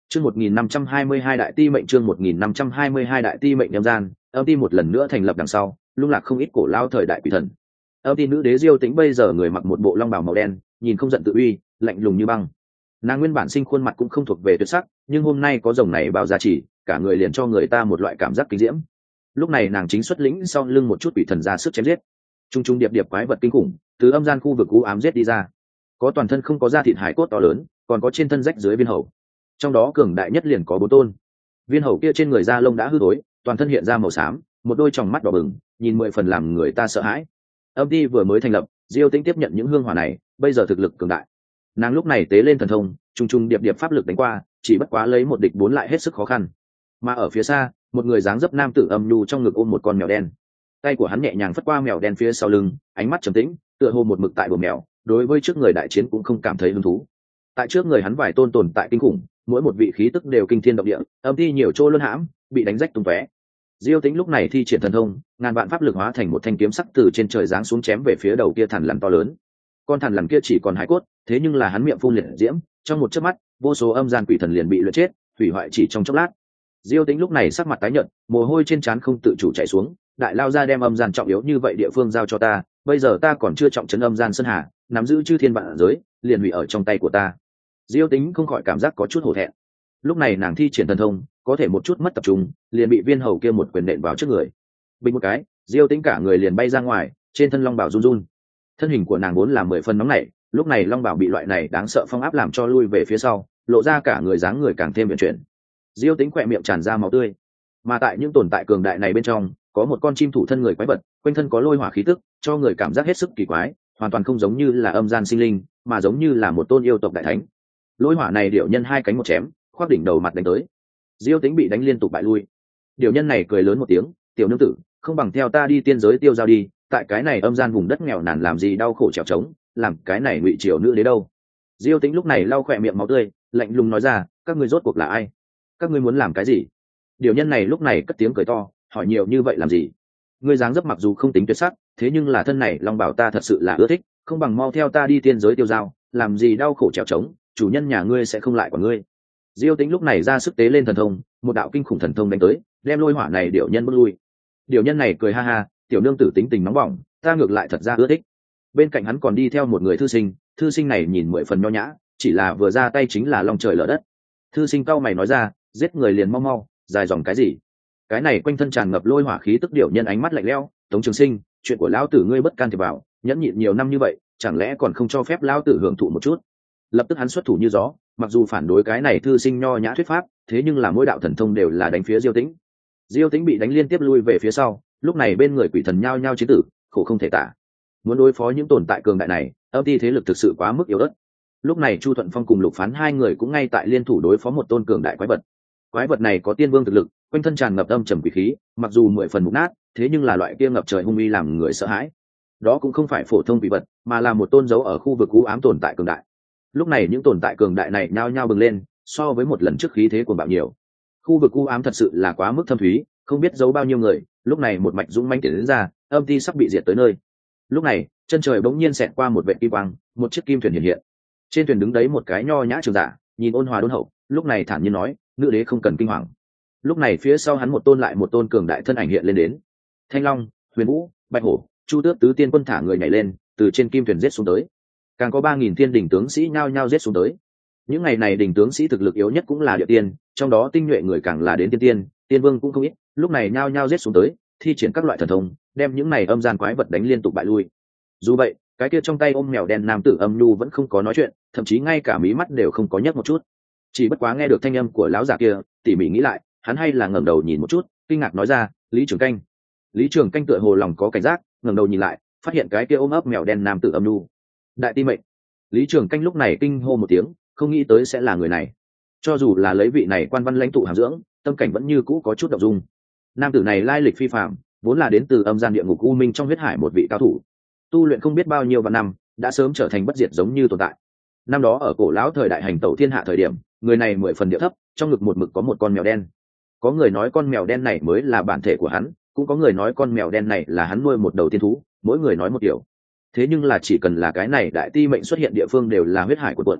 Chương 1522 đại ti mệnh, chương 1522 đại ti mệnh âm gian, âm ti một lần nữa thành lập đằng sau, lung lạc không ít cổ lao thời đại quỷ thần. Âm ti nữ đế Diêu Tĩnh bây giờ người mặc một bộ long bào màu đen, nhìn không giận tự uy, lạnh lùng như băng. Nàng nguyên bản sinh khuôn mặt cũng không thuộc về tuyệt sắc, nhưng hôm nay có rồng này bao giá trị, cả người liền cho người ta một loại cảm giác kinh diễm. Lúc này nàng chính xuất lĩnh sau lưng một chút quỷ thần ra sức chém giết. Trung trung điệp điệp quái vật kinh khủng, từ âm gian khu vực u ám giết đi ra. Có toàn thân không có da thịt hải cốt to lớn, còn có trên thân rách dưới viên hầu. Trong đó cường đại nhất liền có 4 tôn. Viên hầu kia trên người da lông đã hư thối, toàn thân hiện ra màu xám, một đôi tròng mắt đỏ bừng, nhìn 10 phần làm người ta sợ hãi. Âm ti vừa mới thành lập, Diêu Tĩnh tiếp nhận những hương hỏa này, bây giờ thực lực cường đại. Nàng lúc này tế lên thần thông, trung trung điệp điệp pháp lực đánh qua, chỉ bất quá lấy một địch 4 lại hết sức khó khăn. Mà ở phía xa, một người dáng dấp nam tử âm nhu trong ngực ôm một con mèo đen. Tay của hắn nhẹ nhàng phất qua mèo đen phía sau lưng, ánh mắt trầm tĩnh, tựa hồ một mực tại bờ mèo, đối với trước người đại chiến cũng không cảm thấy hứng thú. Tại trước người hắn vài tôn tồn tại kinh khủng, mỗi một vị khí tức đều kinh thiên động địa, âm ti nhiều chỗ luân hãm, bị đánh rách tung tóe. Diêu Tĩnh lúc này thi triển thần thông, ngàn vạn pháp lực hóa thành một thanh kiếm sắc từ trên trời giáng xuống chém về phía đầu kia thằn lằn to lớn. Con thằn lằn kia chỉ còn hải cốt, thế nhưng là hắn miệng phun liệt diễm, trong một chớp mắt, vô số âm gian quỷ thần liền bị luyện chết, hủy hoại chỉ trong chốc lát. Diêu Tĩnh lúc này sắc mặt tái nhợt, mồ hôi trên trán không tự chủ chảy xuống, đại lao ra đem âm gian trọng yếu như vậy địa phương giao cho ta, bây giờ ta còn chưa trọng trấn âm gian sơn hà, nắm giữ chư thiên vạn giới, liền hủy ở trong tay của ta. Diêu Tĩnh không khỏi cảm giác có chút hổ thẹn. Lúc này nàng thi triển thần thông, có thể một chút mất tập trung, liền bị viên hầu kia một quyền nện vào trước người. Bình một cái, Diêu Tĩnh cả người liền bay ra ngoài, trên thân long bào run run. Thân hình của nàng vốn là 10 phần nóng nảy, lúc này long bào bị loại này đáng sợ phong áp làm cho lui về phía sau, lộ ra cả người dáng người càng thêm uyển chuyển. Diêu Tĩnh khỏe miệng tràn ra máu tươi. Mà tại những tồn tại cường đại này bên trong, có một con chim thủ thân người quái vật, quanh thân có lôi hỏa khí tức, cho người cảm giác hết sức kỳ quái, hoàn toàn không giống như là âm gian sinh linh, mà giống như là một tôn yêu tộc đại thánh. Lôi hỏa này điệu nhân 2 cánh một chém, khoác đỉnh đầu mặt đánh tới. Diêu Tĩnh bị đánh liên tục bại lui. Điệu nhân này cười lớn một tiếng, tiểu nương tử, không bằng theo ta đi tiên giới tiêu giao đi, tại cái này âm gian vùng đất nghèo nàn làm gì đau khổ trèo trống, làm cái này ngụy triều nữ đế đâu. Diêu Tĩnh lúc này lau khỏe miệng máu tươi, lạnh lùng nói ra, các ngươi rốt cuộc là ai? Các ngươi muốn làm cái gì? Điệu nhân này lúc này cất tiếng cười to, hỏi nhiều như vậy làm gì? Ngươi dáng dấp mặc dù không tính tuyệt sắc, thế nhưng là thân này long bảo ta thật sự là ưa thích, không bằng mau theo ta đi tiên giới tiêu giao, làm gì đau khổ trèo trống, chủ nhân nhà ngươi sẽ không lại của ngươi. Diêu Tĩnh lúc này ra sức tế lên thần thông, một đạo kinh khủng thần thông đánh tới, đem lôi hỏa này điệu nhân bước lui. Điệu nhân này cười ha ha, tiểu nương tử tính tình nóng bỏng, ta ngược lại thật ra ưa thích. Bên cạnh hắn còn đi theo một người thư sinh này nhìn 10 phần nho nhã, chỉ là vừa ra tay chính là long trời lở đất. Thư sinh cau mày nói ra, giết người liền mau mau, dài dòng cái gì? Cái này quanh thân tràn ngập lôi hỏa khí tức điệu nhân ánh mắt lạnh lẽo, Tống Trường Sinh, chuyện của lão tử ngươi bất can thiệp vào, nhẫn nhịn nhiều năm như vậy, chẳng lẽ còn không cho phép lão tử hưởng thụ một chút? Lập tức hắn xuất thủ như gió, mặc dù phản đối cái này thư sinh nho nhã thuyết pháp, thế nhưng là mỗi đạo thần thông đều là đánh phía Diêu Tĩnh. Diêu Tĩnh bị đánh liên tiếp lui về phía sau, lúc này bên người quỷ thần nhao nhao chiến tử, khổ không thể tả. Muốn đối phó những tồn tại cường đại này, âm ti thế lực thực sự quá mức yếu ớt. Lúc này Chu Thuận Phong cùng Lục Phán 2 người cũng ngay tại liên thủ đối phó một tôn cường đại quái vật. Quái vật này có tiên vương thực lực, quanh thân tràn ngập âm trầm quỷ khí, mặc dù 10 phần mục nát, thế nhưng là loại kia ngập trời hung uy làm người sợ hãi. Đó cũng không phải phổ thông quỷ vật, mà là một tôn dấu ở khu vực u ám tồn tại cường đại. Lúc này những tồn tại cường đại này nhao nhao bừng lên, so với một lần trước khí thế cuồng bạo nhiều. Khu vực u ám thật sự là quá mức thâm thúy, không biết giấu bao nhiêu người, lúc này một mạch dũng mãnh tiến đến ra, âm ti sắp bị diệt tới nơi. Lúc này, chân trời bỗng nhiên xẹt qua một vệt kim quang, một chiếc kim thuyền hiện hiện. Trên thuyền đứng đấy một cái nho nhã trường giả, nhìn ôn hòa đôn hậu, lúc này thản nhiên nói, nữ đế không cần kinh hoàng. Lúc này phía sau hắn một tôn lại một tôn cường đại thân ảnh hiện lên đến. Thanh Long, Huyền Vũ, Bạch Hổ, Chu Tước tứ tiên quân thả người nhảy lên, từ trên kim thuyền giết xuống tới. Càng có 3000 thiên đỉnh tướng sĩ nhao nhao giết xuống tới. Những ngày này đỉnh tướng sĩ thực lực yếu nhất cũng là địa tiên, trong đó tinh nhuệ người càng là đến tiên vương cũng không ít, lúc này nhao nhao giết xuống tới, thi triển các loại thần thông, đem những này âm gian quái vật đánh liên tục bại lui. Dù vậy, cái kia trong tay ôm mèo đen nam tử âm nhu vẫn không có nói chuyện, thậm chí ngay cả mí mắt đều không có nhấc một chút. Chỉ bất quá nghe được thanh âm của lão già kia, tỉ mỉ nghĩ lại, hắn hay là ngẩng đầu nhìn một chút, kinh ngạc nói ra, Lý Trường Canh. Lý Trường Canh tựa hồ lòng có cảnh giác, ngẩng đầu nhìn lại, phát hiện cái kia ôm ấp mèo đen nam tử âm nhu. Đại ti mệnh. Lý Trường Canh lúc này kinh hô một tiếng, không nghĩ tới sẽ là người này. Cho dù là lấy vị này quan văn lãnh tụ hàm dưỡng, tâm cảnh vẫn như cũ có chút động dung. Nam tử này lai lịch phi phàm, vốn là đến từ âm gian địa ngục u minh trong huyết hải một vị cao thủ, tu luyện không biết bao nhiêu vạn năm, đã sớm trở thành bất diệt giống như tồn tại. Năm đó ở cổ lão thời đại hành tẩu thiên hạ thời điểm, người này 10 phần địa thấp, trong ngực một mực có một con mèo đen. Có người nói con mèo đen này mới là bản thể của hắn, cũng có người nói con mèo đen này là hắn nuôi một đầu tiên thú, mỗi người nói một kiểu. Thế nhưng là chỉ cần là cái này đại ti mệnh xuất hiện địa phương đều là huyết hải của quận.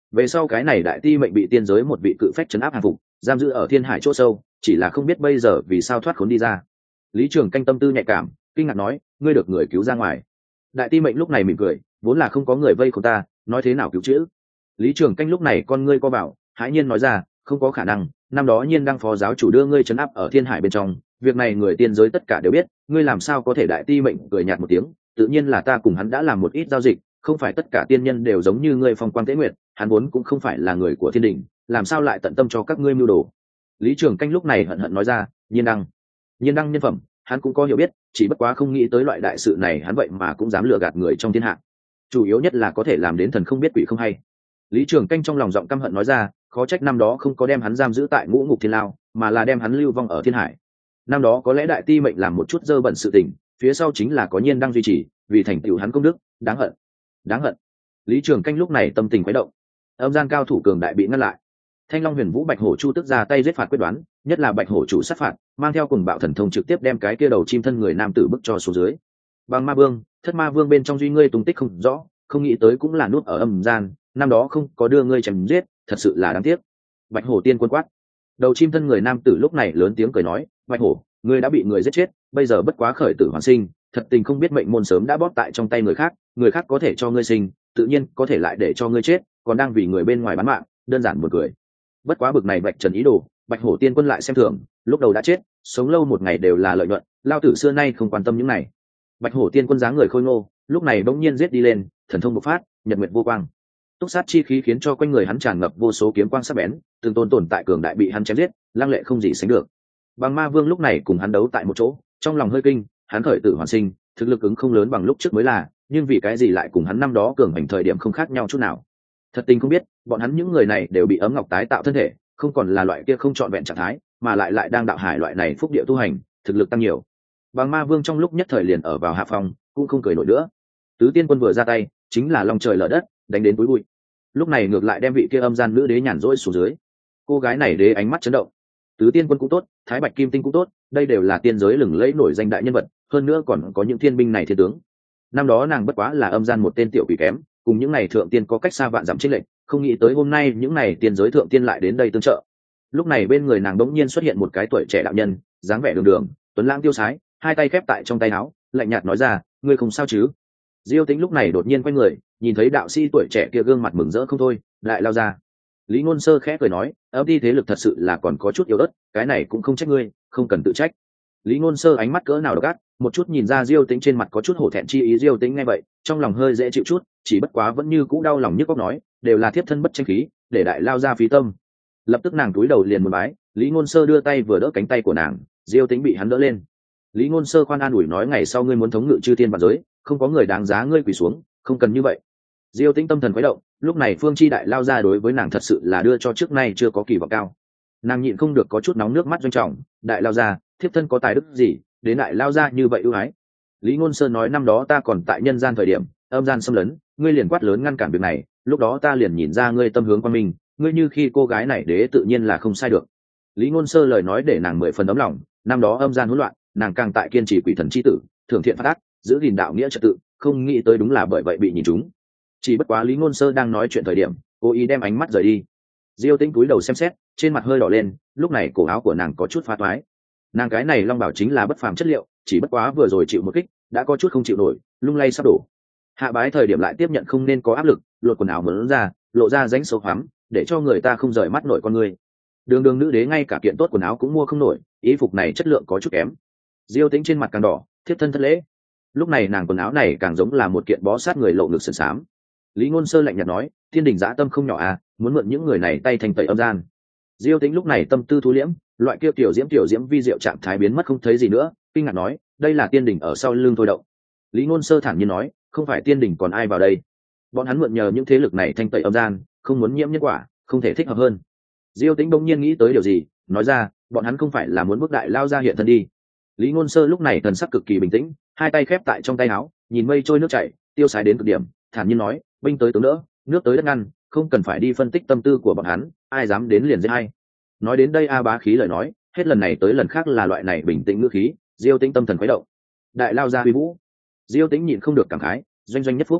về sau cái này đại ti mệnh bị tiên giới một vị cự phách trấn áp hàng phục, giam giữ ở thiên hải chỗ sâu, chỉ là không biết bây giờ vì sao thoát khốn đi ra. Lý Trường Canh tâm tư nhạy cảm, kinh ngạc nói, ngươi được người cứu ra ngoài. Đại ti mệnh lúc này mỉm cười, vốn là không có người vây khốn ta, nói thế nào cứu chữa. Lý Trường Canh lúc này con ngươi co bảo, hãi nhiên nói ra, không có khả năng, năm đó Nhiên Đăng phó giáo chủ đưa ngươi trấn áp ở thiên hải bên trong, việc này người tiên giới tất cả đều biết, ngươi làm sao có thể. Đại ti mệnh cười nhạt một tiếng, tự nhiên là ta cùng hắn đã làm một ít giao dịch, không phải tất cả tiên nhân đều giống như ngươi phong quang tế nguyệt, hắn vốn cũng không phải là người của thiên đình, làm sao lại tận tâm cho các ngươi mưu đồ. Lý Trường Canh lúc này hận hận nói ra, Nhiên Đăng nhân phẩm hắn cũng có hiểu biết, chỉ bất quá không nghĩ tới loại đại sự này hắn vậy mà cũng dám lừa gạt người trong thiên hạ, chủ yếu nhất là có thể làm đến thần không biết quỷ không hay. Lý Trường Canh trong lòng giọng căm hận nói ra, khó trách năm đó không có đem hắn giam giữ tại ngũ ngục thiên lao, mà là đem hắn lưu vong ở thiên hải. Năm đó có lẽ đại ti mệnh làm một chút dơ bẩn sự tình, phía sau chính là có Nhiên Đăng duy trì, vì thành tựu hắn công đức, đáng hận. Lý Trường Canh lúc này tâm tình quấy động, âm gian cao thủ cường đại bị ngăn lại. Thanh Long Huyền Vũ Bạch Hổ Chu tức ra tay giết phạt quyết đoán, nhất là Bạch Hổ chủ sát phạt, mang theo cùng bạo thần thông trực tiếp đem cái kia đầu chim thân người nam tử bức cho xuống dưới. Bằng Ma Vương, Thất Ma Vương bên trong duy ngươi tung tích không rõ, không nghĩ tới cũng là nút ở âm gian, năm đó không có đưa ngươi chém giết, thật sự là đáng tiếc. Bạch Hổ tiên quân quát. Đầu chim thân người nam tử lúc này lớn tiếng cười nói, Bạch Hổ, ngươi đã bị người giết chết, bây giờ bất quá khởi tử hoàn sinh, thật tình không biết mệnh môn sớm đã bóp tại trong tay người khác có thể cho ngươi sinh, tự nhiên có thể lại để cho ngươi chết, còn đang vì người bên ngoài bán mạng, đơn giản buồn cười. Bất quá bực này Bạch Trần ý đồ, Bạch Hổ tiên quân lại xem thường, lúc đầu đã chết, sống lâu một ngày đều là lợi nhuận, lao tử xưa nay không quan tâm những này. Bạch Hổ tiên quân dáng người khôi ngô, lúc này bỗng nhiên giết đi lên, thần thông bộc phát, nhật nguyệt vô quang, túc sát chi khí khiến cho quanh người hắn tràn ngập vô số kiếm quang sắc bén, từng tôn tồn tại cường đại bị hắn chém giết, lăng lệ không gì sánh được. Bằng Ma Vương lúc này cùng hắn đấu tại một chỗ, trong lòng hơi kinh, hắn khởi tử hoàn sinh, thực lực ứng không lớn bằng lúc trước mới là, nhưng vì cái gì lại cùng hắn năm đó cường hành thời điểm không khác nhau chút nào. Thật tình không biết, bọn hắn những người này đều bị ấm ngọc tái tạo thân thể, không còn là loại kia không trọn vẹn trạng thái, mà lại đang đạo hải loại này phúc địa tu hành, thực lực tăng nhiều. Bằng Ma Vương trong lúc nhất thời liền ở vào hạ phong, cũng không cười nổi nữa. Tứ Tiên Quân vừa ra tay, chính là long trời lở đất, đánh đến túi bụi. Lúc này ngược lại đem vị kia âm gian nữ đế nhàn rỗi xuống dưới. Cô gái này đế ánh mắt chấn động. Tứ Tiên Quân cũng tốt, Thái Bạch Kim Tinh cũng tốt, đây đều là tiên giới lừng lẫy nổi danh đại nhân vật, hơn nữa còn có những thiên binh này thiên tướng. Năm đó nàng bất quá là âm gian một tên tiểu quỷ kém, cùng những này thượng tiên có cách xa vạn dặm chênh lệch, không nghĩ tới hôm nay những này tiên giới thượng tiên lại đến đây tương trợ. Lúc này bên người nàng đống nhiên xuất hiện một cái tuổi trẻ đạo nhân, dáng vẻ đường đường, tuấn lãng tiêu sái, hai tay khép tại trong tay áo, lạnh nhạt nói ra, ngươi không sao chứ? Diêu Tĩnh lúc này đột nhiên quay người, nhìn thấy đạo sĩ tuổi trẻ kia gương mặt mừng rỡ không thôi, lại lao ra. Lý Ngôn Sơ khẽ cười nói, âm ti thế lực thật sự là còn có chút yếu ớt, cái này cũng không trách ngươi, không cần tự trách. Lý Ngôn Sơ ánh mắt cỡ nào độc ác, một chút nhìn ra Diêu Tĩnh trên mặt có chút hổ thẹn chi ý. Diêu Tĩnh nghe vậy, trong lòng hơi dễ chịu chút, chỉ bất quá vẫn như cũ đau lòng nhức óc nói, đều là thiếp thân bất tranh khí, để đại lao ra phí tâm. Lập tức nàng cúi đầu liền một bái, Lý Ngôn Sơ đưa tay vừa đỡ cánh tay của nàng, Diêu Tĩnh bị hắn đỡ lên. Lý Ngôn Sơ khoan an ủi nói, ngày sau ngươi muốn thống ngự chư thiên vạn giới, không có người đáng giá ngươi quỳ xuống, không cần như vậy. Diêu Tĩnh tâm thần quấy động, lúc này Phương Chi đại lao ra đối với nàng thật sự là đưa cho trước nay chưa có kỳ vọng cao. Nàng nhịn không được có chút nóng nước mắt doanh trọng, đại lao ra, thiếp thân có tài đức gì, đến đại lao ra như vậy ưu ái. Lý Ngôn Sơn nói, năm đó ta còn tại nhân gian thời điểm, âm gian xâm lấn, ngươi liền quát lớn ngăn cản việc này, lúc đó ta liền nhìn ra ngươi tâm hướng quan minh, ngươi như khi cô gái này đế tự nhiên là không sai được. Lý Ngôn Sơ lời nói để nàng 10 phần ấm lòng, năm đó âm gian hỗn loạn, nàng càng tại kiên trì quỷ thần chi tử, thường thiện phát ác, giữ gìn đạo nghĩa trật tự, không nghĩ tới đúng là bởi vậy bị nhìn trúng. Chỉ bất quá Lý Ngôn Sơ đang nói chuyện thời điểm, cố ý đem ánh mắt rời đi. Diêu Tĩnh cúi đầu xem xét, trên mặt hơi đỏ lên, lúc này cổ áo của nàng có chút phá toái. Nàng cái này long bảo chính là bất phàm chất liệu, chỉ bất quá vừa rồi chịu một kích, đã có chút không chịu nổi, lung lay sắp đổ. Hạ bái thời điểm lại tiếp nhận không nên có áp lực, lột quần áo mở ra, lộ ra rãnh sâu hoắm, để cho người ta không rời mắt nổi con người. Đường đường nữ đế ngay cả kiện tốt quần áo cũng mua không nổi, y phục này chất lượng có chút kém. Diêu Tĩnh trên mặt càng đỏ, thiếp thân thất lễ. Lúc này nàng quần áo này càng giống là một kiện bó sát người lộ ngực sườn xám. Lý Ngôn Sơ lạnh nhạt nói, thiên đình dã tâm không nhỏ à, muốn mượn những người này tay thành tẩy âm gian. Diêu Tĩnh lúc này tâm tư thu liễm, loại kia tiểu diễm vi diệu trạng thái biến mất không thấy gì nữa, kinh ngạc nói, đây là tiên đình ở sau lưng thôi động. Lý Ngôn Sơ thản nhiên nói, không phải tiên đình còn ai vào đây, bọn hắn mượn nhờ những thế lực này thanh tẩy âm gian, không muốn nhiễm nhân quả, không thể thích hợp hơn. Diêu Tĩnh bỗng nhiên nghĩ tới điều gì, nói ra, bọn hắn không phải là muốn bước đại lao ra hiện thân đi. Lý Ngôn Sơ lúc này thần sắc cực kỳ bình tĩnh, hai tay khép tại trong tay áo, nhìn mây trôi nước chảy, tiêu sái đến cực điểm, thản nhiên nói, binh tới tướng đỡ, nước tới đất ngăn, không cần phải đi phân tích tâm tư của bọn hắn, ai dám đến liền giết hay. Nói đến đây a bá khí lời nói, hết lần này tới lần khác là loại này bình tĩnh ngữ khí. Diêu Tĩnh tâm thần khuấy động, đại lao ra uy vũ. Diêu Tĩnh nhịn không được cảm khái, doanh doanh nhất phúc.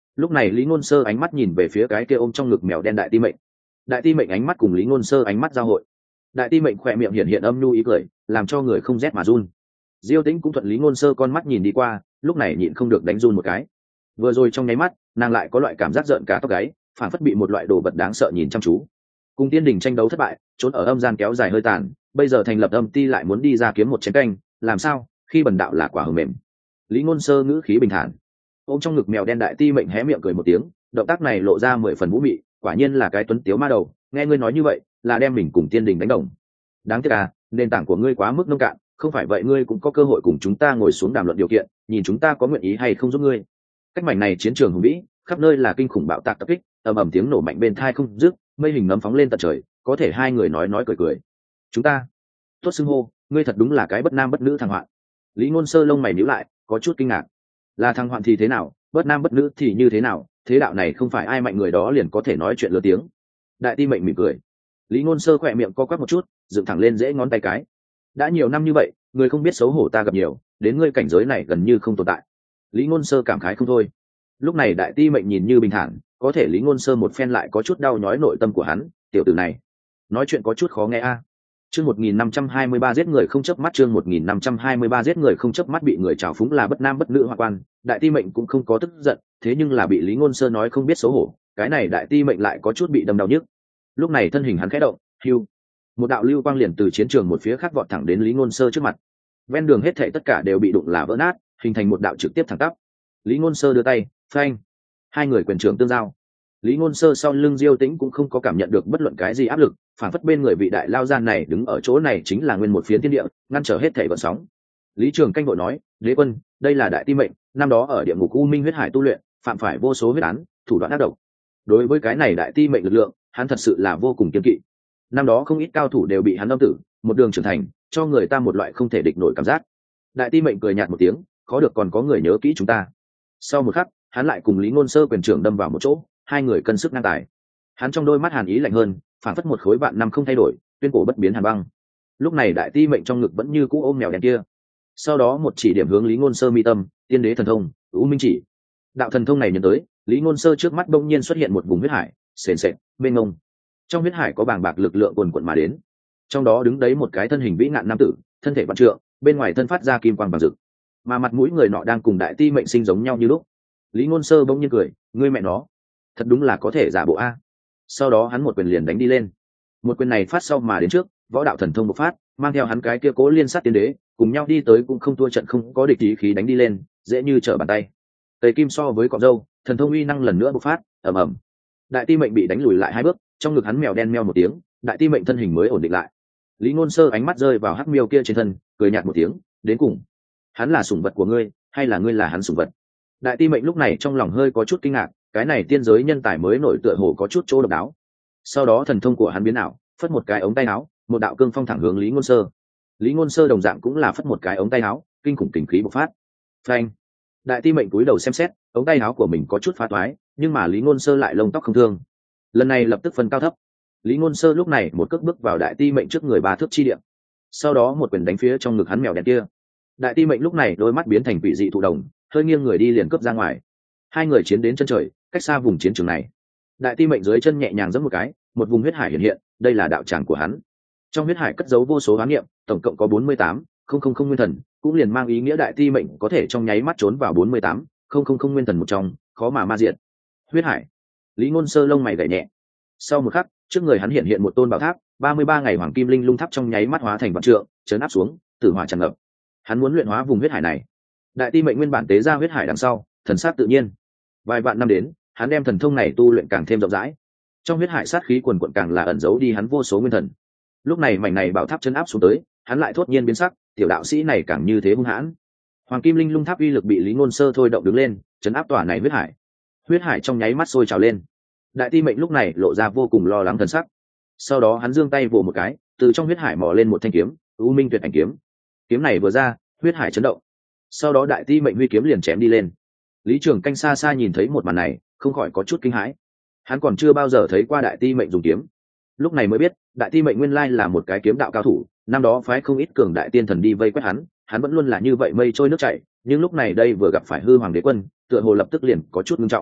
Lúc này Lý Ngôn Sơ ánh mắt nhìn về phía cái kia ôm trong ngực mèo đen đại ti mệnh. Đại ti mệnh ánh mắt cùng Lý Ngôn Sơ ánh mắt giao hội. Đại ti mệnh khỏe miệng hiện hiện âm nhu ý cười, làm cho người không rét mà run. Diêu Tĩnh cũng thuận Lý Ngôn Sơ con mắt nhìn đi qua, lúc này nhịn không được đánh run một cái. Vừa rồi trong nháy mắt, nàng lại có loại cảm giác giận cả tóc gáy, phản phất bị một loại đồ vật đáng sợ nhìn chăm chú. Cùng Tiên Đình tranh đấu thất bại, trốn ở âm gian kéo dài hơi tàn, bây giờ thành lập âm ti lại muốn đi ra kiếm một chén canh, làm sao? Khi bần đạo là quả hờ mềm. Lý Ngôn Sơ ngữ khí bình thản. Ôm trong ngực mèo đen đại ti mệnh hé miệng cười một tiếng, động tác này lộ ra 10 phần vũ mị, quả nhiên là cái tuấn tiếu ma đầu, nghe ngươi nói như vậy, là đem mình cùng Tiên Đình đánh đồng. Đáng tiếc à, nền tảng của ngươi quá mức nông cạn, không phải vậy ngươi cũng có cơ hội cùng chúng ta ngồi xuống đàm luận điều kiện, nhìn chúng ta có nguyện ý hay không giúp ngươi. Cách mảnh này chiến trường hùng vĩ, khắp nơi là kinh khủng bạo tạc tập kích, ầm ầm tiếng nổ mạnh bên tai không dứt, mây hình nấm phóng lên tận trời, có thể hai người nói cười cười. Chúng ta, tốt xưng hô, ngươi thật đúng là cái bất nam bất nữ thằng hoạn. Lý Ngôn Sơ lông mày nhíu lại, có chút kinh ngạc. Là thằng hoạn thì thế nào, bất nam bất nữ thì như thế nào, thế đạo này không phải ai mạnh người đó liền có thể nói chuyện lớn tiếng. Đại ti mệnh mỉm cười. Lý Ngôn Sơ khỏe miệng co quắp một chút, dựng thẳng lên dễ ngón tay cái. Đã nhiều năm như vậy, người không biết xấu hổ ta gặp nhiều, đến ngươi cảnh giới này gần như không tồn tại. Lý Ngôn Sơ cảm khái không thôi. Lúc này đại ti mệnh nhìn như bình thản, có thể Lý Ngôn Sơ một phen lại có chút đau nhói nội tâm của hắn, tiểu tử này nói chuyện có chút khó nghe a. Chương 1523 giết người không chớp mắt, chương 1523 giết người không chớp mắt, bị người trào phúng là bất nam bất nữ hoa quan, đại ti mệnh cũng không có tức giận, thế nhưng là bị Lý Ngôn Sơ nói không biết xấu hổ, cái này đại ti mệnh lại có chút bị đâm đau nhức. Lúc này thân hình hắn khẽ động, hưu, một đạo lưu quang liền từ chiến trường một phía khác vọt thẳng đến Lý Ngôn Sơ trước mặt. Ven đường hết thảy tất cả đều bị đụng là vỡ nát, hình thành một đạo trực tiếp thẳng tắp. Lý Ngôn Sơ đưa tay, phanh, hai người quyền trưởng tương giao. Lý Ngôn Sơ sau lưng Diêu Tĩnh cũng không có cảm nhận được bất luận cái gì áp lực, phản phất bên người vị đại lao gian này đứng ở chỗ này chính là nguyên một phiến thiên địa, ngăn trở hết thảy vận sóng. Lý Trường Canh vội nói, đế quân, đây là đại ti mệnh, năm đó ở địa ngục U Minh huyết hải tu luyện, phạm phải vô số huyết án, thủ đoạn ác độc. Đối với cái này đại ti mệnh lực lượng, hắn thật sự là vô cùng kiên kỵ. Năm đó không ít cao thủ đều bị hắn đâm tử, một đường trưởng thành, cho người ta một loại không thể địch nổi cảm giác. Đại ti mệnh cười nhạt một tiếng, khó được còn có người nhớ kỹ chúng ta. Sau một khắc, hắn lại cùng Lý Ngôn Sơ quyền trưởng đâm vào một chỗ, hai người cân sức ngang tài. Hắn trong đôi mắt hàn ý lạnh hơn, phản phất một khối vạn năm không thay đổi, tuyên cổ bất biến hàn băng. Lúc này đại ti mệnh trong ngực vẫn như cũ ôm mèo đen kia. Sau đó một chỉ điểm hướng Lý Ngôn Sơ mi tâm, tiên đế thần thông, U Minh chỉ. Đạo thần thông này nhận tới, Lý Ngôn Sơ trước mắt bỗng nhiên xuất hiện một vùng huyết hải, sền sệt, mênh mông. Trong huyết hải có bàng bạc lực lượng cuồn cuộn mà đến. Trong đó đứng đấy một cái thân hình vĩ ngạn nam tử, thân thể vạn trượng, bên ngoài thân phát ra kim quang vàng rực. Mà mặt mũi người nọ đang cùng đại ti mệnh sinh giống nhau như lúc. Lý Ngôn Sơ bỗng nhiên cười, ngươi mẹ nó, thật đúng là có thể giả bộ a. Sau đó hắn một quyền liền đánh đi lên. Một quyền này phát sau mà đến trước, võ đạo thần thông bộc phát, mang theo hắn cái kia cố liên sát tiên đế, cùng nhau đi tới cũng không thua trận, không có địch ý khí đánh đi lên, dễ như trở bàn tay. Tây kim so với cọp dâu, thần thông uy năng lần nữa bộc phát, ầm ầm. Đại ti mệnh bị đánh lùi lại hai bước, trong ngực hắn mèo đen meo một tiếng, đại ti mệnh thân hình mới ổn định lại. Lý Ngôn Sơ ánh mắt rơi vào hắc miêu kia trên thân, cười nhạt một tiếng, đến cùng, hắn là sủng vật của ngươi, hay là ngươi là hắn sủng vật? Đại ti mệnh lúc này trong lòng hơi có chút kinh ngạc, cái này tiên giới nhân tài mới nổi tựa hồ có chút chỗ độc đáo. Sau đó thần thông của hắn biến ảo, phất một cái ống tay áo, một đạo cương phong thẳng hướng Lý Ngôn Sơ. Lý Ngôn Sơ đồng dạng cũng là phất một cái ống tay áo, kinh khủng kình khí bộc phát. Phanh! Đại ti mệnh cúi đầu xem xét, ống tay áo của mình có chút phá toái, nhưng mà Lý Ngôn Sơ lại lông tóc không thương. Lần này lập tức phân cao thấp. Lý Ngôn Sơ lúc này một cước bước vào đại ti mệnh trước người 3 thước chi địa. Sau đó một quyền đánh phía trong ngực hắn mèo đen kia. Đại ti mệnh lúc này đôi mắt biến thành quỷ dị thụ đồng, hơi nghiêng người đi liền cướp ra ngoài. Hai người chiến đến chân trời, cách xa vùng chiến trường này. Đại ti mệnh dưới chân nhẹ nhàng giẫm một cái, một vùng huyết hải hiện hiện, đây là đạo tràng của hắn. Trong huyết hải cất giấu vô số hoán niệm, tổng cộng có 48 000 nguyên thần, cũng liền mang ý nghĩa đại ti mệnh có thể trong nháy mắt trốn vào 48 000 nguyên thần một trong, khó mà ma diệt. Huyết hải. Lý Ngôn Sơ lông mày gảy nhẹ. Sau một khắc, trước người hắn hiện hiện một tôn bảo tháp, 33 ngày hoàng kim linh lung tháp trong nháy mắt hóa thành vạn trượng, chấn áp xuống, tử hỏa tràn ngập. Hắn muốn luyện hóa vùng huyết hải này. Đại ti mệnh nguyên bản tế ra huyết hải đằng sau, thần sát tự nhiên. Vài vạn năm đến, hắn đem thần thông này tu luyện càng thêm rộng rãi. Trong huyết hải sát khí quần quần càng là ẩn giấu đi hắn vô số nguyên thần. Lúc này mảnh này bảo tháp chấn áp xuống tới, hắn lại thốt nhiên biến sắc, tiểu đạo sĩ này càng như thế hung hãn. Hoàng kim linh lung tháp uy lực bị Lý Ngôn Sơ thôi động đứng lên, chấn áp tòa này huyết hải. Huyết hải trong nháy mắt sôi trào lên. Đại ti mệnh lúc này lộ ra vô cùng lo lắng thần sắc. Sau đó hắn giương tay vồ một cái, từ trong huyết hải mò lên một thanh kiếm, U Minh Tuyệt Ảnh kiếm. Kiếm này vừa ra, huyết hải chấn động. Sau đó đại ti mệnh huy kiếm liền chém đi lên. Lý Trường Canh xa xa nhìn thấy một màn này, không khỏi có chút kinh hãi. Hắn còn chưa bao giờ thấy qua đại ti mệnh dùng kiếm, lúc này mới biết đại ti mệnh nguyên lai là một cái kiếm đạo cao thủ. Năm đó phái không ít cường đại tiên thần đi vây quét hắn, hắn vẫn luôn là như vậy mây trôi nước chảy, nhưng lúc này đây vừa gặp phải hư hoàng đế quân, tựa hồ lập tức liền có chút nghiêm trọng.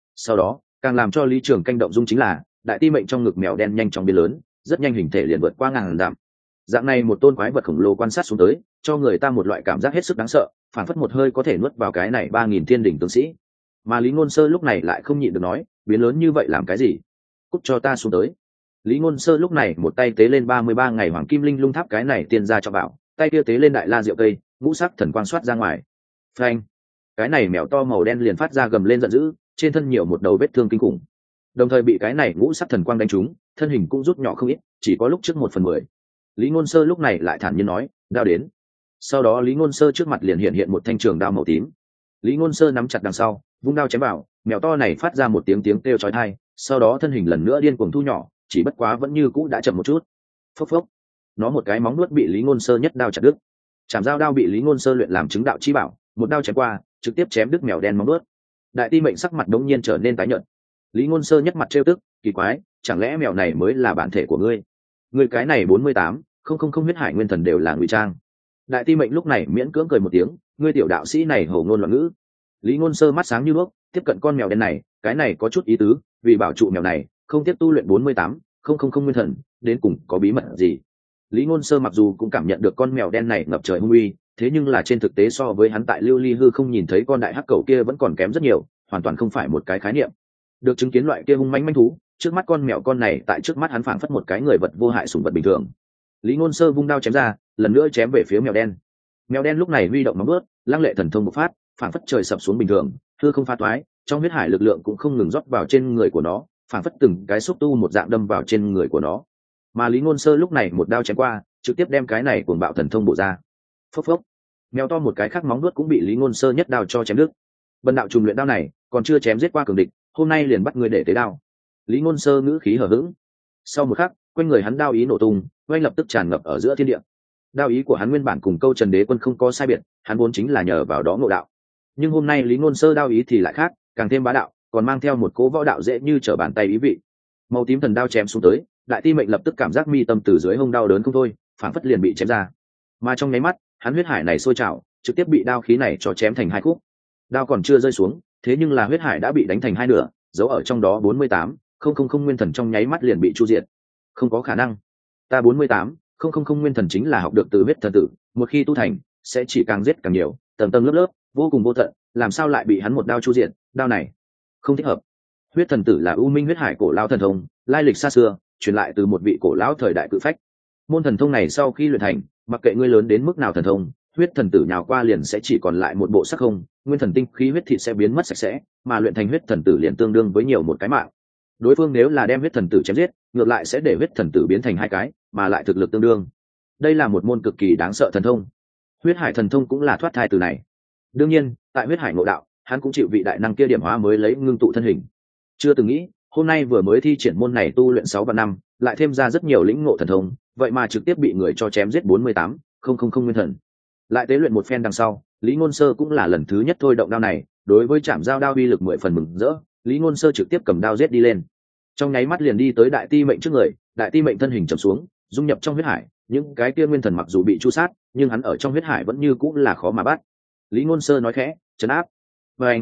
Sau đó càng làm cho Lý Trường Canh động dung chính là đại ti mệnh trong ngực mèo đen nhanh chóng biến lớn, rất nhanh hình thể liền vượt qua ngàn dặm. Dạng này một tôn quái vật khổng lồ quan sát xuống tới, cho người ta một loại cảm giác hết sức đáng sợ, phản phất một hơi có thể nuốt vào cái này 3000 thiên đỉnh tướng sĩ. Mà Lý Ngôn Sơ lúc này lại không nhịn được nói, biến lớn như vậy làm cái gì? Cút cho ta xuống tới. Lý Ngôn Sơ lúc này một tay tế lên 33 ngày hoàng kim linh lung tháp cái này tiên ra cho bảo, tay kia tế lên đại la diệu cây, ngũ sắc thần quang xoát ra ngoài. Phanh! Cái này mèo to màu đen liền phát ra gầm lên giận dữ, trên thân nhiều một đầu vết thương kinh khủng. Đồng thời bị cái này ngũ sắc thần quang đánh trúng, thân hình cũng rút nhỏ không ít, chỉ có lúc trước 1/10. Lý Ngôn Sơ lúc này lại thản nhiên nói, đao đến. Sau đó Lý Ngôn Sơ trước mặt liền hiện hiện một thanh trường đao màu tím. Lý Ngôn Sơ nắm chặt đằng sau, vung đao chém vào, mèo to này phát ra một tiếng kêu chói tai, sau đó thân hình lần nữa điên cuồng thu nhỏ, chỉ bất quá vẫn như cũ đã chậm một chút. Phốc phốc, nó một cái móng nuốt bị Lý Ngôn Sơ nhất đao chặt đứt. Chạm dao đao bị Lý Ngôn Sơ luyện làm chứng đạo chi bảo, một đao chém qua, trực tiếp chém đứt mèo đen móng nuốt. Đại ti mệnh sắc mặt đống nhiên trở nên tái nhợt. Lý Ngôn Sơ nhất mặt trêu tức, kỳ quái, chẳng lẽ mèo này mới là bản thể của ngươi? Ngươi cái này 48, không huyết hải nguyên thần đều là ngụy trang. Đại ti mệnh lúc này miễn cưỡng cười một tiếng, ngươi tiểu đạo sĩ này hổ ngôn loạn ngữ. Lý Ngôn Sơ mắt sáng như đuốc, tiếp cận con mèo đen này, cái này có chút ý tứ, vì bảo trụ mèo này, không tiếp tu luyện 48, không nguyên thần, đến cùng có bí mật gì? Lý Ngôn Sơ mặc dù cũng cảm nhận được con mèo đen này ngập trời hung uy, thế nhưng là trên thực tế so với hắn tại Lưu Ly Hư không nhìn thấy con đại hắc cẩu kia vẫn còn kém rất nhiều, hoàn toàn không phải một cái khái niệm. Được chứng kiến loại kia hung mãnh manh thú, trước mắt con mèo con này tại trước mắt hắn phảng phất một cái người vật vô hại sủng vật bình thường. Lý Ngôn Sơ vung đao chém ra, lần nữa chém về phía mèo đen. Mèo đen lúc này huy động móng vuốt, lăng lệ thần thông bộc phát, phảng phất trời sập xuống bình thường, hư không phá toái, trong huyết hải lực lượng cũng không ngừng rót vào trên người của nó, phảng phất từng cái xúc tu một dạng đâm vào trên người của nó. Mà Lý Ngôn Sơ lúc này một đao chém qua, trực tiếp đem cái này cuồng bạo thần thông bổ ra. Phốc phốc, mèo to một cái khác móng vuốt cũng bị Lý Ngôn Sơ nhất đao cho chém đứt. Bần đạo trùng luyện đao này, còn chưa chém giết qua cường địch, hôm nay liền bắt ngươi để tế đao. Lý Ngôn Sơ ngữ khí hờ hững. Sau một khắc, quanh người hắn đao ý nổ tung, oanh lập tức tràn ngập ở giữa thiên địa. Đao ý của hắn nguyên bản cùng câu Trần Đế Quân không có sai biệt, hắn vốn chính là nhờ vào đó ngộ đạo. Nhưng hôm nay Lý Ngôn Sơ đao ý thì lại khác, càng thêm bá đạo, còn mang theo một cố võ đạo dễ như trở bàn tay ý vị. Màu tím thần đao chém xuống tới, đại ti mệnh lập tức cảm giác mi tâm từ dưới hông đau đớn không thôi, phản phất liền bị chém ra. Mà trong nháy mắt, hắn huyết hải này sôi trào, trực tiếp bị đao khí này cho chém thành hai khúc. Đao còn chưa rơi xuống, thế nhưng là huyết hải đã bị đánh thành hai nửa, giấu ở trong đó 48, không nguyên thần trong nháy mắt liền bị chu diệt. Không có khả năng. Ta 48, không nguyên thần chính là học được từ huyết thần tử, một khi tu thành, sẽ chỉ càng giết càng nhiều, tầng tầng lớp lớp, vô cùng vô tận, làm sao lại bị hắn một đao chu diệt, đao này không thích hợp. Huyết thần tử là u minh huyết hải cổ lão thần thông, lai lịch xa xưa, truyền lại từ một vị cổ lão thời đại cự phách. Môn thần thông này sau khi luyện thành, mặc kệ ngươi lớn đến mức nào thần thông, huyết thần tử nhào qua liền sẽ chỉ còn lại một bộ sắc không, nguyên thần tinh khí huyết thịt sẽ biến mất sạch sẽ, mà luyện thành huyết thần tử liền tương đương với nhiều một cái mạng. Đối phương nếu là đem huyết thần tử chém giết, ngược lại sẽ để huyết thần tử biến thành hai cái, mà lại thực lực tương đương. Đây là một môn cực kỳ đáng sợ thần thông. Huyết hải thần thông cũng là thoát thai từ này. Đương nhiên, tại huyết hải ngộ đạo, hắn cũng chịu vị đại năng kia điểm hóa mới lấy ngưng tụ thân hình. Chưa từng nghĩ, hôm nay vừa mới thi triển môn này tu luyện 6 và năm, lại thêm ra rất nhiều lĩnh ngộ thần thông, vậy mà trực tiếp bị người cho chém giết 48, không nguyên thần. Lại tế luyện một phen đằng sau, Lý Ngôn Sơ cũng là lần thứ nhất thôi động đao này, đối với chạm dao đao uy lực 10 phần mừng rỡ, Lý Ngôn Sơ trực tiếp cầm đao giết đi lên. Trong nháy mắt liền đi tới đại ti mệnh trước người, đại ti mệnh thân hình trầm xuống, dung nhập trong huyết hải, những cái kia nguyên thần mặc dù bị chu sát, nhưng hắn ở trong huyết hải vẫn như cũng là khó mà bắt. Lý Ngôn Sơ nói khẽ, trấn áp. Và anh,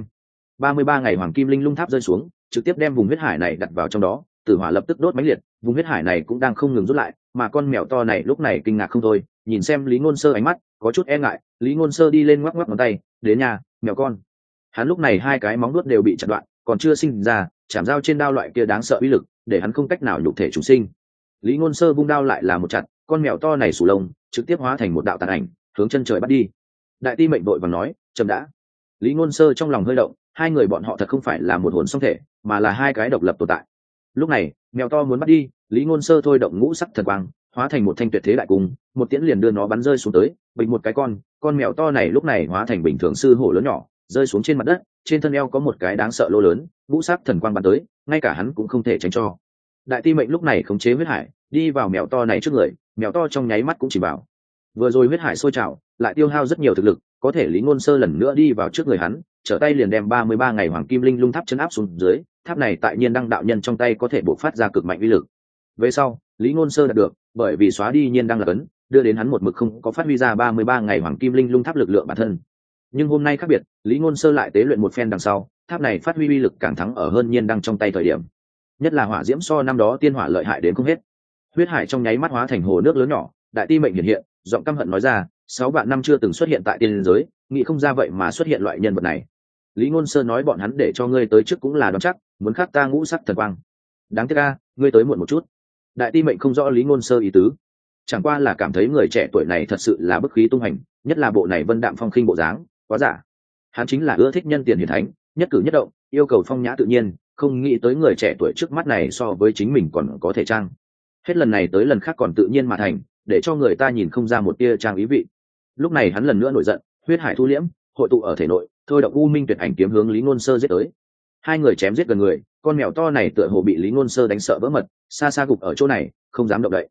33 ngày hoàng kim linh lung tháp rơi xuống, trực tiếp đem vùng huyết hải này đặt vào trong đó, tử hỏa lập tức đốt mãnh liệt, vùng huyết hải này cũng đang không ngừng rút lại, mà con mèo to này lúc này kinh ngạc không thôi, nhìn xem Lý Ngôn Sơ ánh mắt có chút e ngại. Lý Ngôn Sơ đi lên ngoắc ngoắc ngón tay, đến nhà, mèo con. Hắn lúc này hai cái móng vuốt đều bị chặt đoạn, còn chưa sinh ra, chạm dao trên đao loại kia đáng sợ uy lực, để hắn không cách nào nhục thể chủ sinh. Lý Ngôn Sơ vung đao lại là một chặt, con mèo to này sù lông, trực tiếp hóa thành một đạo tàn ảnh, hướng chân trời bắt đi. Đại ti mệnh đội vàng nói, chậm đã. Lý Ngôn Sơ trong lòng hơi động, hai người bọn họ thật không phải là một hồn song thể, mà là hai cái độc lập tồn tại. Lúc này, mèo to muốn bắt đi, Lý Ngôn Sơ thôi động ngũ sắc thần quang, hóa thành một thanh tuyệt thế đại cung, một tiễn liền đưa nó bắn rơi xuống tới, bình một cái con mèo to này lúc này hóa thành bình thường sư hổ lớn nhỏ, rơi xuống trên mặt đất, trên thân eo có một cái đáng sợ lỗ lớn, ngũ sắc thần quang bắn tới, ngay cả hắn cũng không thể tránh cho. Đại ti mệnh lúc này khống chế huyết hải, đi vào mèo to này trước người, mèo to trong nháy mắt cũng chỉ bảo. Vừa rồi huyết hải sôi trào, lại tiêu hao rất nhiều thực lực, có thể Lý Ngôn Sơ lần nữa đi vào trước người hắn, trở tay liền đem 33 ngày hoàng kim linh lung tháp chấn áp xuống dưới, tháp này tại nhiên đăng đạo nhân trong tay có thể bộc phát ra cực mạnh uy lực. Về sau, Lý Ngôn Sơ đạt được, bởi vì xóa đi nhiên đăng là cấn, đưa đến hắn một mực không có phát huy ra 33 ngày hoàng kim linh lung tháp lực lượng bản thân. Nhưng hôm nay khác biệt, Lý Ngôn Sơ lại tế luyện một phen đằng sau, tháp này phát huy uy lực càng thắng ở hơn nhiên đang trong tay thời điểm, nhất là hỏa diễm so năm đó tiên hỏa lợi hại đến không hết. Huyết hải trong nháy mắt hóa thành hồ nước lớn nhỏ, đại ti mệnh hiện hiện, giọng căm hận nói ra, 6 vạn năm chưa từng xuất hiện tại tiên giới, nghĩ không ra vậy mà xuất hiện loại nhân vật này. Lý Ngôn Sơ nói bọn hắn để cho ngươi tới trước cũng là đoán chắc, muốn khắc ta ngũ sắc thần quang. Đáng tiếc a, ngươi tới muộn một chút. Đại ti mệnh không rõ Lý Ngôn Sơ ý tứ, chẳng qua là cảm thấy người trẻ tuổi này thật sự là bức khí tung hành, nhất là bộ này vân đạm phong khinh bộ dáng, quá giả. Hắn chính là ưa thích nhân tiền hiển thánh, nhất cử nhất động yêu cầu phong nhã tự nhiên, không nghĩ tới người trẻ tuổi trước mắt này so với chính mình còn có thể trang. Hết lần này tới lần khác còn tự nhiên mà thành, để cho người ta nhìn không ra một tia trang ý vị. Lúc này hắn lần nữa nổi giận, huyết hải thu liễm, hội tụ ở thể nội, thôi động u minh tuyệt ảnh kiếm hướng Lý Ngôn Sơ giết tới. Hai người chém giết gần người, con mèo to này tựa hồ bị Lý Ngôn Sơ đánh sợ vỡ mật, xa xa gục ở chỗ này, không dám động đậy.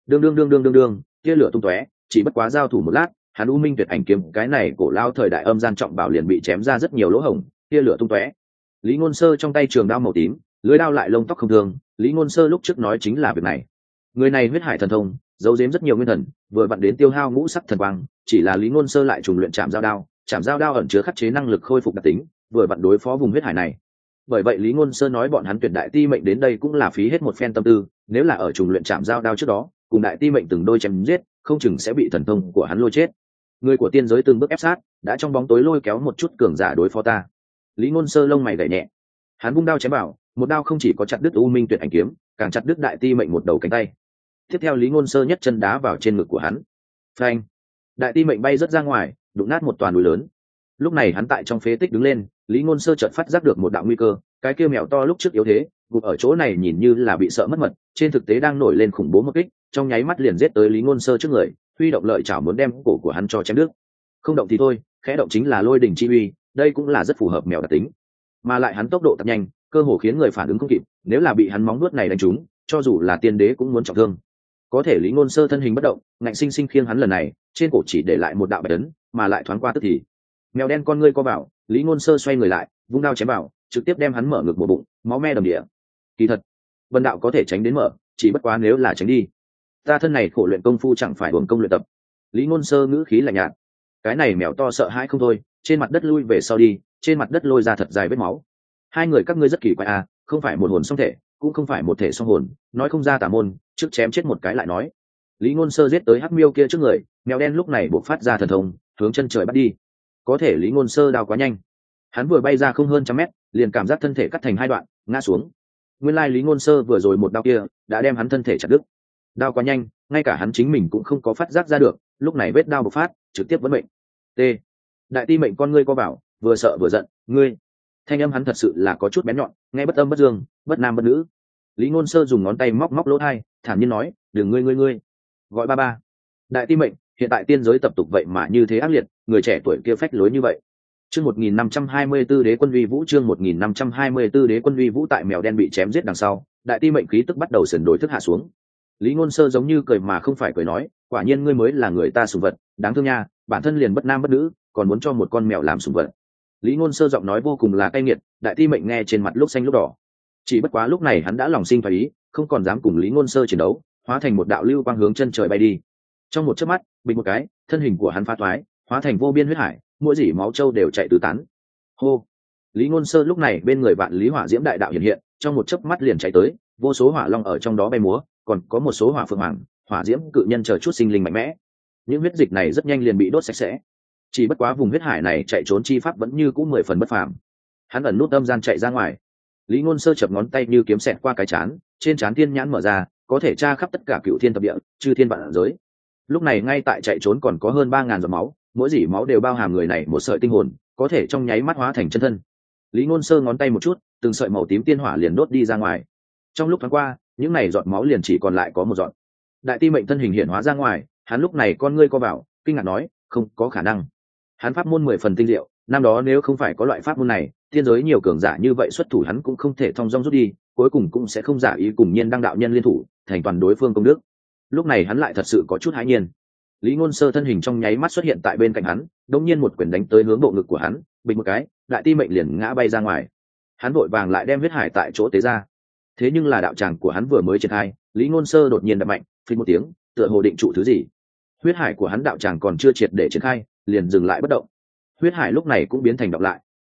Đương, tia lửa tung tóe, chỉ bất quá giao thủ một lát, hắn u minh tuyệt ảnh kiếm cái này cổ lao thời đại âm gian trọng bảo liền bị chém ra rất nhiều lỗ hổng, tia lửa tung tóe. Lý Ngôn Sơ trong tay trường đao màu tím, lưỡi đao lại lông tóc không thương, Lý Ngôn Sơ lúc trước nói chính là việc này. Người này huyết hải thần thông, giấu giếm rất nhiều nguyên thần, vừa vặn đến tiêu hao ngũ sắc thần quang, chỉ là Lý Ngôn Sơ lại trùng luyện chạm giao đao ẩn chứa khắc chế năng lực khôi phục đặc tính, vừa vặn đối phó vùng huyết hải này. Bởi vậy Lý Ngôn Sơ nói bọn hắn tuyệt đại ti mệnh đến đây cũng là phí hết một phen tâm tư, nếu là ở trùng luyện chạm giao đao trước đó, cùng đại ti mệnh từng đôi chém giết, không chừng sẽ bị thần thông của hắn lôi chết. Người của tiên giới từng bước ép sát, đã trong bóng tối lôi kéo một chút cường giả đối phó ta. Lý Ngôn Sơ lông mày gảy nhẹ, hắn vung đao chém bảo, một đao không chỉ có chặt đứt u minh tuyệt ảnh kiếm, càng chặt đứt đại ti mệnh một đầu cánh tay. Tiếp theo Lý Ngôn Sơ nhất chân đá vào trên ngực của hắn, phanh, đại ti mệnh bay rất ra ngoài, đụng nát một toàn núi lớn. Lúc này hắn tại trong phế tích đứng lên, Lý Ngôn Sơ chợt phát giác được một đạo nguy cơ, cái kia mèo to lúc trước yếu thế, gục ở chỗ này nhìn như là bị sợ mất mật, trên thực tế đang nổi lên khủng bố một kích, trong nháy mắt liền giết tới Lý Ngôn Sơ trước người, huy động lợi chảo muốn đem cổ của hắn cho chém đứt. Không động thì thôi, khẽ động chính là lôi đỉnh chi uy, đây cũng là rất phù hợp mèo đặc tính. Mà lại hắn tốc độ thật nhanh, cơ hồ khiến người phản ứng không kịp, nếu là bị hắn móng vuốt này đánh trúng, cho dù là tiên đế cũng muốn trọng thương. Có thể Lý Ngôn Sơ thân hình bất động, ngạnh sinh sinh khiêng hắn lần này, trên cổ chỉ để lại một đạo bạch ấn, mà lại thoáng qua tức thì. Mèo đen con ngươi co vào, Lý Ngôn Sơ xoay người lại, vung đao chém vào, trực tiếp đem hắn mở ngực một bụng, máu me đầm đìa. Kỳ thật, vân đạo có thể tránh đến mở, chỉ bất quá nếu là tránh đi, ta thân này khổ luyện công phu chẳng phải uổng công luyện tập. Lý Ngôn Sơ ngữ khí lạnh nhạt. Cái này mèo to sợ hãi không thôi, trên mặt đất lui về sau đi, trên mặt đất lôi ra thật dài vết máu. Hai người các ngươi rất kỳ quái à, không phải một hồn song thể, cũng không phải một thể song hồn, nói không ra tà môn, trước chém chết một cái lại nói. Lý Ngôn Sơ giết tới hắc miêu kia trước người, mèo đen lúc này buộc phát ra thần thông, hướng chân trời bắt đi. Có thể Lý Ngôn Sơ đao quá nhanh, hắn vừa bay ra không hơn trăm mét, liền cảm giác thân thể cắt thành hai đoạn, ngã xuống. Nguyên lai Lý Ngôn Sơ vừa rồi một đao kia đã đem hắn thân thể chặt đứt. Đao quá nhanh, ngay cả hắn chính mình cũng không có phát giác ra được, lúc này vết đao bộc phát, trực tiếp vấn mệnh. T. Đại ti mệnh con ngươi co vào, vừa sợ vừa giận, ngươi. Thanh âm hắn thật sự là có chút bén nhọn, nghe bất âm bất dương, bất nam bất nữ. Lý Ngôn Sơ dùng ngón tay móc móc lỗ tai, thản nhiên nói, "Đừng ngươi, gọi ba ba." Đại ti mệnh, hiện tại tiên giới tập tục vậy mà như thế ác liệt, người trẻ tuổi kia phách lối như vậy. Chương 1524 Đế quân uy vũ, chương 1524 Đế quân uy vũ. Tại mèo đen bị chém giết đằng sau, đại ti mệnh khí tức bắt đầu sườn đổi thức hạ xuống. Lý Ngôn Sơ giống như cười mà không phải cười nói, quả nhiên ngươi mới là người ta sủng vật, đáng thương nha, bản thân liền bất nam bất nữ, còn muốn cho một con mèo làm sủng vật. Lý Ngôn Sơ giọng nói vô cùng là cay nghiệt, đại ti mệnh nghe trên mặt lúc xanh lúc đỏ. Chỉ bất quá lúc này hắn đã lòng sinh thoái ý, không còn dám cùng Lý Ngôn Sơ chiến đấu, hóa thành một đạo lưu quang hướng chân trời bay đi. Trong một chớp mắt, bình một cái, thân hình của hắn phá thoái, hóa thành vô biên huyết hải, mỗi dỉ máu châu đều chạy tứ tán. Hô! Lý Ngôn Sơ lúc này bên người vạn lý hỏa diễm đại đạo hiện hiện, trong một chớp mắt liền chạy tới, vô số hỏa long ở trong đó bay múa, còn có một số hỏa phượng hoàng, hỏa diễm cự nhân chờ chút sinh linh mạnh mẽ. Những huyết dịch này rất nhanh liền bị đốt sạch sẽ. Chỉ bất quá vùng huyết hải này chạy trốn chi pháp vẫn như cũ 10 phần bất phàm. Hắn ẩn nút âm gian chạy ra ngoài. Lý Ngôn Sơ chập ngón tay như kiếm xẹt qua cái trán, trên trán thiên nhãn mở ra, có thể tra khắp tất cả cựu thiên thập địa, chư thiên vạn giới. Lúc này ngay tại chạy trốn còn có hơn 3000 giọt máu, mỗi dỉ máu đều bao hàm người này một sợi tinh hồn, có thể trong nháy mắt hóa thành chân thân. Lý Ngôn Sơ ngón tay một chút, từng sợi màu tím tiên hỏa liền đốt đi ra ngoài. Trong lúc thoáng qua, những này giọt máu liền chỉ còn lại có một giọt. Đại ti mệnh thân hình hiện hóa ra ngoài, hắn lúc này con ngươi co vào, kinh ngạc nói, không có khả năng. Hắn pháp môn 10 phần tinh diệu, năm đó nếu không phải có loại pháp môn này, tiên giới nhiều cường giả như vậy xuất thủ hắn cũng không thể thông dong rút đi, cuối cùng cũng sẽ không giả ý cùng Nhiên Đăng đạo nhân liên thủ, thành toàn đối phương công đức. Lúc này hắn lại thật sự có chút hãi nhiên. Lý Ngôn Sơ thân hình trong nháy mắt xuất hiện tại bên cạnh hắn, đột nhiên một quyền đánh tới hướng bộ ngực của hắn, bình một cái, đại ti mệnh liền ngã bay ra ngoài. Hắn vội vàng lại đem huyết hải tại chỗ tế ra. Thế nhưng là đạo tràng của hắn vừa mới triển khai, Lý Ngôn Sơ đột nhiên đập mạnh, phình một tiếng, tựa hồ định trụ thứ gì. Huyết hải của hắn đạo tràng còn chưa triệt để triển khai, liền dừng lại bất động. Huyết hải lúc này cũng biến thành đọc lại.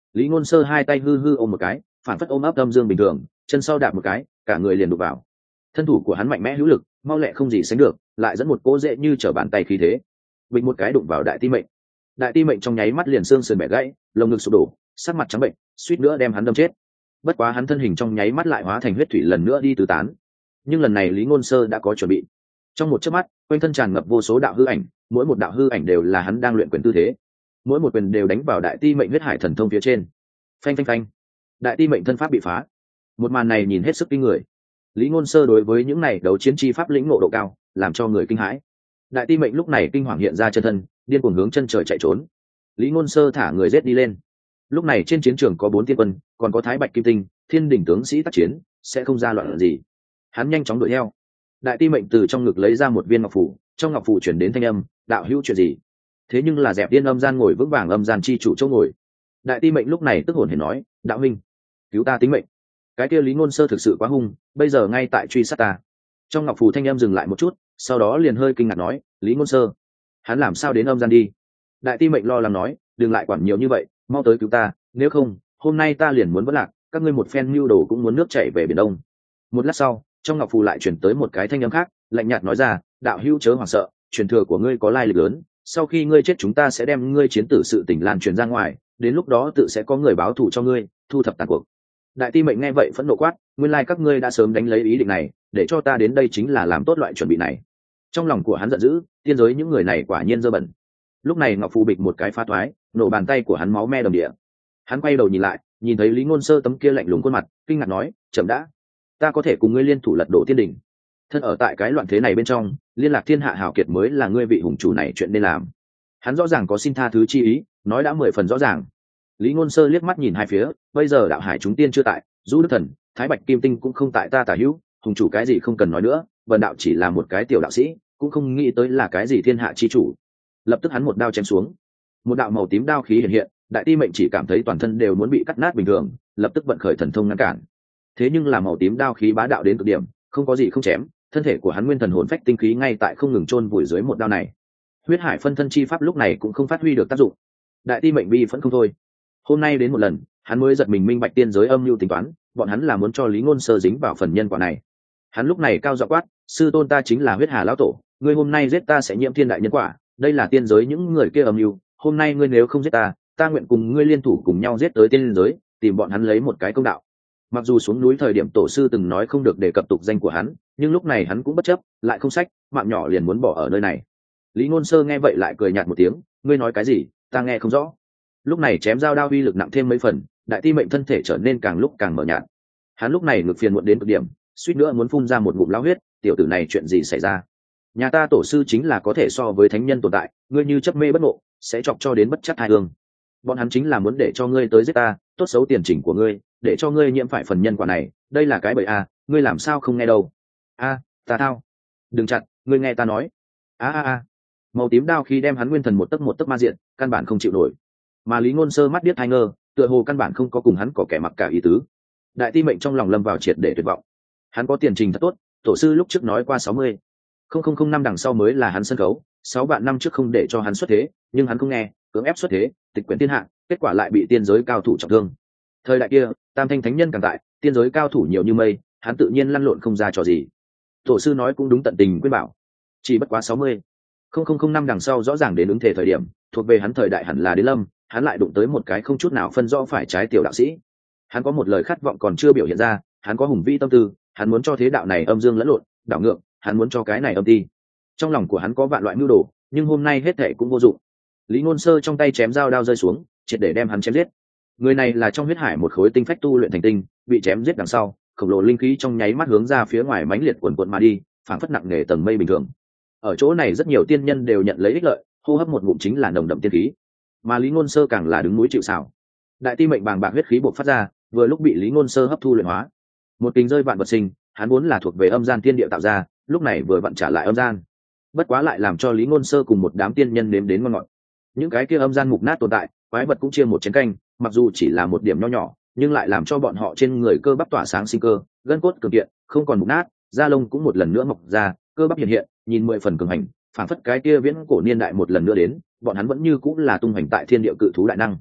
Lý Ngôn Sơ hai tay hư hư ôm một cái, phản phất ôm ấp âm dương bình thường, chân sau đạp một cái, cả người liền đụng vào. Thân thủ của hắn mạnh mẽ hữu lực, mau lẹ không gì sánh được, lại dẫn một cỗ dễ như trở bàn tay khí thế. Bình một cái đụng vào đại ti mệnh. Đại ti mệnh trong nháy mắt liền xương sườn bẻ gãy, lồng ngực sụp đổ, sắc mặt trắng bệnh, suýt nữa đem hắn đâm chết. Bất quá hắn thân hình trong nháy mắt lại hóa thành huyết thủy lần nữa đi tứ tán. Nhưng lần này Lý Ngôn Sơ đã có chuẩn bị. Trong một chớp mắt, quanh thân tràn ngập vô số đạo hư ảnh, mỗi một đạo hư ảnh đều là hắn đang luyện quyền tư thế. Mỗi một quyền đều đánh vào đại ti mệnh huyết hải thần thông phía trên. Phanh phanh phanh. Đại ti mệnh thân pháp bị phá. Một màn này nhìn hết sức kinh người. Lý Ngôn Sơ đối với những này đấu chiến chi pháp lĩnh ngộ độ cao, làm cho người kinh hãi. Đại ti mệnh lúc này kinh hoàng hiện ra chân thân, điên cuồng hướng chân trời chạy trốn. Lý Ngôn Sơ thả người giết đi lên. Lúc này trên chiến trường có 4 tiên quân, còn có Thái Bạch Kim Tinh, Thiên Đỉnh tướng sĩ tác chiến, sẽ không ra loạn gì. Hắn nhanh chóng đuổi theo. Đại ti mệnh từ trong ngực lấy ra một viên ngọc phù, trong ngọc phù chuyển đến thanh âm, đạo hữu chuyện gì? Thế nhưng là Dẹp Tiên âm gian ngồi vững vàng âm gian chi chủ chỗ ngồi. Đại ti mệnh lúc này tức hồn hển nói, đạo huynh, cứu ta tính mệnh. Cái kia Lý Ngôn Sơ thực sự quá hung, bây giờ ngay tại truy sát ta. Trong ngọc phù thanh âm dừng lại một chút, sau đó liền hơi kinh ngạc nói, Lý Ngôn Sơ, hắn làm sao đến âm gian đi? Đại ti mệnh lo lắng nói, đừng lại quản nhiều như vậy, mau tới cứu ta, nếu không hôm nay ta liền muốn vỡ lạc, các ngươi một phen mưu đồ cũng muốn nước chảy về biển đông. Một lát sau, trong ngọc phù lại chuyển tới một cái thanh âm khác, lạnh nhạt nói ra, đạo hữu chớ hoảng sợ, truyền thừa của ngươi có lai lịch lớn, sau khi ngươi chết chúng ta sẽ đem ngươi chiến tử sự tình lan truyền ra ngoài, đến lúc đó tự sẽ có người báo thù cho ngươi, thu thập tàn cuộc. Đại ti mệnh nghe vậy phẫn nộ quát, nguyên lai các ngươi đã sớm đánh lấy ý định này, để cho ta đến đây chính là làm tốt loại chuẩn bị này. Trong lòng của hắn giận dữ, tiên giới những người này quả nhiên dơ bẩn. Lúc này ngọc phù bịch một cái phá thoái, nổ bàn tay của hắn máu me đầm địa. Hắn quay đầu nhìn lại, nhìn thấy Lý Ngôn Sơ tấm kia lạnh lùng khuôn mặt, kinh ngạc nói, chậm đã, ta có thể cùng ngươi liên thủ lật đổ tiên đỉnh. Thân ở tại cái loạn thế này bên trong, liên lạc thiên hạ hào kiệt mới là ngươi vị hùng chủ này chuyện nên làm. Hắn rõ ràng có xin tha thứ chi ý, nói đã 10 phần rõ ràng. Lý Ngôn Sơ liếc mắt nhìn hai phía, bây giờ đạo hải chúng tiên chưa tại, Du Đức Thần, Thái Bạch Kim Tinh cũng không tại ta tả hữu, hùng chủ cái gì không cần nói nữa, vần đạo chỉ là một cái tiểu đạo sĩ, cũng không nghĩ tới là cái gì thiên hạ chi chủ. Lập tức hắn một đao chém xuống, một đạo màu tím đao khí hiện hiện, đại ti mệnh chỉ cảm thấy toàn thân đều muốn bị cắt nát bình thường, lập tức vận khởi thần thông ngăn cản. Thế nhưng là màu tím đao khí bá đạo đến cực điểm, không có gì không chém, thân thể của hắn nguyên thần hồn phách tinh khí ngay tại không ngừng chôn vùi dưới một đao này. Huyết hải phân thân chi pháp lúc này cũng không phát huy được tác dụng. Đại ti mệnh bi vẫn không thôi. Hôm nay đến một lần, hắn mới giật mình minh bạch tiên giới âm mưu tính toán, bọn hắn là muốn cho Lý Ngôn Sơ dính vào phần nhân quả này. Hắn lúc này cao giọng quát, sư tôn ta chính là huyết hà lão tổ, ngươi hôm nay giết ta sẽ nhiễm thiên đại nhân quả, đây là tiên giới những người kia âm mưu, hôm nay ngươi nếu không giết ta, ta nguyện cùng ngươi liên thủ cùng nhau giết tới tiên giới, tìm bọn hắn lấy một cái công đạo. Mặc dù xuống núi thời điểm tổ sư từng nói không được đề cập tục danh của hắn, nhưng lúc này hắn cũng bất chấp, lại không sách, mạng nhỏ liền muốn bỏ ở nơi này. Lý Ngôn Sơ nghe vậy lại cười nhạt một tiếng, ngươi nói cái gì, ta nghe không rõ. Lúc này chém dao đao uy lực nặng thêm mấy phần, đại ti mệnh thân thể trở nên càng lúc càng mờ nhạt. Hắn lúc này ngực phiền muộn đến cực điểm, suýt nữa muốn phun ra một ngụm lao huyết, tiểu tử này chuyện gì xảy ra? Nhà ta tổ sư chính là có thể so với thánh nhân tồn tại, ngươi như chấp mê bất ngộ, sẽ chọc cho đến bất chắc hai hương. Bọn hắn chính là muốn để cho ngươi tới giết ta, tốt xấu tiền chỉnh của ngươi, để cho ngươi nhiễm phải phần nhân quả này, đây là cái bẫy a, ngươi làm sao không nghe đâu? A, ta thao. Đừng chặn, ngươi nghe ta nói. A. Màu tím đao khi đem hắn nguyên thần một tấc ma diện, căn bản không chịu nổi. Mà Lý Ngôn Sơ mắt điếc hai ngơ, tựa hồ căn bản không có cùng hắn có kẻ mặc cả ý tứ. Đại ti mệnh trong lòng lâm vào triệt để tuyệt vọng. Hắn có tiền trình thật tốt, tổ sư lúc trước nói qua 60 năm đằng sau mới là hắn sân khấu, 6 vạn năm trước không để cho hắn xuất thế, nhưng hắn không nghe, cưỡng ép xuất thế, tịch quyển thiên hạ, kết quả lại bị tiên giới cao thủ trọng thương. Thời đại kia, tam thanh thánh nhân càng tại, tiên giới cao thủ nhiều như mây, hắn tự nhiên lăn lộn không ra trò gì. Tổ sư nói cũng đúng tận tình khuyên bảo, chỉ bất quá 60 năm đằng sau rõ ràng đến ứng thể thời điểm, thuộc về hắn thời đại hẳn là đến lâm, hắn lại đụng tới một cái không chút nào phân rõ phải trái tiểu đạo sĩ. Hắn có một lời khát vọng còn chưa biểu hiện ra, hắn có hùng vĩ tâm tư, hắn muốn cho thế đạo này âm dương lẫn lộn, đảo ngược, hắn muốn cho cái này âm ti. Trong lòng của hắn có vạn loại mưu đồ, nhưng hôm nay hết thảy cũng vô dụng. Lý Ngôn Sơ trong tay chém dao đao rơi xuống, triệt để đem hắn chém giết. Người này là trong huyết hải một khối tinh phách tu luyện thành tinh, bị chém giết đằng sau, khổng lồ linh khí trong nháy mắt hướng ra phía ngoài mãnh liệt cuồn cuộn mà đi, phảng phất nặng nề tầng mây bình thường. Ở chỗ này rất nhiều tiên nhân đều nhận lấy ích lợi, hô hấp một ngụm chính là nồng đậm tiên khí. Mà Lý Ngôn Sơ càng là đứng núi chịu sào. Đại ti mệnh bàng bạc huyết khí bộc phát ra, vừa lúc bị Lý Ngôn Sơ hấp thu luyện hóa. Một kính rơi vạn vật sinh, hắn vốn là thuộc về âm gian tiên địa tạo ra, lúc này vừa vặn trả lại âm gian. Bất quá lại làm cho Lý Ngôn Sơ cùng một đám tiên nhân nếm đến ngon ngọt. Những cái kia âm gian mục nát tồn tại, quái vật cũng chia một chén canh, mặc dù chỉ là một điểm nho nhỏ, nhưng lại làm cho bọn họ trên người cơ bắp tỏa sáng sinh cơ, gân cốt cường kiện, không còn mục nát, da lông cũng một lần nữa mọc ra, cơ bắp hiện hiện, nhìn 10 phần cường hành, phản phất cái kia viễn cổ niên đại một lần nữa đến, bọn hắn vẫn như cũng là tung hành tại thiên địa cự thú đại năng.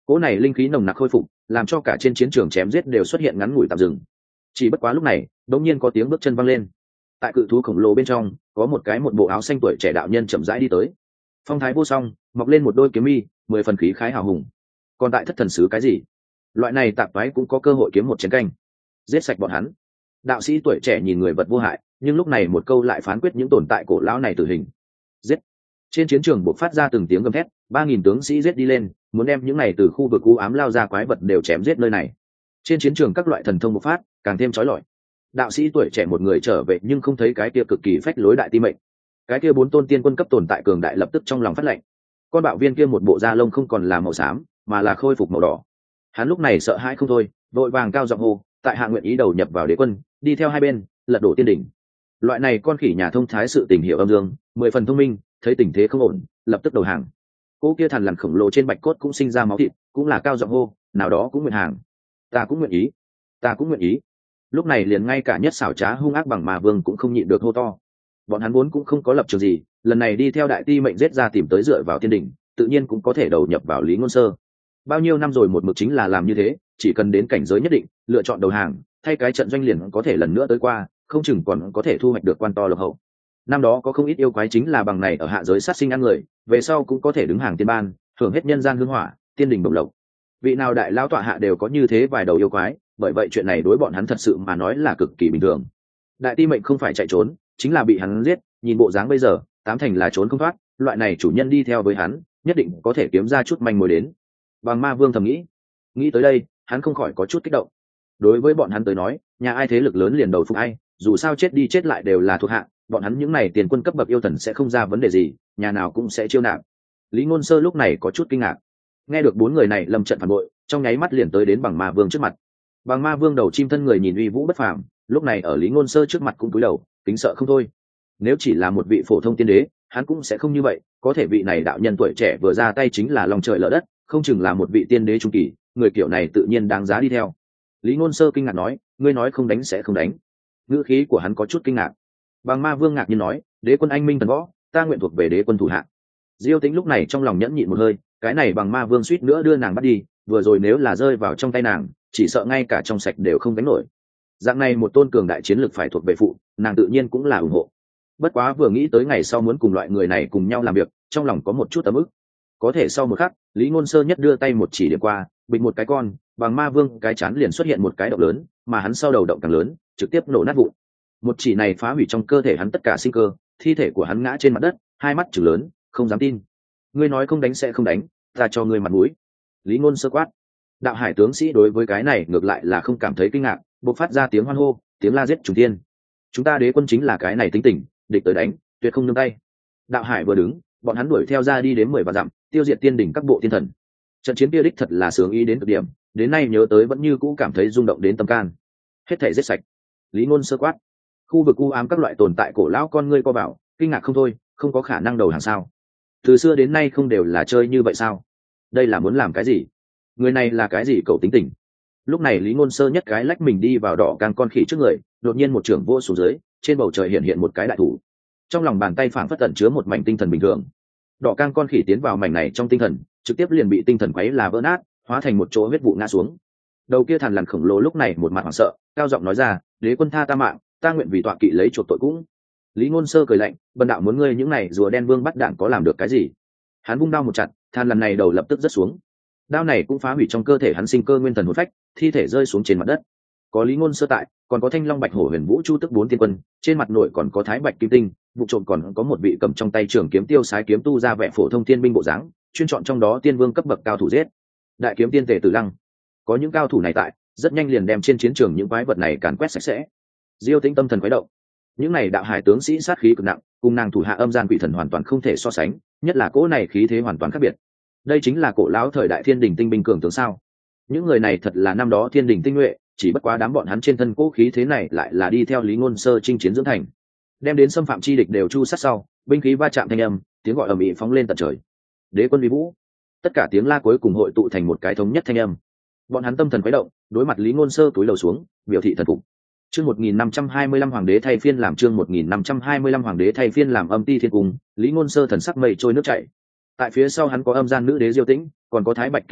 cỗ này linh khí nồng nặc khôi phục làm cho cả trên chiến trường chém giết đều xuất hiện ngắn ngủi tạm dừng. Chỉ bất quá lúc này đống nhiên có tiếng bước chân văng lên. Tại cự thú khổng lồ bên trong có một bộ áo xanh tuổi trẻ đạo nhân chậm rãi đi tới, phong thái vô song, mọc lên một đôi kiếm mi, 10 phần khí khái hào hùng. Còn tại thất thần sứ cái gì, loại này tạp toái cũng có cơ hội kiếm một chén canh, giết sạch bọn hắn. Đạo sĩ tuổi trẻ nhìn người vật vô hại, nhưng lúc này một câu lại phán quyết những tồn tại cổ lão này tử hình. Giết! Trên chiến trường buộc phát ra từng tiếng gầm thét, 3000 tướng sĩ giết đi lên, muốn đem những này từ khu vực u ám lao ra quái vật đều chém giết nơi này. Trên chiến trường các loại thần thông bộc phát, càng thêm chói lọi. Đạo sĩ tuổi trẻ một người trở về nhưng không thấy cái kia cực kỳ phách lối đại ti mệnh. Cái kia 4 tôn tiên quân cấp tồn tại cường đại lập tức trong lòng phát lệnh. Con bạo viên kia một bộ da lông không còn là màu xám, mà là khôi phục màu đỏ. Hắn lúc này sợ hãi không thôi, vội vàng cao giọng hô, tại hạ nguyện ý đầu nhập vào đế quân, đi theo hai bên, lật đổ tiên đỉnh. Loại này con khỉ nhà thông thái sự tình hiểu âm dương, 10 phần thông minh, thấy tình thế không ổn, lập tức đầu hàng. Cô kia thằn lằn khổng lồ trên bạch cốt cũng sinh ra máu thịt, cũng là cao giọng hô, nào đó cũng nguyện hàng. Ta cũng nguyện ý, ta cũng nguyện ý. Lúc này liền ngay cả nhất xảo trá hung ác bằng mà vương cũng không nhịn được hô to. Bọn hắn vốn cũng không có lập trường gì, lần này đi theo đại ti mệnh giết ra tìm tới dựa vào tiên đỉnh, tự nhiên cũng có thể đầu nhập vào Lý Ngôn Sơ. Bao nhiêu năm rồi một mực chính là làm như thế, chỉ cần đến cảnh giới nhất định, lựa chọn đầu hàng, thay cái trận doanh liền có thể lần nữa tới qua, không chừng còn có thể thu hoạch được quan to lộc hậu. Năm đó có không ít yêu quái chính là bằng này ở hạ giới sát sinh ăn người, về sau cũng có thể đứng hàng tiên ban, hưởng hết nhân gian hương hỏa, tiên đình bổng lộc. Vị nào đại lao tọa hạ đều có như thế vài đầu yêu quái, bởi vậy chuyện này đối bọn hắn thật sự mà nói là cực kỳ bình thường. Đại ti mệnh không phải chạy trốn, chính là bị hắn giết, nhìn bộ dáng bây giờ, 8 thành là trốn không thoát, loại này chủ nhân đi theo với hắn, nhất định có thể kiếm ra chút manh mối đến. Bằng Ma Vương thầm nghĩ tới đây, hắn không khỏi có chút kích động. Đối với bọn hắn tới nói, nhà ai thế lực lớn liền đầu phục ai, dù sao chết đi chết lại đều là thuộc hạ, bọn hắn những này tiền quân cấp bậc yêu thần sẽ không ra vấn đề gì, nhà nào cũng sẽ chiêu nạp. Lý Ngôn Sơ lúc này có chút kinh ngạc, nghe được 4 người này lâm trận phản bội, trong nháy mắt liền tới đến Bằng Ma Vương trước mặt. Bằng Ma Vương đầu chim thân người nhìn uy vũ bất phàm, lúc này ở Lý Ngôn Sơ trước mặt cũng cúi đầu, kính sợ không thôi. Nếu chỉ là một vị phổ thông tiên đế, hắn cũng sẽ không như vậy, có thể vị này đạo nhân tuổi trẻ vừa ra tay chính là lòng trời lở đất, không chừng là một vị tiên đế trung kỳ, người kiểu này tự nhiên đáng giá đi theo. Lý Ngôn Sơ kinh ngạc nói, ngươi nói không đánh sẽ không đánh. Ngữ khí của hắn có chút kinh ngạc. Bằng Ma Vương ngạc nhiên nói, đế quân anh minh thần võ, ta nguyện thuộc về đế quân thủ hạ. Diêu Tĩnh lúc này trong lòng nhẫn nhịn một hơi, cái này Bằng Ma Vương suýt nữa đưa nàng bắt đi, vừa rồi nếu là rơi vào trong tay nàng, chỉ sợ ngay cả trong sạch đều không đánh nổi. Dạng này một tôn cường đại chiến lực phải thuộc về phụ, nàng tự nhiên cũng là ủng hộ. Bất quá vừa nghĩ tới ngày sau muốn cùng loại người này cùng nhau làm việc, trong lòng có một chút ấm ức. Có thể sau một khắc, Lý Ngôn Sơ nhất đưa tay một chỉ điểm qua, bịch một cái con, Bằng Ma Vương cái chán liền xuất hiện một cái động lớn, mà hắn sau đầu động càng lớn, trực tiếp nổ nát vụn. Một chỉ này phá hủy trong cơ thể hắn tất cả sinh cơ, thi thể của hắn ngã trên mặt đất, hai mắt trừng lớn, không dám tin. Ngươi nói không đánh sẽ không đánh, ta cho ngươi mặt mũi. Lý Ngôn Sơ quát. Đạo hải tướng sĩ đối với cái này ngược lại là không cảm thấy kinh ngạc, bộc phát ra tiếng hoan hô, tiếng la giết trùng thiên. Chúng ta đế quân chính là cái này tính tình, địch tới đánh, tuyệt không nương tay. Đạo hải vừa đứng, bọn hắn đuổi theo ra đi đến 10 vạn dặm, tiêu diệt tiên đỉnh các bộ tiên thần. Trận chiến kia đích thật là sướng ý đến cực điểm, đến nay nhớ tới vẫn như cũ cảm thấy rung động đến tâm can. Hết thảy giết sạch. Lý Ngôn Sơ quát. Khu vực u ám các loại tồn tại cổ lão con ngươi co vào, kinh ngạc không thôi, không có khả năng đầu hàng sao? Từ xưa đến nay không đều là chơi như vậy sao? Đây là muốn làm cái gì? Người này là cái gì cậu tính tình? Lúc này Lý Ngôn Sơ nhất cái lách mình đi vào đỏ càng con khỉ trước người, đột nhiên một trưởng vô xuống dưới, trên bầu trời hiện một cái đại thủ. Trong lòng bàn tay phảng phất tẩn chứa một mảnh tinh thần bình thường. Đỏ càng con khỉ tiến vào mảnh này trong tinh thần, trực tiếp liền bị tinh thần quấy là vỡ nát, hóa thành một chỗ huyết vụ ngã xuống. Đầu kia thằn lằn khổng lồ lúc này một mặt hoảng sợ, cao giọng nói ra, đế quân tha ta mạng, ta nguyện vì tọa kỵ lấy chuộc tội cũng. Lý Ngôn Sơ cười lạnh, bần đạo muốn ngươi những này rùa đen vương bắt đạn có làm được cái gì? Hắn vung đao một chặt, than lần này đầu lập tức rớt xuống. Đao này cũng phá hủy trong cơ thể hắn sinh cơ nguyên thần hồn phách, thi thể rơi xuống trên mặt đất. Có Lý Ngôn Sơ tại, còn có Thanh Long Bạch Hổ Huyền Vũ Chu Tức 4 tiên quân, trên mặt nội còn có Thái Bạch Kim Tinh, vụ trộm còn có một vị cầm trong tay trường kiếm tiêu sái kiếm tu ra vẻ phổ thông tiên binh bộ dáng, chuyên chọn trong đó tiên vương cấp bậc cao thủ giết. Đại kiếm tiên tề Tử Lăng. Có những cao thủ này tại, rất nhanh liền đem trên chiến trường những quái vật này càn quét sạch sẽ. Diêu Tĩnh tâm thần khuấy động. Những này đạo hải tướng sĩ sát khí cực nặng, cùng nàng thủ hạ âm gian quỷ thần hoàn toàn không thể so sánh, nhất là cỗ này khí thế hoàn toàn khác biệt. Đây chính là cổ lão thời đại thiên đình tinh binh cường tướng sao? Những người này thật là năm đó thiên đình tinh nhuệ, chỉ bất quá đám bọn hắn trên thân cỗ khí thế này lại là đi theo Lý Ngôn Sơ chinh chiến dưỡng thành, đem đến xâm phạm chi địch đều chu sát sau, binh khí va chạm thanh âm, tiếng gọi ầm ĩ phóng lên tận trời. Đế quân uy vũ, tất cả tiếng la cuối cùng hội tụ thành một cái thống nhất thanh âm. Bọn hắn tâm thần khuấy động, đối mặt Lý Ngôn Sơ túi đầu xuống, biểu thị thần phục. Chương 1525 hoàng đế thay phiên làm chương 1525 hoàng đế thay phiên làm âm ti thiên cung, Lý Ngôn Sơ thần sắc mây trôi nước chảy. Tại phía sau hắn có âm gian nữ đế Diêu Tĩnh, còn có Thái Bạch Kim Tinh,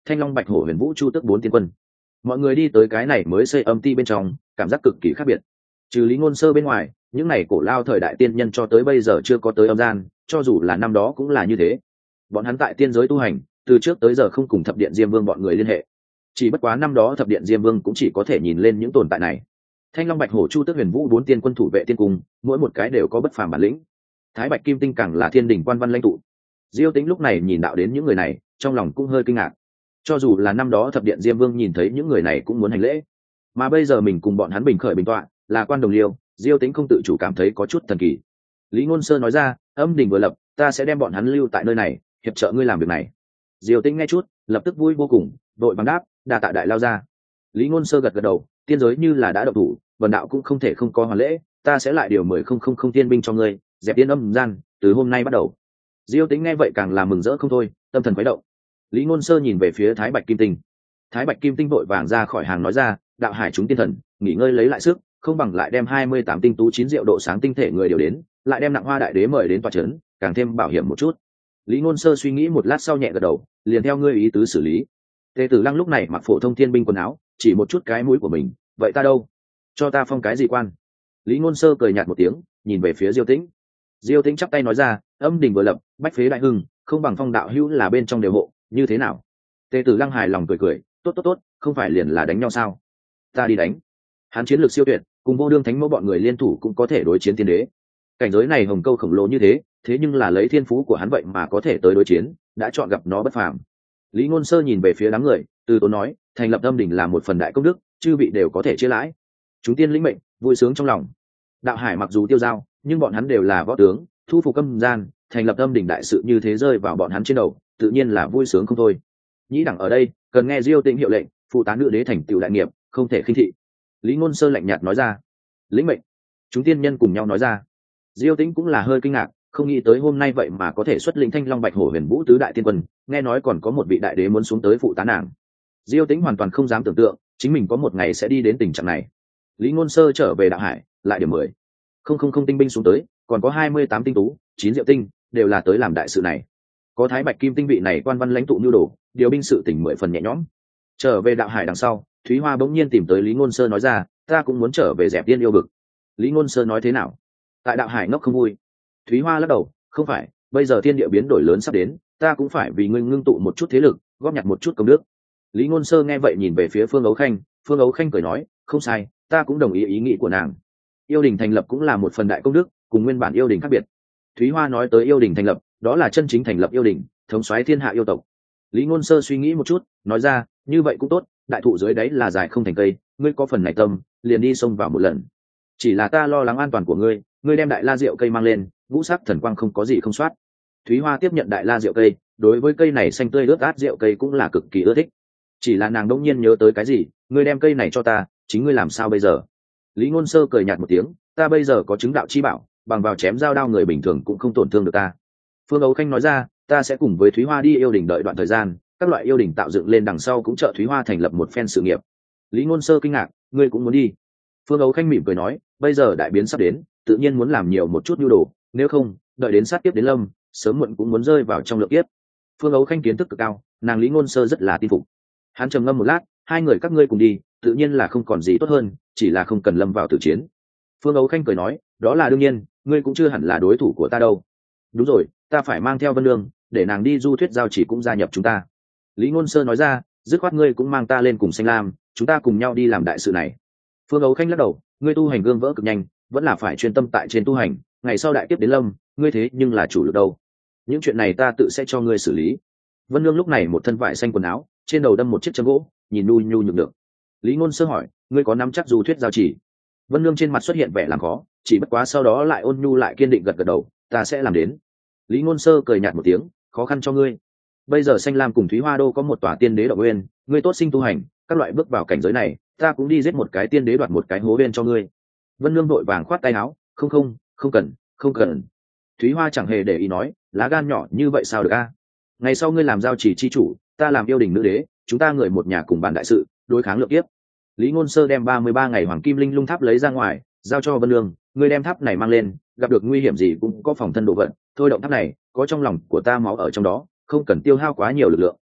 Thanh Long Bạch Hổ Huyền Vũ Chu Tước 4 tiên quân. Mọi người đi tới cái này mới xây âm ti bên trong, cảm giác cực kỳ khác biệt. Trừ Lý Ngôn Sơ bên ngoài, những này cổ lao thời đại tiên nhân cho tới bây giờ chưa có tới âm gian, cho dù là năm đó cũng là như thế. Bọn hắn tại tiên giới tu hành, từ trước tới giờ không cùng Thập Điện Diêm Vương bọn người liên hệ. Chỉ bất quá năm đó Thập Điện Diêm Vương cũng chỉ có thể nhìn lên những tồn tại này. Thanh Long Bạch Hổ Chu Tước Huyền Vũ 4 tiên quân thủ vệ tiên cung, mỗi một cái đều có bất phàm bản lĩnh. Thái Bạch Kim Tinh càng là thiên đỉnh quan văn lãnh tụ. Diêu Tĩnh lúc này nhìn đạo đến những người này, trong lòng cũng hơi kinh ngạc. Cho dù là năm đó Thập Điện Diêm Vương nhìn thấy những người này cũng muốn hành lễ, mà bây giờ mình cùng bọn hắn bình khởi bình tọa, là quan đồng liêu, Diêu Tĩnh không tự chủ cảm thấy có chút thần kỳ. Lý Ngôn Sơ nói ra, âm đình vừa lập, ta sẽ đem bọn hắn lưu tại nơi này, hiệp trợ ngươi làm việc này. Diêu Tĩnh nghe chút, lập tức vui vô cùng, đội bằng đáp, đa tạ đại lao ra. Lý Ngôn Sơ gật gật đầu, tiên giới như là đã động thủ, vần đạo cũng không thể không có hoàn lễ, ta sẽ lại điều 10,000 tiên binh cho ngươi, dẹp tiên âm gian, từ hôm nay bắt đầu. Diêu Tĩnh nghe vậy càng là mừng rỡ không thôi, tâm thần khuấy động. Lý Ngôn Sơ nhìn về phía Thái Bạch Kim Tinh. Thái Bạch Kim Tinh vội vàng ra khỏi hàng nói ra, đạo hải chúng tiên thần, nghỉ ngơi lấy lại sức, không bằng lại đem 28 tinh tú 9 diệu độ sáng tinh thể người điều đến, lại đem Nặng Hoa đại đế mời đến tọa trấn, càng thêm bảo hiểm một chút. Lý Ngôn Sơ suy nghĩ một lát sau nhẹ gật đầu, liền theo ngươi ý tứ xử lý. Tề Tử Lăng lúc này mặc phổ thông thiên binh quần áo, chỉ một chút cái mũi của mình, vậy ta đâu? Cho ta phong cái gì quan? Lý Ngôn Sơ cười nhạt một tiếng, nhìn về phía Diêu Tĩnh. Diêu Tĩnh chắp tay nói ra, âm đình vừa lập, bách phế đại hưng, không bằng phong đạo hữu là bên trong đều hộ, như thế nào? Tề Tử Lăng hài lòng cười cười, tốt, không phải liền là đánh nhau sao? Ta đi đánh. Hắn chiến lược siêu tuyệt, cùng Vô Đương Thánh Mẫu bọn người liên thủ cũng có thể đối chiến tiên đế. Cảnh giới này hồng câu khổng lồ như thế, thế nhưng là lấy thiên phú của hắn vậy mà có thể tới đối chiến, đã chọn gặp nó bất phàm. Lý Ngôn Sơ nhìn về phía đám người, từ tốn nói, thành lập âm đỉnh là một phần đại công đức, chư vị đều có thể chia lãi. Chúng tiên lĩnh mệnh, vui sướng trong lòng. Đạo hải mặc dù tiêu dao, nhưng bọn hắn đều là võ tướng, thu phục âm gian, thành lập âm đỉnh đại sự như thế rơi vào bọn hắn trên đầu, tự nhiên là vui sướng không thôi. Nhĩ đẳng ở đây, cần nghe Diêu Tĩnh hiệu lệnh, phụ tá nữ đế thành tựu đại nghiệp, không thể khinh thị. Lý Ngôn Sơ lạnh nhạt nói ra. Lĩnh mệnh. Chúng tiên nhân cùng nhau nói ra. Diêu Tĩnh cũng là hơi kinh ngạc, không nghĩ tới hôm nay vậy mà có thể xuất lĩnh Thanh Long Bạch Hổ Huyền Vũ tứ đại tiên quân, nghe nói còn có một vị đại đế muốn xuống tới phụ tá nàng. Diêu Tĩnh hoàn toàn không dám tưởng tượng, chính mình có một ngày sẽ đi đến tình trạng này. Lý Ngôn Sơ trở về đạo hải, lại điểm 10,000 tinh binh xuống tới, còn có 28 tinh tú, 9 diệu tinh, đều là tới làm đại sự này. Có Thái Bạch Kim Tinh vị này quan văn lãnh tụ nhu đồ, điều binh sự tỉnh 10 phần nhẹ nhõm. Trở về đạo hải đằng sau, Thúy Hoa bỗng nhiên tìm tới Lý Ngôn Sơ nói ra, ta cũng muốn trở về dẹp tiên yêu vực. Lý Ngôn Sơ nói thế nào? Tại đạo hải ngốc không vui. Thúy Hoa lắc đầu, không phải, bây giờ thiên địa biến đổi lớn sắp đến, ta cũng phải vì ngươi ngưng tụ một chút thế lực, góp nhặt một chút công đức. Lý Ngôn Sơ nghe vậy nhìn về phía Phương Ấu Khanh, Phương Ấu Khanh cười nói, không sai, ta cũng đồng ý ý nghĩ của nàng. Yêu đình thành lập cũng là một phần đại công đức, cùng nguyên bản yêu đình khác biệt. Thúy Hoa nói tới yêu đình thành lập, đó là chân chính thành lập yêu đình, thống soái thiên hạ yêu tộc. Lý Ngôn Sơ suy nghĩ một chút, nói ra, như vậy cũng tốt, đại thụ dưới đấy là dài không thành cây, ngươi có phần này tâm, liền đi xông vào một lần. Chỉ là ta lo lắng an toàn của ngươi, ngươi đem đại la diệu cây mang lên, ngũ sắc thần quang không có gì không soát. Thúy Hoa tiếp nhận đại la diệu cây, đối với cây này xanh tươi ướt át diệu cây cũng là cực kỳ ưa thích. Chỉ là nàng đột nhiên nhớ tới cái gì, ngươi đem cây này cho ta, chính ngươi làm sao bây giờ? Lý Ngôn Sơ cười nhạt một tiếng, ta bây giờ có chứng đạo chi bảo, bằng vào chém dao đao người bình thường cũng không tổn thương được ta. Phương Ấu Khanh nói ra, ta sẽ cùng với Thúy Hoa đi yêu đình đợi đoạn thời gian, các loại yêu đình tạo dựng lên đằng sau cũng trợ Thúy Hoa thành lập một phen sự nghiệp. Lý Ngôn Sơ kinh ngạc, ngươi cũng muốn đi? Phương Ấu Khanh mỉm cười nói, bây giờ đại biến sắp đến, tự nhiên muốn làm nhiều một chút nhu đồ, nếu không, đợi đến sát kiếp đến lâm, sớm muộn cũng muốn rơi vào trong lượng kiếp. Phương Ấu Khanh kiến thức cực cao, nàng Lý Ngôn Sơ rất là tin phục. Hắn trầm ngâm một lát, hai người các ngươi cùng đi, tự nhiên là không còn gì tốt hơn, chỉ là không cần lâm vào tử chiến. Phương Ấu Khanh cười nói, đó là đương nhiên, ngươi cũng chưa hẳn là đối thủ của ta đâu. Đúng rồi, ta phải mang theo Vân Nương, để nàng đi du thuyết giao chỉ cũng gia nhập chúng ta. Lý Ngôn Sơ nói ra, dứt khoát ngươi cũng mang ta lên cùng Xanh Lam, chúng ta cùng nhau đi làm đại sự này. Phương Ấu Khanh lắc đầu, ngươi tu hành gương vỡ cực nhanh, vẫn là phải chuyên tâm tại trên tu hành, ngày sau đại kiếp đến lâm, ngươi thế nhưng là chủ lực đâu. Những chuyện này ta tự sẽ cho ngươi xử lý. Vân Nương lúc này một thân vải xanh quần áo, trên đầu đâm một chiếc châm gỗ, nhìn nhu nhu nhược được. Lý Ngôn Sơ hỏi, ngươi có nắm chắc du thuyết giao chỉ? Vân Nương trên mặt xuất hiện vẻ làm khó, chỉ bất quá sau đó lại ôn nhu lại kiên định gật gật đầu, ta sẽ làm đến. Lý Ngôn Sơ cười nhạt một tiếng, khó khăn cho ngươi. Bây giờ Xanh Lam cùng Thúy Hoa Đô có một tòa tiên đế động nguyên, ngươi tốt sinh tu hành, các loại bước vào cảnh giới này, ta cũng đi giết một cái tiên đế đoạt một cái hố bên cho ngươi. Vân Nương vội vàng khoát tay áo, không cần. Thúy Hoa chẳng hề để ý nói, lá gan nhỏ như vậy sao được a? Ngày sau ngươi làm giao chỉ chi chủ, ta làm yêu đình nữ đế, chúng ta người một nhà cùng bàn đại sự, đối kháng lượng kiếp. Lý Ngôn Sơ đem 33 ngày hoàng kim linh lung tháp lấy ra ngoài, giao cho Vân Nương, ngươi đem tháp này mang lên, gặp được nguy hiểm gì cũng có phòng thân độ vận, thôi động tháp này, có trong lòng của ta máu ở trong đó, không cần tiêu hao quá nhiều lực lượng.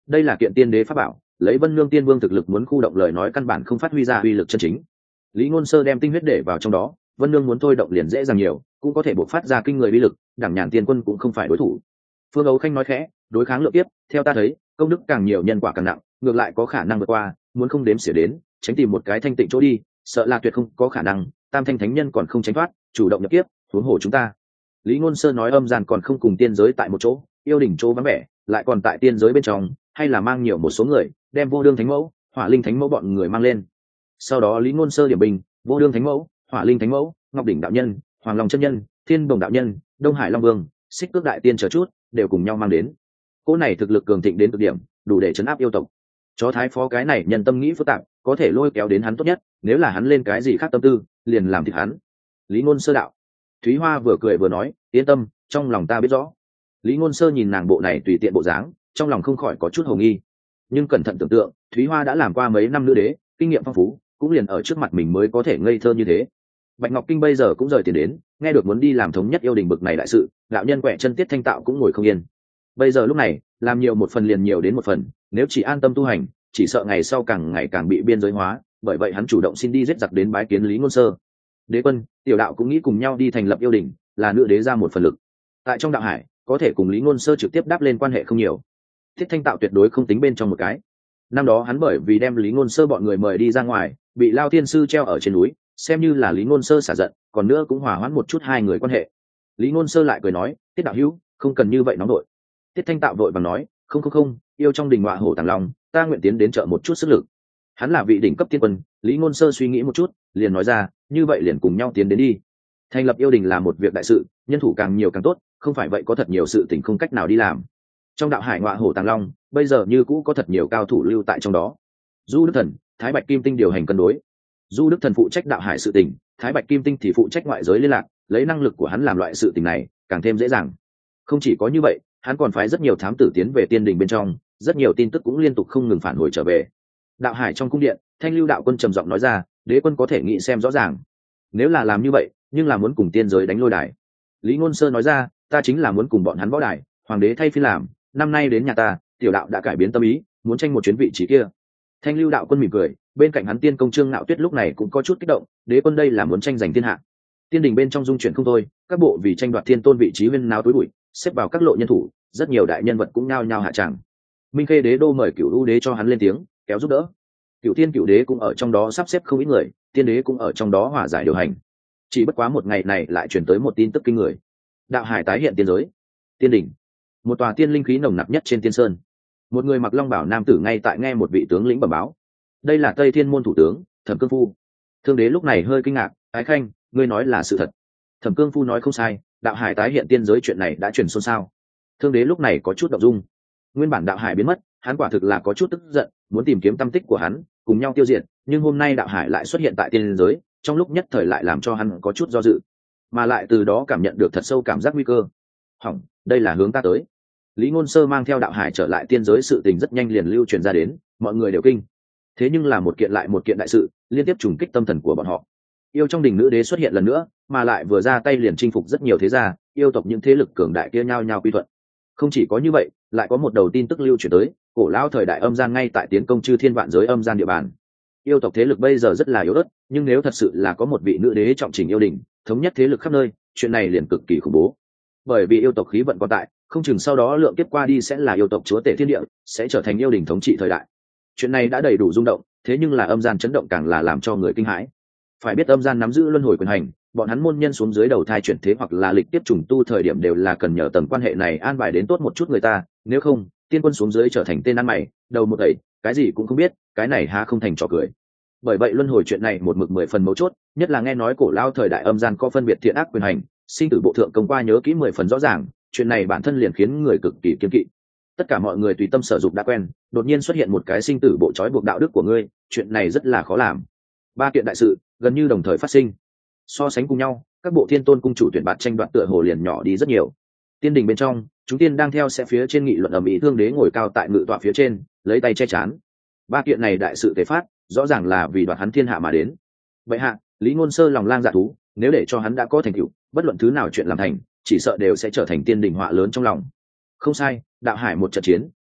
đây là kiện tiên đế pháp bảo, lấy Vân Nương Tiên Vương thực lực muốn khu động lời nói căn bản không phát huy ra uy lực chân chính. Lý Ngôn Sơ đem tinh huyết để vào trong đó, Vân Nương muốn thôi động liền dễ dàng nhiều, cũng có thể bộc phát ra kinh người uy lực, Đẳng Nhàn Tiên Quân cũng không phải đối thủ. Phương Ấu Khanh nói khẽ, đối kháng lượng tiếp, theo ta thấy, công đức càng nhiều nhân quả càng nặng, ngược lại có khả năng vượt qua, muốn không đếm xỉa đến, tránh tìm một cái thanh tịnh chỗ đi, sợ là tuyệt không có khả năng, Tam Thanh Thánh Nhân còn không tránh thoát, chủ động nhập kiếp, huống hồ chúng ta. Lý Ngôn Sơ nói âm gian còn không cùng tiên giới tại một chỗ, yêu đỉnh chỗ vắng vẻ, lại còn tại tiên giới bên trong, hay là mang nhiều một số người, đem Vô Đương Thánh Mẫu, Hỏa Linh Thánh Mẫu bọn người mang lên. Sau đó Lý Ngôn Sơ điểm bình, Vô Đương Thánh Mẫu, Hỏa Linh Thánh Mẫu, Ngọc Đỉnh đạo nhân, Hoàng Long chân nhân, Thiên Bồng đạo nhân, Đông Hải Long Vương, Xích Cước đại tiên chờ chút, đều cùng nhau mang đến. Cô này thực lực cường thịnh đến cực điểm, đủ để trấn áp yêu tộc. Chó thái phó cái này nhân tâm nghĩ phức tạp, có thể lôi kéo đến hắn tốt nhất, nếu là hắn lên cái gì khác tâm tư, liền làm thịt hắn. Lý Ngôn Sơ đạo. Thúy Hoa vừa cười vừa nói, yên tâm, trong lòng ta biết rõ. Lý Ngôn Sơ nhìn nàng bộ này tùy tiện bộ dáng, trong lòng không khỏi có chút hồ nghi. Nhưng cẩn thận tưởng tượng, Thúy Hoa đã làm qua mấy năm nữ đế, kinh nghiệm phong phú, cũng liền ở trước mặt mình mới có thể ngây thơ như thế. Bạch Ngọc Kinh bây giờ cũng rời tiền đến, nghe được muốn đi làm thống nhất yêu đình bực này đại sự, đạo nhân quẹ chân Tiết Thanh Tạo cũng ngồi không yên. Bây giờ lúc này, làm nhiều một phần liền nhiều đến một phần, nếu chỉ an tâm tu hành, chỉ sợ ngày sau càng ngày càng bị biên giới hóa, bởi vậy hắn chủ động xin đi giết giặc đến bái kiến Lý Ngôn Sơ. Đế quân, tiểu đạo cũng nghĩ cùng nhau đi thành lập yêu đình, là nữ đế ra một phần lực. Tại trong đạo hải, có thể cùng Lý Ngôn Sơ trực tiếp đáp lên quan hệ không nhiều. Tiết Thanh Tạo tuyệt đối không tính bên trong một cái. Năm đó hắn bởi vì đem Lý Ngôn Sơ bọn người mời đi ra ngoài, bị Lao Thiên sư treo ở trên núi, xem như là Lý Ngôn Sơ xả giận, còn nữa cũng hòa hoãn một chút hai người quan hệ. Lý Ngôn Sơ lại cười nói, Tiết đạo hữu, không cần như vậy nóng đội. Tiết Thanh Tạo vội vàng nói, không, yêu trong đình ngọa hổ tàng long, ta nguyện tiến đến trợ một chút sức lực. Hắn là vị đỉnh cấp tiên quân. Lý Ngôn Sơ suy nghĩ một chút, liền nói ra, như vậy liền cùng nhau tiến đến đi. Thành lập yêu đình là một việc đại sự, nhân thủ càng nhiều càng tốt, không phải vậy có thật nhiều sự tình không cách nào đi làm. Trong đạo hải ngọa hổ tàng long, bây giờ như cũ có thật nhiều cao thủ lưu tại trong đó. Du Đức Thần, Thái Bạch Kim Tinh điều hành cân đối. Du Đức Thần phụ trách đạo hải sự tình, Thái Bạch Kim Tinh thì phụ trách ngoại giới liên lạc, lấy năng lực của hắn làm loại sự tình này càng thêm dễ dàng. Không chỉ có như vậy, hắn còn phái rất nhiều thám tử tiến về tiên đình bên trong, rất nhiều tin tức cũng liên tục không ngừng phản hồi trở về. Đạo hải trong cung điện, Thanh Lưu đạo quân trầm giọng nói ra, đế quân có thể nghĩ xem rõ ràng. Nếu là làm như vậy, nhưng là muốn cùng tiên giới đánh lôi đài. Lý Ngôn Sơ nói ra, ta chính là muốn cùng bọn hắn võ đài, hoàng đế thay phiên làm, năm nay đến nhà ta, tiểu đạo đã cải biến tâm ý, muốn tranh một chuyến vị trí kia. Thanh Lưu đạo quân mỉm cười, bên cạnh hắn tiên công Trương Nạo Tuyết lúc này cũng có chút kích động, đế quân đây là muốn tranh giành thiên hạ. Tiên đình bên trong dung chuyển không thôi, các bộ vì tranh đoạt thiên tôn vị trí huyên náo tối bụi, xếp vào các lộ nhân thủ, rất nhiều đại nhân vật cũng nhao nhao hạ tràng. Minh Khê đế đô mời Cửu U đế cho hắn lên tiếng, kéo giúp đỡ. Cửu Thiên Cửu đế cũng ở trong đó sắp xếp không ít người, tiên đế cũng ở trong đó hòa giải điều hành. Chỉ bất quá một ngày này lại truyền tới một tin tức kinh người. Đạo hải tái hiện tiên giới. Tiên đỉnh, một tòa tiên linh khí nồng nặc nhất trên tiên sơn. Một người mặc long bào nam tử ngay tại nghe một vị tướng lĩnh bẩm báo. Đây là Tây Thiên môn thủ tướng Thẩm Cương Phu. Thương đế lúc này hơi kinh ngạc, Ái Khanh, ngươi nói là sự thật. Thẩm Cương Phu nói không sai, đạo hải tái hiện tiên giới chuyện này đã truyền xôn xao. Thương đế lúc này có chút động dung. Nguyên bản đạo hải biến mất, hắn quả thực là có chút tức giận, muốn tìm kiếm tâm tích của hắn, cùng nhau tiêu diệt, nhưng hôm nay đạo hải lại xuất hiện tại tiên giới, trong lúc nhất thời lại làm cho hắn có chút do dự, mà lại từ đó cảm nhận được thật sâu cảm giác nguy cơ. Hỏng, đây là hướng ta tới. Lý Ngôn Sơ mang theo đạo hải trở lại tiên giới sự tình rất nhanh liền lưu truyền ra đến, mọi người đều kinh. Thế nhưng là một kiện lại một kiện đại sự, liên tiếp trùng kích tâm thần của bọn họ. Yêu trong đình nữ đế xuất hiện lần nữa, mà lại vừa ra tay liền chinh phục rất nhiều thế gia, yêu tộc những thế lực cường đại kia nhao nhao quy thuận. Không chỉ có như vậy, lại có một đầu tin tức lưu truyền tới, cổ lão thời đại âm gian ngay tại tiến công chư thiên vạn giới âm gian địa bàn. Yêu tộc thế lực bây giờ rất là yếu ớt, nhưng nếu thật sự là có một vị nữ đế trọng trình yêu đình, thống nhất thế lực khắp nơi, chuyện này liền cực kỳ khủng bố. Bởi vì yêu tộc khí vận còn tại, không chừng sau đó lượng kiếp qua đi sẽ là yêu tộc chúa tể thiên địa, sẽ trở thành yêu đình thống trị thời đại. Chuyện này đã đầy đủ rung động, thế nhưng là âm gian chấn động càng là làm cho người kinh hãi. Phải biết âm gian nắm giữ luân hồi quyền hành, bọn hắn môn nhân xuống dưới đầu thai chuyển thế hoặc là lịch tiếp trùng tu thời điểm đều là cần nhờ tầng quan hệ này an bài đến tốt một chút người ta, nếu không, tiên quân xuống dưới trở thành tên ăn mày, đầu một đẩy, cái gì cũng không biết, cái này há không thành trò cười. Bởi vậy luân hồi chuyện này một mực 10 phần mấu chốt, nhất là nghe nói cổ lao thời đại âm gian có phân biệt thiện ác quyền hành, sinh tử bộ thượng công qua nhớ kỹ 10 phần rõ ràng, chuyện này bản thân liền khiến người cực kỳ kiêng kỵ. Tất cả mọi người tùy tâm sở dục đã quen, đột nhiên xuất hiện một cái sinh tử bộ trói buộc đạo đức của ngươi, chuyện này rất là khó làm. Ba kiện đại sự gần như đồng thời phát sinh, so sánh cùng nhau, các bộ thiên tôn cung chủ tuyển bạt tranh đoạt tựa hồ liền nhỏ đi rất nhiều. Tiên đình bên trong, chúng tiên đang theo sẽ phía trên nghị luận ầm ĩ, thương đế ngồi cao tại ngự tọa phía trên, lấy tay che chán. Ba kiện này đại sự tế phát, rõ ràng là vì đoạt hắn thiên hạ mà đến. Vậy hạ, Lý Ngôn Sơ lòng lang dạ thú, nếu để cho hắn đã có thành tựu, bất luận thứ nào chuyện làm thành, chỉ sợ đều sẽ trở thành tiên đình họa lớn trong lòng. Không sai, đạo hải một trận chiến,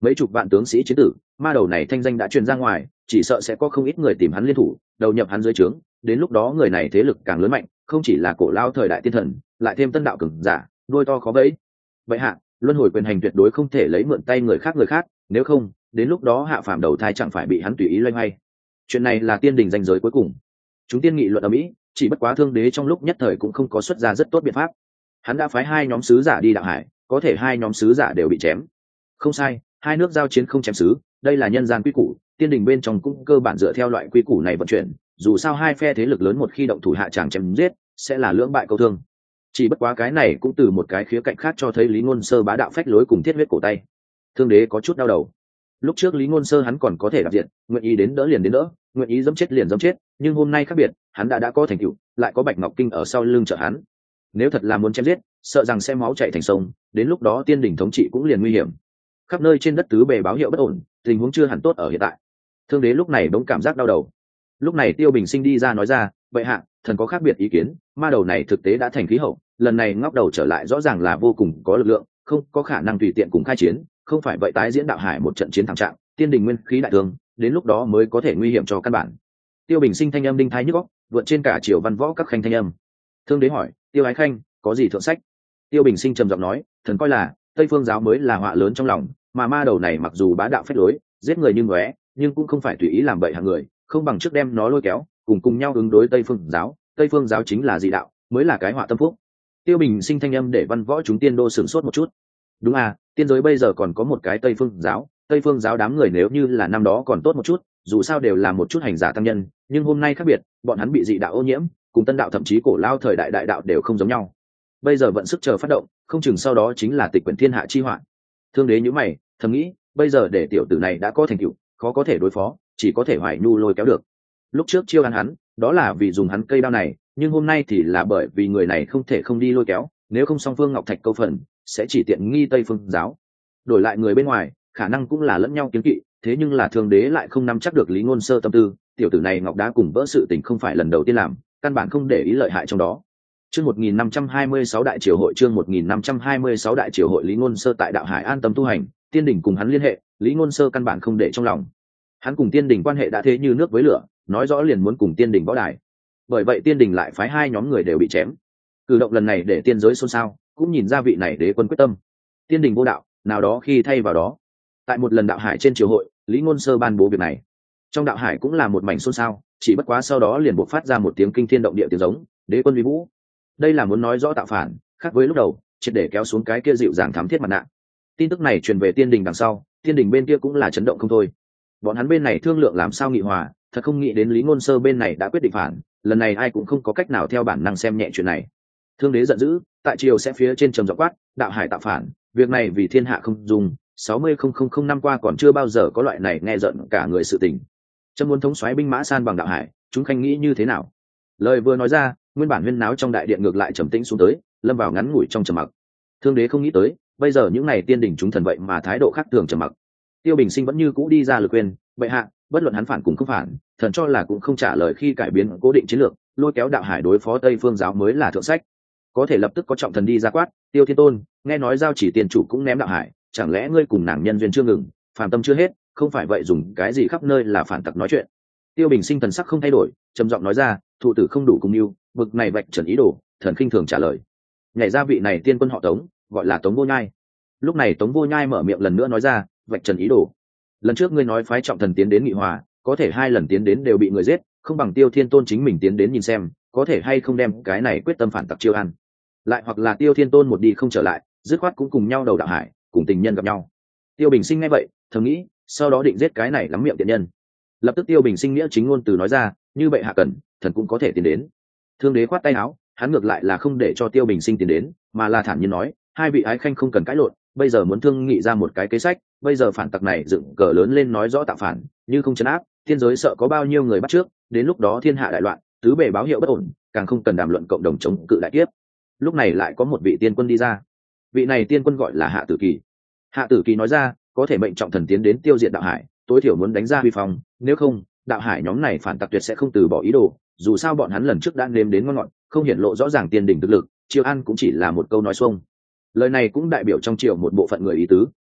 mấy chục vạn tướng sĩ chiến tử, ma đầu này thanh danh đã truyền ra ngoài, chỉ sợ sẽ có không ít người tìm hắn liên thủ, đầu nhập hắn dưới trướng, đến lúc đó người này thế lực càng lớn mạnh, không chỉ là cổ lao thời đại tiên thần, lại thêm tân đạo cường giả, đôi to khó vẫy. Vậy hạ, luân hồi quyền hành tuyệt đối không thể lấy mượn tay người khác, nếu không, đến lúc đó hạ phàm đầu thai chẳng phải bị hắn tùy ý loay hoay. Chuyện này là tiên đình danh giới cuối cùng. Chúng tiên nghị luận ở Mỹ, chỉ bất quá Thương Đế trong lúc nhất thời cũng không có xuất ra rất tốt biện pháp. Hắn đã phái hai nhóm sứ giả đi đạo hải, có thể hai nhóm sứ giả đều bị chém. Không sai, hai nước giao chiến không chém sứ, đây là nhân gian quy củ, tiên đình bên trong cũng cơ bản dựa theo loại quy củ này vận chuyển, dù sao hai phe thế lực lớn một khi động thủ hạ chàng chém giết, sẽ là lưỡng bại câu thương. Chỉ bất quá cái này cũng từ một cái khía cạnh khác cho thấy Lý Ngôn Sơ bá đạo phách lối cùng thiết huyết cổ tay. Thương Đế có chút đau đầu. Lúc trước Lý Ngôn Sơ hắn còn có thể đạp diện, nguyện ý đến đỡ liền đến đỡ, nguyện ý dẫm chết liền dẫm chết, nhưng hôm nay khác biệt, hắn đã có thành tựu, lại có Bạch Ngọc Kinh ở sau lưng trợ hắn. Nếu thật là muốn chém giết, sợ rằng sẽ máu chảy thành sông, đến lúc đó tiên đỉnh thống trị cũng liền nguy hiểm. Khắp nơi trên đất tứ bề báo hiệu bất ổn, tình huống chưa hẳn tốt ở hiện tại. Thương Đế lúc này bỗng cảm giác đau đầu. Lúc này Tiêu Bình Sinh đi ra nói ra, vậy hạ, thần có khác biệt ý kiến, ma đầu này thực tế đã thành khí hậu, lần này ngóc đầu trở lại rõ ràng là vô cùng có lực lượng, không có khả năng tùy tiện cùng khai chiến, không phải vậy tái diễn đạo hải một trận chiến thảm trạng, tiên đình nguyên khí đại thương, đến lúc đó mới có thể nguy hiểm cho căn bản. Tiêu Bình Sinh thanh âm đinh thái nhức óc, vượt trên cả triều văn võ các khanh thanh âm. Thương Đế hỏi, Tiêu Ái Khanh, có gì thượng sách? Tiêu Bình Sinh trầm giọng nói, thần coi là Tây Phương giáo mới là họa lớn trong lòng, mà ma đầu này mặc dù bá đạo phách lối, giết người như ngóe, nhưng cũng không phải tùy ý làm bậy hạng người, không bằng trước đem nó lôi kéo, cùng nhau ứng đối Tây Phương giáo. Tây Phương giáo chính là dị đạo, mới là cái họa tâm phúc. Tiêu Bình Sinh thanh âm để văn võ chúng tiên đô sửng sốt một chút. Đúng à, tiên giới bây giờ còn có một cái Tây Phương giáo đám người nếu như là năm đó còn tốt một chút, dù sao đều là một chút hành giả tăng nhân, nhưng hôm nay khác biệt, bọn hắn bị dị đạo ô nhiễm, cùng tân đạo thậm chí cổ lao thời đại đại đạo đều không giống nhau. Bây giờ vận sức chờ phát động, không chừng sau đó chính là tịch quyển thiên hạ chi họa. Thương Đế nhíu mày, thầm nghĩ, bây giờ để tiểu tử này đã có thành tựu, khó có thể đối phó, chỉ có thể Hoài Nhu lôi kéo được. Lúc trước chiêu hắn, đó là vì dùng hắn cây đao này, nhưng hôm nay thì là bởi vì người này không thể không đi lôi kéo, nếu không song phương ngọc thạch câu phần, sẽ chỉ tiện nghi Tây Phương giáo. Đổi lại người bên ngoài, khả năng cũng là lẫn nhau kiến kỵ, thế nhưng là Thương Đế lại không nắm chắc được Lý Ngôn Sơ tâm tư, tiểu tử này ngọc đá cùng vỡ sự tình không phải lần đầu tiên làm, căn bản không để ý lợi hại trong đó. Chương 1526 đại triều hội, chương 1526 đại triều hội. Lý Ngôn Sơ tại đạo hải an tâm tu hành, tiên đỉnh cùng hắn liên hệ, Lý Ngôn Sơ căn bản không để trong lòng. Hắn cùng tiên đỉnh quan hệ đã thế như nước với lửa, nói rõ liền muốn cùng tiên đỉnh võ đài. Bởi vậy tiên đỉnh lại phái hai nhóm người đều bị chém. Cử động lần này để tiên giới xôn xao, cũng nhìn ra vị này đế quân quyết tâm. Tiên đỉnh vô đạo, nào đó khi thay vào đó. Tại một lần đạo hải trên triều hội, Lý Ngôn Sơ ban bố việc này. Trong đạo hải cũng là một mảnh xôn xao, chỉ bất quá sau đó liền bộc phát ra một tiếng kinh thiên động địa tiếng giống, đế quân uy vũ. Đây là muốn nói rõ tạo phản, khác với lúc đầu, triệt để kéo xuống cái kia dịu dàng thám thiết mặt nạ. Tin tức này truyền về tiên đình đằng sau, tiên đình bên kia cũng là chấn động không thôi. Bọn hắn bên này thương lượng làm sao nghị hòa, thật không nghĩ đến Lý Ngôn Sơ bên này đã quyết định phản, lần này ai cũng không có cách nào theo bản năng xem nhẹ chuyện này. Thương Đế giận dữ, tại triều sẽ phía trên trầm giọng quát, đạo hải tạo phản, việc này vì thiên hạ không dùng, 60,000 năm qua còn chưa bao giờ có loại này nghe giận cả người sự tình. Trâm muốn thống soái binh mã san bằng đạo hải, chúng khanh nghĩ như thế nào? Lời vừa nói ra, nguyên bản huyên náo trong đại điện ngược lại trầm tĩnh xuống tới, lâm vào ngắn ngủi trong trầm mặc. Thương Đế không nghĩ tới, bây giờ những này tiên đỉnh chúng thần vậy mà thái độ khác thường trầm mặc. Tiêu Bình Sinh vẫn như cũ đi ra lời khuyên, vậy hạ, bất luận hắn phản cùng không phản, thần cho là cũng không trả lời khi cải biến cố định chiến lược, lôi kéo đạo hải đối phó Tây Phương giáo mới là thượng sách. Có thể lập tức có trọng thần đi ra quát, Tiêu Thiên Tôn, nghe nói giao chỉ tiền chủ cũng ném đạo hải, chẳng lẽ ngươi cùng nàng nhân duyên chưa ngừng, phàm tâm chưa hết, không phải vậy dùng cái gì khắp nơi là phản tặc nói chuyện. Tiêu Bình Sinh thần sắc không thay đổi, trầm giọng nói ra, thụ tử không đủ cùng mưu, bực này vạch trần ý đồ, thần khinh thường trả lời. Nhảy ra vị này tiên quân họ Tống, gọi là Tống Vô Nhai. Lúc này Tống Vô Nhai mở miệng lần nữa nói ra, vạch trần ý đồ. Lần trước ngươi nói phái trọng thần tiến đến nghị hòa, có thể hai lần tiến đến đều bị người giết, không bằng Tiêu Thiên Tôn chính mình tiến đến nhìn xem, có thể hay không đem cái này quyết tâm phản tặc chiêu ăn. Lại hoặc là Tiêu Thiên Tôn một đi không trở lại, dứt khoát cũng cùng nhau đầu đạo hải, cùng tình nhân gặp nhau. Tiêu Bình Sinh nghe vậy, thầm nghĩ, sau đó định giết cái này lắm miệng tiện nhân. Lập tức Tiêu Bình Sinh nghĩa chính ngôn từ nói ra, như vậy hạ cần, thần cũng có thể tiến đến. Thương Đế khoát tay áo, hắn ngược lại là không để cho Tiêu Bình Sinh tiến đến, mà là thản nhiên nói, hai vị ái khanh không cần cãi lộn, bây giờ muốn thương nghị ra một cái kế sách, bây giờ phản tặc này dựng cờ lớn lên nói rõ tạo phản, như không trấn áp, thiên giới sợ có bao nhiêu người bắt trước, đến lúc đó thiên hạ đại loạn, tứ bề báo hiệu bất ổn, càng không cần đàm luận cộng đồng chống cự đại kiếp. Lúc này lại có một vị tiên quân đi ra. Vị này tiên quân gọi là Hạ Tử Kỳ. Hạ Tử Kỳ nói ra, có thể mệnh trọng thần tiến đến tiêu diệt đạo hải, tối thiểu muốn đánh ra huy phong, nếu không, đạo hải nhóm này phản tặc tuyệt sẽ không từ bỏ ý đồ, dù sao bọn hắn lần trước đã nếm đến ngon ngọt, không hiển lộ rõ ràng tiền đỉnh thực lực, chiêu ăn cũng chỉ là một câu nói xuông. Lời này cũng đại biểu trong triều một bộ phận người ý tứ.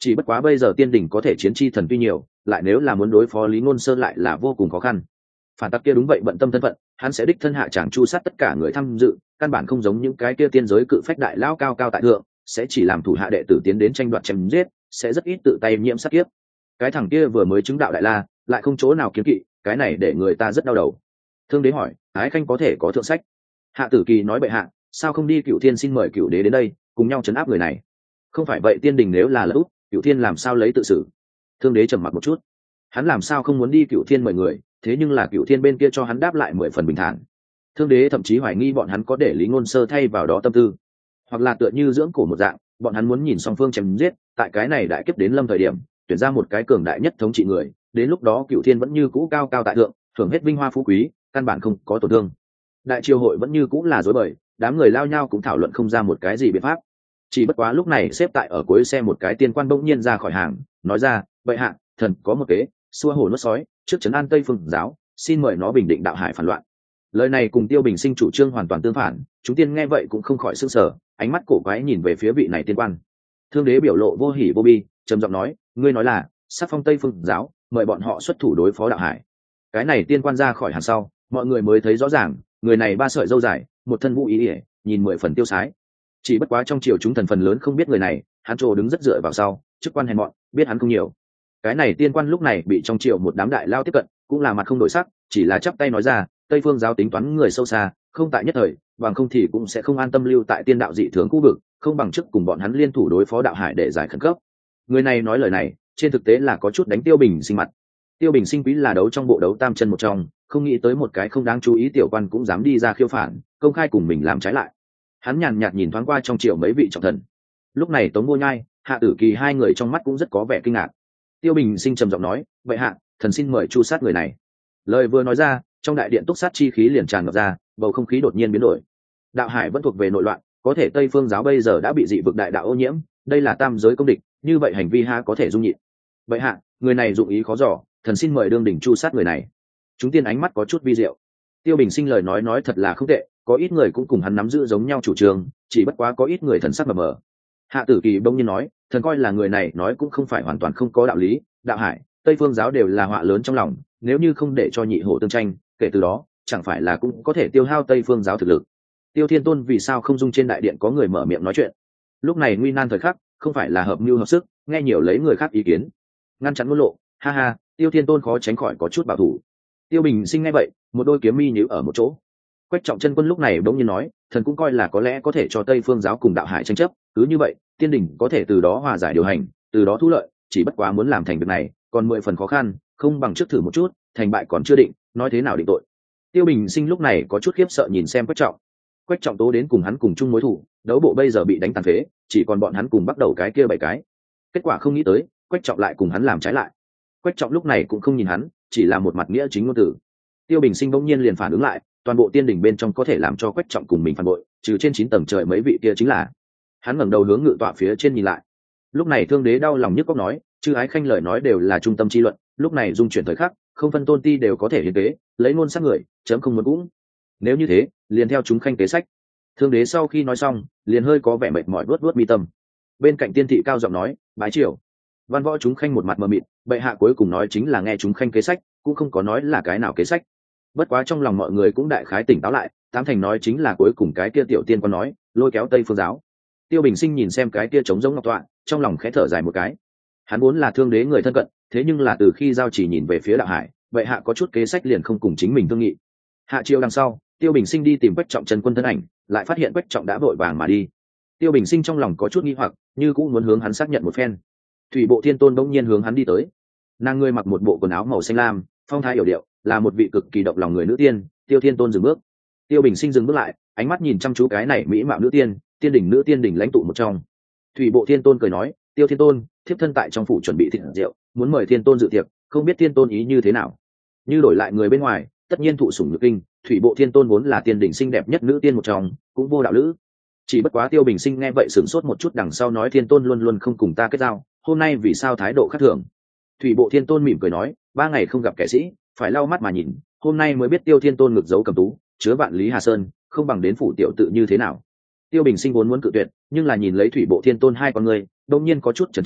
Chỉ bất quá bây giờ tiên đình có thể chiến chi thần tuy nhiều, lại nếu là muốn đối phó Lý Ngôn Sơn lại là vô cùng khó khăn. Phản tặc kia đúng vậy bận tâm thân phận, hắn sẽ đích thân hạ tràng chu sát tất cả người tham dự, căn bản không giống những cái kia tiên giới cự phách đại lao cao cao tại thượng, sẽ chỉ làm thủ hạ đệ tử tiến đến tranh đoạt chém giết, sẽ rất ít tự tay nhiễm sát kiếp. Cái thằng kia vừa mới chứng đạo đại la, lại không chỗ nào kiếm kỵ, cái này để người ta rất đau đầu. Thương đế hỏi, ái khanh có thể có thượng sách? Hạ Tử Kỳ nói bệ hạ, sao không đi Cửu Thiên xin mời Cửu đế đến đây, cùng nhau trấn áp người này? Không phải vậy tiên đình nếu là lỡ út, Cửu Thiên làm sao lấy tự xử? Thương đế trầm mặc một chút, hắn làm sao không muốn đi Cửu Thiên mời người, thế nhưng là Cửu Thiên bên kia cho hắn đáp lại 10 phần bình thản. Thương đế thậm chí hoài nghi bọn hắn có để Lý Ngôn Sơ thay vào đó tâm tư, hoặc là tựa như dưỡng cổ một dạng, bọn hắn muốn nhìn song phương chém giết, tại cái này đại kiếp đến lâm thời điểm, tuyển ra một cái cường đại nhất thống trị người, đến lúc đó Cửu Thiên vẫn như cũ cao cao tại thượng, thưởng hết vinh hoa phú quý, căn bản không có tổn thương. Đại triều hội vẫn như cũ là rối bời, đám người lao nhau cũng thảo luận không ra một cái gì biện pháp. Chỉ bất quá lúc này xếp tại ở cuối xe một cái tiên quan bỗng nhiên ra khỏi hàng, nói ra, bệ hạ, thần có một kế, xua hổ nuốt sói, trước trấn an Tây Phương giáo, xin mời nó bình định đạo hải phản loạn. Lời này cùng Tiêu Bình Sinh chủ trương hoàn toàn tương phản, chúng tiên nghe vậy cũng không khỏi sửng sở, ánh mắt cổ quái nhìn về phía vị này tiên quan. Thương đế biểu lộ vô hỉ vô bi, trầm giọng nói, ngươi nói là sắc phong Tây Phương giáo, mời bọn họ xuất thủ đối phó đạo hải. Cái này tiên quan ra khỏi hàng sau, mọi người mới thấy rõ ràng, người này ba sợi râu dài, một thân vũ ý ỉa, nhìn 10 phần tiêu sái. Chỉ bất quá trong triều chúng thần phần lớn không biết người này, hắn trồ đứng rất dựa vào sau, chức quan hèn mọn, biết hắn không nhiều. Cái này tiên quan lúc này bị trong triều một đám đại lao tiếp cận, cũng là mặt không đổi sắc, chỉ là chắp tay nói ra, Tây Phương giáo tính toán người sâu xa, không tại nhất thời, bằng không thì cũng sẽ không an tâm lưu tại tiên đạo dị thường khu vực, không bằng chức cùng bọn hắn liên thủ đối phó đạo hải để giải khẩn cấp. Người này nói lời này, trên thực tế là có chút đánh Tiêu Bình Sinh mặt. Tiêu Bình Sinh quý là đấu trong bộ đấu tam chân một trong, không nghĩ tới một cái không đáng chú ý tiểu quan cũng dám đi ra khiêu phản, công khai cùng mình làm trái lại. Hắn nhàn nhạt nhìn thoáng qua trong triều mấy vị trọng thần. Lúc này Tống Vô Nhai, Hạ Tử Kỳ hai người trong mắt cũng rất có vẻ kinh ngạc. Tiêu Bình Sinh trầm giọng nói, vậy hạ, thần xin mời chu sát người này. Lời vừa nói ra, trong đại điện túc sát chi khí liền tràn ngập ra, bầu không khí đột nhiên biến đổi. Đạo hải vẫn thuộc về nội loạn, có thể Tây Phương giáo bây giờ đã bị dị vực đại đạo ô nhiễm, đây là tam giới công địch, như vậy hành vi ha có thể dung nhịn. Vậy hạ, người này dụng ý khó dò, thần xin mời đương đỉnh chu sát người này. Chúng tiên ánh mắt có chút vi diệu. Tiêu Bình Sinh lời nói thật là không tệ, có ít người cũng cùng hắn nắm giữ giống nhau chủ trương, chỉ bất quá có ít người thần sắc mờ mờ. Hạ Tử Kỳ bỗng nhiên nói, thần coi là người này nói cũng không phải hoàn toàn không có đạo lý, đạo hải, Tây Phương giáo đều là họa lớn trong lòng, nếu như không để cho nhị hổ tương tranh, kể từ đó chẳng phải là cũng có thể tiêu hao Tây Phương giáo thực lực. Tiêu Thiên Tôn vì sao không dung trên đại điện có người mở miệng nói chuyện? Lúc này nguy nan thời khắc, không phải là hợp mưu hợp sức, nghe nhiều lấy người khác ý kiến, ngăn chặn ngôn lộ. Ha ha, Tiêu Thiên Tôn khó tránh khỏi có chút bảo thủ. Tiêu Bình Sinh nghe vậy, một đôi kiếm mi nhíu ở một chỗ. Quách Trọng Chân Quân lúc này bỗng nhiên nói, thần cũng coi là có lẽ có thể cho Tây Phương giáo cùng đạo hải tranh chấp, cứ như vậy, tiên đình có thể từ đó hòa giải điều hành, từ đó thu lợi, chỉ bất quá muốn làm thành việc này, còn 10 phần khó khăn, không bằng trước thử một chút, thành bại còn chưa định, nói thế nào định tội. Tiêu Bình Sinh lúc này có chút khiếp sợ nhìn xem Quách Trọng. Quách Trọng Tố đến cùng hắn cùng chung mối thù, đấu bộ bây giờ bị đánh tàn phế, chỉ còn bọn hắn cùng bắt đầu cái kia 7 cái. Kết quả không nghĩ tới, Quách Trọng lại cùng hắn làm trái lại. Quách Trọng lúc này cũng không nhìn hắn, chỉ là một mặt nghĩa chính ngôn từ. Tiêu Bình Sinh bỗng nhiên liền phản ứng lại, toàn bộ tiên đỉnh bên trong có thể làm cho Quách Trọng cùng mình phản bội, trừ trên 9 tầng trời mấy vị kia chính là. Hắn ngẩng đầu hướng ngự tọa phía trên nhìn lại. Lúc này Thương Đế đau lòng nhức óc nói, chư ái khanh lời nói đều là trung tâm chi luận, lúc này dung chuyển thời khắc, không phân tôn ti đều có thể hiến kế, lấy ngôn sát người, chấm không muốn cũng. Nếu như thế, liền theo chúng khanh kế sách. Thương Đế sau khi nói xong, liền hơi có vẻ mệt mỏi vuốt mi tâm. Bên cạnh tiên thị cao giọng nói, bái triều. Văn Võ chúng khanh một mặt mờ mịt, bệ hạ cuối cùng nói chính là nghe chúng khanh kế sách, cũng không có nói là cái nào kế sách. Bất quá trong lòng mọi người cũng đại khái tỉnh táo lại, tám thành nói chính là cuối cùng cái kia tiểu tiên quan nói, lôi kéo Tây Phương giáo. Tiêu Bình Sinh nhìn xem cái kia trống rỗng ngọc tọa, trong lòng khẽ thở dài một cái. Hắn vốn là Thương Đế người thân cận, thế nhưng là từ khi giao chỉ nhìn về phía đạo hải, bệ hạ có chút kế sách liền không cùng chính mình thương nghị. Hạ triều đằng sau, Tiêu Bình Sinh đi tìm Quách Trọng Chân Quân thân ảnh, lại phát hiện Quách Trọng đã vội vàng mà đi. Tiêu Bình Sinh trong lòng có chút nghi hoặc, như cũng muốn hướng hắn xác nhận một phen. Thủy Bộ Thiên Tôn bỗng nhiên hướng hắn đi tới. Nàng người mặc một bộ quần áo màu xanh lam, phong thái yểu điệu, là một vị cực kỳ động lòng người nữ tiên. Tiêu Thiên Tôn dừng bước. Tiêu Bình Sinh dừng bước lại, ánh mắt nhìn chăm chú cái này mỹ mạo nữ tiên, nữ tiên đỉnh lãnh tụ một trong. Thủy Bộ Thiên Tôn cười nói, Tiêu Thiên Tôn, thiếp thân tại trong phủ chuẩn bị thịt rượu, muốn mời Thiên Tôn dự tiệc, không biết Thiên Tôn ý như thế nào. Như đổi lại người bên ngoài, tất nhiên thụ sủng nhược kinh. Thủy Bộ Thiên Tôn vốn là tiên đỉnh xinh đẹp nhất nữ tiên một trong, cũng vô đạo lữ. Chỉ bất quá Tiêu Bình Sinh nghe vậy sửng sốt một chút, đằng sau nói Thiên Tôn luôn luôn không cùng ta kết giao, hôm nay vì sao thái độ khác thường. Thủy Bộ Thiên Tôn mỉm cười nói, 3 ngày không gặp kẻ sĩ, phải lau mắt mà nhìn, hôm nay mới biết Tiêu Thiên Tôn ngực giấu cầm tú, chứa vạn lý Hà Sơn, không bằng đến phủ tiểu tự như thế nào. Tiêu Bình Sinh vốn muốn cự tuyệt, nhưng là nhìn lấy Thủy Bộ Thiên Tôn hai con người, đột nhiên có chút chần chờ,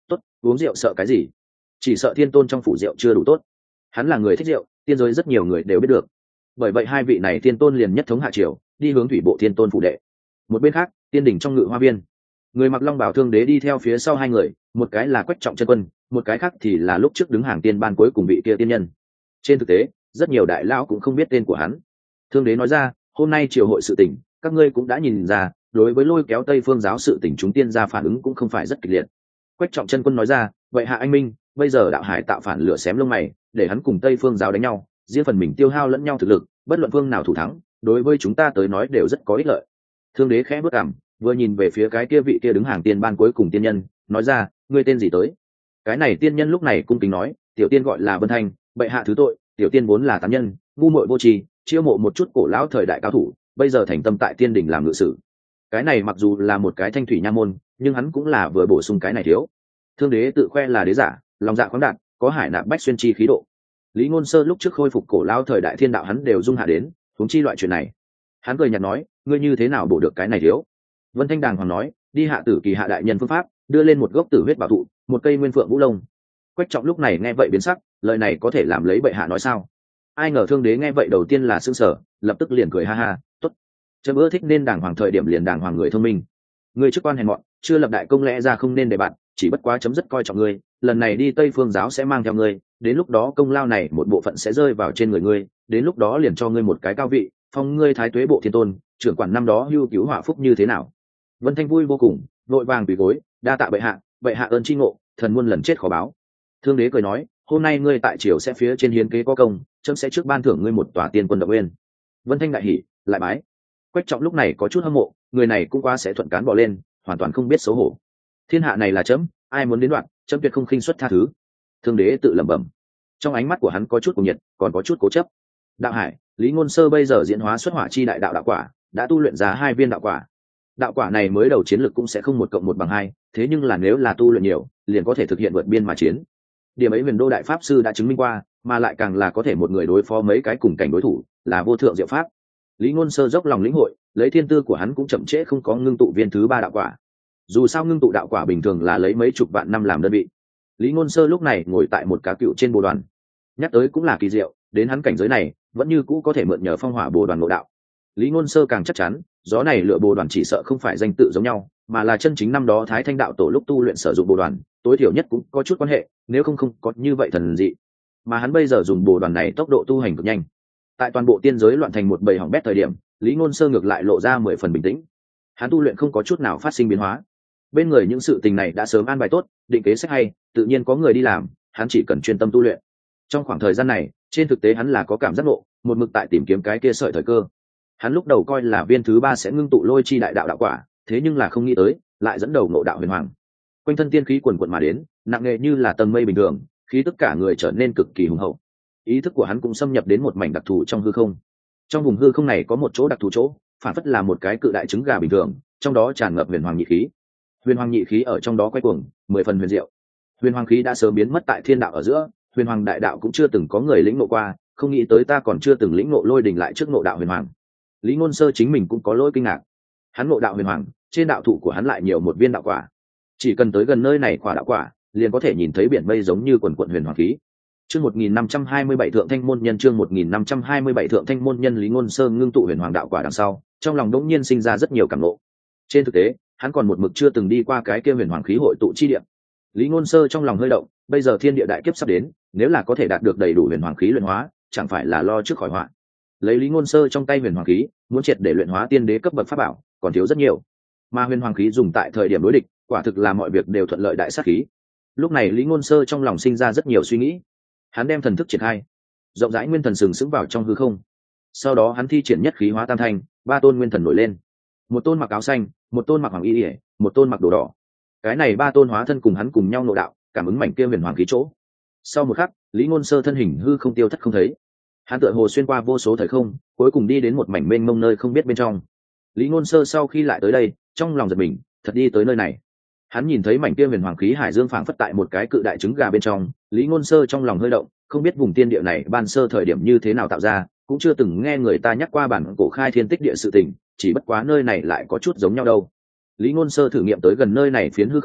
Tốt, uống rượu sợ cái gì? Chỉ sợ thiên tôn trong phủ rượu chưa đủ tốt. Hắn là người thích rượu, tiên giới rất nhiều người đều biết được. Bởi vậy hai vị này thiên tôn liền nhất thống hạ triều, đi hướng thủy bộ thiên tôn phủ đệ. Một bên khác, tiên đỉnh trong ngự hoa viên, người mặc long bào thương đế đi theo phía sau hai người, một cái là Quách Trọng chân quân, một cái khác thì là lúc trước đứng hàng tiên ban cuối cùng vị kia tiên nhân. Trên thực tế, rất nhiều đại lão cũng không biết tên của hắn. Thương đế nói ra, hôm nay triều hội sự tình, các ngươi cũng đã nhìn ra, đối với lôi kéo Tây Phương giáo sự tình chúng tiên gia phản ứng cũng không phải rất kịch liệt. Quách Trọng chân quân nói ra, vậy hạ anh minh, bây giờ đạo hải tạo phản lửa xém lông mày, để hắn cùng Tây Phương giáo đánh nhau, riêng phần mình tiêu hao lẫn nhau thực lực, bất luận phương nào thủ thắng, đối với chúng ta tới nói đều rất có ích lợi. Thương đế khẽ bước cằm, vừa nhìn về phía cái kia vị kia đứng hàng tiên ban cuối cùng tiên nhân, nói ra, ngươi tên gì tới? Cái này tiên nhân lúc này cung kính nói, tiểu tiên gọi là Vân Thanh, bệ hạ thứ tội, tiểu tiên vốn là tán nhân, ngu muội vô tri, chiêu mộ một chút cổ lão thời đại cao thủ, bây giờ thành tâm tại tiên đỉnh làm ngự sử. Cái này mặc dù là một cái thanh thủy nha môn, nhưng hắn cũng là vừa bổ sung cái này thiếu. Thương đế tự khoe là đế giả, lòng dạ khoáng đạt, có hải nạp bách xuyên chi khí độ. Lý Ngôn Sơ lúc trước khôi phục cổ lão thời đại thiên đạo hắn đều dung hạ đến, huống chi loại chuyện này. Hắn cười nhạt nói, ngươi như thế nào bổ được cái này thiếu? Vân Thanh đàng hoàng nói, đi hạ tử kỳ hạ đại nhân phương pháp, đưa lên một gốc tử huyết bảo thụ, một cây nguyên phượng vũ lông. Quách Trọng lúc này nghe vậy biến sắc, lời này có thể làm lấy bệ hạ nói sao? Ai ngờ thương đế nghe vậy đầu tiên là sững sờ, lập tức liền cười ha ha, tốt. Chấm ưa thích nên đàng hoàng thời điểm liền đàng hoàng người thông minh. Ngươi chức quan hèn mọn, chưa lập đại công lẽ ra không nên để bạn, chỉ bất quá chấm rất coi trọng ngươi, lần này đi Tây Phương giáo sẽ mang theo ngươi, đến lúc đó công lao này một bộ phận sẽ rơi vào trên người ngươi, đến lúc đó liền cho ngươi một cái cao vị, phong ngươi thái tuế bộ thiên tôn, trưởng quản năm đó hưu cứu họa phúc như thế nào? Vân Thanh vui vô cùng, vội vàng quỳ gối, đa tạ bệ hạ ơn tri ngộ, thần muôn lần chết khó báo. Thương đế cười nói, hôm nay ngươi tại triều sẽ phía trên hiến kế có công, chấm sẽ trước ban thưởng ngươi một tòa tiên quân động nguyên. Vân Thanh đại hỉ, lại bái. Quách Trọng lúc này có chút hâm mộ, người này cũng quá sẽ thuận cán bỏ lên, hoàn toàn không biết xấu hổ. Thiên hạ này là chấm, ai muốn đến đoạn, chấm tuyệt không khinh suất tha thứ. Thương đế tự lẩm bẩm, trong ánh mắt của hắn có chút cuồng nhiệt, còn có chút cố chấp. Đạo hải, Lý Ngôn Sơ bây giờ diễn hóa xuất hỏa chi đại đạo đạo quả, đã tu luyện ra 2 viên đạo quả. Đạo quả này mới đầu chiến lực cũng sẽ không 1+1=2, thế nhưng là nếu là tu luyện nhiều, liền có thể thực hiện vượt biên mà chiến. Điểm ấy Huyền Đô đại pháp sư đã chứng minh qua, mà lại càng là có thể một người đối phó mấy cái cùng cảnh đối thủ, là vô thượng diệu pháp. Lý Ngôn Sơ dốc lòng lĩnh hội, lấy thiên tư của hắn cũng chậm trễ không có ngưng tụ viên thứ 3 đạo quả. Dù sao ngưng tụ đạo quả bình thường là lấy mấy chục vạn năm làm đơn vị. Lý Ngôn Sơ lúc này ngồi tại một cá cựu trên bồ đoàn. Nhắc tới cũng là kỳ diệu, đến hắn cảnh giới này, vẫn như cũ có thể mượn nhờ phong hỏa bồ đoàn ngộ đạo. Lý Ngôn Sơ càng chắc chắn, gió này lựa bồ đoàn chỉ sợ không phải danh tự giống nhau, mà là chân chính năm đó Thái Thanh đạo tổ lúc tu luyện sử dụng bồ đoàn, tối thiểu nhất cũng có chút quan hệ, nếu không có như vậy thần dị. Mà hắn bây giờ dùng bồ đoàn này tốc độ tu hành cực nhanh. Tại toàn bộ tiên giới loạn thành một bầy hỏng bét thời điểm, Lý Ngôn Sơ ngược lại lộ ra 10 phần bình tĩnh. Hắn tu luyện không có chút nào phát sinh biến hóa. Bên người những sự tình này đã sớm an bài tốt, định kế sách hay, tự nhiên có người đi làm, hắn chỉ cần chuyên tâm tu luyện. Trong khoảng thời gian này, trên thực tế hắn là có cảm giác ngộ, một mực tại tìm kiếm cái kia sợi thời cơ. Hắn lúc đầu coi là viên thứ 3 sẽ ngưng tụ lôi chi đại đạo đạo quả, thế nhưng là không nghĩ tới, lại dẫn đầu ngộ đạo huyền hoàng. Quanh thân tiên khí quần quần mà đến, nặng nề như là tầng mây bình thường, khí tất cả người trở nên cực kỳ hùng hậu. Ý thức của hắn cũng xâm nhập đến một mảnh đặc thù trong hư không. Trong vùng hư không này có một chỗ đặc thù chỗ, phản phất là một cái cự đại trứng gà bình thường, trong đó tràn ngập huyền hoàng nhị khí. Huyền hoàng nhị khí ở trong đó quay cuồng, 10 phần huyền diệu. Huyền hoàng khí đã sớm biến mất tại thiên đạo ở giữa, huyền hoàng đại đạo cũng chưa từng có người lĩnh ngộ qua, không nghĩ tới ta còn chưa từng lĩnh ngộ lôi đình lại trước ngộ đạo huyền hoàng. Lý Ngôn Sơ chính mình cũng có lỗi kinh ngạc. Hắn ngộ đạo huyền hoàng, trên đạo thụ của hắn lại nhiều một viên đạo quả. Chỉ cần tới gần nơi này quả đạo quả, liền có thể nhìn thấy biển mây giống như quần quần huyền hoàng khí. Chương 1527 thượng thanh môn nhân, chương 1527 thượng thanh môn nhân. Lý Ngôn Sơ ngưng tụ huyền hoàng đạo quả đằng sau, trong lòng đống nhiên sinh ra rất nhiều cảm ngộ. Trên thực tế, hắn còn một mực chưa từng đi qua cái kia huyền hoàng khí hội tụ chi địa. Lý Ngôn Sơ trong lòng hơi động, bây giờ thiên địa đại kiếp sắp đến, nếu là có thể đạt được đầy đủ huyền hoàng khí luyện hóa, chẳng phải là lo trước khỏi họa. Lấy Lý Ngôn Sơ trong tay huyền hoàng khí, muốn triệt để luyện hóa tiên đế cấp bậc pháp bảo, còn thiếu rất nhiều. Mà huyền hoàng khí dùng tại thời điểm đối địch, quả thực là mọi việc đều thuận lợi đại sát khí. Lúc này Lý Ngôn Sơ trong lòng sinh ra rất nhiều suy nghĩ. Hắn đem thần thức triển khai, rộng rãi nguyên thần sừng sững vào trong hư không. Sau đó hắn thi triển nhất khí hóa tam thanh, 3 tôn nguyên thần nổi lên. Một tôn mặc áo xanh, một tôn mặc hoàng y, một tôn mặc đồ đỏ. Cái này 3 tôn hóa thân cùng hắn cùng nhau nội đạo, cảm ứng mảnh kia huyền hoàng khí chỗ. Sau một khắc, Lý Ngôn Sơ thân hình hư không tiêu thất không thấy. Hắn tựa hồ xuyên qua vô số thời không, cuối cùng đi đến một mảnh mênh mông nơi không biết bên trong. Lý Ngôn Sơ sau khi lại tới đây, trong lòng giật mình, thật đi tới nơi này. Hắn nhìn thấy mảnh kia huyền hoàng khí hải dương phảng phất tại một cái cự đại trứng gà bên trong, Lý Ngôn Sơ trong lòng hơi động, không biết vùng tiên địa này ban sơ thời điểm như thế nào tạo ra, cũng chưa từng nghe người ta nhắc qua bản cổ khai thiên tích địa sự tình, chỉ bất quá nơi này lại có chút giống nhau đâu. Lý Ngôn Sơ thử nghiệm tới gần nơi này phiến hư không,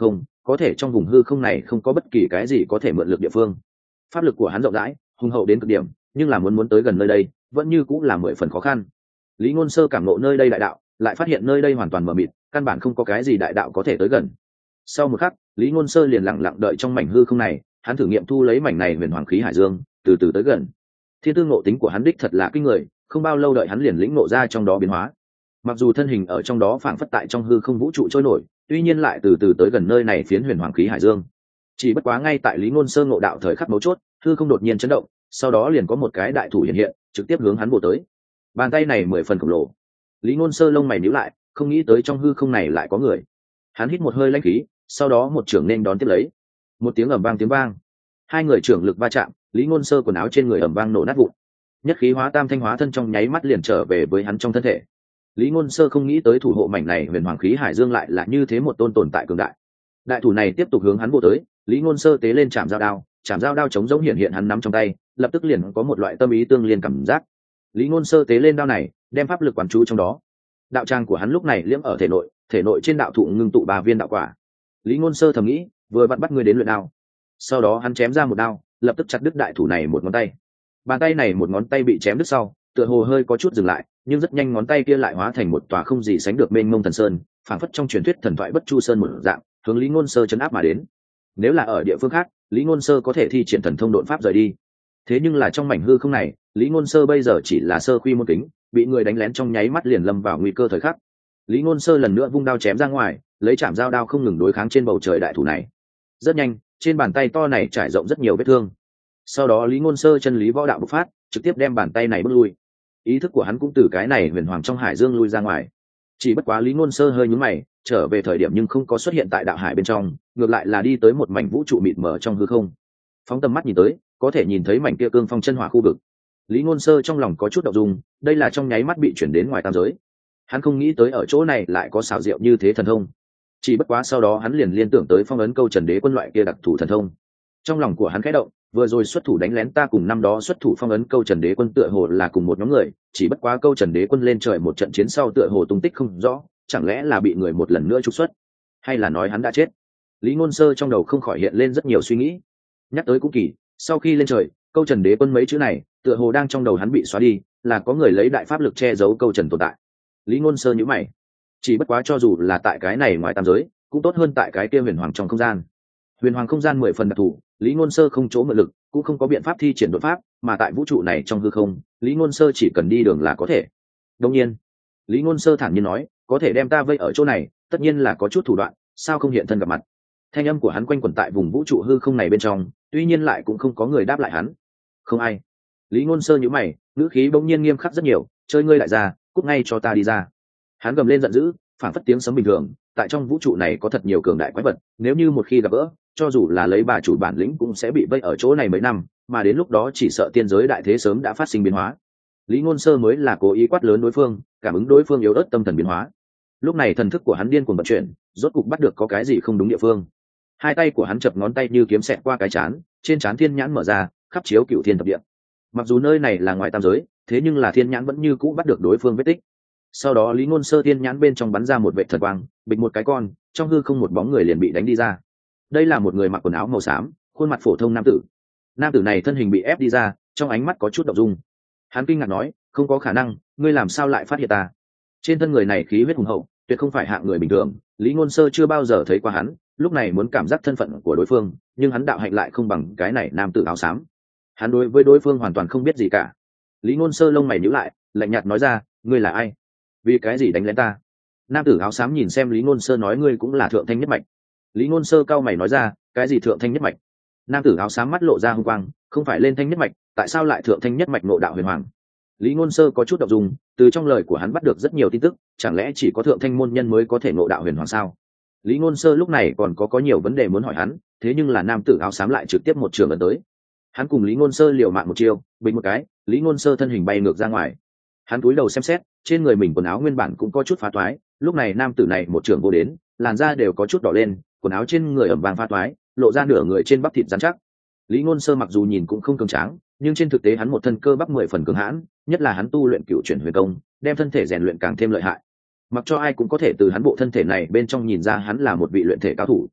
có thể trong vùng hư không này không có bất kỳ cái gì có thể mượn lực địa phương. Pháp lực của hắn rộng rãi hùng hậu đến cực điểm, nhưng là muốn tới gần nơi đây vẫn như cũng là 10 phần khó khăn. Lý Ngôn Sơ cảm ngộ nơi đây đại đạo, lại phát hiện nơi đây hoàn toàn mờ mịt, căn bản không có cái gì đại đạo có thể tới gần. Sau một khắc, Lý Ngôn Sơ liền lặng lặng đợi trong mảnh hư không này, hắn thử nghiệm thu lấy mảnh này huyền hoàng khí hải dương, từ từ tới gần. Thiên tư ngộ tính của hắn đích thật là kinh người, không bao lâu đợi hắn liền lĩnh ngộ ra trong đó biến hóa. Mặc dù thân hình ở trong đó phảng phất tại trong hư không vũ trụ trôi nổi, tuy nhiên lại từ từ tới gần nơi này phiến huyền hoàng khí hải dương. Chỉ bất quá ngay tại Lý Ngôn Sơ ngộ đạo thời khắc mấu chốt, hư không đột nhiên chấn động, sau đó liền có một cái đại thủ hiện hiện, trực tiếp hướng hắn bổ tới. Bàn tay này 10 phần khổng lồ. Lý Ngôn Sơ lông mày nhíu lại, không nghĩ tới trong hư không này lại có người. Hắn hít một hơi lãnh khí, sau đó một trưởng nên đón tiếp lấy. Một tiếng ầm vang tiếng vang. Hai người trưởng lực va chạm, Lý Ngôn Sơ quần áo trên người ầm vang nổ nát vụn. Nhất khí hóa tam thanh hóa thân trong nháy mắt liền trở về với hắn trong thân thể. Lý Ngôn Sơ không nghĩ tới thủ hộ mảnh này huyền hoàng khí hải dương lại là như thế một tôn tồn tại cường đại. Đại thủ này tiếp tục hướng hắn vô tới, Lý Ngôn Sơ tế lên chạm dao đao chống giống hiện hiện hắn nắm trong tay, lập tức liền có một loại tâm ý tương liên cảm giác. Lý Ngôn Sơ tế lên đao này, đem pháp lực quán chú trong đó. Đạo trang của hắn lúc này liễm ở thể nội trên đạo thụ ngưng tụ 3 viên đạo quả. Lý Ngôn Sơ thầm nghĩ, vừa vặn bắt ngươi đến luyện đao. Sau đó hắn chém ra một đao, lập tức chặt đứt đại thủ này một ngón tay. Bàn tay này một ngón tay bị chém đứt sau, tựa hồ hơi có chút dừng lại, nhưng rất nhanh ngón tay kia lại hóa thành một tòa không gì sánh được mênh mông thần sơn, phảng phất trong truyền thuyết thần thoại Bất Chu Sơn một dạng, hướng Lý Ngôn Sơ chấn áp mà đến. Nếu là ở địa phương khác, Lý Ngôn Sơ có thể thi triển thần thông độn pháp rời đi. Thế nhưng là trong mảnh hư không này, Lý Ngôn Sơ bây giờ chỉ là sơ quy môn kính, bị người đánh lén trong nháy mắt liền lâm vào nguy cơ thời khắc. Lý Ngôn Sơ lần nữa vung đao chém ra ngoài, lấy chạm dao đao không ngừng đối kháng trên bầu trời đại thủ này. Rất nhanh, trên bàn tay to này trải rộng rất nhiều vết thương. Sau đó Lý Ngôn Sơ chân lý võ đạo bộc phát, trực tiếp đem bàn tay này bước lui. Ý thức của hắn cũng từ cái này huyền hoàng trong hải dương lui ra ngoài. Chỉ bất quá Lý Ngôn Sơ hơi nhướng mày, trở về thời điểm nhưng không có xuất hiện tại đạo hải bên trong, ngược lại là đi tới một mảnh vũ trụ mịt mờ trong hư không. Phóng tầm mắt nhìn tới, có thể nhìn thấy mảnh kia cương phong chân hỏa khu vực. Lý Ngôn Sơ trong lòng có chút động dung, đây là trong nháy mắt bị chuyển đến ngoài tam giới. Hắn không nghĩ tới ở chỗ này lại có xảo diệu như thế thần thông. Chỉ bất quá sau đó hắn liền liên tưởng tới phong ấn câu Trần Đế Quân loại kia đặc thù thần thông. Trong lòng của hắn khẽ động, vừa rồi xuất thủ đánh lén ta cùng năm đó xuất thủ phong ấn câu Trần Đế Quân tựa hồ là cùng một nhóm người, chỉ bất quá câu Trần Đế Quân lên trời một trận chiến sau tựa hồ tung tích không rõ, chẳng lẽ là bị người một lần nữa trục xuất, hay là nói hắn đã chết? Lý Ngôn Sơ trong đầu không khỏi hiện lên rất nhiều suy nghĩ. Nhắc tới cũng kỳ, sau khi lên trời, câu Trần Đế Quân mấy chữ này tựa hồ đang trong đầu hắn bị xóa đi, là có người lấy đại pháp lực che giấu câu Trần tồn tại. Lý Ngôn Sơ nhíu mày, chỉ bất quá cho dù là tại cái này ngoài tam giới, cũng tốt hơn tại cái kia huyền hoàng trong không gian. Huyền hoàng không gian 10 phần đặc thù, Lý Ngôn Sơ không chỗ mượn lực, cũng không có biện pháp thi triển đột pháp, mà tại vũ trụ này trong hư không, Lý Ngôn Sơ chỉ cần đi đường là có thể. Đương nhiên, Lý Ngôn Sơ thản nhiên nói, có thể đem ta vây ở chỗ này, tất nhiên là có chút thủ đoạn, sao không hiện thân gặp mặt? Thanh âm của hắn quanh quẩn tại vùng vũ trụ hư không này bên trong, tuy nhiên lại cũng không có người đáp lại hắn. Không ai. Lý Ngôn Sơ nhíu mày, ngữ khí bỗng nhiên nghiêm khắc rất nhiều, chơi ngươi lại ra, cút ngay cho ta đi ra. Hắn gầm lên giận dữ, phản phất tiếng sấm bình thường, tại trong vũ trụ này có thật nhiều cường đại quái vật, nếu như một khi gặp gỡ, cho dù là lấy bà chủ bản lĩnh cũng sẽ bị vây ở chỗ này mấy năm, mà đến lúc đó chỉ sợ tiên giới đại thế sớm đã phát sinh biến hóa. Lý Ngôn Sơ mới là cố ý quát lớn đối phương, cảm ứng đối phương yếu ớt tâm thần biến hóa. Lúc này thần thức của hắn điên cuồng vận chuyển, rốt cục bắt được có cái gì không đúng địa phương. Hai tay của hắn chập ngón tay như kiếm xẹt qua cái chán, trên trán thiên nhãn mở ra, khắp chiếu cửu thiên thập địa. Mặc dù nơi này là ngoài tam giới, thế nhưng là thiên nhãn vẫn như cũ bắt được đối phương vết tích. Sau đó Lý Ngôn Sơ thiên nhãn bên trong bắn ra một vệt thần quang, bịch một cái con, trong hư không một bóng người liền bị đánh đi ra. Đây là một người mặc quần áo màu xám, khuôn mặt phổ thông nam tử. Nam tử này thân hình bị ép đi ra, trong ánh mắt có chút động dung. Hắn kinh ngạc nói, không có khả năng, ngươi làm sao lại phát hiện ta? Trên thân người này khí huyết hùng hậu, tuyệt không phải hạng người bình thường. Lý Ngôn Sơ chưa bao giờ thấy qua hắn, lúc này muốn cảm giác thân phận của đối phương, nhưng hắn đạo hạnh lại không bằng cái này nam tử áo xám. Hắn đối với đối phương hoàn toàn không biết gì cả. Lý Ngôn Sơ lông mày nhíu lại, lạnh nhạt nói ra, ngươi là ai? Vì cái gì đánh lén ta? Nam tử áo xám nhìn xem Lý Ngôn Sơ nói, ngươi cũng là thượng thanh nhất mạch. Lý Ngôn Sơ cau mày nói ra, cái gì thượng thanh nhất mạch? Nam tử áo xám mắt lộ ra hung quang, không phải lên thanh nhất mạch, tại sao lại thượng thanh nhất mạch ngộ đạo huyền hoàng? Lý Ngôn Sơ có chút động dung, từ trong lời của hắn bắt được rất nhiều tin tức, chẳng lẽ chỉ có thượng thanh môn nhân mới có thể ngộ đạo huyền hoàng sao? Lý Ngôn Sơ lúc này còn có nhiều vấn đề muốn hỏi hắn, thế nhưng là nam tử áo xám lại trực tiếp một trường ấn tới. Hắn cùng Lý Ngôn Sơ liều mạng một chiêu, bình một cái, Lý Ngôn Sơ thân hình bay ngược ra ngoài. Hắn cúi đầu xem xét, trên người mình quần áo nguyên bản cũng có chút phá toái, lúc này nam tử này một trường vô đến, làn da đều có chút đỏ lên, quần áo trên người ẩm vàng phá toái, lộ ra nửa người trên bắp thịt rắn chắc. Lý Ngôn Sơ mặc dù nhìn cũng không cường tráng, nhưng trên thực tế hắn một thân cơ bắp 10 phần cường hãn, nhất là hắn tu luyện cựu chuyển huyền công, đem thân thể rèn luyện càng thêm lợi hại. Mặc cho ai cũng có thể từ hắn bộ thân thể này bên trong nhìn ra hắn là một vị luyện thể cao thủ.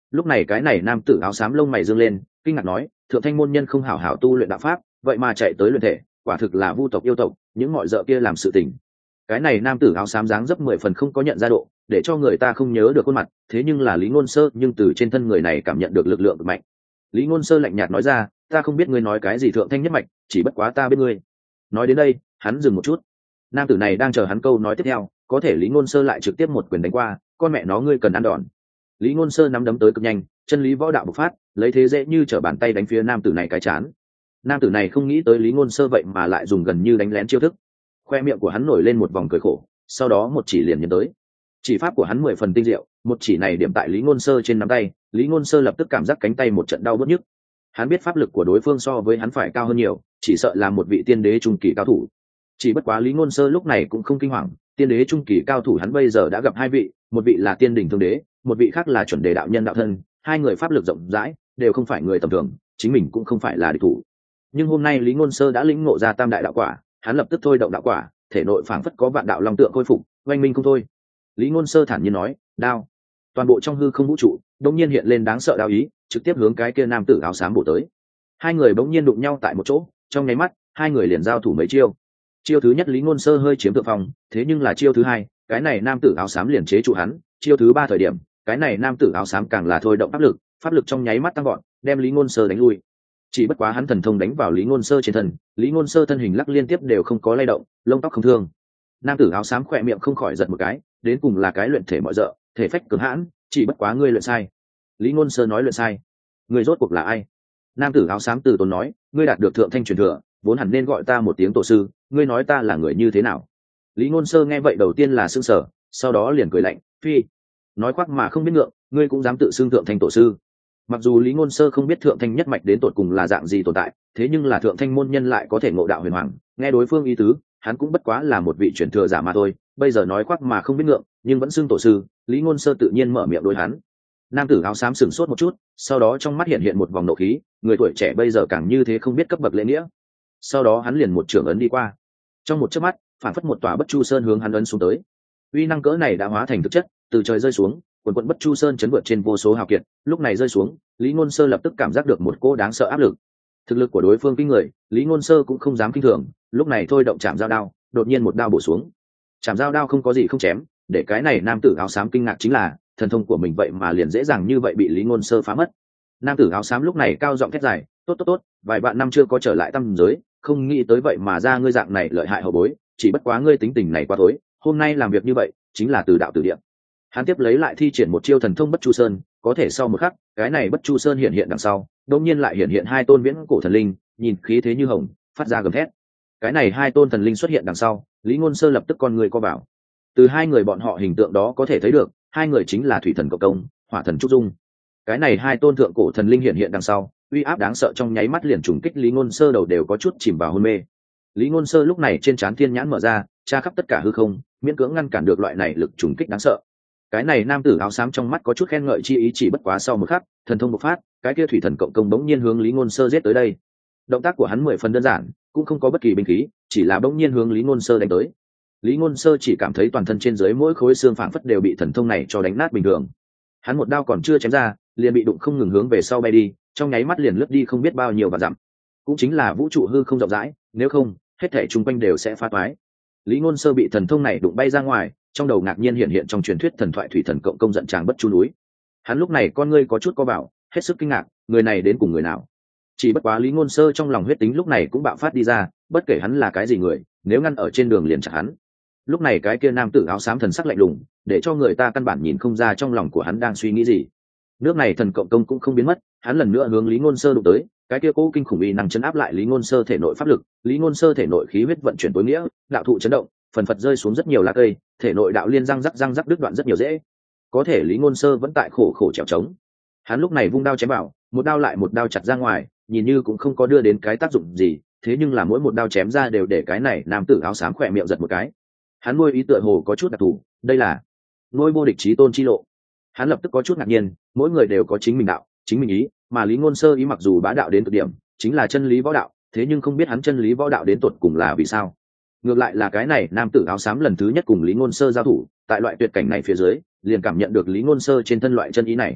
Lúc này cái này nam tử áo xám lông mày dương lên, kinh ngạc nói, thượng thanh môn nhân không hảo hảo tu luyện đạo pháp, vậy mà chạy tới luyện thể, quả thực là vu tộc yêu tộc, những mọi dợ kia làm sự tình. Cái này nam tử áo xám dáng dấp 10 phần không có nhận ra độ, để cho người ta không nhớ được khuôn mặt, thế nhưng là Lý Ngôn Sơ nhưng từ trên thân người này cảm nhận được lực lượng mạnh. Lý Ngôn Sơ lạnh nhạt nói ra, ta không biết ngươi nói cái gì thượng thanh nhất mạch, chỉ bất quá ta biết ngươi. Nói đến đây, hắn dừng một chút. Nam tử này đang chờ hắn câu nói tiếp theo, có thể Lý Ngôn Sơ lại trực tiếp một quyền đánh qua, con mẹ nó ngươi cần ăn đòn. Lý Ngôn Sơ nắm đấm tới cực nhanh, chân lý võ đạo bộc phát, lấy thế dễ như trở bàn tay đánh phía nam tử này cái chán. Nam tử này không nghĩ tới Lý Ngôn Sơ vậy mà lại dùng gần như đánh lén chiêu thức. Khoe miệng của hắn nổi lên một vòng cười khổ, sau đó một chỉ liền nhấn tới. Chỉ pháp của hắn 10 phần tinh diệu, một chỉ này điểm tại Lý Ngôn Sơ trên nắm tay, Lý Ngôn Sơ lập tức cảm giác cánh tay một trận đau bứt nhức. Hắn biết pháp lực của đối phương so với hắn phải cao hơn nhiều, chỉ sợ là một vị tiên đế trung kỳ cao thủ. Chỉ bất quá Lý Ngôn Sơ lúc này cũng không kinh hoàng, tiên đế trung kỳ cao thủ hắn bây giờ đã gặp hai vị, một vị là tiên đỉnh thương đế, một vị khác là chuẩn đề đạo nhân đạo thân, hai người pháp lực rộng rãi, đều không phải người tầm thường, chính mình cũng không phải là địch thủ. Nhưng hôm nay Lý Ngôn Sơ đã lĩnh ngộ ra tam đại đạo quả, hắn lập tức thôi động đạo quả, thể nội phảng phất có vạn đạo long tượng khôi phục, oanh minh không thôi. Lý Ngôn Sơ thản nhiên nói, đao. Toàn bộ trong hư không vũ trụ đột nhiên hiện lên đáng sợ đao ý, trực tiếp hướng cái kia nam tử áo xám bổ tới. Hai người bỗng nhiên đụng nhau tại một chỗ, trong nháy mắt, hai người liền giao thủ mấy chiêu. Chiêu thứ nhất Lý Ngôn Sơ hơi chiếm thượng phong, thế nhưng là chiêu thứ hai, cái này nam tử áo xám liền chế trụ hắn, chiêu thứ ba thời điểm, cái này nam tử áo xám càng là thôi động pháp lực trong nháy mắt tăng vọt, đem Lý Ngôn Sơ đánh lui. Chỉ bất quá hắn thần thông đánh vào Lý Ngôn Sơ trên thân, Lý Ngôn Sơ thân hình lắc liên tiếp đều không có lay động, lông tóc không thương. Nam tử áo xám khỏe miệng không khỏi giật một cái, đến cùng là cái luyện thể mọi dợ, thể phách cường hãn, chỉ bất quá ngươi luyện sai. Lý Ngôn Sơ nói luyện sai. Ngươi rốt cuộc là ai? Nam tử áo xám từ tốn nói, ngươi đạt được thượng thanh truyền thừa, vốn hẳn nên gọi ta một tiếng tổ sư, ngươi nói ta là người như thế nào? Lý Ngôn Sơ nghe vậy đầu tiên là sững sờ, sau đó liền cười lạnh, phi, nói khoác mà không biết ngượng, ngươi cũng dám tự xưng thượng thanh tổ sư? Mặc dù Lý Ngôn Sơ không biết thượng thanh nhất mạch đến tột cùng là dạng gì tồn tại, thế nhưng là thượng thanh môn nhân lại có thể ngộ đạo huyền hoàng, nghe đối phương ý tứ, hắn cũng bất quá là một vị truyền thừa giả mà thôi, bây giờ nói khoác mà không biết ngượng, nhưng vẫn xưng tổ sư, Lý Ngôn Sơ tự nhiên mở miệng đối hắn. Nam tử áo xám sửng sốt một chút, sau đó trong mắt hiện hiện một vòng nộ khí, người tuổi trẻ bây giờ càng như thế không biết cấp bậc lễ nghĩa. Sau đó hắn liền một trường ấn đi qua, trong một chớp mắt, phản phất một tòa Bất Chu Sơn hướng hắn ấn xuống tới. Uy năng cỡ này đã hóa thành thực chất, từ trời rơi xuống, quần quần Bất Chu Sơn chấn vượt trên vô số hào kiệt, lúc này rơi xuống, Lý Ngôn Sơ lập tức cảm giác được một cỗ đáng sợ áp lực. Thực lực của đối phương kinh người, Lý Ngôn Sơ cũng không dám kinh thường, lúc này thôi động chạm dao đao, đột nhiên một đao bổ xuống. Chạm dao đao không có gì không chém, để cái này nam tử áo xám kinh ngạc chính là, thần thông của mình vậy mà liền dễ dàng như vậy bị Lý Ngôn Sơ phá mất. Nam tử áo xám lúc này cao giọng thét dài, tốt, vài vạn năm chưa có trở lại tăm giới, không nghĩ tới vậy mà ra ngươi dạng này lợi hại hậu bối, chỉ bất quá ngươi tính tình này quá tối, hôm nay làm việc như vậy chính là từ đạo từ địa. Hắn tiếp lấy lại thi triển một chiêu thần thông Bất Chu Sơn, có thể sau một khắc, cái này Bất Chu Sơn hiện hiện đằng sau, đột nhiên lại hiện hiện hai tôn viễn cổ thần linh, nhìn khí thế như hồng, phát ra gầm thét. Cái này hai tôn thần linh xuất hiện đằng sau, Lý Ngôn Sơ lập tức con người co vào. Từ hai người bọn họ hình tượng đó có thể thấy được, hai người chính là Thủy Thần Cộng Công, Hỏa Thần Trúc Dung. Cái này hai tôn thượng cổ thần linh hiện hiện đằng sau, uy áp đáng sợ trong nháy mắt liền trùng kích Lý Ngôn Sơ đầu đều có chút chìm vào hôn mê. Lý Ngôn Sơ lúc này trên trán thiên nhãn mở ra, tra khắp tất cả hư không, miễn cưỡng ngăn cản được loại này lực trùng kích đáng sợ. Cái này nam tử áo xám trong mắt có chút khen ngợi chi ý, chỉ bất quá sau một khắc, thần thông bộc phát, cái kia Thủy Thần Cộng Công bỗng nhiên hướng Lý Ngôn Sơ giết tới đây. Động tác của hắn 10 phần đơn giản, cũng không có bất kỳ binh khí, chỉ là bỗng nhiên hướng Lý Ngôn Sơ đánh tới. Lý Ngôn Sơ chỉ cảm thấy toàn thân trên dưới mỗi khối xương phảng phất đều bị thần thông này cho đánh nát bình thường. Hắn một đao còn chưa chém ra, liền bị đụng không ngừng hướng về sau bay đi, trong nháy mắt liền lướt đi không biết bao nhiêu và dặm. Cũng chính là vũ trụ hư không rộng rãi, nếu không, hết thảy xung quanh đều sẽ phá toái. Lý Ngôn Sơ bị thần thông này đụng bay ra ngoài, trong đầu ngạc nhiên hiện hiện trong truyền thuyết thần thoại Thủy Thần Cộng Công giận chàng Bất Chu núi. Hắn lúc này con ngươi có chút co vào, hết sức kinh ngạc, người này đến cùng người nào? Chỉ bất quá Lý Ngôn Sơ trong lòng huyết tính lúc này cũng bạo phát đi ra, bất kể hắn là cái gì người, nếu ngăn ở trên đường liền chặt hắn. Lúc này cái kia nam tử áo xám thần sắc lạnh lùng, để cho người ta căn bản nhìn không ra trong lòng của hắn đang suy nghĩ gì. Nước này Thần Cộng Công cũng không biến mất, hắn lần nữa hướng Lý Ngôn Sơ đụng tới, cái kia cố kinh khủng uy năng chấn áp lại Lý Ngôn Sơ thể nội pháp lực, Lý Ngôn Sơ thể nội khí huyết vận chuyển tối nghĩa, đạo thụ chấn động, phần phật rơi xuống rất nhiều lá cây, thể nội đạo liên răng rắc đứt đoạn rất nhiều dễ. Có thể Lý Ngôn Sơ vẫn tại khổ khổ trèo trống. Hắn lúc này vung đao chém vào, một đao lại một đao chặt ra ngoài, nhìn như cũng không có đưa đến cái tác dụng gì, thế nhưng là mỗi một đao chém ra đều để cái này nam tử áo xám khỏe miệng giật một cái. Hắn nuôi ý tựa hồ có chút đặc thù, đây là nuôi vô địch chí tôn chi lộ. Hắn lập tức có chút ngạc nhiên, mỗi người đều có chính mình đạo, chính mình ý, mà Lý Ngôn Sơ ý mặc dù bá đạo đến cực điểm, chính là chân lý võ đạo, thế nhưng không biết hắn chân lý võ đạo đến tột cùng là vì sao. Ngược lại là cái này nam tử áo xám lần thứ nhất cùng Lý Ngôn Sơ giao thủ, tại loại tuyệt cảnh này phía dưới, liền cảm nhận được Lý Ngôn Sơ trên thân loại chân ý này.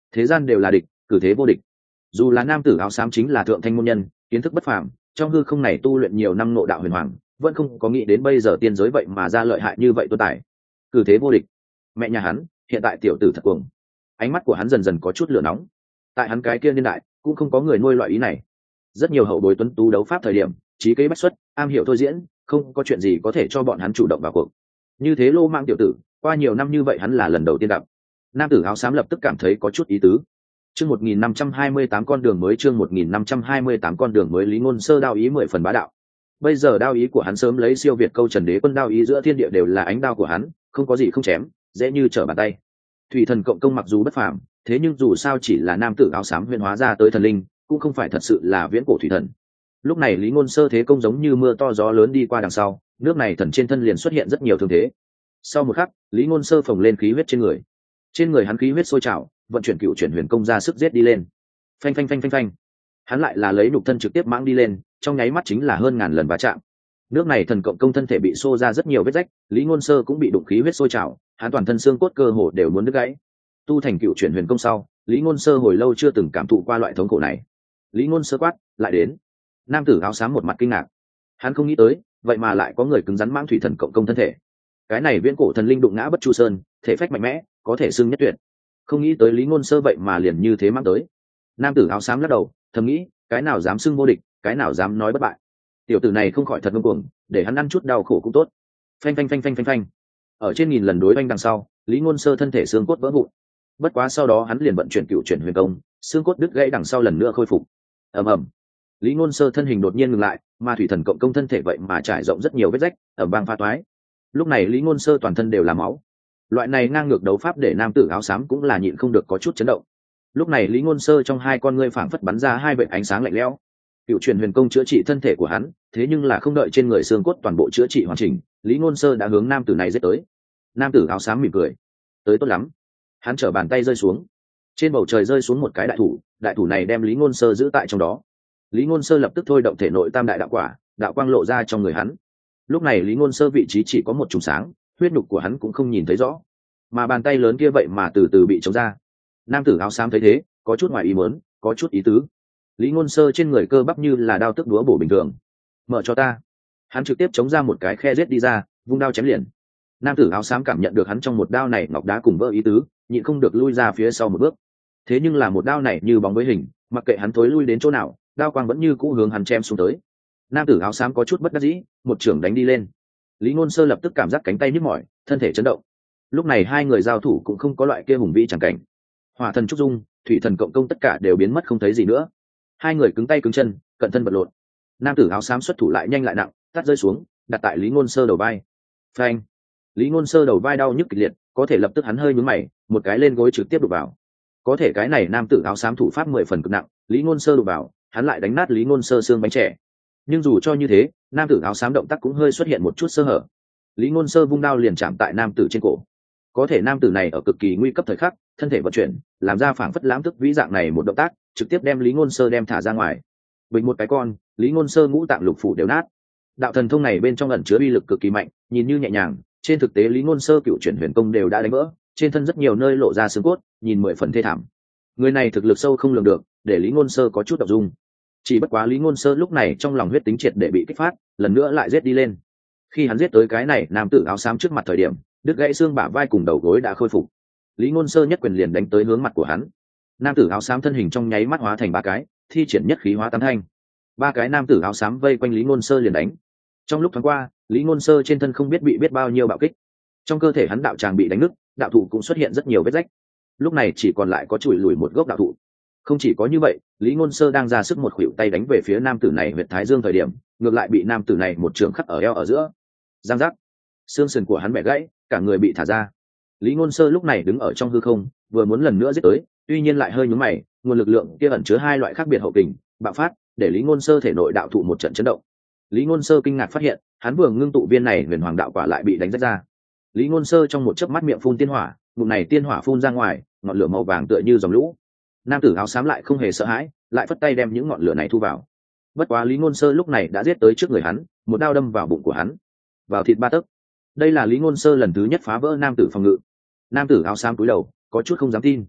thế gian đều là địch, cử thế vô địch. Dù là nam tử áo xám chính là thượng thanh môn nhân, kiến thức bất phàm, trong hư không này tu luyện nhiều năm ngộ đạo huyền hoàng, vẫn không có nghĩ đến bây giờ tiên giới vậy mà ra lợi hại như vậy tuấn tài. Cử thế vô địch. Mẹ nhà hắn, hiện tại tiểu tử thật cuồng. Ánh mắt của hắn dần dần có chút lửa nóng. Tại hắn cái kia niên đại, cũng không có người nuôi loại ý này. Rất nhiều hậu bối tuấn tú đấu pháp thời điểm, trí kế bách xuất, am hiểu thôi diễn, không có chuyện gì có thể cho bọn hắn chủ động vào cuộc. Như thế lô mang tiểu tử, qua nhiều năm như vậy hắn là lần đầu tiên gặp. Nam tử áo xám lập tức cảm thấy có chút ý tứ. Chương 1528 con đường mới, chương 1528 con đường mới. Lý Ngôn Sơ đao ý 10 phần bá đạo. Bây giờ đao ý của hắn sớm lấy siêu việt câu Trần Đế Quân đao ý giữa thiên địa đều là ánh đao của hắn, không có gì không chém, dễ như trở bàn tay. Thủy thần cộng công mặc dù bất phàm, thế nhưng dù sao chỉ là nam tử áo xám huyền hóa ra tới thần linh, cũng không phải thật sự là viễn cổ thủy thần. Lúc này Lý Ngôn Sơ thế công giống như mưa to gió lớn đi qua đằng sau, nước này thần trên thân liền xuất hiện rất nhiều thương thế. Sau một khắc, Lý Ngôn Sơ phồng lên khí huyết trên người hắn khí huyết sôi trào, vận chuyển cựu chuyển huyền công ra sức giết đi lên. Phanh phanh phanh phanh phanh, hắn lại là lấy nhục thân trực tiếp mãng đi lên, trong nháy mắt chính là hơn ngàn lần va chạm. Nước này thần cộng công thân thể bị xô ra rất nhiều vết rách, Lý Ngôn Sơ cũng bị đụng khí huyết sôi trào, hắn toàn thân xương cốt cơ hồ đều muốn đứt gãy. Tu thành cựu chuyển huyền công sau, Lý Ngôn Sơ hồi lâu chưa từng cảm thụ qua loại thống khổ này. Lý Ngôn Sơ quát, lại đến. Nam tử áo xám một mặt kinh ngạc, hắn không nghĩ tới, vậy mà lại có người cứng rắn mãng thủy thần cộng công thân thể. Cái này viễn cổ thần linh đụng ngã Bất Chu Sơn, thể phách mạnh mẽ, có thể xưng nhất tuyệt. Không nghĩ tới Lý Ngôn Sơ vậy mà liền như thế mang tới. Nam tử áo xám lắc đầu, thầm nghĩ, cái nào dám xưng vô địch, cái nào dám nói bất bại. Tiểu tử này không khỏi thật ngông cuồng, để hắn ăn chút đau khổ cũng tốt. Phanh phanh phanh phanh phanh phanh. Ở trên nghìn lần đối oanh đằng sau, Lý Ngôn Sơ thân thể xương cốt vỡ vụn. Bất quá sau đó hắn liền vận chuyển cựu chuyển huyền công, xương cốt đứt gãy đằng sau lần nữa khôi phục. Ầm ầm. Lý Ngôn Sơ thân hình đột nhiên ngừng lại, mà thủy thần cộng công thân thể vậy mà trải rộng rất nhiều vết rách, ở bang pha toái. Lúc này Lý Ngôn Sơ toàn thân đều là máu. Loại này ngang ngược đấu pháp để nam tử áo xám cũng là nhịn không được có chút chấn động. Lúc này Lý Ngôn Sơ trong hai con ngươi phảng phất bắn ra hai vệt ánh sáng lạnh lẽo. Cựu truyền huyền công chữa trị thân thể của hắn, thế nhưng là không đợi trên người xương cốt toàn bộ chữa trị hoàn chỉnh, Lý Ngôn Sơ đã hướng nam tử này giết tới. Nam tử áo xám mỉm cười, tới tốt lắm. Hắn trở bàn tay rơi xuống, trên bầu trời rơi xuống một cái đại thủ này đem Lý Ngôn Sơ giữ tại trong đó. Lý Ngôn Sơ lập tức thôi động thể nội tam đại đạo quả, đạo quang lộ ra trong người hắn. Lúc này Lý Ngôn Sơ vị trí chỉ có một chùm sáng, huyết nhục của hắn cũng không nhìn thấy rõ, mà bàn tay lớn kia vậy mà từ từ bị chống ra. Nam tử áo xám thấy thế, có chút ngoài ý muốn, có chút ý tứ. Lý Ngôn Sơ trên người cơ bắp như là đao tức đúa bổ bình thường. Mở cho ta. Hắn trực tiếp chống ra một cái khe giết đi ra, vung đao chém liền. Nam tử áo xám cảm nhận được hắn trong một đao này ngọc đá cùng vỡ ý tứ, nhịn không được lui ra phía sau một bước. Thế nhưng là một đao này như bóng với hình, mặc kệ hắn thối lui đến chỗ nào, đao quang vẫn như cũ hướng hắn chém xuống tới. Nam tử áo xám có chút bất đắc dĩ, một chưởng đánh đi lên. Lý Ngôn Sơ lập tức cảm giác cánh tay nhức mỏi, thân thể chấn động. Lúc này hai người giao thủ cũng không có loại kia hùng vĩ chẳng cảnh. Hỏa thần trúc dung, thủy thần cộng công tất cả đều biến mất không thấy gì nữa. Hai người cứng tay cứng chân, cận thân vật lộn. Nam tử áo xám xuất thủ lại nhanh lại nặng, tát rơi xuống, đặt tại Lý Ngôn Sơ đầu vai. Phanh! Lý Ngôn Sơ đầu vai đau nhức kịch liệt, có thể lập tức hắn hơi nhướng mày, một cái lên gối trực tiếp đụng vào. Có thể cái này nam tử áo xám thủ pháp 10 phần cực nặng, Lý Ngôn Sơ đụng vào, hắn lại đánh nát Lý Ngôn Sơ xương bánh trẻ. Nhưng dù cho như thế, nam tử áo xám động tác cũng hơi xuất hiện một chút sơ hở. Lý Ngôn Sơ vung đao liền chạm tại nam tử trên cổ. Có thể nam tử này ở cực kỳ nguy cấp thời khắc, thân thể vận chuyển, làm ra phảng phất lãm tức vĩ dạng này một động tác, trực tiếp đem Lý Ngôn Sơ đem thả ra ngoài. Bình một cái con, Lý Ngôn Sơ ngũ tạng lục phủ đều nát. Đạo thần thông này bên trong ẩn chứa uy lực cực kỳ mạnh, nhìn như nhẹ nhàng, trên thực tế Lý Ngôn Sơ cựu chuyển huyền công đều đã đánh vỡ, trên thân rất nhiều nơi lộ ra xương cốt, nhìn 10 phần thê thảm. Người này thực lực sâu không lường được, để Lý Ngôn Sơ có chút động dung. Chỉ bất quá Lý Ngôn Sơ lúc này trong lòng huyết tính triệt để bị kích phát, lần nữa lại giết đi lên. Khi hắn giết tới cái này nam tử áo xám trước mặt thời điểm, đứt gãy xương bả vai cùng đầu gối đã khôi phục. Lý Ngôn Sơ nhất quyền liền đánh tới hướng mặt của hắn. Nam tử áo xám thân hình trong nháy mắt hóa thành ba cái, thi triển nhất khí hóa tam thanh. Ba cái nam tử áo xám vây quanh Lý Ngôn Sơ liền đánh. Trong lúc thoáng qua, Lý Ngôn Sơ trên thân không biết bị biết bao nhiêu bạo kích. Trong cơ thể hắn đạo tràng bị đánh nứt, đạo thụ cũng xuất hiện rất nhiều vết rách. Lúc này chỉ còn lại có chùi lùi một gốc đạo thụ. Không chỉ có như vậy, Lý Ngôn Sơ đang ra sức một khuỷu tay đánh về phía nam tử này huyệt thái dương thời điểm, ngược lại bị nam tử này một trường khắc ở eo ở giữa. Giang giác, xương sườn của hắn bẻ gãy, cả người bị thả ra. Lý Ngôn Sơ lúc này đứng ở trong hư không, vừa muốn lần nữa giết tới, tuy nhiên lại hơi nhướng mày, nguồn lực lượng kia ẩn chứa hai loại khác biệt hậu kình, bạo phát, để Lý Ngôn Sơ thể nội đạo thụ một trận chấn động. Lý Ngôn Sơ kinh ngạc phát hiện, hắn vừa ngưng tụ viên này huyền hoàng đạo quả lại bị đánh rách ra. Lý Ngôn Sơ trong một chớp mắt miệng phun tiên hỏa, ngụm này tiên hỏa phun ra ngoài, ngọn lửa màu vàng tựa như dòng lũ. Nam tử áo xám lại không hề sợ hãi, lại phất tay đem những ngọn lửa này thu vào. Bất quá Lý Ngôn Sơ lúc này đã giết tới trước người hắn, một đao đâm vào bụng của hắn, vào thịt ba tấc. Đây là Lý Ngôn Sơ lần thứ nhất phá vỡ nam tử phòng ngự. Nam tử áo xám cúi đầu, có chút không dám tin.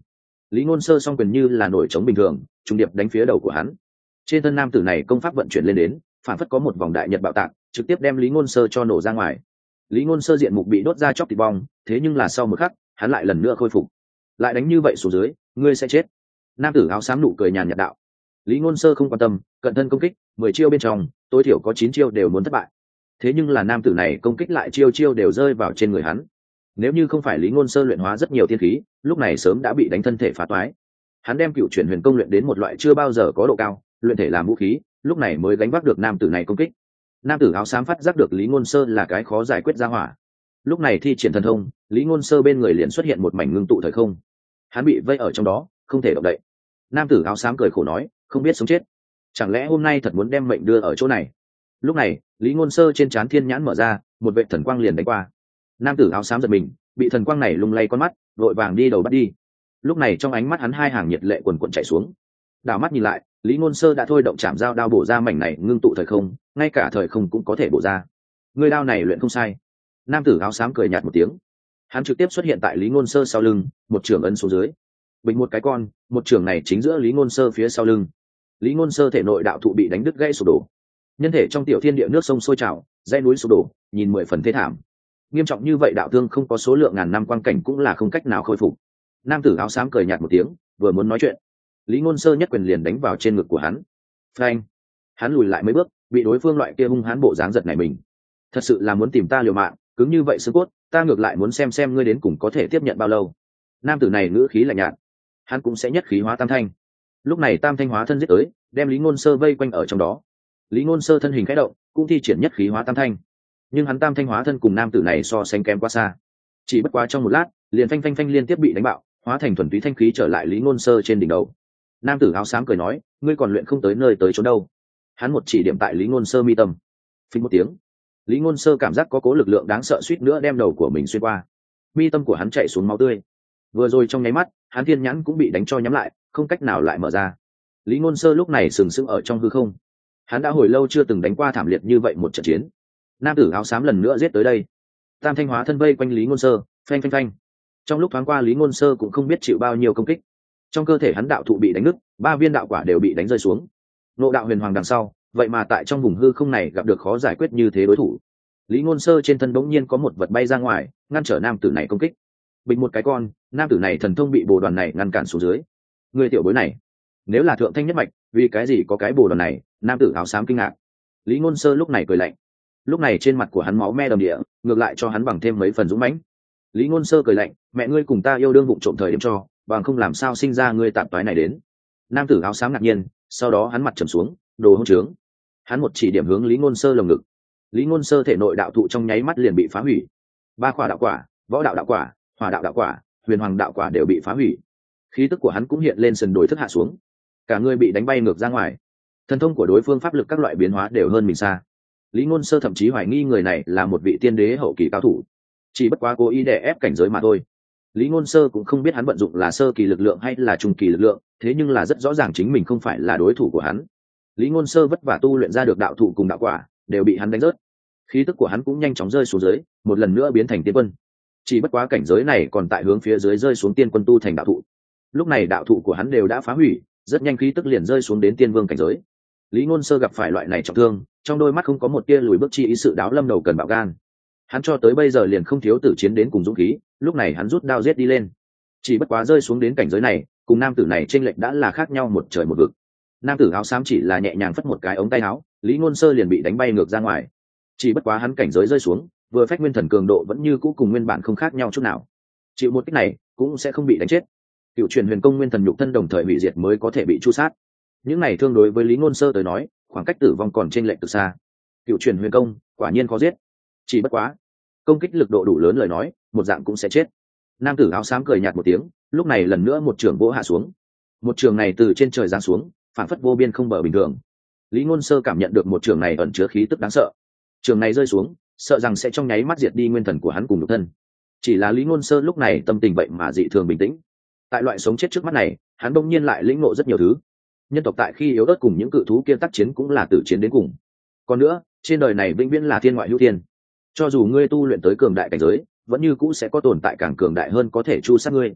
Lý Ngôn Sơ song quyền như là nổi trống bình thường trùng điệp đánh phía đầu của hắn. Trên thân nam tử này công pháp vận chuyển lên đến phản phất có một vòng đại nhật bạo tạc trực tiếp đem Lý Ngôn Sơ cho nổ ra ngoài. Lý Ngôn Sơ diện mục bị đốt ra chóc thịt bong, thế nhưng là sau một khắc hắn lại lần nữa khôi phục. Lại đánh như vậy xuống dưới ngươi sẽ chết. Nam tử áo xám nụ cười nhàn nhạt đạo. Lý Ngôn Sơ không quan tâm, cận thân công kích 10 chiêu bên trong tối thiểu có 9 chiêu đều muốn thất bại. Thế nhưng là nam tử này công kích lại chiêu chiêu đều rơi vào trên người hắn. Nếu như không phải Lý Ngôn Sơ luyện hóa rất nhiều thiên khí, lúc này sớm đã bị đánh thân thể phá toái. Hắn đem cựu chuyển huyền công luyện đến một loại chưa bao giờ có độ cao, luyện thể làm vũ khí, lúc này mới gánh vác được nam tử này công kích. Nam tử áo xám phát giác được Lý Ngôn Sơ là cái khó giải quyết ra hỏa. Lúc này thi triển thần thông, Lý Ngôn Sơ bên người liền xuất hiện một mảnh ngưng tụ thời không. Hắn bị vây ở trong đó, không thể động đậy. Nam tử áo xám cười khổ nói, không biết sống chết, chẳng lẽ hôm nay thật muốn đem mệnh đưa ở chỗ này. Lúc này Lý Ngôn Sơ trên trán thiên nhãn mở ra, một vệt thần quang liền đánh qua. Nam tử áo xám giật mình, bị thần quang này lung lay con mắt, vội vàng đi đầu bắt đi. Lúc này trong ánh mắt hắn hai hàng nhiệt lệ quần quần chảy xuống. Đảo mắt nhìn lại, Lý Ngôn Sơ đã thôi động chạm dao đao bổ ra mảnh này ngưng tụ thời không, ngay cả thời không cũng có thể bổ ra. Người đao này luyện không sai. Nam tử áo xám cười nhạt một tiếng. Hắn trực tiếp xuất hiện tại Lý Ngôn Sơ sau lưng, một trường ấn xuống dưới. Bình một cái con, một trường này chính giữa Lý Ngôn Sơ phía sau lưng. Lý Ngôn Sơ thể nội đạo thụ bị đánh đứt gãy sụp đổ. Nhân thể trong tiểu thiên địa nước sông sôi trào, dãy núi sụp đổ, nhìn 10 phần thê thảm. Nghiêm trọng như vậy đạo thương không có số lượng ngàn năm quan cảnh cũng là không cách nào khôi phục. Nam tử áo xám cười nhạt một tiếng, vừa muốn nói chuyện, Lý Ngôn Sơ nhất quyền liền đánh vào trên ngực của hắn. Phanh! Hắn lùi lại mấy bước, bị đối phương loại kia hung hãn bộ dáng giật nảy mình. Thật sự là muốn tìm ta liều mạng, cứng như vậy xương cốt, ta ngược lại muốn xem ngươi đến cùng có thể tiếp nhận bao lâu. Nam tử này ngữ khí lạnh nhạt, hắn cũng sẽ nhất khí hóa tam thanh. Lúc này tam thanh hóa thân giết tới, đem Lý Ngôn Sơ vây quanh ở trong đó. Lý Ngôn Sơ thân hình khẽ động, cũng thi triển nhất khí hóa tam thanh. Nhưng hắn tam thanh hóa thân cùng nam tử này so sánh kém quá xa. Chỉ bất quá trong một lát, liền phanh phanh phanh liên tiếp bị đánh bạo, hóa thành thuần túy thanh khí trở lại Lý Ngôn Sơ trên đỉnh đầu. Nam tử áo xám cười nói, ngươi còn luyện không tới nơi tới chỗ đâu. Hắn một chỉ điểm tại Lý Ngôn Sơ mi tâm. Phình một tiếng, Lý Ngôn Sơ cảm giác có cố lực lượng đáng sợ suýt nữa đem đầu của mình xuyên qua. Mi tâm của hắn chảy xuống máu tươi. Vừa rồi trong nháy mắt, hắn thiên nhãn cũng bị đánh cho nhắm lại, không cách nào lại mở ra. Lý Ngôn Sơ lúc này sừng sững ở trong hư không. Hắn đã hồi lâu chưa từng đánh qua thảm liệt như vậy một trận chiến. Nam tử áo xám lần nữa giết tới đây. Tam thanh hóa thân vây quanh Lý Ngôn Sơ, phanh phanh phanh. Trong lúc thoáng qua Lý Ngôn Sơ cũng không biết chịu bao nhiêu công kích. Trong cơ thể hắn đạo thụ bị đánh nứt, 3 viên đạo quả đều bị đánh rơi xuống. Ngộ đạo huyền hoàng đằng sau, vậy mà tại trong vùng hư không này gặp được khó giải quyết như thế đối thủ. Lý Ngôn Sơ trên thân bỗng nhiên có một vật bay ra ngoài, ngăn trở nam tử này công kích. Bình một cái con, nam tử này thần thông bị bồ đoàn này ngăn cản xuống dưới. Người tiểu bối này, nếu là thượng thanh nhất mạch, vì cái gì có cái bồ đoàn này? Nam tử áo xám kinh ngạc. Lý Ngôn Sơ lúc này cười lạnh. Lúc này trên mặt của hắn máu me đầm địa, ngược lại cho hắn bằng thêm mấy phần dũng mãnh. Lý Ngôn Sơ cười lạnh, mẹ ngươi cùng ta yêu đương vụng trộm thời điểm cho, bằng không làm sao sinh ra ngươi tạm toái này đến. Nam tử áo xám ngạc nhiên, sau đó hắn mặt trầm xuống, đồ hỗn trướng. Hắn một chỉ điểm hướng Lý Ngôn Sơ lồng ngực. Lý Ngôn Sơ thể nội đạo thụ trong nháy mắt liền bị phá hủy. 3 khỏa đạo quả, võ đạo đạo quả, hỏa đạo đạo quả, huyền hoàng đạo quả đều bị phá hủy. Khí tức của hắn cũng hiện lên sần đồi thức hạ xuống. Cả người bị đánh bay ngược ra ngoài. Thần thông của đối phương pháp lực các loại biến hóa đều hơn mình xa. Lý Ngôn Sơ thậm chí hoài nghi người này là một vị tiên đế hậu kỳ cao thủ, chỉ bất quá cố ý để ép cảnh giới mà thôi. Lý Ngôn Sơ cũng không biết hắn vận dụng là sơ kỳ lực lượng hay là trung kỳ lực lượng, thế nhưng là rất rõ ràng chính mình không phải là đối thủ của hắn. Lý Ngôn Sơ vất vả tu luyện ra được đạo thụ cùng đạo quả, đều bị hắn đánh rớt. Khí tức của hắn cũng nhanh chóng rơi xuống dưới, một lần nữa biến thành tiên quân. Chỉ bất quá cảnh giới này còn tại hướng phía dưới rơi xuống tiên quân tu thành đạo thụ. Lúc này đạo thụ của hắn đều đã phá hủy, rất nhanh khí tức liền rơi xuống đến tiên vương cảnh giới. Lý Ngôn Sơ gặp phải loại này trọng thương, trong đôi mắt không có một tia lùi bước chi ý, sự đáo lâm đầu cần bạo gan. Hắn cho tới bây giờ liền không thiếu tử chiến đến cùng dũng khí, lúc này hắn rút đao giết đi lên. Chỉ bất quá rơi xuống đến cảnh giới này, cùng nam tử này chênh lệch đã là khác nhau một trời một vực. Nam tử áo xám chỉ là nhẹ nhàng phất một cái ống tay áo, Lý Ngôn Sơ liền bị đánh bay ngược ra ngoài. Chỉ bất quá hắn cảnh giới rơi xuống, vừa phách nguyên thần cường độ vẫn như cũ cùng nguyên bản không khác nhau chút nào. Chịu một kích này, cũng sẽ không bị đánh chết. Cựu truyền huyền công nguyên thần nhục thân đồng thời hủy diệt mới có thể bị chu sát. Những này thương đối với Lý Ngôn Sơ tới nói, khoảng cách tử vong còn chênh lệch từ xa. Cựu truyền huyền công, quả nhiên khó giết. Chỉ bất quá, công kích lực độ đủ lớn lời nói, một dạng cũng sẽ chết. Nam tử áo xám cười nhạt một tiếng, lúc này lần nữa một trường vỗ hạ xuống. Một trường này từ trên trời giáng xuống, phản phất vô biên không bờ bình thường. Lý Ngôn Sơ cảm nhận được một trường này ẩn chứa khí tức đáng sợ. Trường này rơi xuống, sợ rằng sẽ trong nháy mắt diệt đi nguyên thần của hắn cùng nhục thân. Chỉ là Lý Ngôn Sơ lúc này tâm tình vậy mà dị thường bình tĩnh. Tại loại sống chết trước mắt này, hắn bỗng nhiên lại lĩnh ngộ rất nhiều thứ. Nhân tộc tại khi yếu ớt cùng những cự thú kia tác chiến cũng là tử chiến đến cùng. Còn nữa, trên đời này vĩnh viễn là thiên ngoại hữu thiên. Cho dù ngươi tu luyện tới cường đại cảnh giới, vẫn như cũ sẽ có tồn tại càng cường đại hơn có thể chu sát ngươi.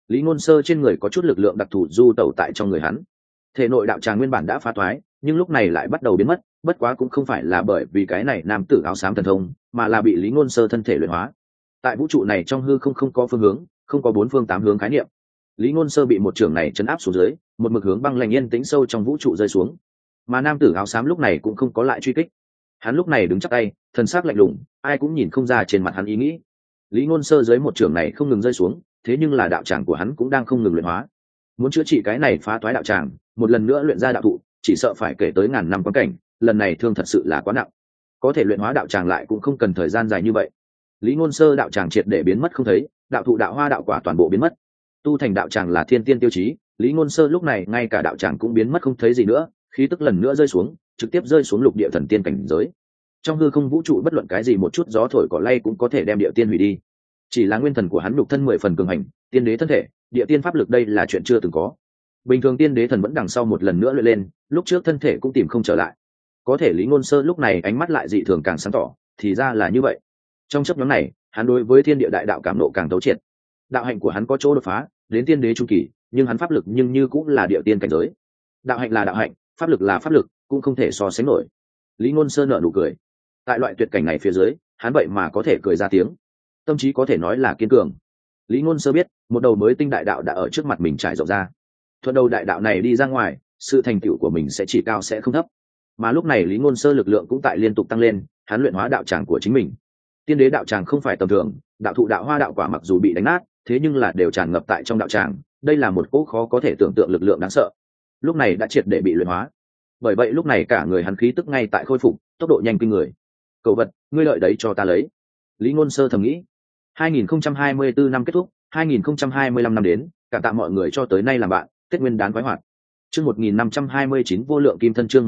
Lý Ngôn Sơ trên người có chút lực lượng đặc thù du tẩu tại trong người hắn. Thể nội đạo tràng nguyên bản đã phá toái, nhưng lúc này lại bắt đầu biến mất, bất quá cũng không phải là bởi vì cái này nam tử áo xám thần thông, mà là bị Lý Ngôn Sơ thân thể luyện hóa. Tại vũ trụ này trong hư không có phương hướng, không có bốn phương tám hướng khái niệm. Lý Ngôn Sơ bị một trường này chấn áp xuống dưới, một mực hướng băng lạnh yên tĩnh sâu trong vũ trụ rơi xuống. Mà nam tử áo xám lúc này cũng không có lại truy kích. Hắn lúc này đứng chắp tay, thần sắc lạnh lùng, ai cũng nhìn không ra trên mặt hắn ý nghĩ. Lý Ngôn Sơ dưới một trường này không ngừng rơi xuống, thế nhưng là đạo tràng của hắn cũng đang không ngừng luyện hóa. Muốn chữa trị cái này phá toái đạo tràng, một lần nữa luyện ra đạo thụ, chỉ sợ phải kể tới ngàn năm quan cảnh, lần này thương thật sự là quá nặng. Có thể luyện hóa đạo tràng lại cũng không cần thời gian dài như vậy. Lý Ngôn Sơ đạo tràng triệt để biến mất không thấy, đạo thụ đạo hoa đạo quả toàn bộ biến mất. Tu thành đạo tràng là thiên tiên tiêu chí, Lý Ngôn Sơ lúc này ngay cả đạo tràng cũng biến mất không thấy gì nữa, khí tức lần nữa rơi xuống, trực tiếp rơi xuống lục địa thần tiên cảnh giới. Trong hư không vũ trụ bất luận cái gì một chút gió thổi cỏ lay cũng có thể đem địa tiên hủy đi. Chỉ là nguyên thần của hắn nhục thân 10 phần cường hành, tiên đế thân thể, địa tiên pháp lực đây là chuyện chưa từng có. Bình thường tiên đế thần vẫn đằng sau một lần nữa luyện lên, lúc trước thân thể cũng tìm không trở lại. Có thể Lý Ngôn Sơ lúc này ánh mắt lại dị thường càng sáng tỏ, thì ra là như vậy. Trong chớp nhoáng này, hắn đối với thiên địa đại đạo cảm nộ càng thấu triệt. Đạo hạnh của hắn có chỗ đột phá, đến tiên đế trung kỳ, nhưng hắn pháp lực nhưng như cũng là địa tiên cảnh giới. Đạo hạnh là đạo hạnh, pháp lực là pháp lực, cũng không thể so sánh nổi. Lý Ngôn Sơ nở nụ cười. Tại loại tuyệt cảnh này phía dưới, hắn vậy mà có thể cười ra tiếng. Tâm trí có thể nói là kiên cường. Lý Ngôn Sơ biết, một đầu mới tinh đại đạo đã ở trước mặt mình trải rộng ra. Thuận đầu đại đạo này đi ra ngoài, sự thành tựu của mình sẽ chỉ cao sẽ không thấp. Mà lúc này Lý Ngôn Sơ lực lượng cũng tại liên tục tăng lên, hắn luyện hóa đạo tràng của chính mình. Tiên đế đạo tràng không phải tầm thường, đạo thụ đạo hoa đạo quả mặc dù bị đánh nát, thế nhưng là đều tràn ngập tại trong đạo tràng, đây là một cỗ khó có thể tưởng tượng lực lượng đáng sợ. Lúc này đã triệt để bị luyện hóa. Bởi vậy lúc này cả người hắn khí tức ngay tại khôi phục, tốc độ nhanh kinh người. Cẩu vật, ngươi lợi đấy cho ta lấy. Lý Ngôn Sơ thầm nghĩ. 2024 năm kết thúc, 2025 năm đến, cảm tạ mọi người cho tới nay làm bạn, Tết Nguyên đán khoái hoạt. Chương 1529 vô lượng kim thân, chương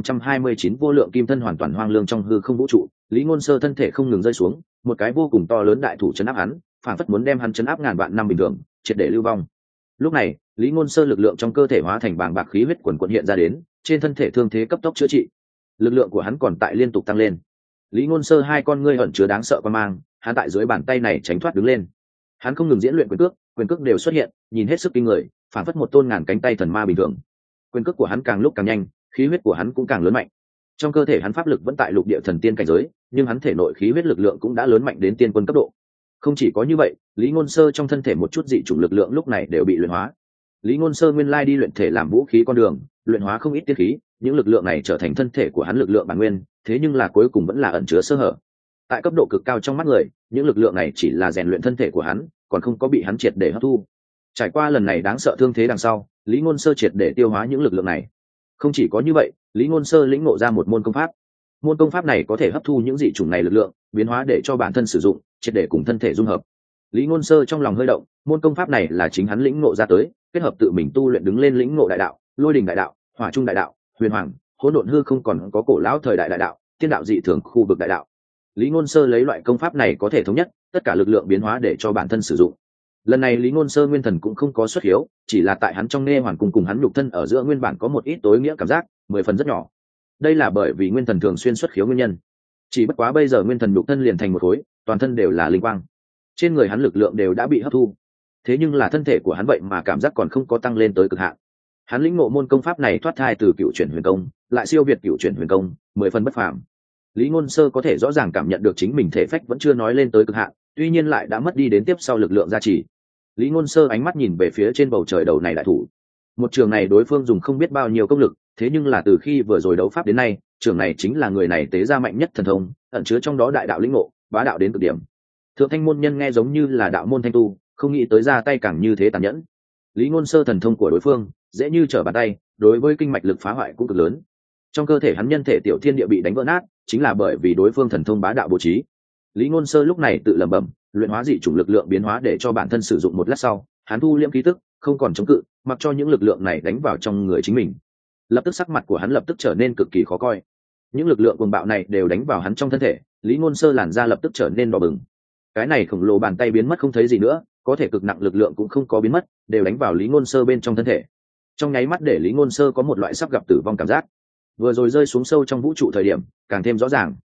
1529 vô lượng kim thân hoàn toàn hoang lương trong hư không vũ trụ, Lý Ngôn Sơ thân thể không ngừng rơi xuống, một cái vô cùng to lớn đại thủ trấn áp hắn, phản phất muốn đem hắn trấn áp ngàn vạn năm bình thường, triệt để lưu vong. Lúc này, Lý Ngôn Sơ lực lượng trong cơ thể hóa thành bàng bạc khí huyết quần quần hiện ra đến, trên thân thể thương thế cấp tốc chữa trị. Lực lượng của hắn còn tại liên tục tăng lên. Lý Ngôn Sơ hai con ngươi ẩn chứa đáng sợ quan mang, hắn tại dưới bàn tay này tránh thoát đứng lên. Hắn không ngừng diễn luyện quyền cước đều xuất hiện, nhìn hết sức kinh người, phản phất một tôn ngàn cánh tay thần ma bình thường. Quyền cước của hắn càng lúc càng nhanh, khí huyết của hắn cũng càng lớn mạnh. Trong cơ thể hắn pháp lực vẫn tại lục địa thần tiên cảnh giới, nhưng hắn thể nội khí huyết lực lượng cũng đã lớn mạnh đến tiên quân cấp độ. Không chỉ có như vậy, Lý Ngôn Sơ trong thân thể một chút dị chủng lực lượng lúc này đều bị luyện hóa. Lý Ngôn Sơ nguyên lai đi luyện thể làm vũ khí con đường, luyện hóa không ít tiên khí, những lực lượng này trở thành thân thể của hắn lực lượng bản nguyên, thế nhưng là cuối cùng vẫn là ẩn chứa sơ hở. Tại cấp độ cực cao trong mắt người, những lực lượng này chỉ là rèn luyện thân thể của hắn, còn không có bị hắn triệt để hấp thu. Trải qua lần này đáng sợ thương thế đằng sau, Lý Ngôn Sơ triệt để tiêu hóa những lực lượng này. Không chỉ có như vậy, Lý Ngôn Sơ lĩnh ngộ ra một môn công pháp. Môn công pháp này có thể hấp thu những dị chủng này lực lượng, biến hóa để cho bản thân sử dụng, triệt để cùng thân thể dung hợp. Lý Ngôn Sơ trong lòng hơi động, môn công pháp này là chính hắn lĩnh ngộ ra tới, kết hợp tự mình tu luyện đứng lên lĩnh ngộ đại đạo, lôi đình đại đạo, hỏa trung đại đạo, huyền hoàng, hỗn độn hư không, còn có cổ lão thời đại đại đạo, tiên đạo dị thường khu vực đại đạo. Lý Ngôn Sơ lấy loại công pháp này có thể thống nhất tất cả lực lượng biến hóa để cho bản thân sử dụng. Lần này Lý Ngôn Sơ nguyên thần cũng không có xuất hiếu, chỉ là tại hắn trong nê hoàn cùng hắn nhục thân ở giữa nguyên bản có một ít tối nghĩa cảm giác, 10 phần rất nhỏ. Đây là bởi vì nguyên thần thường xuyên xuất khiếu nguyên nhân. Chỉ bất quá bây giờ nguyên thần nhục thân liền thành một khối, toàn thân đều là linh quang. Trên người hắn lực lượng đều đã bị hấp thu. Thế nhưng là thân thể của hắn vậy mà cảm giác còn không có tăng lên tới cực hạn. Hắn lĩnh ngộ môn công pháp này thoát thai từ Cựu Chuyển Huyền Công, lại siêu việt Cựu Chuyển Huyền Công, 10 phần bất phàm. Lý Ngôn Sơ có thể rõ ràng cảm nhận được chính mình thể phách vẫn chưa nói lên tới cực hạn, tuy nhiên lại đã mất đi đến tiếp sau lực lượng gia trì. Lý Ngôn Sơ ánh mắt nhìn về phía trên bầu trời đầu này đại thủ. Một trường này đối phương dùng không biết bao nhiêu công lực, thế nhưng là từ khi vừa rồi đấu pháp đến nay, trường này chính là người này tế ra mạnh nhất thần thông, ẩn chứa trong đó đại đạo lĩnh ngộ, bá đạo đến cực điểm. Thượng Thanh môn nhân nghe giống như là đạo môn thanh tu, không nghĩ tới ra tay càng như thế tàn nhẫn. Lý Ngôn Sơ thần thông của đối phương dễ như trở bàn tay, đối với kinh mạch lực phá hoại cũng cực lớn. Trong cơ thể hắn nhân thể tiểu thiên địa bị đánh vỡ nát, chính là bởi vì đối phương thần thông bá đạo bố trí. Lý Ngôn Sơ lúc này tự lẩm bẩm, luyện hóa dị chủng lực lượng biến hóa để cho bản thân sử dụng một lát sau, hắn thu liễm khí tức, không còn chống cự, mặc cho những lực lượng này đánh vào trong người chính mình. Lập tức sắc mặt của hắn lập tức trở nên cực kỳ khó coi. Những lực lượng cuồng bạo này đều đánh vào hắn trong thân thể, Lý Ngôn Sơ làn da lập tức trở nên đỏ bừng. Cái này khổng lồ bàn tay biến mất không thấy gì nữa, có thể cực nặng lực lượng cũng không có biến mất, đều đánh vào Lý Ngôn Sơ bên trong thân thể. Trong nháy mắt để Lý Ngôn Sơ có một loại sắp gặp tử vong cảm giác. Vừa rồi rơi xuống sâu trong vũ trụ thời điểm, càng thêm rõ ràng.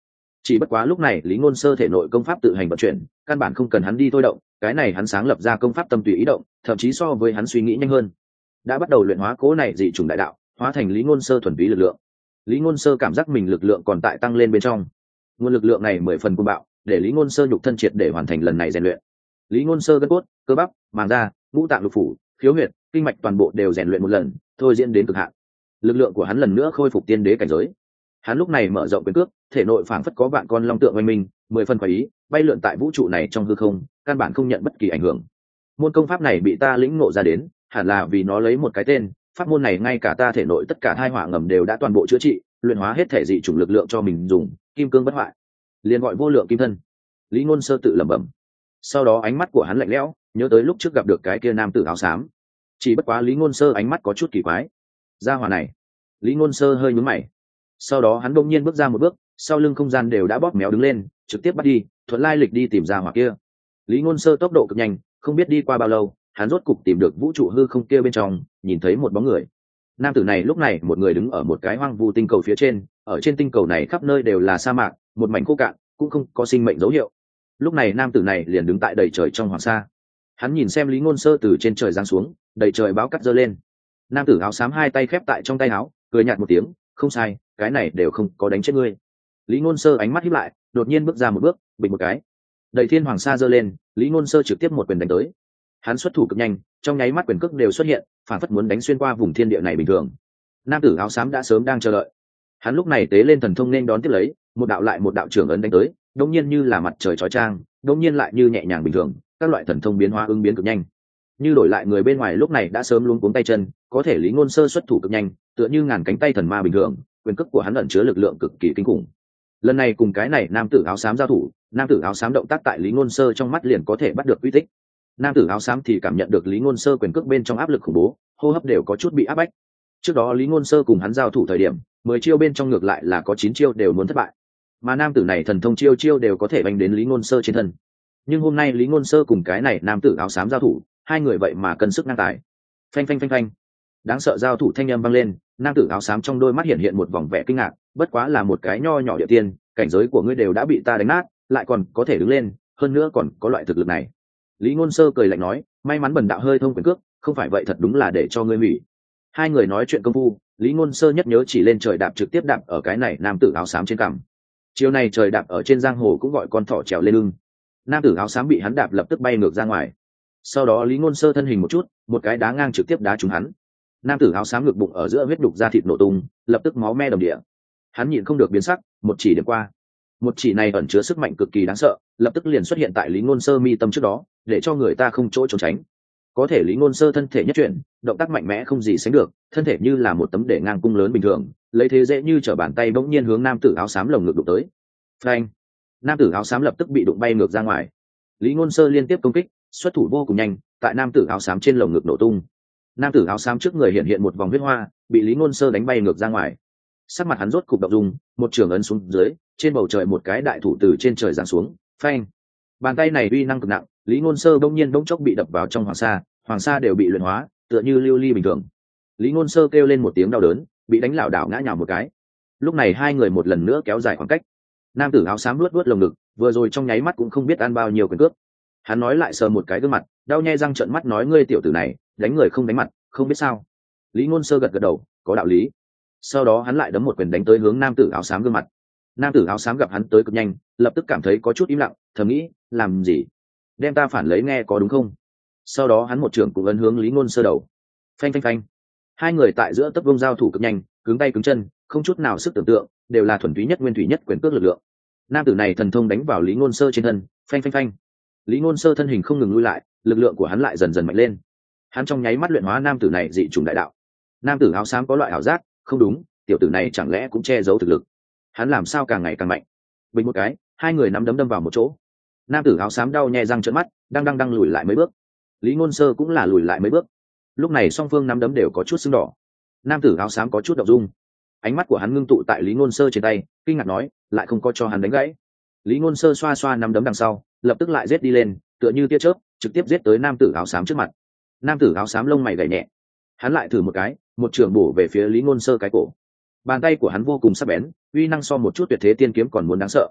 Chỉ bất quá lúc này lý ngôn sơ thể nội công pháp tự hành vận chuyển, căn bản không cần hắn đi thôi động, cái này hắn sáng lập ra công pháp tâm tùy ý động, thậm chí so với hắn suy nghĩ nhanh hơn. Đã bắt đầu luyện hóa cố này dị chủng đại đạo, hóa thành lý ngôn sơ thuần túy lực lượng. Lý ngôn sơ cảm giác mình lực lượng còn tại tăng lên bên trong, nguồn lực lượng này 10 phần cuồng bạo, để lý ngôn sơ nhục thân triệt để hoàn thành lần này rèn luyện. Lý ngôn sơ gân cốt, cơ bắp, màng da, ngũ tạng lục phủ, khiếu huyệt, kinh mạch toàn bộ đều rèn luyện một lần, thôi diễn đến cực hạn. Lực lượng của hắn lần nữa khôi phục tiên đế cảnh giới. Hắn lúc này mở rộng quyền cước, thể nội phảng phất có vạn con long tượng oanh minh, 10 phần khoái ý, bay lượn tại vũ trụ này trong hư không, căn bản không nhận bất kỳ ảnh hưởng. Môn công pháp này bị ta lĩnh ngộ ra đến, hẳn là vì nó lấy một cái tên, pháp môn này ngay cả ta thể nội tất cả thai hỏa ngầm đều đã toàn bộ chữa trị, luyện hóa hết thể dị chủng lực lượng cho mình dùng, kim cương bất hoại, liền gọi vô lượng kim thân. Lý ngôn sơ tự lẩm bẩm. Sau đó ánh mắt của hắn lạnh lẽo, nhớ tới lúc trước gặp được cái kia nam tử áo xám. Chỉ bất quá lý ngôn sơ ánh mắt có chút kỳ quái. Gia hỏa này, lý ngôn sơ hơi nhướng mày. Sau đó hắn đông nhiên bước ra một bước, sau lưng không gian đều đã bóp méo đứng lên, trực tiếp bắt đi, thuận lai lịch đi tìm gia hỏa kia. Lý ngôn sơ tốc độ cực nhanh, không biết đi qua bao lâu, hắn rốt cục tìm được vũ trụ hư không kia bên trong, nhìn thấy một bóng người. Nam tử này lúc này một người đứng ở một cái hoang vu tinh cầu phía trên, ở trên tinh cầu này khắp nơi đều là sa mạc, một mảnh khô cạn, cũng không có sinh mệnh dấu hiệu. Lúc này nam tử này liền đứng tại đầy trời trong hoàng sa. Hắn nhìn xem lý ngôn sơ từ trên trời giáng xuống, đầy trời báo cắt giơ lên. Nam tử áo xám hai tay khép tại trong tay áo, cười nhạt một tiếng, không sai, cái này đều không có đánh chết ngươi. Lý ngôn sơ ánh mắt híp lại, đột nhiên bước ra một bước, bịch một cái, đầy thiên hoàng sa giơ lên, lý ngôn sơ trực tiếp một quyền đánh tới. Hắn xuất thủ cực nhanh, trong nháy mắt quyền cước đều xuất hiện, phản phất muốn đánh xuyên qua vùng thiên địa này bình thường. Nam tử áo xám đã sớm đang chờ đợi. Hắn lúc này tế lên thần thông nên đón tiếp lấy, một đạo lại một đạo trưởng ấn đánh tới, đột nhiên như là mặt trời chói chang, đột nhiên lại như nhẹ nhàng bình thường, các loại thần thông biến hóa ứng biến cực nhanh. Như đổi lại người bên ngoài lúc này đã sớm luống cuống tay chân, có thể lý ngôn sơ xuất thủ cực nhanh, tựa như ngàn cánh tay thần ma bình thường, quyền cước của hắn ẩn chứa lực lượng cực kỳ kinh khủng. Lần này cùng cái này nam tử áo xám giao thủ, nam tử áo xám động tác tại lý ngôn sơ trong mắt liền có thể bắt được quy tích. Nam tử áo xám thì cảm nhận được lý ngôn sơ quyền cước bên trong áp lực khủng bố, hô hấp đều có chút bị áp bách. Trước đó lý ngôn sơ cùng hắn giao thủ thời điểm 10 chiêu bên trong ngược lại là có 9 chiêu đều muốn thất bại, mà nam tử này thần thông chiêu chiêu đều có thể đánh đến lý ngôn sơ trên thân. Nhưng hôm nay lý ngôn sơ cùng cái này nam tử áo xám giao thủ, hai người vậy mà cân sức ngang tài. Phanh phanh phanh phanh, đáng sợ giao thủ thanh âm vang lên, nam tử áo xám trong đôi mắt hiện hiện một vòng vẻ kinh ngạc, bất quá là một cái nho nhỏ địa tiên, cảnh giới của ngươi đều đã bị ta đánh nát, lại còn có thể đứng lên, hơn nữa còn có loại thực lực này. Lý ngôn sơ cười lạnh nói, may mắn bần đạo hơi thông quyền cước, không phải vậy thật đúng là để cho ngươi hủy. Hai người nói chuyện công phu, lý ngôn sơ nhất nhớ chỉ lên trời đạp trực tiếp đạp ở cái này nam tử áo xám trên cằm. Chiều này trời đạp ở trên giang hồ cũng gọi con thỏ trèo lên lưng. Nam tử áo xám bị hắn đạp lập tức bay ngược ra ngoài. Sau đó lý ngôn sơ thân hình một chút, một cái đá ngang trực tiếp đá trúng hắn. Nam tử áo xám ngực bụng ở giữa huyết đục da thịt nổ tung, lập tức máu me đầm địa. Hắn nhịn không được biến sắc, một chỉ điểm qua. Một chỉ này ẩn chứa sức mạnh cực kỳ đáng sợ, lập tức liền xuất hiện tại lý ngôn sơ mi tâm trước đó, để cho người ta không chỗ trốn tránh. Có thể lý ngôn sơ thân thể nhất chuyển, động tác mạnh mẽ không gì sánh được, thân thể như là một tấm để ngang cung lớn bình thường, lấy thế dễ như trở bàn tay bỗng nhiên hướng nam tử áo xám lồng ngực đụng tới. Phanh! Nam tử áo xám lập tức bị đụng bay ngược ra ngoài. Lý ngôn sơ liên tiếp công kích, xuất thủ vô cùng nhanh, tại nam tử áo xám trên lồng ngực nổ tung. Nam tử áo xám trước người hiện hiện một vòng huyết hoa, bị lý ngôn sơ đánh bay ngược ra ngoài. Sắc mặt hắn rốt cục động dung, một trường ấn xuống dưới, trên bầu trời một cái đại thủ từ trên trời giáng xuống. Phanh! Bàn tay này uy năng cực nặng, lý ngôn sơ bỗng nhiên bỗng chốc bị đập vào trong hoàng sa đều bị luyện hóa, tựa như lưu ly bình thường. Lý ngôn sơ kêu lên một tiếng đau đớn, bị đánh lảo đảo ngã nhào một cái. Lúc này hai người một lần nữa kéo dài khoảng cách. Nam tử áo xám luốt luốt lồng ngực, vừa rồi trong nháy mắt cũng không biết ăn bao nhiêu quyền cước. Hắn nói lại sờ một cái gương mặt, đau nhe răng trợn mắt nói, ngươi tiểu tử này đánh người không đánh mặt, không biết sao. Lý ngôn sơ gật gật đầu, có đạo lý. Sau đó hắn lại đấm một quyền đánh tới hướng nam tử áo xám gương mặt. Nam tử áo xám gặp hắn tới cực nhanh, lập tức cảm thấy có chút im lặng, thầm nghĩ, làm gì, đem ta phản lấy nghe có đúng không. Sau đó hắn một trưởng cũng ấn hướng lý ngôn sơ đầu. Phanh phanh phanh, hai người tại giữa tấc vông giao thủ cực nhanh, cứng tay cứng chân, không chút nào sức tưởng tượng, đều là thuần túy nhất nguyên thủy nhất quyền cước lực lượng. Nam tử này thần thông đánh vào lý ngôn sơ trên thân. Phanh phanh phanh, lý ngôn sơ thân hình không ngừng lui lại, lực lượng của hắn lại dần dần mạnh lên. Hắn trong nháy mắt luyện hóa nam tử này dị chủng đại đạo. Nam tử áo xám có loại ảo giác, không đúng, tiểu tử này chẳng lẽ cũng che giấu thực lực, hắn làm sao càng ngày càng mạnh. Bình một cái, hai người nắm đấm đâm vào một chỗ. Nam tử áo xám đau nhè răng trợn mắt, đang lùi lại mấy bước. Lý ngôn sơ cũng là lùi lại mấy bước. Lúc này song phương nắm đấm đều có chút sưng đỏ. Nam tử áo xám có chút động dung, ánh mắt của hắn ngưng tụ tại lý ngôn sơ trên tay, kinh ngạc nói, lại không có cho hắn đánh gãy. Lý ngôn sơ xoa xoa nắm đấm đằng sau, lập tức lại giết đi lên, tựa như tia chớp, trực tiếp giết tới nam tử áo xám trước mặt. Nam tử áo xám lông mày gảy nhẹ, hắn lại thử một cái, một trường bổ về phía lý ngôn sơ cái cổ. Bàn tay của hắn vô cùng sắc bén, uy năng so một chút tuyệt thế tiên kiếm còn muốn đáng sợ.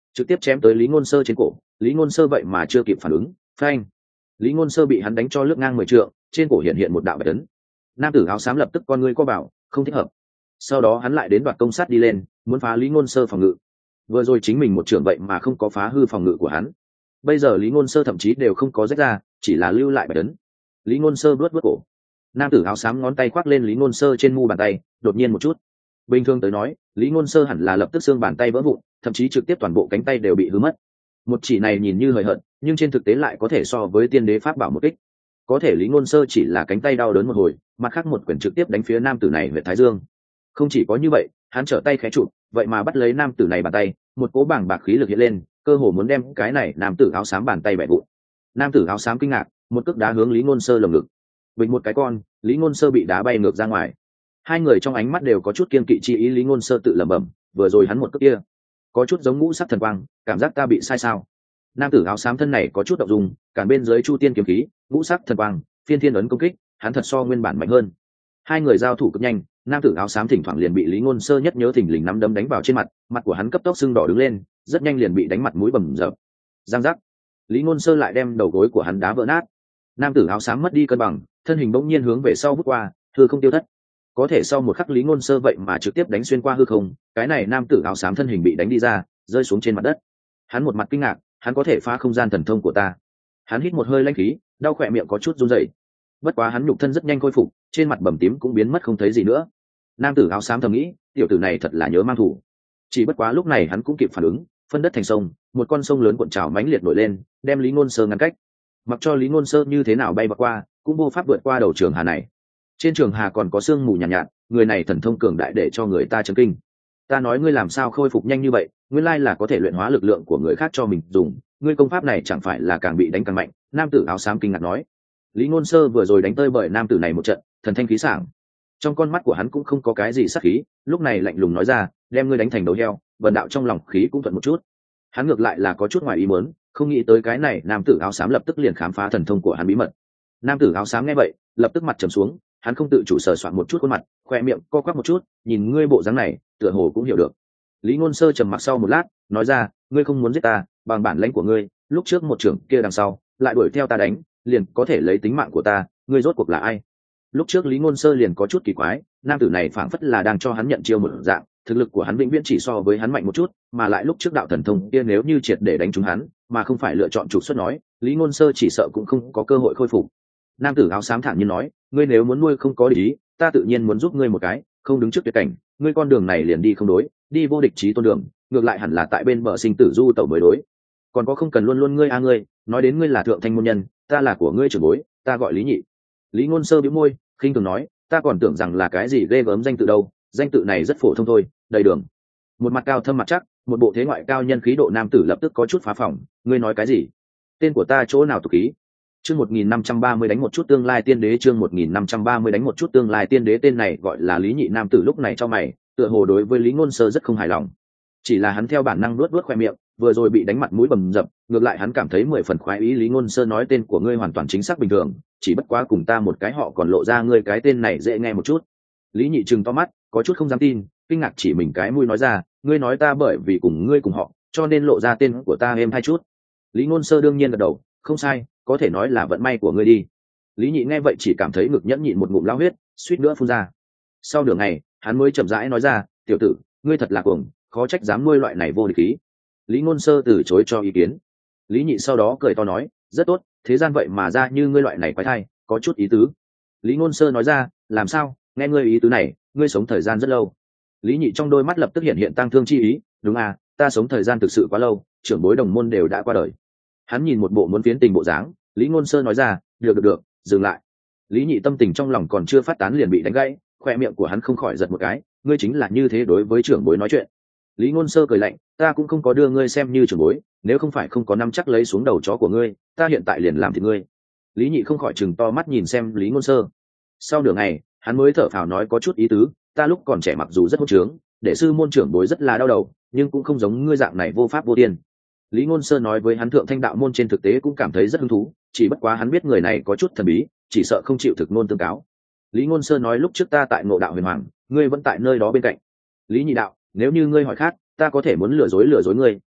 trực tiếp chém tới Lý Ngôn Sơ trên cổ. Lý Ngôn Sơ vậy mà chưa kịp phản ứng, phanh, Lý Ngôn Sơ bị hắn đánh cho lướt ngang 10 trượng, trên cổ hiện một đạo bạch ấn. Nam tử áo xám lập tức con ngươi co bảo, không thích hợp. Sau đó hắn lại đến đoạt công sát đi lên, muốn phá Lý Ngôn Sơ phòng ngự. Vừa rồi chính mình một trưởng vậy mà không có phá hư phòng ngự của hắn. Bây giờ Lý Ngôn Sơ thậm chí đều không có rách ra, chỉ là lưu lại bạch ấn. Lý Ngôn Sơ vuốt cổ. Nam tử áo xám ngón tay khoác lên Lý Ngôn Sơ trên mu bàn tay, đột nhiên một chút. Bình thường tới nói, Lý Ngôn Sơ hẳn là lập tức xương bàn tay vỡ vụn, thậm chí trực tiếp toàn bộ cánh tay đều bị hư mất. Một chỉ này nhìn như hời hợt, nhưng trên thực tế lại có thể so với tiên đế pháp bảo một kích. Có thể Lý Ngôn Sơ chỉ là cánh tay đau đớn một hồi, mặt khác một quyền trực tiếp đánh phía nam tử này huyệt thái dương. Không chỉ có như vậy, hắn trở tay khẽ chụp, vậy mà bắt lấy nam tử này bàn tay, một cỗ bàng bạc khí lực hiện lên, cơ hồ muốn đem cái này nam tử áo xám bàn tay bẻ vụn. Nam tử áo xám kinh ngạc, một cước đá hướng Lý Ngôn Sơ lồng ngực. Bình một cái con, Lý Ngôn Sơ bị đá bay ngược ra ngoài. Hai người trong ánh mắt đều có chút kiêng kỵ chi ý. Lý Ngôn Sơ tự lẩm bẩm, vừa rồi hắn một cước kia, có chút giống ngũ sắc thần quang, cảm giác ta bị sai sao? Nam tử áo xám thân này có chút động dung, cản bên dưới chu tiên kiếm khí, ngũ sắc thần quang, phiên thiên ấn công kích, hắn thật so nguyên bản mạnh hơn. Hai người giao thủ cực nhanh, nam tử áo xám thỉnh thoảng liền bị Lý Ngôn Sơ nhất nhớ thình lình nắm đấm đánh vào trên mặt, mặt của hắn cấp tốc sưng đỏ đứng lên, rất nhanh liền bị đánh mặt mũi bầm dập. Giang giác, Lý Ngôn Sơ lại đem đầu gối của hắn đá vỡ nát. Nam tử áo xám mất đi cân bằng, thân hình bỗng nhiên hướng về sau vút qua, hư không tiêu thất. Có thể sau một khắc Lý Ngôn Sơ vậy mà trực tiếp đánh xuyên qua hư không, cái này nam tử áo xám thân hình bị đánh đi ra, rơi xuống trên mặt đất. Hắn một mặt kinh ngạc, hắn có thể phá không gian thần thông của ta. Hắn hít một hơi lãnh khí, đau khỏe miệng có chút run rẩy. Bất quá hắn nhục thân rất nhanh khôi phục, trên mặt bầm tím cũng biến mất không thấy gì nữa. Nam tử áo xám thầm nghĩ, tiểu tử này thật là nhớ mang thủ. Chỉ bất quá lúc này hắn cũng kịp phản ứng, phân đất thành sông, một con sông lớn cuộn trào mãnh liệt nổi lên, đem Lý Ngôn Sơ ngăn cách. Mặc cho Lý Ngôn Sơ như thế nào bay qua, cũng vô pháp vượt qua đầu trường hà này. Trên trường hà còn có sương mù nhàn nhạt, người này thần thông cường đại để cho người ta chấn kinh. Ta nói ngươi làm sao khôi phục nhanh như vậy, nguyên lai là có thể luyện hóa lực lượng của người khác cho mình dùng, ngươi công pháp này chẳng phải là càng bị đánh càng mạnh? Nam tử áo xám kinh ngạc nói. Lý Ngôn Sơ vừa rồi đánh tơi bởi nam tử này một trận, thần thanh khí sảng, trong con mắt của hắn cũng không có cái gì sát khí, lúc này lạnh lùng nói ra, đem ngươi đánh thành đầu heo. Vần đạo trong lòng khí cũng thuận một chút. Hắn ngược lại là có chút ngoài ý muốn, không nghĩ tới cái này nam tử áo xám lập tức liền khám phá thần thông của hắn bí mật. Nam tử áo xám nghe vậy, lập tức mặt trầm xuống, hắn không tự chủ sờ soạn một chút khuôn mặt, khoe miệng co quắp một chút, nhìn ngươi bộ dáng này, tựa hồ cũng hiểu được. Lý Ngôn Sơ trầm mặc sau một lát, nói ra, ngươi không muốn giết ta, bằng bản lĩnh của ngươi, lúc trước một trưởng kia đằng sau, lại đuổi theo ta đánh, liền có thể lấy tính mạng của ta, ngươi rốt cuộc là ai? Lúc trước Lý Ngôn Sơ liền có chút kỳ quái, nam tử này phảng phất là đang cho hắn nhận chiêu một dạng, thực lực của hắn vĩnh viễn chỉ so với hắn mạnh một chút, mà lại lúc trước đạo thần thông kia nếu như triệt để đánh trúng hắn, mà không phải lựa chọn trục xuất nói, Lý Ngôn Sơ chỉ sợ cũng không có cơ hội khôi phục. Nam tử áo xám thản nhiên nói, ngươi nếu muốn nuôi không có lý, ta tự nhiên muốn giúp ngươi một cái, không đứng trước tuyệt cảnh, ngươi con đường này liền đi không đối, đi vô địch chí tôn đường, ngược lại hẳn là tại bên bờ sinh tử du tẩu mới đối. Còn có không cần luôn luôn ngươi ngươi, nói đến ngươi là thượng thanh môn nhân, ta là của ngươi trưởng bối, ta gọi Lý Nhị. Lý Ngôn Sơ bĩu môi, khinh thường nói, ta còn tưởng rằng là cái gì ghê gớm danh tự đâu, danh tự này rất phổ thông thôi, đầy đường. Một mặt cao thâm mặt chắc, một bộ thế ngoại cao nhân khí độ nam tử lập tức có chút phá phỏng, ngươi nói cái gì? Tên của ta chỗ nào tục khí? Chương 1530 đánh một chút tương lai tiên đế, chương 1530 đánh một chút tương lai tiên đế, tên này gọi là Lý Nhị nam tử lúc này cho mày, tựa hồ đối với Lý Ngôn Sơ rất không hài lòng. Chỉ là hắn theo bản năng nuốt khoe miệng, vừa rồi bị đánh mặt mũi bầm dập, ngược lại hắn cảm thấy 10 phần khoái ý. Lý Ngôn Sơ nói tên của ngươi hoàn toàn chính xác bình thường, chỉ bất quá cùng ta một cái họ còn lộ ra ngươi cái tên này dễ nghe một chút. Lý Nhị trừng to mắt, có chút không dám tin, kinh ngạc chỉ mình cái mũi nói ra, ngươi nói ta bởi vì cùng ngươi cùng họ, cho nên lộ ra tên của ta êm hai chút. Lý Ngôn Sơ đương nhiên gật đầu, không sai, có thể nói là vận may của ngươi đi. Lý Nhị nghe vậy chỉ cảm thấy ngực nhẫn nhịn một ngụm lao huyết, suýt nữa phun ra. Sau nửa ngày, hắn mới chậm rãi nói ra, tiểu tử, ngươi thật là cuồng, khó trách dám nuôi loại này vô địch khí. Lý Ngôn Sơ từ chối cho ý kiến. Lý Nhị sau đó cười to nói, rất tốt, thế gian vậy mà ra như ngươi loại này quái thai, có chút ý tứ. Lý Ngôn Sơ nói ra, làm sao, nghe ngươi ý tứ này, ngươi sống thời gian rất lâu. Lý Nhị trong đôi mắt lập tức hiện tang thương chi ý, đúng à, ta sống thời gian thực sự quá lâu, trưởng bối đồng môn đều đã qua đời. Hắn nhìn một bộ muốn phiến tình bộ dáng, Lý Ngôn Sơ nói ra, được, dừng lại. Lý Nhị tâm tình trong lòng còn chưa phát tán liền bị đánh gãy, khoe miệng của hắn không khỏi giật một cái, ngươi chính là như thế đối với trưởng bối nói chuyện. Lý Ngôn Sơ cười lạnh, ta cũng không có đưa ngươi xem như trưởng bối, nếu không phải không có nắm chắc lấy xuống đầu chó của ngươi, ta hiện tại liền làm thịt ngươi. Lý Nhị không khỏi trừng to mắt nhìn xem Lý Ngôn Sơ. Sau nửa ngày, hắn mới thở phào nói có chút ý tứ, ta lúc còn trẻ mặc dù rất hỗn trướng, để sư môn trưởng bối rất là đau đầu, nhưng cũng không giống ngươi dạng này vô pháp vô thiên. Lý Ngôn Sơ nói với hắn thượng thanh đạo môn trên thực tế cũng cảm thấy rất hứng thú, chỉ bất quá hắn biết người này có chút thần bí, chỉ sợ không chịu thực nôn tương cáo. Lý Ngôn Sơ nói lúc trước ta tại Ngộ Đạo Huyền Hoàng, ngươi vẫn tại nơi đó bên cạnh. Lý Nhị đạo, nếu như ngươi hỏi khác, ta có thể muốn lừa dối ngươi,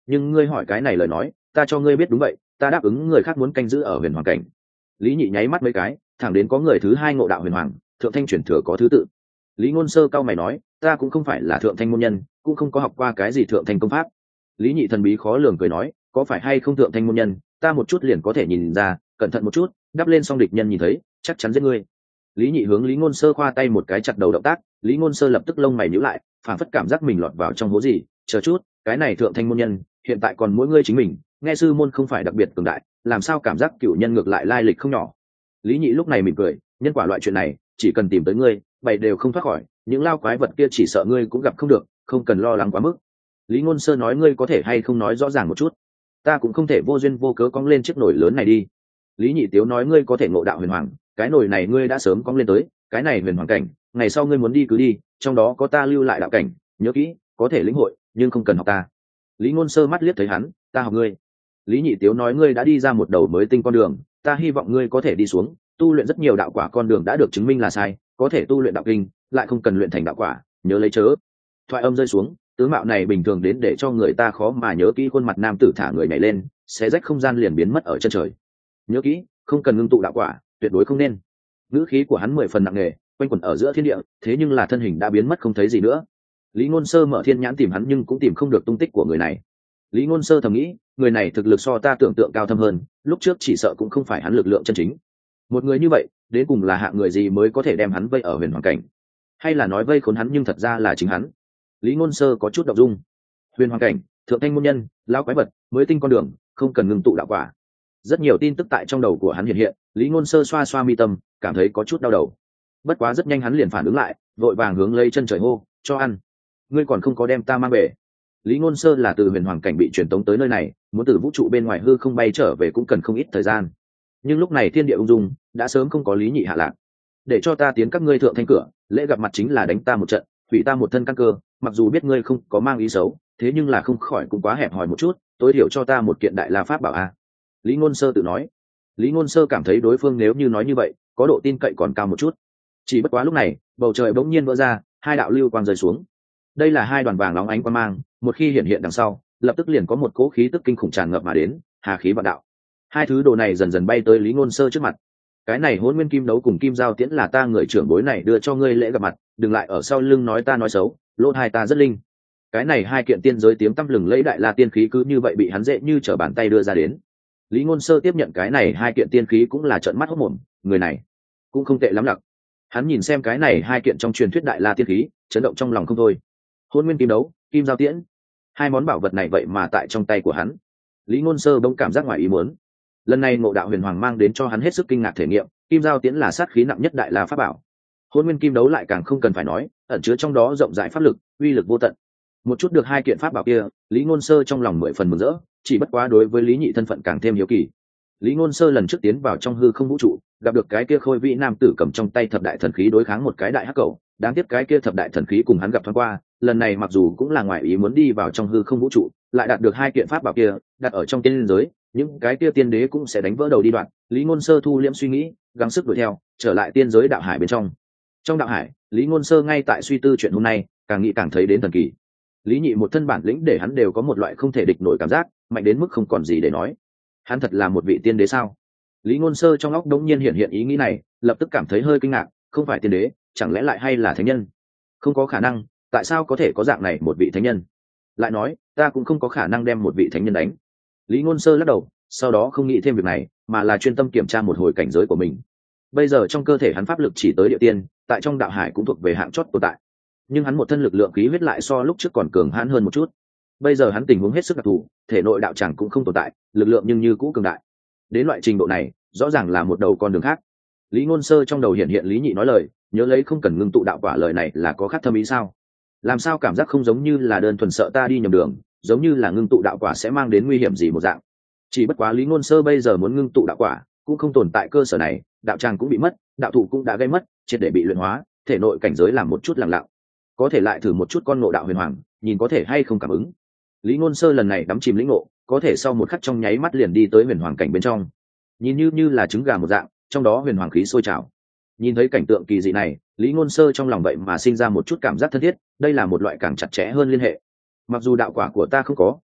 nhưng ngươi hỏi cái này lời nói ta cho ngươi biết đúng vậy, ta đáp ứng người khác muốn canh giữ ở huyền hoàng cảnh. Lý nhị nháy mắt mấy cái, thẳng đến có người thứ hai ngộ đạo huyền hoàng, thượng thanh chuyển thừa có thứ tự. Lý ngôn sơ cao mày nói, ta cũng không phải là thượng thanh môn nhân, cũng không có học qua cái gì thượng thanh công pháp. Lý nhị thần bí khó lường cười nói, có phải hay không thượng thanh môn nhân, ta một chút liền có thể nhìn ra, cẩn thận một chút, đắp lên xong địch nhân nhìn thấy chắc chắn giết ngươi. Lý nhị hướng Lý ngôn sơ khoa tay một cái chặt đầu động tác. Lý ngôn sơ lập tức lông mày nhíu lại, phản phất cảm giác mình lọt vào trong hố gì. Chờ chút, cái này thượng thanh môn nhân hiện tại còn mỗi ngươi chính mình, nghe sư môn không phải đặc biệt cường đại, làm sao cảm giác cửu nhân ngược lại lai lịch không nhỏ. Lý nhị lúc này mỉm cười, nhân quả loại chuyện này chỉ cần tìm tới ngươi, bày đều không thoát khỏi, những lao quái vật kia chỉ sợ ngươi cũng gặp không được, không cần lo lắng quá mức. Lý ngôn sơ nói, ngươi có thể hay không nói rõ ràng một chút, ta cũng không thể vô duyên vô cớ cong lên chiếc nồi lớn này đi. Lý nhị tiếu nói, ngươi có thể ngộ đạo huyền hoàng, cái nồi này ngươi đã sớm cong lên tới, cái này huyền hoàng cảnh, ngày sau ngươi muốn đi cứ đi, trong đó có ta lưu lại đạo cảnh, nhớ kỹ, có thể lĩnh hội nhưng không cần học ta. Lý ngôn sơ mắt liếc thấy hắn, ta học ngươi. Lý nhị tiếu nói, ngươi đã đi ra một đầu mới tinh con đường, ta hy vọng ngươi có thể đi xuống, tu luyện rất nhiều đạo quả, con đường đã được chứng minh là sai, có thể tu luyện đạo kinh, lại không cần luyện thành đạo quả, nhớ lấy chớ. Thoại âm rơi xuống, tướng mạo này bình thường đến để cho người ta khó mà nhớ kỹ khuôn mặt nam tử thả người nhảy lên, xé rách không gian liền biến mất ở chân trời. Nhớ kỹ, không cần ngưng tụ đạo quả, tuyệt đối không nên. Ngữ khí của hắn 10 phần nặng nề, quanh quẩn ở giữa thiên địa, thế nhưng là thân hình đã biến mất không thấy gì nữa. Lý ngôn sơ mở thiên nhãn tìm hắn nhưng cũng tìm không được tung tích của người này. Lý ngôn sơ thầm nghĩ, người này thực lực so ta tưởng tượng cao thâm hơn, lúc trước chỉ sợ cũng không phải hắn lực lượng chân chính. Một người như vậy đến cùng là hạng người gì mới có thể đem hắn vây ở huyền hoàng cảnh, hay là nói vây khốn hắn nhưng thật ra là chính hắn? Lý ngôn sơ có chút động dung. Huyền hoàng cảnh, thượng thanh môn nhân, lão quái vật, mới tinh con đường, không cần ngừng tụ đạo quả. Rất nhiều tin tức tại trong đầu của hắn hiện hiện. Lý ngôn sơ xoa xoa mi tâm, cảm thấy có chút đau đầu. Bất quá rất nhanh hắn liền phản ứng lại, vội vàng hướng lấy chân trời hô, cho ăn. Ngươi còn không có đem ta mang về. Lý ngôn sơ là từ huyền hoàng cảnh bị truyền tống tới nơi này, muốn từ vũ trụ bên ngoài hư không bay trở về cũng cần không ít thời gian. Nhưng lúc này thiên địa ung dung, đã sớm không có Lý nhị hạ lạc. Để cho ta tiến các ngươi thượng thanh cửa, lễ gặp mặt chính là đánh ta một trận, hủy ta một thân căn cơ, mặc dù biết ngươi không có mang ý xấu, thế nhưng là không khỏi cũng quá hẹp hòi một chút, tối thiểu cho ta một kiện đại la pháp bảo a. Lý ngôn sơ tự nói. Lý ngôn sơ cảm thấy đối phương nếu như nói như vậy, có độ tin cậy còn cao một chút. Chỉ bất quá lúc này, bầu trời bỗng nhiên vỡ ra, hai đạo lưu quang rơi xuống. Đây là hai đoàn vàng nóng ánh quang mang, một khi hiện hiện đằng sau, lập tức liền có một cỗ khí tức kinh khủng tràn ngập mà đến, hà khí vạn đạo. Hai thứ đồ này dần dần bay tới Lý ngôn sơ trước mặt. Cái này hỗn nguyên kim đấu cùng kim giao tiễn là ta người trưởng bối này đưa cho ngươi lễ gặp mặt, đừng lại ở sau lưng nói ta nói xấu, lỗ tai ta rất linh. Cái này hai kiện tiên giới tiếng tăm lừng lẫy đại la tiên khí cứ như vậy bị hắn dễ như trở bàn tay đưa ra đến. Lý ngôn sơ tiếp nhận cái này hai kiện tiên khí cũng là trợn mắt hốt mồm, người này cũng không tệ lắm lặc. Hắn nhìn xem cái này hai kiện trong truyền thuyết đại la tiên khí, chấn động trong lòng không thôi. Hỗn nguyên kim đấu, kim giao tiễn, hai món bảo vật này vậy mà tại trong tay của hắn. Lý ngôn sơ bỗng cảm giác ngoài ý muốn. Lần này ngộ đạo huyền hoàng mang đến cho hắn hết sức kinh ngạc thể nghiệm, kim giao tiễn là sát khí nặng nhất đại la pháp bảo, hôn nguyên kim đấu lại càng không cần phải nói, ẩn chứa trong đó rộng rãi pháp lực, uy lực vô tận. Một chút được hai kiện pháp bảo kia, Lý ngôn sơ trong lòng 10 phần mừng rỡ, chỉ bất quá đối với Lý nhị thân phận càng thêm hiếu kỳ. Lý ngôn sơ lần trước tiến vào trong hư không vũ trụ, gặp được cái kia khôi vĩ nam tử cầm trong tay thập đại thần khí đối kháng một cái đại hắc cầu, đáng tiếc cái kia thập đại thần khí cùng hắn gặp thoáng qua, lần này mặc dù cũng là ngoại ý muốn đi vào trong hư không vũ trụ, lại đạt được hai kiện pháp bảo kia, đặt ở trong tiên giới, những cái kia tiên đế cũng sẽ đánh vỡ đầu đi đoạn. Lý ngôn sơ thu liễm suy nghĩ, gắng sức đuổi theo, trở lại tiên giới đạo hải bên trong. Trong đạo hải, Lý ngôn sơ ngay tại suy tư chuyện hôm nay, càng nghĩ càng thấy đến thần kỳ. Lý nhị một thân bản lĩnh để hắn đều có một loại không thể địch nổi cảm giác, mạnh đến mức không còn gì để nói. Hắn thật là một vị tiên đế sao? Lý ngôn sơ trong óc đống nhiên hiện hiện ý nghĩ này, lập tức cảm thấy hơi kinh ngạc, không phải tiên đế, chẳng lẽ lại hay là thánh nhân? Không có khả năng, tại sao có thể có dạng này một vị thánh nhân? Lại nói, ta cũng không có khả năng đem một vị thánh nhân đánh. Lý ngôn sơ lắc đầu, sau đó không nghĩ thêm việc này, mà là chuyên tâm kiểm tra một hồi cảnh giới của mình. Bây giờ trong cơ thể hắn pháp lực chỉ tới địa tiên, tại trong đạo hải cũng thuộc về hạng chót tồn tại, nhưng hắn một thân lực lượng khí huyết lại so lúc trước còn cường hãn hơn một chút. Bây giờ hắn tình huống hết sức đặc thù, thể nội đạo tràng cũng không tồn tại, lực lượng nhưng như cũ cường đại. Đến loại trình độ này, rõ ràng là một đầu con đường khác. Lý ngôn sơ trong đầu hiện hiện Lý nhị nói lời, nhớ lấy không cần ngưng tụ đạo quả, lời này là có khác thâm ý sao? Làm sao cảm giác không giống như là đơn thuần sợ ta đi nhầm đường, giống như là ngưng tụ đạo quả sẽ mang đến nguy hiểm gì một dạng. Chỉ bất quá Lý ngôn sơ bây giờ muốn ngưng tụ đạo quả, cũng không tồn tại cơ sở này, đạo tràng cũng bị mất, đạo thụ cũng đã gây mất, triệt để bị luyện hóa, thể nội cảnh giới làm một chút lặng lặng. Có thể lại thử một chút con ngộ đạo huyền hoàng, nhìn có thể hay không cảm ứng. Lý ngôn sơ lần này đắm chìm lĩnh ngộ, có thể sau một khắc trong nháy mắt liền đi tới huyền hoàng cảnh bên trong. Nhìn như là trứng gà một dạng, trong đó huyền hoàng khí sôi trào. Nhìn thấy cảnh tượng kỳ dị này, Lý ngôn sơ trong lòng vậy mà sinh ra một chút cảm giác thân thiết, đây là một loại càng chặt chẽ hơn liên hệ. Mặc dù đạo quả của ta không có,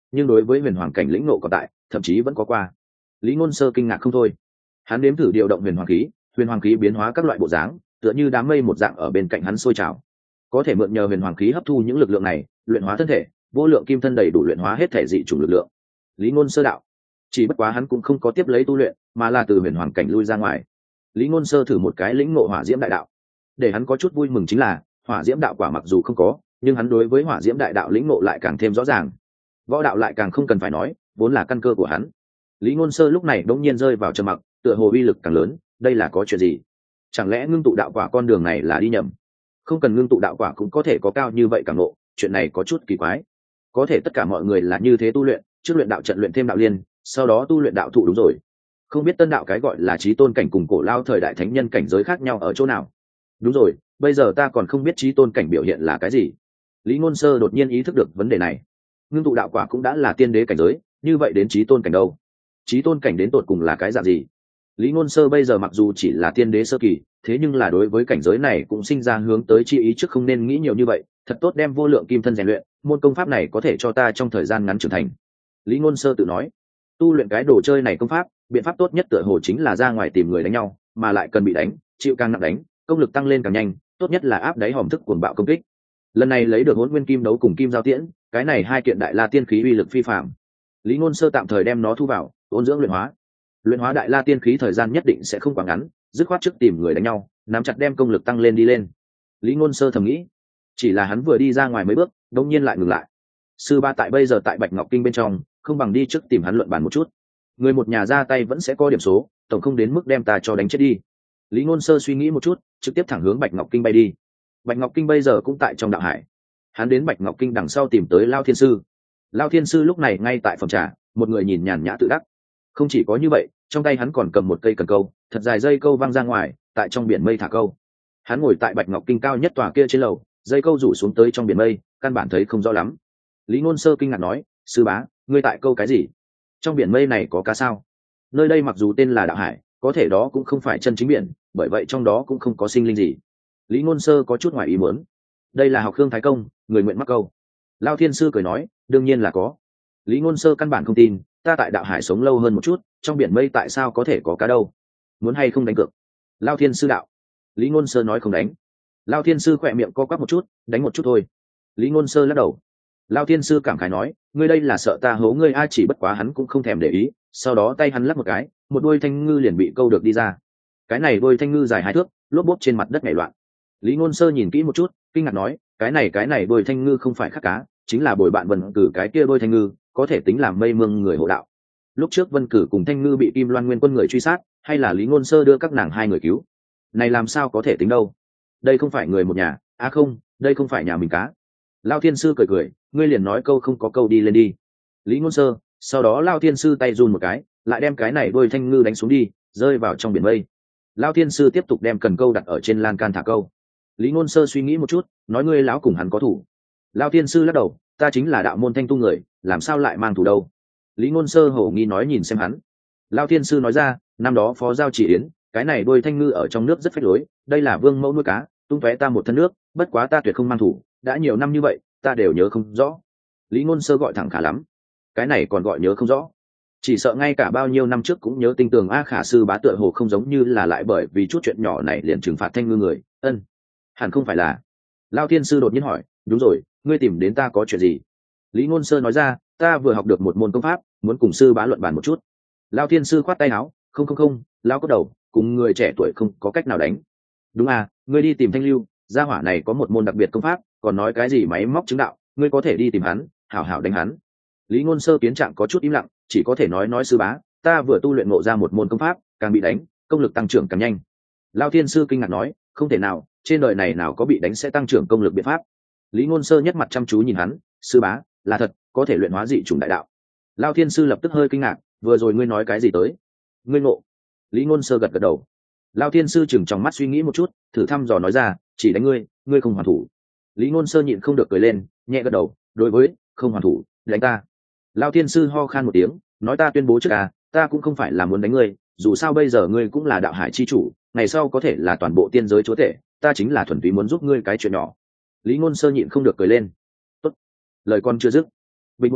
nhưng đối với huyền hoàng cảnh lĩnh ngộ còn tại, thậm chí vẫn có qua. Lý Ngôn Sơ kinh ngạc không thôi. Hắn đếm thử điều động huyền hoàng khí biến hóa các loại bộ dáng, tựa như đám mây một dạng ở bên cạnh hắn sôi trào. Có thể mượn nhờ huyền hoàng khí hấp thu những lực lượng này, luyện hóa thân thể, vô lượng kim thân đầy đủ luyện hóa hết thể dị chủng lực lượng. Lý Ngôn Sơ đạo. Chỉ bất quá hắn cũng không có tiếp lấy tu luyện, mà là từ huyền hoàng cảnh lui ra ngoài. Lý Ngôn Sơ thử một cái lĩnh ngộ hỏa diễm đại đạo. Để hắn có chút vui mừng chính là, hỏa diễm đạo quả mặc dù không có, nhưng hắn đối với hỏa diễm đại đạo lĩnh ngộ lại càng thêm rõ ràng. Võ đạo lại càng không cần phải nói, vốn là căn cơ của hắn. Lý Ngôn Sơ lúc này đột nhiên rơi vào trầm mặc, tựa hồ uy lực càng lớn, đây là có chuyện gì? Chẳng lẽ ngưng tụ đạo quả con đường này là đi nhầm? Không cần ngưng tụ đạo quả cũng có thể có cao như vậy càng ngộ, chuyện này có chút kỳ quái. Có thể tất cả mọi người là như thế tu luyện, trước luyện đạo trận luyện thêm đạo liên, sau đó tu luyện đạo thụ, đúng rồi. Không biết tân đạo cái gọi là chí tôn cảnh cùng cổ lao thời đại thánh nhân cảnh giới khác nhau ở chỗ nào? Đúng rồi, bây giờ ta còn không biết chí tôn cảnh biểu hiện là cái gì. Lý Ngôn Sơ đột nhiên ý thức được vấn đề này. Ngưng tụ đạo quả cũng đã là tiên đế cảnh giới, như vậy đến chí tôn cảnh đâu? Chí tôn cảnh đến tột cùng là cái dạng gì? Lý Ngôn Sơ bây giờ mặc dù chỉ là tiên đế sơ kỳ, thế nhưng là đối với cảnh giới này cũng sinh ra hướng tới chi ý, trước không nên nghĩ nhiều như vậy, thật tốt đem vô lượng kim thân rèn luyện, môn công pháp này có thể cho ta trong thời gian ngắn trưởng thành. Lý Ngôn Sơ tự nói, tu luyện cái đồ chơi này công pháp, biện pháp tốt nhất tựa hồ chính là ra ngoài tìm người đánh nhau, mà lại cần bị đánh, chịu càng nặng đánh, công lực tăng lên càng nhanh, tốt nhất là áp đáy hòm thức cuồng bạo công kích. Lần này lấy được Hỗn Nguyên Kim đấu cùng Kim Giao Tiễn, cái này hai kiện đại la tiên khí uy lực phi phàm. Lý Ngôn Sơ tạm thời đem nó thu vào, ôn dưỡng luyện hóa đại la tiên khí thời gian nhất định sẽ không quá ngắn, dứt khoát trước tìm người đánh nhau, nắm chặt đem công lực tăng lên đi lên. Lý Ngôn Sơ thầm nghĩ. Chỉ là hắn vừa đi ra ngoài mấy bước, đột nhiên lại ngừng lại. Sư ba tại bây giờ tại Bạch Ngọc Kinh bên trong, không bằng đi trước tìm hắn luận bàn một chút. Người một nhà ra tay vẫn sẽ có điểm số, tổng không đến mức đem ta cho đánh chết đi. Lý Ngôn Sơ suy nghĩ một chút, trực tiếp thẳng hướng Bạch Ngọc Kinh bay đi. Bạch Ngọc Kinh bây giờ cũng tại trong đạo hải. Hắn đến Bạch Ngọc Kinh đằng sau tìm tới Lao Thiên Sư. Lao Thiên Sư lúc này ngay tại phòng trà, một người nhìn nhàn nhã tự đắc. Không chỉ có như vậy, trong tay hắn còn cầm một cây cần câu, thật dài dây câu văng ra ngoài, tại trong biển mây thả câu. Hắn ngồi tại Bạch Ngọc Kinh cao nhất tòa kia trên lầu, dây câu rủ xuống tới trong biển mây, căn bản thấy không rõ lắm. Lý Ngôn Sơ kinh ngạc nói, sư bá, ngươi tại câu cái gì? Trong biển mây này có cá sao? Nơi đây mặc dù tên là đạo hải, có thể đó cũng không phải chân chính biển, bởi vậy trong đó cũng không có sinh linh gì. Lý Ngôn Sơ có chút ngoài ý muốn. Đây là học Khương Thái Công, người nguyện mắc câu. Lao Thiên Sư cười nói, đương nhiên là có. Lý Ngôn Sơ căn bản không tin, ta tại đạo hải sống lâu hơn một chút, trong biển mây tại sao có thể có cá đâu? Muốn hay không đánh cược? Lao Thiên Sư đạo. Lý Ngôn Sơ nói không đánh. Lao Thiên Sư khỏe miệng co quắp một chút, đánh một chút thôi. Lý Ngôn Sơ lắc đầu. Lao Thiên Sư cảm khái nói, ngươi đây là sợ ta hố ngươi a, chỉ bất quá hắn cũng không thèm để ý, sau đó tay hắn lắc một cái, một đuôi thanh ngư liền bị câu được đi ra. Cái này đuôi thanh ngư dài 2 thước, lốp bốp trên mặt đất nhảy loạn. Lý Ngôn Sơ nhìn kỹ một chút, kinh ngạc nói, cái này đuôi thanh ngư không phải khác cá, chính là bồi bạn Vân Cử cái kia đuôi thanh ngư, có thể tính làm mây mương người hộ đạo. Lúc trước Vân Cử cùng thanh ngư bị Kim Loan Nguyên quân người truy sát, hay là Lý Ngôn Sơ đưa các nàng hai người cứu. Này làm sao có thể tính đâu? Đây không phải người một nhà, không, đây không phải nhà mình cá. Lao Thiên Sư cười cười, ngươi liền nói câu không có câu đi lên đi. Lý Ngôn Sơ, sau đó Lao Thiên Sư tay run một cái, lại đem cái này đuôi thanh ngư đánh xuống đi, rơi vào trong biển mây. Lao Thiên Sư tiếp tục đem cần câu đặt ở trên lan can thả câu. Lý Ngôn Sơ suy nghĩ một chút, nói ngươi lão cùng hắn có thủ. Lao Thiên Sư lắc đầu, ta chính là đạo môn thanh tu người, làm sao lại mang thủ đâu? Lý Ngôn Sơ hổ nghi nói nhìn xem hắn. Lao Thiên Sư nói ra, năm đó Phó Giao Chỉ Yến, cái này đuôi thanh ngư ở trong nước rất phách lối, đây là vương mẫu nuôi cá, tung tóe ta một thân nước, bất quá ta tuyệt không mang thủ, đã nhiều năm như vậy, ta đều nhớ không rõ. Lý Ngôn Sơ gọi thẳng khả lắm. Cái này còn gọi nhớ không rõ? Chỉ sợ ngay cả bao nhiêu năm trước cũng nhớ tinh tường a. Khả sư bá tựa hồ không giống như là lại bởi vì chút chuyện nhỏ này liền trừng phạt thanh ngư người. Hẳn không phải là. Lao Thiên Sư đột nhiên hỏi, đúng rồi, ngươi tìm đến ta có chuyện gì? Lý Ngôn Sơ nói ra, ta vừa học được một môn công pháp, muốn cùng sư bá luận bàn một chút. Lao Thiên Sư khoát tay áo, không, Lao có đầu, cùng người trẻ tuổi không có cách nào đánh. Đúng à, ngươi đi tìm Thanh Lưu, gia hỏa này có một môn đặc biệt công pháp, còn nói cái gì máy móc chứng đạo, ngươi có thể đi tìm hắn, hảo hảo đánh hắn. Lý Ngôn Sơ tiến trạng có chút im lặng, chỉ có thể nói sư bá, ta vừa tu luyện ngộ ra một môn công pháp, càng bị đánh, công lực tăng trưởng càng nhanh. Lao Thiên Sư kinh ngạc nói, không thể nào, trên đời này nào có bị đánh sẽ tăng trưởng công lực biện pháp. Lý Ngôn Sơ nhất mặt chăm chú nhìn hắn, sư bá, là thật, có thể luyện hóa dị chủng đại đạo. Lao Thiên Sư lập tức hơi kinh ngạc, vừa rồi ngươi nói cái gì tới? Ngươi ngộ. Lý Ngôn Sơ gật gật đầu. Lao Thiên Sư chừng trong mắt suy nghĩ một chút, thử thăm dò nói ra, chỉ đánh ngươi không hoàn thủ. Lý Ngôn Sơ nhịn không được cười lên, nhẹ gật đầu, đối với không hoàn thủ, đánh ta. Lao Thiên Sư ho khan một tiếng, nói ta tuyên bố trước ta cũng không phải là muốn đánh ngươi, dù sao bây giờ ngươi cũng là đạo hải chi chủ, ngày sau có thể là toàn bộ tiên giới chúa tể, ta chính là thuần túy muốn giúp ngươi cái chuyện nhỏ. Lý Ngôn Sơ nhịn không được cười lên. Tốt. Lời con chưa dứt, bình một cái,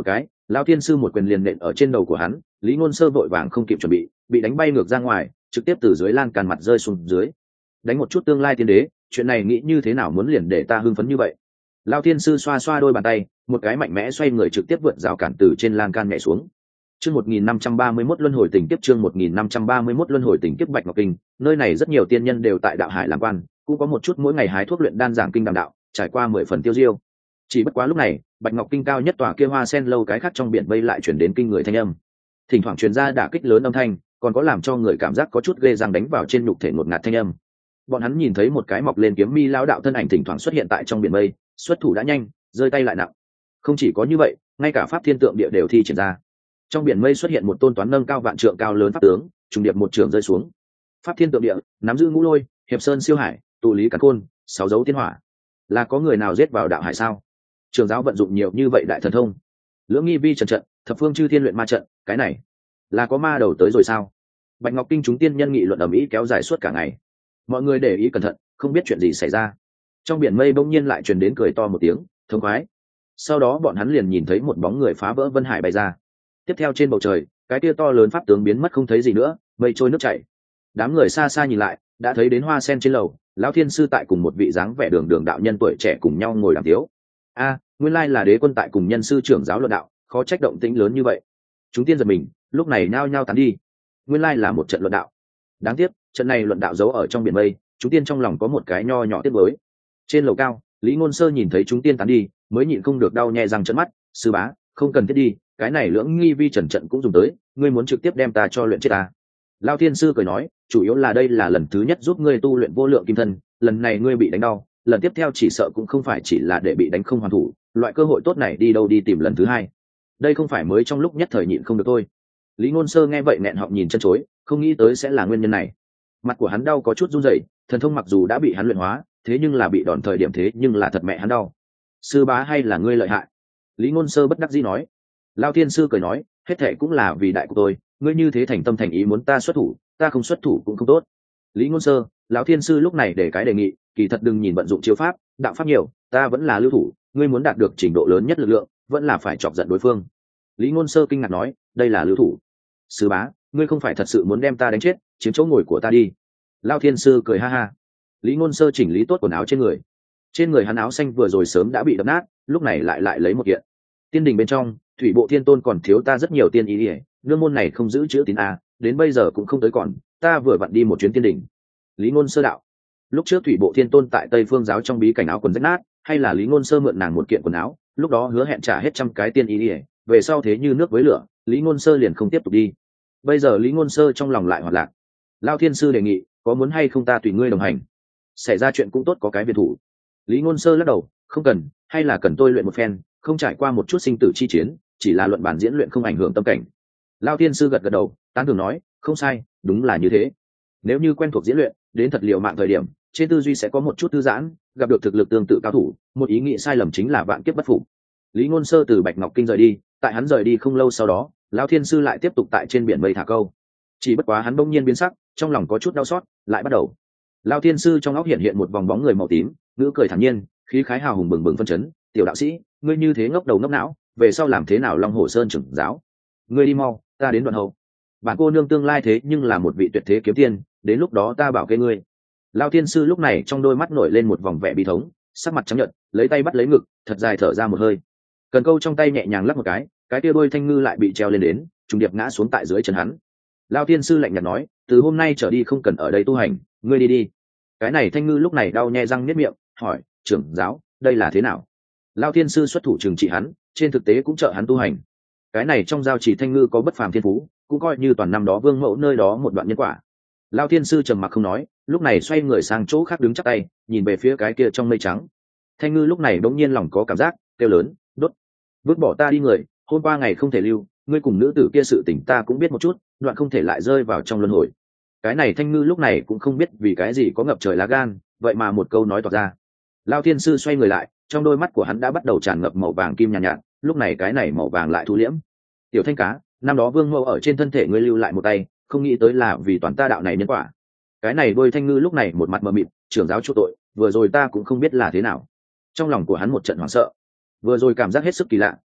Lão thiên sư một quyền liền nện ở trên đầu của hắn, Lý Ngôn Sơ vội vàng không kịp chuẩn bị đánh bay ngược ra ngoài, trực tiếp từ dưới lan can mặt rơi xuống dưới. Đánh một chút tương lai tiên đế, chuyện này nghĩ như thế nào muốn liền để ta hưng phấn như vậy. Lão thiên sư xoa xoa đôi bàn tay, một cái mạnh mẽ xoay người trực tiếp vượt rào cản từ trên lan can nhảy xuống. Chương 1531 luân hồi tình kiếp, chương 1531 luân hồi tình kiếp. Bạch Ngọc Kinh, nơi này rất nhiều tiên nhân đều tại đạo hải làm quan, cũng có một chút mỗi ngày hái thuốc luyện đan giảng kinh đàm đạo, trải qua 10 phần tiêu diêu. Chỉ bất quá lúc này, Bạch Ngọc Kinh cao nhất tòa kia hoa sen lâu cái khác trong biển mây lại chuyển đến kinh người thanh âm. Thỉnh thoảng truyền ra đả kích lớn âm thanh, còn có làm cho người cảm giác có chút ghê răng đánh vào trên nhục thể ngột ngạt thanh âm. Bọn hắn nhìn thấy một cái mọc lên kiếm mi lão đạo thân ảnh thỉnh thoảng xuất hiện tại trong biển mây, xuất thủ đã nhanh, rơi tay lại nặng. Không chỉ có như vậy, ngay cả pháp thiên tượng địa đều thi triển ra. Trong biển mây xuất hiện một tôn toán nâng cao vạn trượng cao lớn pháp tướng, trùng điệp một trường rơi xuống. Pháp thiên tượng địa, nắm giữ ngũ lôi, hiệp sơn siêu hải, tụ lý càn khôn, sáu dấu tiên hỏa. Là có người nào giết vào đạo hải sao? Trường giáo vận dụng nhiều như vậy đại thần thông, lưỡng nghi vi trần trận, thập phương chư thiên luyện ma trận, cái này là có ma đầu tới rồi sao? Bạch Ngọc Kinh chúng tiên nhân nghị luận ầm ĩ kéo dài suốt cả ngày. Mọi người để ý cẩn thận, không biết chuyện gì xảy ra. Trong biển mây bỗng nhiên lại truyền đến cười to một tiếng, thống khoái. Sau đó bọn hắn liền nhìn thấy một bóng người phá vỡ vân hải bay ra. Tiếp theo trên bầu trời, cái kia to lớn pháp tướng biến mất không thấy gì nữa, mây trôi nước chảy. Đám người xa xa nhìn lại, đã thấy đến hoa sen trên lầu, lão thiên sư tại cùng một vị dáng vẻ đường đường đạo nhân tuổi trẻ cùng nhau ngồi đàm tiếu. Nguyên lai là đế quân tại cùng nhân sư trưởng giáo luận đạo, khó trách động tĩnh lớn như vậy. Chúng tiên giật mình, lúc này nhao nhao tán đi. Nguyên lai là một trận luận đạo. Đáng tiếc, trận này luận đạo giấu ở trong biển mây, chúng tiên trong lòng có một cái nho nhỏ tiếc nuối. Trên lầu cao, Lý Ngôn Sơ nhìn thấy chúng tiên tán đi, mới nhịn không được đau nhè răng trợn mắt, sư bá, không cần thiết đi, cái này lưỡng nghi vi trần trận cũng dùng tới, ngươi muốn trực tiếp đem ta cho luyện chết ta. Lão thiên sư cười nói, chủ yếu là đây là lần thứ nhất giúp ngươi tu luyện vô lượng kim thân, lần này ngươi bị đánh đau, lần tiếp theo chỉ sợ cũng không phải chỉ là để bị đánh không hoàn thủ, loại cơ hội tốt này đi đâu đi tìm lần thứ hai. Đây không phải mới trong lúc nhất thời nhịn không được thôi. Lý Ngôn Sơ nghe vậy nghẹn họng nhìn chân chối, không nghĩ tới sẽ là nguyên nhân này. Mặt của hắn đau có chút run rẩy, thần thông mặc dù đã bị hắn luyện hóa, thế nhưng là bị đòn thời điểm thế nhưng là thật mẹ hắn đau. Sư bá hay là ngươi lợi hại? Lý Ngôn Sơ bất đắc dĩ nói. Lão thiên sư cười nói, hết thệ cũng là vì đại của tôi, ngươi như thế thành tâm thành ý muốn ta xuất thủ, ta không xuất thủ cũng không tốt. Lý Ngôn Sơ, lão thiên sư lúc này để cái đề nghị, kỳ thật đừng nhìn vận dụng chiêu pháp, đạo pháp nhiều, ta vẫn là lưu thủ, ngươi muốn đạt được trình độ lớn nhất lực lượng, vẫn là phải chọc giận đối phương. Lý Ngôn Sơ kinh ngạc nói, đây là lưu thủ. Sư bá, ngươi không phải thật sự muốn đem ta đánh chết, chiếm chỗ ngồi của ta đi. Lão thiên sư cười ha ha. Lý Ngôn Sơ chỉnh lý tốt quần áo trên người hắn áo xanh vừa rồi sớm đã bị đập nát, lúc này lại lấy một kiện. Tiên đình bên trong, thủy bộ thiên tôn còn thiếu ta rất nhiều tiên ý ỉa, nương môn này không giữ chữ tín a, đến bây giờ cũng không tới còn, ta vừa vặn đi một chuyến tiên đình. Lý Ngôn Sơ đạo. Lúc trước thủy bộ thiên tôn tại Tây Phương giáo trong bí cảnh áo quần rách nát, hay là Lý Ngôn Sơ mượn nàng một kiện quần áo, lúc đó hứa hẹn trả hết 100 cái tiên ý ỉa, về sau thế như nước với lửa, Lý Ngôn Sơ liền không tiếp tục đi. Bây giờ Lý Ngôn Sơ trong lòng lại hoạt lạc. Lão thiên sư đề nghị, có muốn hay không ta tùy ngươi đồng hành, xảy ra chuyện cũng tốt có cái biệt thủ. Lý Ngôn Sơ lắc đầu, không cần, hay là cần tôi luyện một phen, không trải qua một chút sinh tử chi chiến, chỉ là luận bản diễn luyện không ảnh hưởng tâm cảnh. Lão thiên sư gật gật đầu, tán thưởng nói, không sai, đúng là như thế. Nếu như quen thuộc diễn luyện, đến thật liệu mạng thời điểm, trên tư duy sẽ có một chút thư giãn, gặp được thực lực tương tự cao thủ, một ý nghĩ sai lầm chính là vạn kiếp bất phục. Lý Ngôn Sơ từ Bạch Ngọc Kinh rời đi, tại hắn rời đi không lâu sau đó, Lão thiên sư lại tiếp tục tại trên biển mây thả câu. Chỉ bất quá hắn bỗng nhiên biến sắc, trong lòng có chút đau xót, lại bắt đầu. Lão thiên sư trong óc hiện hiện một vòng bóng người màu tím, ngữ cười thản nhiên, khí khái hào hùng bừng bừng phân chấn, tiểu đạo sĩ, ngươi như thế ngốc đầu ngốc não, về sau làm thế nào Long Hồ Sơn trưởng giáo? Ngươi đi mau, ta đến Đoạn Hậu. Bản cô nương tương lai thế nhưng là một vị tuyệt thế kiếm tiên, đến lúc đó ta bảo kê ngươi. Lão thiên sư lúc này trong đôi mắt nổi lên một vòng vẻ bi thống, sắc mặt trắng nhợt, lấy tay bắt lấy ngực, thật dài thở ra một hơi. Cần câu trong tay nhẹ nhàng lắc một cái kia đôi thanh ngư lại bị treo lên đến, trùng điệp ngã xuống tại dưới chân hắn. Lão thiên sư lạnh nhạt nói, từ hôm nay trở đi không cần ở đây tu hành, ngươi đi đi. Cái này thanh ngư lúc này đau nhè răng niết miệng, hỏi, trưởng giáo, đây là thế nào? Lão thiên sư xuất thủ trừng trị hắn, trên thực tế cũng trợ hắn tu hành. Cái này trong giao chỉ thanh ngư có bất phàm thiên phú, cũng coi như toàn năm đó vương mẫu nơi đó một đoạn nhân quả. Lão thiên sư trầm mặc không nói, lúc này xoay người sang chỗ khác đứng chắp tay, nhìn về phía cái kia trong mây trắng. Thanh ngư lúc này đống nhiên lòng có cảm giác, kêu lớn, đốt, vứt bỏ ta đi người, hôm qua ngày không thể lưu, ngươi cùng nữ tử kia sự tình ta cũng biết một chút, đoạn không thể lại rơi vào trong luân hồi. Cái này thanh ngư lúc này cũng không biết vì cái gì có ngập trời lá gan, vậy mà một câu nói toạc ra. Lão thiên sư xoay người lại, trong đôi mắt của hắn đã bắt đầu tràn ngập màu vàng kim nhàn nhạt, lúc này cái này màu vàng lại thu liễm. Tiểu thanh cá, năm đó vương mẫu ở trên thân thể ngươi lưu lại một tay, không nghĩ tới là vì toàn ta đạo này nhân quả. Cái này đôi thanh ngư lúc này một mặt mờ mịt, trưởng giáo chu tội, vừa rồi ta cũng không biết là thế nào. Trong lòng của hắn một trận hoảng sợ, vừa rồi cảm giác hết sức kỳ lạ,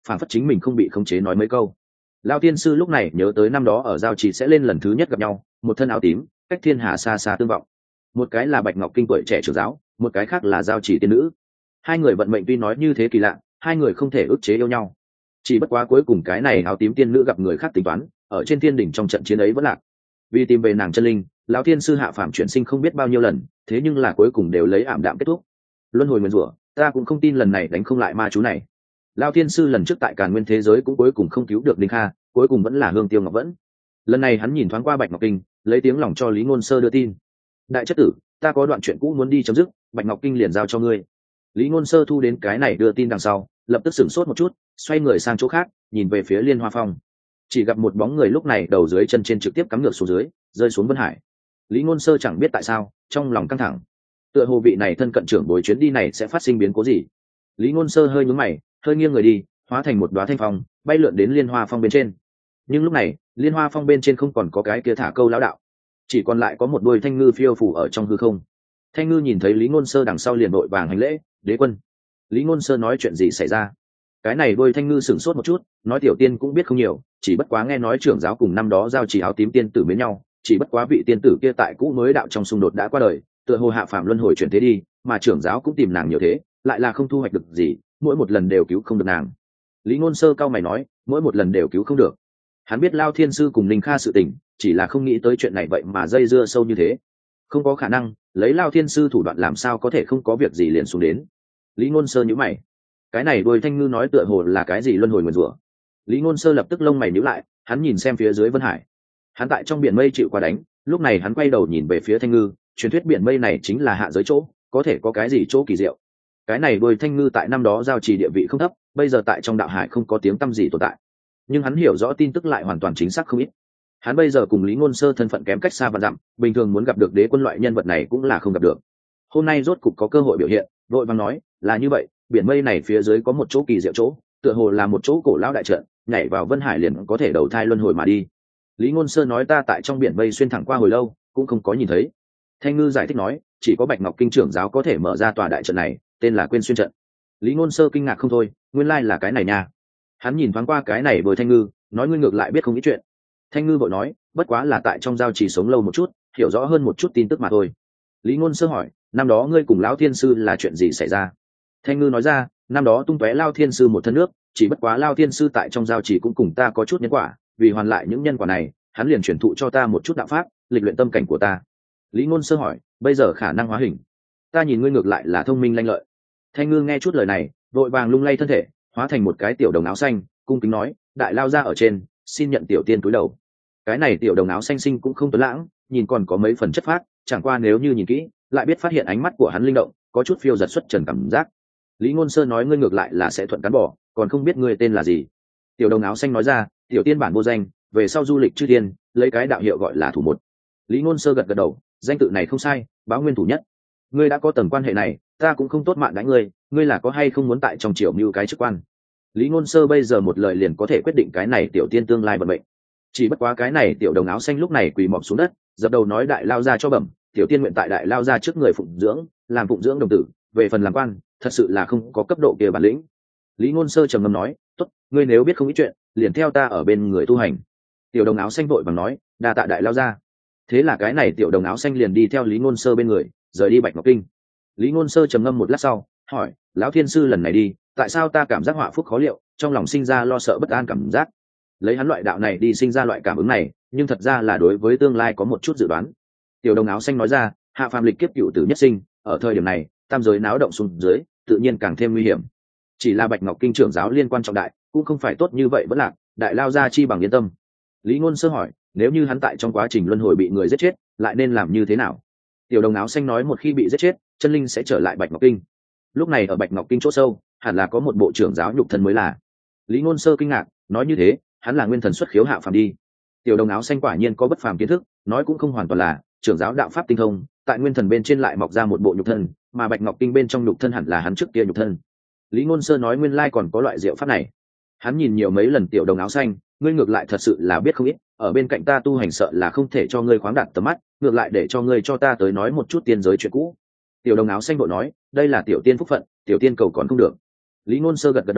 phản phất chính mình không bị khống chế nói mấy câu. Lao tiên sư lúc này nhớ tới năm đó ở giao trì sẽ lên lần thứ nhất gặp nhau, một thân áo tím, cách thiên hà xa xa tương vọng. Một cái là Bạch Ngọc Kinh tuổi trẻ trưởng giáo, một cái khác là giao trì tiên nữ. Hai người vận mệnh tuy nói như thế kỳ lạ, hai người không thể ức chế yêu nhau. Chỉ bất quá cuối cùng cái này áo tím tiên nữ gặp người khác tính toán, ở trên thiên đỉnh trong trận chiến ấy vẫn lạc. Vì tìm về nàng chân linh, lão tiên sư hạ phàm chuyển sinh không biết bao nhiêu lần, thế nhưng là cuối cùng đều lấy ảm đạm kết thúc. Luân hồi nguyên rủa, ta cũng không tin lần này đánh không lại ma chú này. Lão tiên sư lần trước tại Càn Nguyên thế giới cũng cuối cùng không cứu được Đinh Kha, cuối cùng vẫn là Hương Tiêu Ngọc Vẫn. Lần này hắn nhìn thoáng qua Bạch Ngọc Kinh, lấy tiếng lòng cho Lý Ngôn Sơ đưa tin. Đại chất tử, ta có đoạn chuyện cũ muốn đi chấm dứt, Bạch Ngọc Kinh liền giao cho ngươi. Lý Ngôn Sơ thu đến cái này đưa tin đằng sau, lập tức sửng sốt một chút, xoay người sang chỗ khác, nhìn về phía Liên Hoa Phong. Chỉ gặp một bóng người lúc này đầu dưới chân trên trực tiếp cắm ngược xuống dưới, rơi xuống Vân Hải. Lý Ngôn Sơ chẳng biết tại sao, trong lòng căng thẳng. Tựa hồ vị này thân cận trưởng bối chuyến đi này sẽ phát sinh biến cố gì. Lý Ngôn Sơ hơi nhướng mày, hơi nghiêng người đi, hóa thành một đóa thanh phong, bay lượn đến Liên Hoa Phong bên trên. Nhưng lúc này, Liên Hoa Phong bên trên không còn có cái kia thả câu lão đạo, chỉ còn lại có một đôi thanh ngư phiêu phù ở trong hư không. Thanh ngư nhìn thấy Lý Ngôn Sơ đằng sau liền vội vàng hành lễ, đế quân. Lý Ngôn Sơ nói chuyện gì xảy ra? Cái này đôi thanh ngư sửng sốt một chút, nói tiểu tiên cũng biết không nhiều, chỉ bất quá nghe nói trưởng giáo cùng năm đó giao chỉ áo tím tiên tử với nhau, chỉ bất quá vị tiên tử kia tại cũ mới đạo trong xung đột đã qua đời, tựa hồ hạ phàm luân hồi chuyển thế đi, mà trưởng giáo cũng tìm nàng nhiều thế, lại là không thu hoạch được gì, mỗi một lần đều cứu không được nàng. Lý Ngôn Sơ cao mày nói, mỗi một lần đều cứu không được. Hắn biết Lao Thiên sư cùng Ninh Kha sự tình, chỉ là không nghĩ tới chuyện này vậy mà dây dưa sâu như thế. Không có khả năng, lấy Lao Thiên sư thủ đoạn làm sao có thể không có việc gì liền xuống đến. Lý Ngôn Sơ nhíu mày. Cái này đôi thanh ngư nói tựa hồ là cái gì luân hồi nguyền rủa. Lý Ngôn Sơ lập tức lông mày nhíu lại, hắn nhìn xem phía dưới Vân Hải. Hắn tại trong biển mây chịu quá đánh, lúc này hắn quay đầu nhìn về phía thanh ngư, truyền thuyết biển mây này chính là hạ giới chỗ, có thể có cái gì chỗ kỳ diệu. Cái này đôi thanh ngư tại năm đó giao trì địa vị không thấp, bây giờ tại trong đạo hải không có tiếng tăm gì tồn tại. Nhưng hắn hiểu rõ tin tức lại hoàn toàn chính xác không ít. Hắn bây giờ cùng Lý Ngôn Sơ thân phận kém cách xa vạn dặm, bình thường muốn gặp được đế quân loại nhân vật này cũng là không gặp được. Hôm nay rốt cục có cơ hội biểu hiện, vội vàng nói, là như vậy, biển mây này phía dưới có một chỗ kỳ diệu chỗ, tựa hồ là một chỗ cổ lão đại trận, nhảy vào Vân Hải liền có thể đầu thai luân hồi mà đi. Lý Ngôn Sơ nói ta tại trong biển mây xuyên thẳng qua hồi lâu, cũng không có nhìn thấy. Thanh ngư giải thích nói, chỉ có Bạch Ngọc Kinh trưởng giáo có thể mở ra tòa đại trận này, tên là Quên Xuyên trận. Lý Ngôn Sơ kinh ngạc không thôi, nguyên lai là cái này nha. Hắn nhìn thoáng qua cái này với Thanh ngư, nói ngươi ngược lại biết không ít chuyện. Thanh ngư vội nói, bất quá là tại trong giao trì sống lâu một chút, hiểu rõ hơn một chút tin tức mà thôi. Lý Ngôn Sơ hỏi, năm đó ngươi cùng lão thiên sư là chuyện gì xảy ra? Thanh ngư nói ra, năm đó tung tóe Lao Thiên sư một thân nước, chỉ bất quá Lao Thiên sư tại trong giao trì cũng cùng ta có chút nhân quả, vì hoàn lại những nhân quả này, hắn liền truyền thụ cho ta một chút đạo pháp, lịch luyện tâm cảnh của ta. Lý Ngôn Sơ hỏi, bây giờ khả năng hóa hình, ta nhìn ngươi ngược lại là thông minh lanh lợi. Thanh ngư nghe chút lời này, vội vàng lung lay thân thể, hóa thành một cái tiểu đồng áo xanh, cung kính nói, đại lao ra ở trên, xin nhận tiểu tiên cúi đầu. Cái này tiểu đồng áo xanh sinh cũng không tuấn lãng, nhìn còn có mấy phần chất phác, chẳng qua nếu như nhìn kỹ, lại biết phát hiện ánh mắt của hắn linh động, có chút phiêu giật xuất trần cảm giác. Lý Ngôn Sơ nói ngươi ngược lại là sẽ thuận cán bỏ, còn không biết ngươi tên là gì. Tiểu đồng áo xanh nói ra, tiểu tiên bản vô danh, về sau du lịch chư thiên, lấy cái đạo hiệu gọi là thủ một. Lý Ngôn Sơ gật gật đầu, danh tự này không sai, báo nguyên thủ nhất. Ngươi đã có tầng quan hệ này, ta cũng không tốt mạn đánh ngươi, ngươi là có hay không muốn tại trong triều mưu cái chức quan. Lý Ngôn Sơ bây giờ một lời liền có thể quyết định cái này tiểu tiên tương lai vận mệnh. Chỉ bất quá cái này tiểu đồng áo xanh lúc này quỳ mọp xuống đất, dập đầu nói đại lao ra cho bẩm, tiểu tiên nguyện tại đại lao ra trước người phụng dưỡng, làm phụng dưỡng đồng tử, về phần làm quan, thật sự là không có cấp độ kia bản lĩnh. Lý Ngôn Sơ trầm ngâm nói, tốt, ngươi nếu biết không ít chuyện, liền theo ta ở bên người tu hành. Tiểu đồng áo xanh vội vàng nói, đa tạ đại lao ra. Thế là cái này tiểu đồng áo xanh liền đi theo Lý Ngôn Sơ bên người, rời đi Bạch Ngọc Kinh. Lý Ngôn Sơ trầm ngâm một lát sau, hỏi, lão thiên sư lần này đi, tại sao ta cảm giác họa phúc khó liệu, trong lòng sinh ra lo sợ bất an cảm giác. Lấy hắn loại đạo này đi sinh ra loại cảm ứng này, nhưng thật ra là đối với tương lai có một chút dự đoán. Tiểu đồng áo xanh nói ra, hạ phàm lịch kiếp cựu tử nhất sinh, ở thời điểm này, tam giới náo động xuống dưới, tự nhiên càng thêm nguy hiểm. Chỉ là Bạch Ngọc Kinh trưởng giáo liên quan trọng đại, cũng không phải tốt như vậy vẫn lạc, đại lao ra chi bằng yên tâm. Lý Ngôn Sơ hỏi, nếu như hắn tại trong quá trình luân hồi bị người giết chết, lại nên làm như thế nào? Tiểu đồng áo xanh nói một khi bị giết chết, chân linh sẽ trở lại Bạch Ngọc Kinh. Lúc này ở Bạch Ngọc Kinh chỗ sâu, hẳn là có một bộ trưởng giáo nhục thân mới là. Lý Ngôn Sơ kinh ngạc, nói như thế, hắn là nguyên thần xuất khiếu hạ phàm đi. Tiểu đồng áo xanh quả nhiên có bất phàm kiến thức, nói cũng không hoàn toàn là trưởng giáo đạo pháp tinh thông, tại nguyên thần bên trên lại mọc ra một bộ nhục thân, mà Bạch Ngọc Kinh bên trong nhục thân hẳn là hắn trước kia nhục thân. Lý Ngôn Sơ nói nguyên lai còn có loại diệu pháp này. Hắn nhìn nhiều mấy lần tiểu đồng áo xanh, ngươi ngược lại thật sự là biết không ít, ở bên cạnh ta tu hành sợ là không thể cho ngươi khoáng đạt tầm mắt, ngược lại để cho ngươi cho ta tới nói một chút tiên giới chuyện cũ. Tiểu đồng áo xanh vội nói, đây là tiểu tiên phúc phận, tiểu tiên cầu còn không được. Lý Ngôn Sơ gật gật đầu,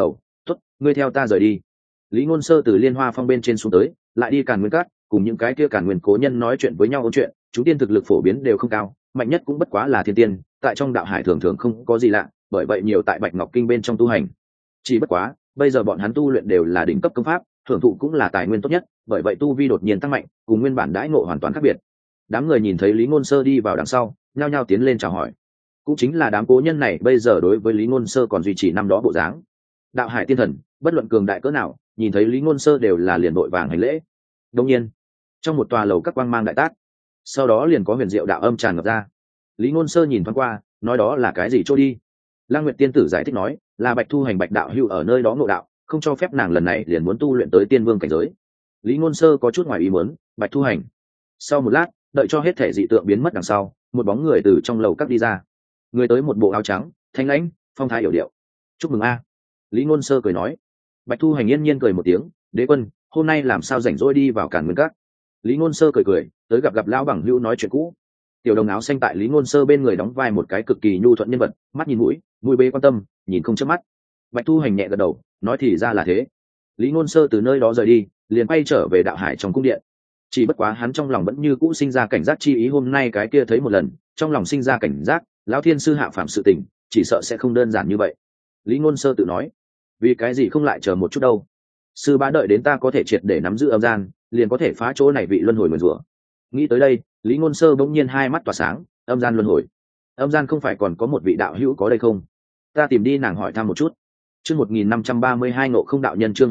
Tốt, ngươi theo ta rời đi. Lý Ngôn Sơ từ Liên Hoa Phong bên trên xuống tới, lại đi Càn Nguyên Cát, cùng những cái kia Càn Nguyên cố nhân nói chuyện với nhau ôn chuyện. Chúng tiên thực lực phổ biến đều không cao, mạnh nhất cũng bất quá là thiên tiên, tại trong đạo hải thường thường không có gì lạ, bởi vậy nhiều tại Bạch Ngọc Kinh bên trong tu hành. Chỉ bất quá, bây giờ bọn hắn tu luyện đều là đỉnh cấp công pháp, thưởng thụ cũng là tài nguyên tốt nhất, bởi vậy tu vi đột nhiên tăng mạnh, cùng nguyên bản đãi ngộ hoàn toàn khác biệt. Đám người nhìn thấy Lý Ngôn Sơ đi vào đằng sau, nhao nhao tiến lên chào hỏi. Cũng chính là đám cố nhân này bây giờ đối với Lý Ngôn Sơ còn duy trì năm đó bộ dáng. Đạo hải tiên thần, bất luận cường đại cỡ nào, nhìn thấy Lý Ngôn Sơ đều là liền đội vàng hành lễ. Đương nhiên, trong một tòa lầu các quang mang đại tác, sau đó liền có huyền diệu đạo âm tràn ngập ra. Lý Ngôn Sơ nhìn thoáng qua, nói đó là cái gì trôi đi. Lăng Nguyệt tiên tử giải thích nói, là Bạch Thu Hành Bạch đạo hữu ở nơi đó ngộ đạo, không cho phép nàng lần này liền muốn tu luyện tới tiên vương cảnh giới. Lý Ngôn Sơ có chút ngoài ý muốn, Bạch Thu Hành. Sau một lát, đợi cho hết thể dị tượng biến mất đằng sau, một bóng người từ trong lầu các đi ra. Người tới một bộ áo trắng, thanh lãnh, phong thái hiểu điệu. Chúc mừng a. Lý Ngôn Sơ cười nói. Bạch Thu Hành yên nhiên cười một tiếng, đế quân, hôm nay làm sao rảnh rỗi đi vào Càn Nguyên Các. Lý Ngôn Sơ cười cười, tới gặp lão bằng hữu nói chuyện cũ. Tiểu đồng áo xanh tại Lý Ngôn Sơ bên người đóng vai một cái cực kỳ nhu thuận nhân vật, mắt nhìn mũi, mũi bê quan tâm, nhìn không chớp mắt. Bạch Thu Hành nhẹ gật đầu, nói thì ra là thế. Lý Ngôn Sơ từ nơi đó rời đi, liền quay trở về đạo hải trong cung điện. Chỉ bất quá hắn trong lòng vẫn như cũ sinh ra cảnh giác chi ý, hôm nay cái kia thấy một lần, trong lòng sinh ra cảnh giác, lão thiên sư hạ phạm sự tình, chỉ sợ sẽ không đơn giản như vậy. Lý Ngôn Sơ tự nói, vì cái gì không lại chờ một chút đâu? Sư bá đợi đến ta có thể triệt để nắm giữ âm gian, liền có thể phá chỗ này vị luân hồi nguyền rủa. Nghĩ tới đây, Lý Ngôn Sơ bỗng nhiên hai mắt tỏa sáng, âm gian luân hồi. Âm gian không phải còn có một vị đạo hữu có đây không? Ta tìm đi nàng hỏi thăm một chút. Chương 1532 Ngộ Không đạo nhân, chương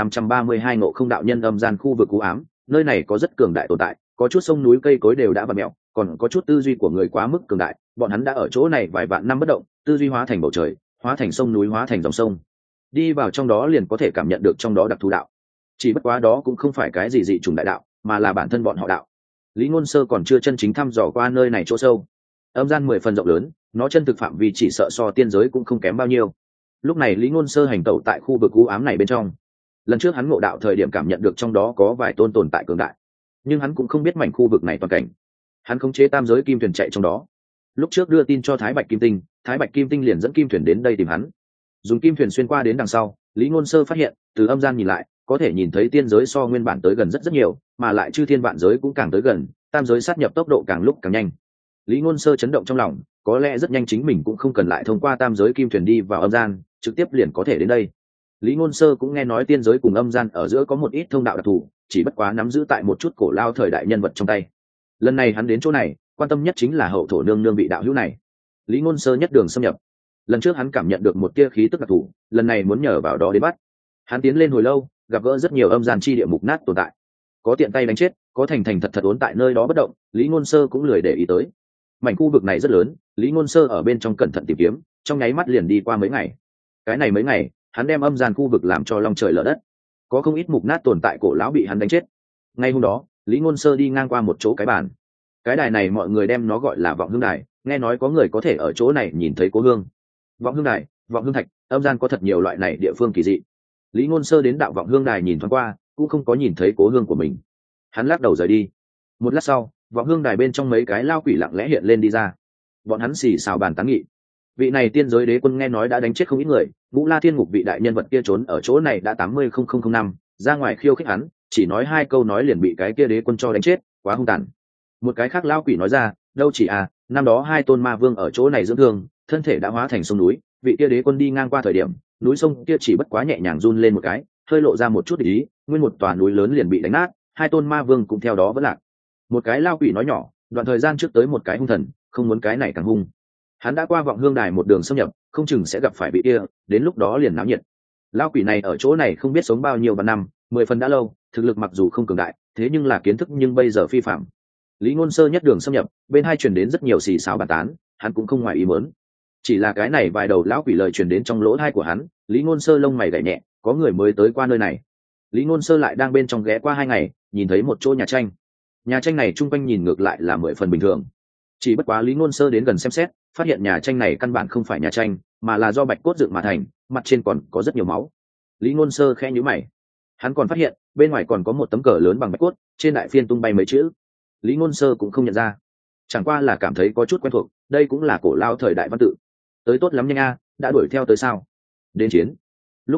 1532 Ngộ Không đạo nhân. Âm gian khu vực u ám, nơi này có rất cường đại tồn tại, có chút sông núi cây cối đều đã vặn mèo, còn có chút tư duy của người quá mức cường đại, bọn hắn đã ở chỗ này vài vạn năm bất động, tư duy hóa thành bầu trời, hóa thành sông núi, hóa thành dòng sông. Đi vào trong đó liền có thể cảm nhận được trong đó đặc thù đạo. Chỉ bất quá đó cũng không phải cái gì dị trùng đại đạo, mà là bản thân bọn họ đạo. Lý Ngôn Sơ còn chưa chân chính thăm dò qua nơi này chỗ sâu. Âm gian 10 phần rộng lớn, nó chân thực phạm vi chỉ sợ so tiên giới cũng không kém bao nhiêu. Lúc này Lý Ngôn Sơ hành tẩu tại khu vực u ám này bên trong. Lần trước hắn ngộ đạo thời điểm cảm nhận được trong đó có vài tôn tồn tại cường đại, nhưng hắn cũng không biết mảnh khu vực này toàn cảnh. Hắn khống chế tam giới kim thuyền chạy trong đó. Lúc trước đưa tin cho Thái Bạch Kim Tinh, Thái Bạch Kim Tinh liền dẫn kim thuyền đến đây tìm hắn. Dùng kim thuyền xuyên qua đến đằng sau, Lý Ngôn Sơ phát hiện, từ âm gian nhìn lại, có thể nhìn thấy tiên giới so nguyên bản tới gần rất nhiều, mà lại chư thiên vạn giới cũng càng tới gần, tam giới sát nhập tốc độ càng lúc càng nhanh. Lý Ngôn Sơ chấn động trong lòng, có lẽ rất nhanh chính mình cũng không cần lại thông qua tam giới kim thuyền đi vào âm gian, trực tiếp liền có thể đến đây. Lý Ngôn Sơ cũng nghe nói tiên giới cùng âm gian ở giữa có một ít thông đạo đặc thù, chỉ bất quá nắm giữ tại một chút cổ lao thời đại nhân vật trong tay. Lần này hắn đến chỗ này, quan tâm nhất chính là hậu thổ nương nương vị đạo hữu này. Lý Ngôn Sơ nhất đường xâm nhập. Lần trước hắn cảm nhận được một tia khí tức đặc thù, lần này muốn nhờ vào đó đến bắt. Hắn tiến lên hồi lâu, gặp gỡ rất nhiều âm gian chi địa mục nát tồn tại. Có tiện tay đánh chết, có thành thành thật thật ốn tại nơi đó bất động, Lý Ngôn Sơ cũng lười để ý tới. Mảnh khu vực này rất lớn, Lý Ngôn Sơ ở bên trong cẩn thận tìm kiếm, trong nháy mắt liền đi qua mấy ngày. Cái này mấy ngày, hắn đem âm gian khu vực làm cho long trời lở đất. Có không ít mục nát tồn tại cổ lão bị hắn đánh chết. Ngay hôm đó, Lý Ngôn Sơ đi ngang qua một chỗ cái bàn. Cái đài này mọi người đem nó gọi là Vọng Hương Đài, nghe nói có người có thể ở chỗ này nhìn thấy cố hương. Vọng Hương Đài, Vọng Hương Thạch, âm gian có thật nhiều loại này địa phương kỳ dị. Lý Ngôn Sơ đến đạo Vọng Hương Đài nhìn thoáng qua, cũng không có nhìn thấy cố hương của mình. Hắn lắc đầu rời đi. Một lát sau, Vọng Hương Đài bên trong mấy cái lao quỷ lặng lẽ hiện lên đi ra. Bọn hắn xì xào bàn tán nghị. Vị này tiên giới đế quân nghe nói đã đánh chết không ít người, Ngũ La Thiên Ngục vị đại nhân vật kia trốn ở chỗ này đã 80,000 năm, ra ngoài khiêu khích hắn, chỉ nói 2 câu nói liền bị cái kia đế quân cho đánh chết, quá hung tàn. Một cái khác lao quỷ nói ra, đâu chỉ năm đó 2 tôn ma vương ở chỗ này dưỡng thương, thân thể đã hóa thành sông núi, vị kia đế quân đi ngang qua thời điểm, núi sông kia chỉ bất quá nhẹ nhàng run lên một cái, hơi lộ ra một chút ý, nguyên một tòa núi lớn liền bị đánh nát, 2 tôn ma vương cũng theo đó vỡ lạc. Một cái lao quỷ nói nhỏ, đoạn thời gian trước tới một cái hung thần, không muốn cái này càng hung. Hắn đã qua Vọng Hương Đài một đường xâm nhập, không chừng sẽ gặp phải vị kia, đến lúc đó liền náo nhiệt. Lao quỷ này ở chỗ này không biết sống bao nhiêu vạn năm, 10 phần đã lâu, thực lực mặc dù không cường đại, thế nhưng là kiến thức nhưng bây giờ phi phạm. Lý Ngôn Sơ nhất đường xâm nhập, bên hai truyền đến rất nhiều xì xào bàn tán, hắn cũng không ngoài ý muốn. Chỉ là cái này vài đầu lão quỷ lời truyền đến trong lỗ tai của hắn, Lý Ngôn Sơ lông mày gảy nhẹ, có người mới tới qua nơi này. Lý Ngôn Sơ lại đang bên trong ghé qua 2 ngày, nhìn thấy một chỗ nhà tranh. Nhà tranh này trung quanh nhìn ngược lại là 10 phần bình thường. Chỉ bất quá Lý Ngôn Sơ đến gần xem xét, phát hiện nhà tranh này căn bản không phải nhà tranh, mà là do bạch cốt dựng mà thành, mặt trên còn có rất nhiều máu. Lý Ngôn Sơ khẽ nhíu mày. Hắn còn phát hiện, bên ngoài còn có một tấm cờ lớn bằng bạch cốt, trên đại phiên tung bay mấy chữ. Lý Ngôn Sơ cũng không nhận ra, chẳng qua là cảm thấy có chút quen thuộc, đây cũng là cổ lao thời đại văn tự. Tới tốt lắm nhanh a, đã đuổi theo tới sao? Đến chiến. Lúc này,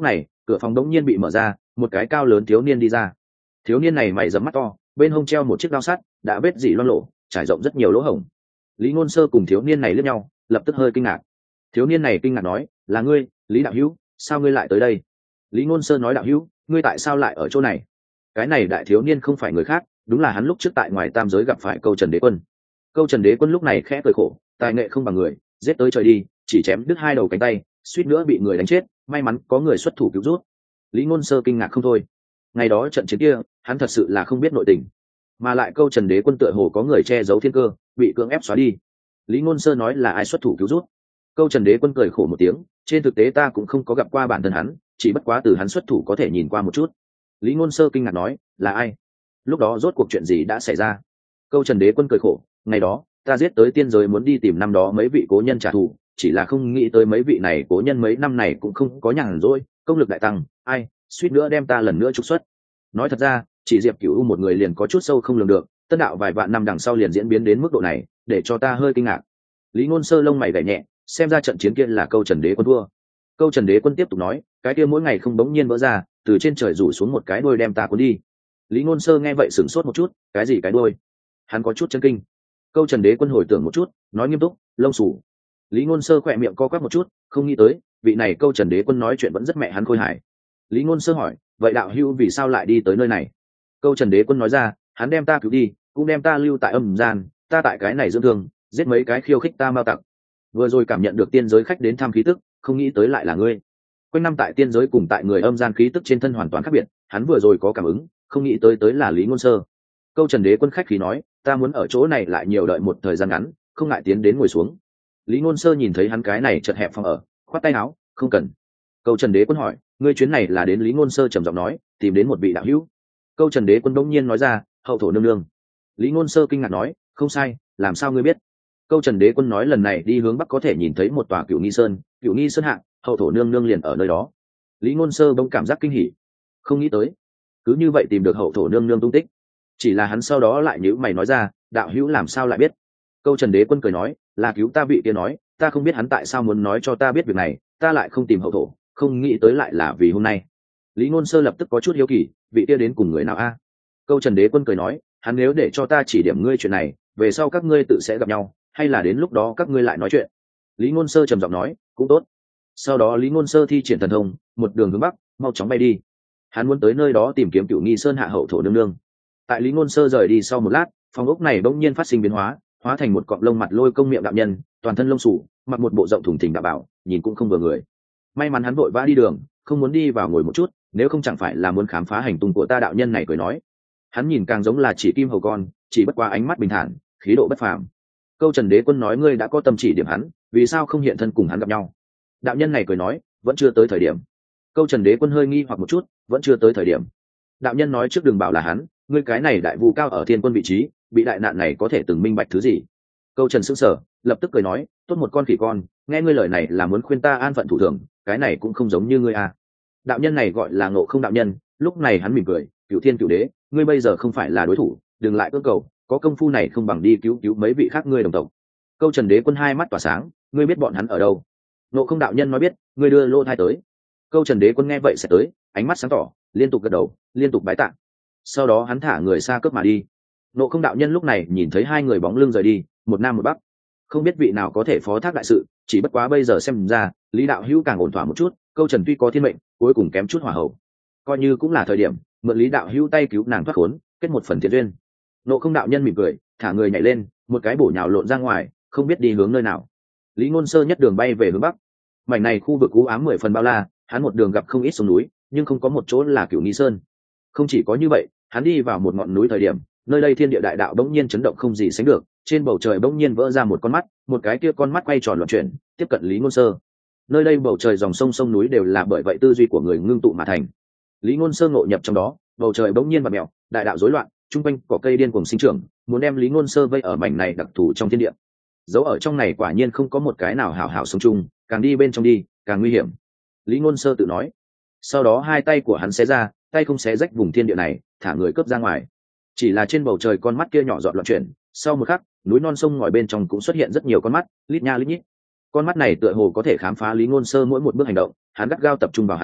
cửa phòng đống nhiên bị mở ra, một cái cao lớn thiếu niên đi ra. Thiếu niên này mày rậm mắt to, bên hông treo một chiếc đao sắt đã vết dỉ loang lổ, trải rộng rất nhiều lỗ hổng. Lý Ngôn Sơ cùng thiếu niên này liếc nhau, lập tức hơi kinh ngạc. Thiếu niên này kinh ngạc nói, là ngươi, Lý đạo hữu, sao ngươi lại tới đây? Lý Ngôn Sơ nói, đạo hữu, ngươi tại sao lại ở chỗ này? Cái này đại thiếu niên không phải người khác, đúng là hắn lúc trước tại ngoài tam giới gặp phải Câu Trần Đế Quân. Câu Trần Đế Quân lúc này khẽ cười khổ, tài nghệ không bằng người, giết tới trời đi, chỉ chém đứt hai đầu cánh tay, suýt nữa bị người đánh chết, may mắn có người xuất thủ cứu rút. Lý Ngôn Sơ kinh ngạc không thôi. Ngày đó trận chiến kia, hắn thật sự là không biết nội tình, mà lại Câu Trần Đế Quân tựa hồ có người che giấu thiên cơ, bị cưỡng ép xóa đi. Lý Ngôn Sơ nói là ai xuất thủ cứu rút. Câu Trần Đế Quân cười khổ một tiếng, trên thực tế ta cũng không có gặp qua bản thân hắn, chỉ bất quá từ hắn xuất thủ có thể nhìn qua một chút. Lý Ngôn Sơ kinh ngạc nói, là ai? Lúc đó rốt cuộc chuyện gì đã xảy ra? Câu Trần Đế Quân cười khổ, ngày đó ta giết tới tiên giới muốn đi tìm năm đó mấy vị cố nhân trả thù, chỉ là không nghĩ tới mấy vị này cố nhân mấy năm này cũng không có nhàn rỗi, công lực đại tăng, ai suýt nữa đem ta lần nữa trục xuất. Nói thật ra, chỉ Diệp Cửu một người liền có chút sâu không lường được, tân đạo vài vạn năm đằng sau liền diễn biến đến mức độ này, để cho ta hơi kinh ngạc. Lý Ngôn Sơ lông mày gảy nhẹ, xem ra trận chiến kia là Câu Trần Đế Quân thua. Câu Trần Đế Quân tiếp tục nói, cái kia mỗi ngày không bỗng nhiên vỡ ra, từ trên trời rủ xuống một cái đuôi đem ta cuốn đi. Lý Ngôn Sơ nghe vậy sửng sốt một chút, cái gì cái đuôi? Hắn có chút chấn kinh. Câu Trần Đế Quân hồi tưởng một chút, nói nghiêm túc, lông xù. Lý Ngôn Sơ khỏe miệng co quắp một chút, không nghĩ tới, vị này Câu Trần Đế Quân nói chuyện vẫn rất mẹ hắn khôi hài. Lý Ngôn Sơ hỏi, vậy đạo hữu vì sao lại đi tới nơi này? Câu Trần Đế Quân nói ra, hắn đem ta cứu đi, cũng đem ta lưu tại âm gian, ta tại cái này dưỡng thương, giết mấy cái khiêu khích ta mao tặc. Vừa rồi cảm nhận được tiên giới khách đến thăm khí tức, không nghĩ tới lại là ngươi. Quanh năm tại tiên giới cùng tại người âm gian khí tức trên thân hoàn toàn khác biệt, hắn vừa rồi có cảm ứng, không nghĩ tới là Lý Ngôn Sơ. Câu Trần Đế Quân khách khí nói, ta muốn ở chỗ này lại nhiều đợi một thời gian ngắn, không ngại tiến đến ngồi xuống. Lý Ngôn Sơ nhìn thấy hắn cái này chật hẹp phòng ở, khoát tay áo, không cần. Câu Trần Đế Quân hỏi, ngươi chuyến này là đến? Lý Ngôn Sơ trầm giọng nói, tìm đến một vị đạo hữu. Câu Trần Đế Quân đống nhiên nói ra, hậu thổ nương nương. Lý Ngôn Sơ kinh ngạc nói, không sai, làm sao ngươi biết? Câu Trần Đế Quân nói, lần này đi hướng bắc có thể nhìn thấy một tòa Cửu Nghi Sơn, Cửu Nghi Sơn hạ, hậu thổ nương nương liền ở nơi đó. Lý Ngôn Sơ bỗng cảm giác kinh hỉ, không nghĩ tới, cứ như vậy tìm được hậu thổ nương nương tung tích. Chỉ là hắn sau đó lại nhíu mày nói ra, đạo hữu làm sao lại biết? Câu Trần Đế Quân cười nói, là cứu ta vị kia nói, ta không biết hắn tại sao muốn nói cho ta biết việc này, ta lại không tìm hậu thổ, không nghĩ tới lại là vì hôm nay. Lý Ngôn Sơ lập tức có chút hiếu kỳ, vị kia đến cùng người nào a? Câu Trần Đế Quân cười nói, hắn nếu để cho ta chỉ điểm ngươi chuyện này, về sau các ngươi tự sẽ gặp nhau, hay là đến lúc đó các ngươi lại nói chuyện. Lý Ngôn Sơ trầm giọng nói, cũng tốt. Sau đó Lý Ngôn Sơ thi triển thần thông, một đường hướng bắc, mau chóng bay đi. Hắn muốn tới nơi đó tìm kiếm Cửu Nghi Sơn hạ hậu thổ nương nương. Tại Lý Ngôn Sơ rời đi sau một lát, phòng ốc này bỗng nhiên phát sinh biến hóa, hóa thành một cọng lông mặt lôi công miệng đạo nhân, toàn thân lông xù, mặc một bộ rộng thùng thình đạo bảo, nhìn cũng không vừa người. May mắn hắn vội vã đi đường, không muốn đi vào ngồi một chút, nếu không chẳng phải là muốn khám phá hành tung của ta. Đạo nhân này cười nói, hắn nhìn càng giống là chỉ kim hầu con, chỉ bất qua ánh mắt bình thản, khí độ bất phàm. Câu Trần Đế Quân nói, ngươi đã có tâm chỉ điểm hắn, vì sao không hiện thân cùng hắn gặp nhau? Đạo nhân này cười nói, vẫn chưa tới thời điểm. Câu Trần Đế Quân hơi nghi hoặc một chút, vẫn chưa tới thời điểm. Đạo nhân nói, trước đừng bảo là hắn, ngươi cái này đại vu cao ở thiên quân vị trí, bị đại nạn này có thể từng minh bạch thứ gì? Câu Trần sững sờ, lập tức cười nói, tốt một con khỉ con, nghe ngươi lời này là muốn khuyên ta an phận thủ thường, cái này cũng không giống như ngươi à. Đạo nhân này gọi là Ngộ Không đạo nhân, lúc này hắn mỉm cười, Cửu Thiên Cửu Đế, ngươi bây giờ không phải là đối thủ, đừng lại cưỡng cầu, có công phu này không bằng đi cứu cứu mấy vị khác ngươi đồng tộc. Câu Trần Đế Quân hai mắt tỏa sáng, ngươi biết bọn hắn ở đâu? Ngộ Không đạo nhân nói biết, ngươi đưa lô thai tới. Câu Trần Đế Quân nghe vậy sẽ tới, ánh mắt sáng tỏ, liên tục gật đầu, liên tục bái tạ. Sau đó hắn thả người xa cướp mà đi. Ngộ Không đạo nhân lúc này nhìn thấy hai người bóng lưng rời đi, một nam một bắc, không biết vị nào có thể phó thác đại sự, chỉ bất quá bây giờ xem ra, Lý đạo hữu càng ổn thỏa một chút, Câu Trần tuy có thiên mệnh, cuối cùng kém chút hỏa hậu, coi như cũng là thời điểm mượn Lý đạo hữu tay cứu nàng thoát khốn, kết một phần thiện duyên. Ngộ Không đạo nhân mỉm cười, thả người nhảy lên, một cái bổ nhào lộn ra ngoài, không biết đi hướng nơi nào. Lý Ngôn Sơ nhất đường bay về hướng bắc. Mảnh này khu vực u ám 10 phần bao la, hắn một đường gặp không ít sông núi, nhưng không có một chỗ là Cửu Nghi Sơn. Không chỉ có như vậy, hắn đi vào một ngọn núi thời điểm, nơi đây thiên địa đại đạo bỗng nhiên chấn động không gì sánh được, trên bầu trời bỗng nhiên vỡ ra một con mắt, một cái kia con mắt quay tròn loạn chuyển, tiếp cận Lý Ngôn Sơ. Nơi đây bầu trời dòng sông sông núi đều là bởi vậy tư duy của người ngưng tụ mà thành. Lý Ngôn Sơ ngộ nhập trong đó, bầu trời bỗng nhiên vặn mèo, đại đạo rối loạn, trung quanh cỏ cây điên cuồng sinh trưởng, muốn đem Lý Ngôn Sơ vây ở mảnh này đặc thù trong thiên địa. Dấu ở trong này quả nhiên không có một cái nào hảo hảo sống chung, càng đi bên trong đi, càng nguy hiểm. Lý Ngôn Sơ tự nói. Sau đó hai tay của hắn xé ra, tay không xé rách vùng thiên địa này, thả người cướp ra ngoài. Chỉ là trên bầu trời con mắt kia nhỏ giọt loạn chuyển, sau một khắc, núi non sông ngòi bên trong cũng xuất hiện rất nhiều con mắt, lít nha lít nhít. Con mắt này tựa hồ có thể khám phá Lý Ngôn Sơ mỗi một bước hành động, hắn gắt gao tập trung vào hắn,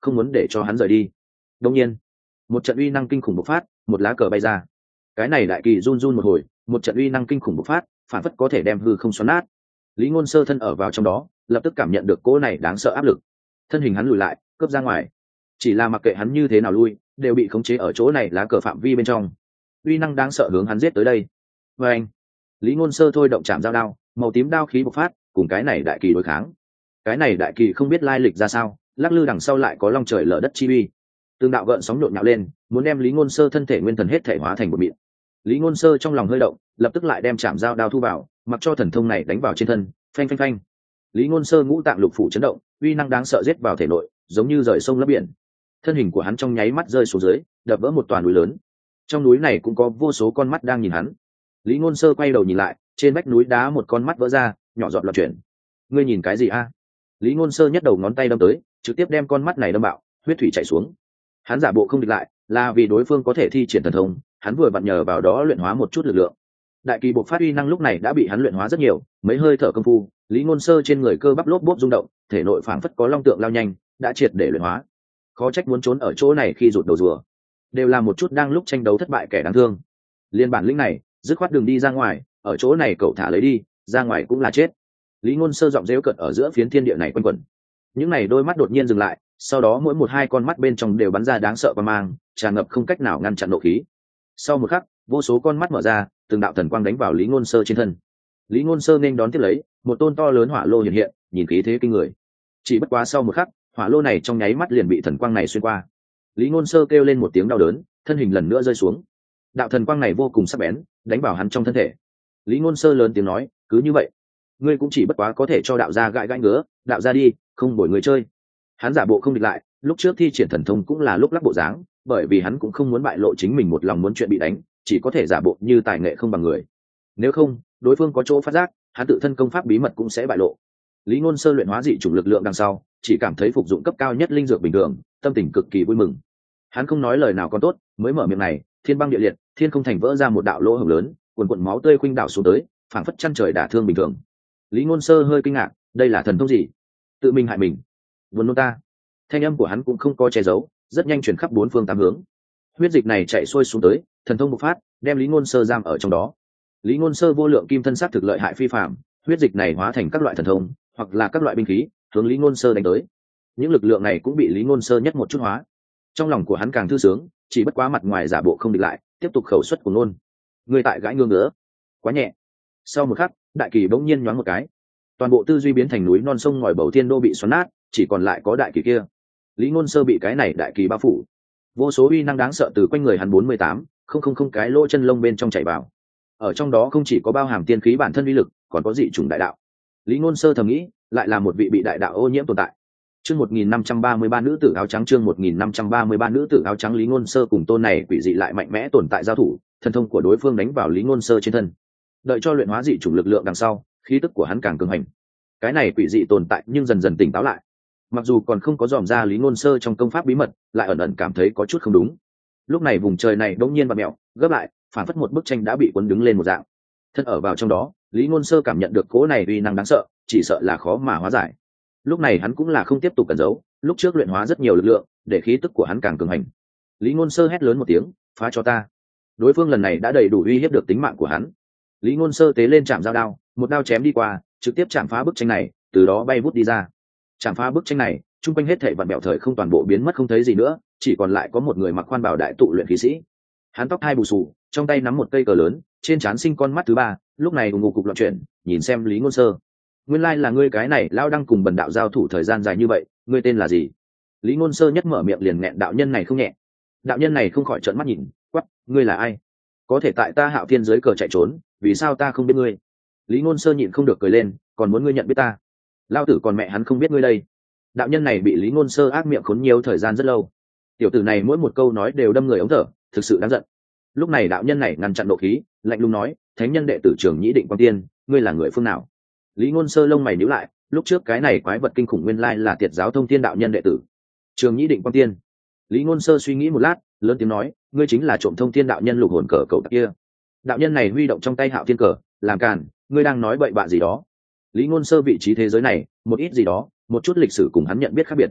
không muốn để cho hắn rời đi. Đương nhiên, một trận uy năng kinh khủng bộc phát, một lá cờ bay ra. Cái này đại kỳ run run một hồi, một trận uy năng kinh khủng bộc phát, phản phất có thể đem hư không xoắn nát. Lý Ngôn Sơ thân ở vào trong đó, lập tức cảm nhận được cỗ này đáng sợ áp lực. Thân hình hắn lùi lại, cướp ra ngoài. Chỉ là mặc kệ hắn như thế nào lui, đều bị khống chế ở chỗ này lá cờ phạm vi bên trong. Uy năng đáng sợ hướng hắn giết tới đây. Và anh, Lý Ngôn Sơ thôi động chạm dao đao, màu tím đao khí bộc phát, cùng cái này đại kỳ đối kháng. Cái này đại kỳ không biết lai lịch ra sao, lắc lư đằng sau lại có long trời lở đất chi uy. Từng đạo gợn sóng nhộn nhạo lên, muốn đem Lý Ngôn Sơ thân thể nguyên thần hết thể hóa thành một mịn. Lý Ngôn Sơ trong lòng hơi động, lập tức lại đem chạm dao đao thu vào, mặc cho thần thông này đánh vào trên thân, phanh phanh phanh. Lý Ngôn Sơ ngũ tạng lục phủ chấn động, uy năng đáng sợ giết vào thể nội, giống như rời sông lấp biển. Thân hình của hắn trong nháy mắt rơi xuống dưới, đập vỡ một toàn núi lớn. Trong núi này cũng có vô số con mắt đang nhìn hắn. Lý Ngôn Sơ quay đầu nhìn lại, trên vách núi đá một con mắt vỡ ra, nhỏ giọt loạn chuyển. Ngươi nhìn cái gì a? Lý Ngôn Sơ nhấc đầu ngón tay đâm tới, trực tiếp đem con mắt này đâm bạo, huyết thủy chảy xuống. Hắn giả bộ không địch lại, là vì đối phương có thể thi triển thần thông, hắn vừa vặn nhờ vào đó luyện hóa một chút lực lượng. Đại kỳ bộc phát uy năng lúc này đã bị hắn luyện hóa rất nhiều, mấy hơi thở công phu, Lý Ngôn Sơ trên người cơ bắp lốp bốp rung động, thể nội phảng phất có long tượng lao nhanh, đã triệt để luyện hóa. Khó trách muốn trốn ở chỗ này khi rụt đầu rùa, đều là một chút đang lúc tranh đấu thất bại kẻ đáng thương. Liên bản lĩnh này, dứt khoát đường đi ra ngoài, ở chỗ này cậu thả lấy đi, ra ngoài cũng là chết. Lý Ngôn Sơ giọng rêu cợt ở giữa phiến thiên địa này quanh quẩn. Những này đôi mắt đột nhiên dừng lại, sau đó mỗi một hai con mắt bên trong đều bắn ra đáng sợ quang mang, tràn ngập không cách nào ngăn chặn nộ khí. Sau một khắc, vô số con mắt mở ra, từng đạo thần quang đánh vào Lý Ngôn Sơ trên thân. Lý Ngôn Sơ nên đón tiếp lấy, một tôn to lớn hỏa lô hiện hiện, nhìn khí thế kinh người. Chỉ bất quá sau một khắc, hỏa lô này trong nháy mắt liền bị thần quang này xuyên qua. Lý Ngôn Sơ kêu lên một tiếng đau đớn, thân hình lần nữa rơi xuống. Đạo thần quang này vô cùng sắc bén, đánh vào hắn trong thân thể. Lý Ngôn Sơ lớn tiếng nói, cứ như vậy, ngươi cũng chỉ bất quá có thể cho đạo gia gãi gãi ngứa, đạo gia đi, không bồi người chơi. Hắn giả bộ không địch lại, lúc trước thi triển thần thông cũng là lúc lắc bộ dáng, bởi vì hắn cũng không muốn bại lộ chính mình một lòng muốn chuyện bị đánh, chỉ có thể giả bộ như tài nghệ không bằng người. Nếu không, đối phương có chỗ phát giác, hắn tự thân công pháp bí mật cũng sẽ bại lộ. Lý Ngôn Sơ luyện hóa dị chủng lực lượng đằng sau, chỉ cảm thấy phục dụng cấp cao nhất linh dược bình thường, tâm tình cực kỳ vui mừng. Hắn không nói lời nào còn tốt, mới mở miệng này, thiên băng địa liệt, thiên không thành vỡ ra một đạo lỗ hổng lớn, cuồn cuộn máu tươi khuynh đảo xuống tới, phảng phất chân trời đả thương bình thường. Lý Ngôn Sơ hơi kinh ngạc, đây là thần thông gì? Tự mình hại mình, buồn nôn ta. Thanh âm của hắn cũng không có che giấu, rất nhanh truyền khắp bốn phương tám hướng. Huyết dịch này chạy xuôi xuống tới, thần thông bộc phát, đem Lý Ngôn Sơ giam ở trong đó. Lý Ngôn Sơ vô lượng kim thân sắc thực lợi hại phi phàm, huyết dịch này hóa thành các loại thần thông, hoặc là các loại binh khí, hướng Lý Ngôn Sơ đánh tới. Những lực lượng này cũng bị Lý Ngôn Sơ nhất một chút hóa. Trong lòng của hắn càng thư sướng, chỉ bất quá mặt ngoài giả bộ không địch lại, tiếp tục khẩu xuất của nôn. Người tại gãi ngương nữa, quá nhẹ. Sau một khắc, đại kỳ bỗng nhiên nhoáng một cái, toàn bộ tư duy biến thành núi non sông ngòi bầu thiên đô bị xoắn nát, chỉ còn lại có đại kỳ kia. Lý Ngôn Sơ bị cái này đại kỳ bao phủ, vô số uy năng đáng sợ từ quanh người hắn 48 không cái lỗ chân lông bên trong chảy vào. Ở trong đó không chỉ có bao hàm tiên khí bản thân uy lực, còn có dị chủng đại đạo. Lý Ngôn Sơ thầm nghĩ, lại là một vị bị đại đạo ô nhiễm tồn tại. Chương 1533 nữ tử áo trắng, chương 1533 nữ tử áo trắng. Lý Ngôn Sơ cùng tôn này quỷ dị lại mạnh mẽ tồn tại giao thủ, thần thông của đối phương đánh vào Lý Ngôn Sơ trên thân. Đợi cho luyện hóa dị chủng lực lượng đằng sau, khí tức của hắn càng cường hành. Cái này quỷ dị tồn tại nhưng dần dần tỉnh táo lại. Mặc dù còn không có dòm ra Lý Ngôn Sơ trong công pháp bí mật, lại ẩn ẩn cảm thấy có chút không đúng. Lúc này vùng trời này đột nhiên vặn mèo, gấp lại, phản phất một bức tranh đã bị cuốn đứng lên một dạng. Thân ở vào trong đó, Lý Ngôn Sơ cảm nhận được cỗ này uy năng đáng sợ, chỉ sợ là khó mà hóa giải. Lúc này hắn cũng là không tiếp tục cẩn giấu, lúc trước luyện hóa rất nhiều lực lượng, để khí tức của hắn càng cường hành. Lý Ngôn Sơ hét lớn một tiếng, phá cho ta. Đối phương lần này đã đầy đủ uy hiếp được tính mạng của hắn. Lý Ngôn Sơ tế lên chạm dao đao, một đao chém đi qua, trực tiếp chạm phá bức tranh này, từ đó bay vút đi ra. Chạm phá bức tranh này, trung quanh hết thảy vạn bèo thời không toàn bộ biến mất không thấy gì nữa, chỉ còn lại có một người mặc khoan bào đại tụ luyện khí sĩ. Hắn tóc hai bù xù, trong tay nắm một cây cờ lớn, trên trán sinh con mắt thứ ba, lúc này ù ngục cục loạn chuyển, nhìn xem Lý Ngôn Sơ. Nguyên lai là ngươi cái này lao đang cùng bần đạo giao thủ thời gian dài như vậy, ngươi tên là gì? Lý Ngôn Sơ nhất mở miệng liền nghẹn đạo nhân này không nhẹ. Đạo nhân này không khỏi trợn mắt nhìn, quắc, ngươi là ai? Có thể tại ta Hạo Thiên dưới cờ chạy trốn, vì sao ta không biết ngươi? Lý Ngôn Sơ nhịn không được cười lên, còn muốn ngươi nhận biết ta? Lao tử còn mẹ hắn không biết ngươi đây. Đạo nhân này bị Lý Ngôn Sơ ác miệng khốn nhiều thời gian rất lâu. Tiểu tử này mỗi một câu nói đều đâm người ống thở, thực sự đáng giận. Lúc này đạo nhân này ngăn chặn nộ khí, lạnh lùng nói, thánh nhân đệ tử Trường Nhĩ Định Quang Tiên, ngươi là người phương nào? Lý Ngôn Sơ lông mày nhíu lại, lúc trước cái này quái vật kinh khủng nguyên lai là Tiệt giáo Thông Thiên đạo nhân đệ tử Trường Nhĩ Định Quang Tiên. Lý Ngôn Sơ suy nghĩ một lát, lớn tiếng nói, ngươi chính là trộm Thông Thiên đạo nhân lục hồn cờ cậu kia. Đạo nhân này huy động trong tay Hạo Thiên cờ, làm càn, ngươi đang nói bậy bạ gì đó? Lý Ngôn Sơ vị trí thế giới này, một ít gì đó, một chút lịch sử cùng hắn nhận biết khác biệt.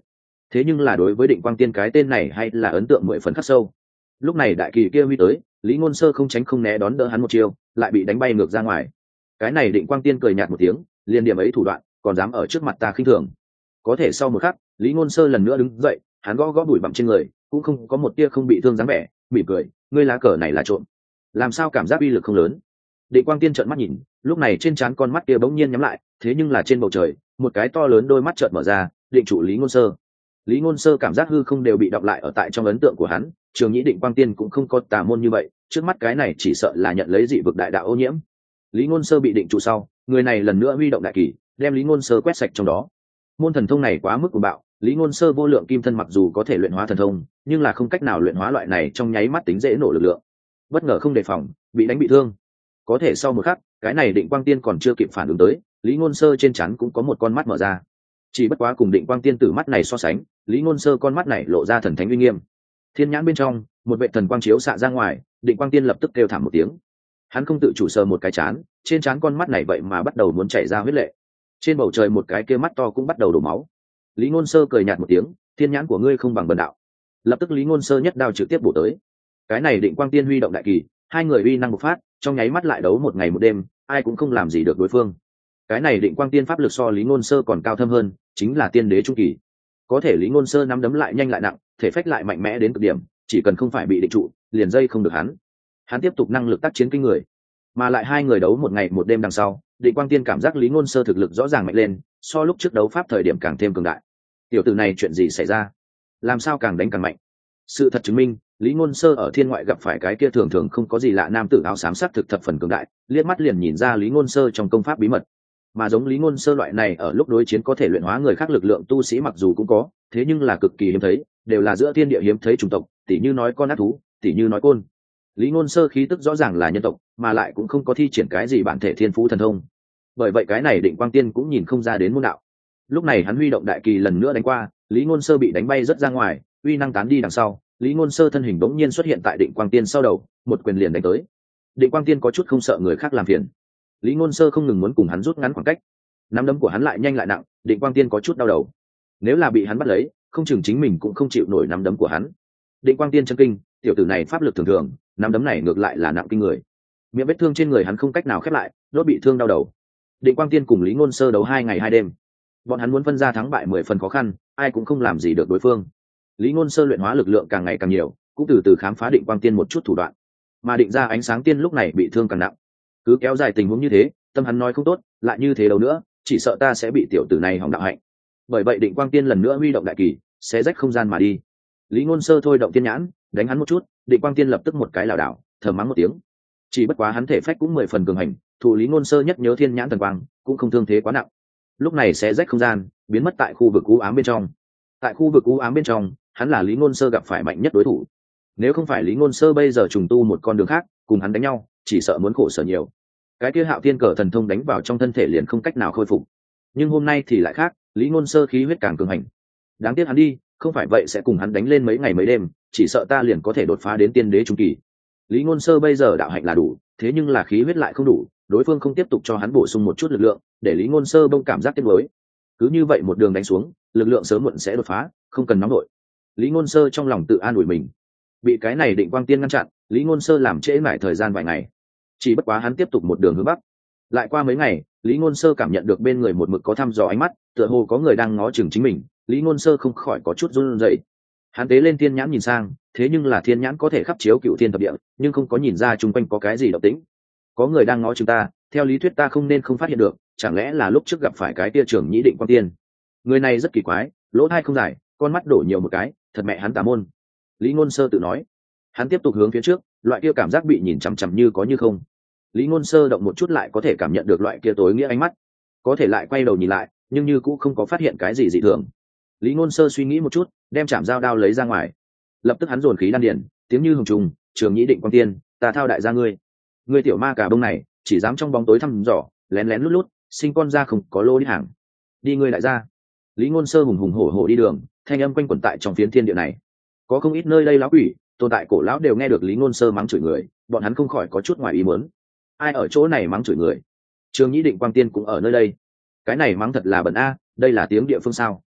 thế nhưng là đối với Định Quang Tiên cái tên này hay là ấn tượng 10 phần khắc sâu. Lúc này đại kỳ kia huy tới, Lý Ngôn Sơ không tránh không né đón đỡ hắn một chiêu, lại bị đánh bay ngược ra ngoài. Cái này Định Quang Tiên cười nhạt một tiếng, liền điểm ấy thủ đoạn còn dám ở trước mặt ta khinh thường. Có thể sau một khắc, Lý Ngôn Sơ lần nữa đứng dậy, hắn gõ gõ bụi bặm trên người, cũng không có một tia không bị thương dáng vẻ, mỉm cười, ngươi lá cờ này là trộm. Làm sao cảm giác uy lực không lớn? Định Quang Tiên trợn mắt nhìn, lúc này trên trán con mắt kia bỗng nhiên nhắm lại, thế nhưng là trên bầu trời, một cái to lớn đôi mắt trợn mở ra, định trụ Lý Ngôn Sơ. Lý Ngôn Sơ cảm giác hư không đều bị đọng lại ở tại trong ấn tượng của hắn, Trường Nhĩ Định Quang Tiên cũng không có tà môn như vậy, trước mắt cái này chỉ sợ là nhận lấy dị vực đại đạo ô nhiễm. Lý Ngôn Sơ bị định trụ sau, người này lần nữa huy động đại kỳ, đem Lý Ngôn Sơ quét sạch trong đó. Môn thần thông này quá mức cuồng bạo, Lý Ngôn Sơ vô lượng kim thân mặc dù có thể luyện hóa thần thông, nhưng là không cách nào luyện hóa loại này trong nháy mắt tính dễ nổ lực lượng. Bất ngờ không đề phòng, bị đánh bị thương. Có thể sau một khắc, cái này Định Quang Tiên còn chưa kịp phản ứng tới, Lý Ngôn Sơ trên trán cũng có một con mắt mở ra. Chỉ bất quá cùng Định Quang Tiên tử mắt này so sánh, Lý Ngôn Sơ con mắt này lộ ra thần thánh uy nghiêm. Thiên nhãn bên trong, một vệ thần quang chiếu xạ ra ngoài, Định Quang Tiên lập tức kêu thảm một tiếng. Hắn không tự chủ sờ một cái trán, trên trán con mắt này vậy mà bắt đầu muốn chảy ra huyết lệ. Trên bầu trời một cái kia mắt to cũng bắt đầu đổ máu. Lý Ngôn Sơ cười nhạt một tiếng, thiên nhãn của ngươi không bằng bần đạo. Lập tức Lý Ngôn Sơ nhất đao trực tiếp bổ tới. Cái này Định Quang Tiên huy động đại kỳ, hai người uy năng bộc phát, trong nháy mắt lại đấu một ngày một đêm, ai cũng không làm gì được đối phương. Cái này Định Quang Tiên pháp lực so Lý Ngôn Sơ còn cao thâm hơn, chính là tiên đế trung kỳ. Có thể Lý Ngôn Sơ nắm đấm lại nhanh lại nặng, thể phách lại mạnh mẽ đến cực điểm, chỉ cần không phải bị định trụ, liền dây không được hắn. Hắn tiếp tục năng lực tác chiến kinh người, mà lại hai người đấu một ngày một đêm đằng sau, Định Quang Tiên cảm giác Lý Ngôn Sơ thực lực rõ ràng mạnh lên, so lúc trước đấu pháp thời điểm càng thêm cường đại. Tiểu tử này chuyện gì xảy ra? Làm sao càng đánh càng mạnh? Sự thật chứng minh, Lý Ngôn Sơ ở thiên ngoại gặp phải cái kia thường thường không có gì lạ nam tử áo xám sắc thực thập phần cường đại, liếc mắt liền nhìn ra Lý Ngôn Sơ trong công pháp bí mật. Mà giống Lý Ngôn Sơ loại này ở lúc đối chiến có thể luyện hóa người khác lực lượng tu sĩ mặc dù cũng có, thế nhưng là cực kỳ hiếm thấy, đều là giữa thiên địa hiếm thấy chủng tộc, tỉ như nói con ác thú, tỉ như nói côn. Lý Ngôn Sơ khí tức rõ ràng là nhân tộc, mà lại cũng không có thi triển cái gì bản thể thiên phú thần thông. Bởi vậy cái này Định Quang Tiên cũng nhìn không ra đến môn đạo. Lúc này hắn huy động đại kỳ lần nữa đánh qua, Lý Ngôn Sơ bị đánh bay rất ra ngoài, uy năng tán đi đằng sau, Lý Ngôn Sơ thân hình bỗng nhiên xuất hiện tại Định Quang Tiên sau đầu, một quyền liền đánh tới. Định Quang Tiên có chút không sợ người khác làm phiền. Lý Ngôn Sơ không ngừng muốn cùng hắn rút ngắn khoảng cách. Nắm đấm của hắn lại nhanh lại nặng, Định Quang Tiên có chút đau đầu. Nếu là bị hắn bắt lấy, không chừng chính mình cũng không chịu nổi nắm đấm của hắn. Định Quang Tiên chấn kinh, tiểu tử này pháp lực thường thường, nắm đấm này ngược lại là nặng kinh người. Miệng vết thương trên người hắn không cách nào khép lại, đốt bị thương đau đầu. Định Quang Tiên cùng Lý Ngôn Sơ đấu 2 ngày 2 đêm. Bọn hắn muốn phân ra thắng bại 10 phần khó khăn, ai cũng không làm gì được đối phương. Lý Ngôn Sơ luyện hóa lực lượng càng ngày càng nhiều, cũng từ từ khám phá Định Quang Tiên một chút thủ đoạn. Mà Định ra ánh sáng tiên lúc này bị thương càng nặng. Cứ kéo dài tình huống như thế, tâm hắn nói không tốt, lại như thế đâu nữa, chỉ sợ ta sẽ bị tiểu tử này hỏng đạo hạnh. Bởi vậy Định Quang Tiên lần nữa huy động đại kỳ, xé rách không gian mà đi. Lý Ngôn Sơ thôi động tiên nhãn, đánh hắn một chút, Định Quang Tiên lập tức một cái lảo đảo, thở mắng một tiếng. Chỉ bất quá hắn thể phách cũng 10 phần cường hành, thủ Lý Ngôn Sơ nhất nhớ thiên nhãn thần quang, cũng không thương thế quá nặng. Lúc này xé rách không gian, biến mất tại khu vực u ám bên trong. Tại khu vực u ám bên trong, hắn là Lý Ngôn Sơ gặp phải mạnh nhất đối thủ. Nếu không phải Lý Ngôn Sơ bây giờ trùng tu một con đường khác, cùng hắn đánh nhau, chỉ sợ muốn khổ sở nhiều. Cái kia Hạo Thiên cờ thần thông đánh vào trong thân thể liền không cách nào khôi phục. Nhưng hôm nay thì lại khác, Lý Ngôn Sơ khí huyết càng cường hành. Đáng tiếc hắn đi, không phải vậy sẽ cùng hắn đánh lên mấy ngày mấy đêm, chỉ sợ ta liền có thể đột phá đến tiên đế trung kỳ. Lý Ngôn Sơ bây giờ đạo hạnh là đủ, thế nhưng là khí huyết lại không đủ, đối phương không tiếp tục cho hắn bổ sung một chút lực lượng, để Lý Ngôn Sơ bỗng cảm giác tiếc nuối. Cứ như vậy một đường đánh xuống, lực lượng sớm muộn sẽ đột phá, không cần nóng nổi. Lý Ngôn Sơ trong lòng tự an ủi mình. Bị cái này Định Quang Tiên ngăn chặn, Lý Ngôn Sơ làm trễ mãi thời gian vài ngày. Chỉ bất quá hắn tiếp tục một đường hướng bắc. Lại qua mấy ngày, Lý Ngôn Sơ cảm nhận được bên người một mực có thăm dò ánh mắt, tựa hồ có người đang ngó chừng chính mình. Lý Ngôn Sơ không khỏi có chút run rẩy. Hắn tế lên thiên nhãn nhìn sang, thế nhưng là thiên nhãn có thể khắp chiếu cựu thiên thập địa, nhưng không có nhìn ra chung quanh có cái gì động tĩnh. Có người đang ngó chừng ta, theo lý thuyết ta không nên không phát hiện được, chẳng lẽ là lúc trước gặp phải cái tia trưởng Nhĩ Định Quang Tiên. Người này rất kỳ quái, lỗ tai không dài, con mắt đổ nhiều một cái, thật mẹ hắn tà môn. Lý Ngôn Sơ tự nói. Hắn tiếp tục hướng phía trước, loại kia cảm giác bị nhìn chằm chằm như có như không. Lý Ngôn Sơ động một chút lại có thể cảm nhận được loại kia tối nghĩa ánh mắt, có thể lại quay đầu nhìn lại, nhưng như cũng không có phát hiện cái gì dị thường. Lý Ngôn Sơ suy nghĩ một chút, đem chạm dao đao lấy ra ngoài. Lập tức hắn dồn khí đan điền, tiếng như hùng trùng, trường Nhĩ Định Quang Tiên, ta thao đại gia ngươi. Ngươi tiểu ma cà bông này, chỉ dám trong bóng tối thăm dò, lén lén lút lút, sinh con ra không có lô đi hàng. Đi ngươi đại gia. Lý Ngôn Sơ hùng hùng hổ hổ đi đường, thanh âm quanh quẩn tại trong phiến thiên địa này. Có không ít nơi đây lão quỷ, tồn tại cổ lão đều nghe được Lý Ngôn Sơ mắng chửi người, bọn hắn không khỏi có chút ngoài ý muốn. Ai ở chỗ này mắng chửi người? Trường Nhĩ Định Quang Tiên cũng ở nơi đây. Cái này mắng thật là bẩn a, đây là tiếng địa phương sao?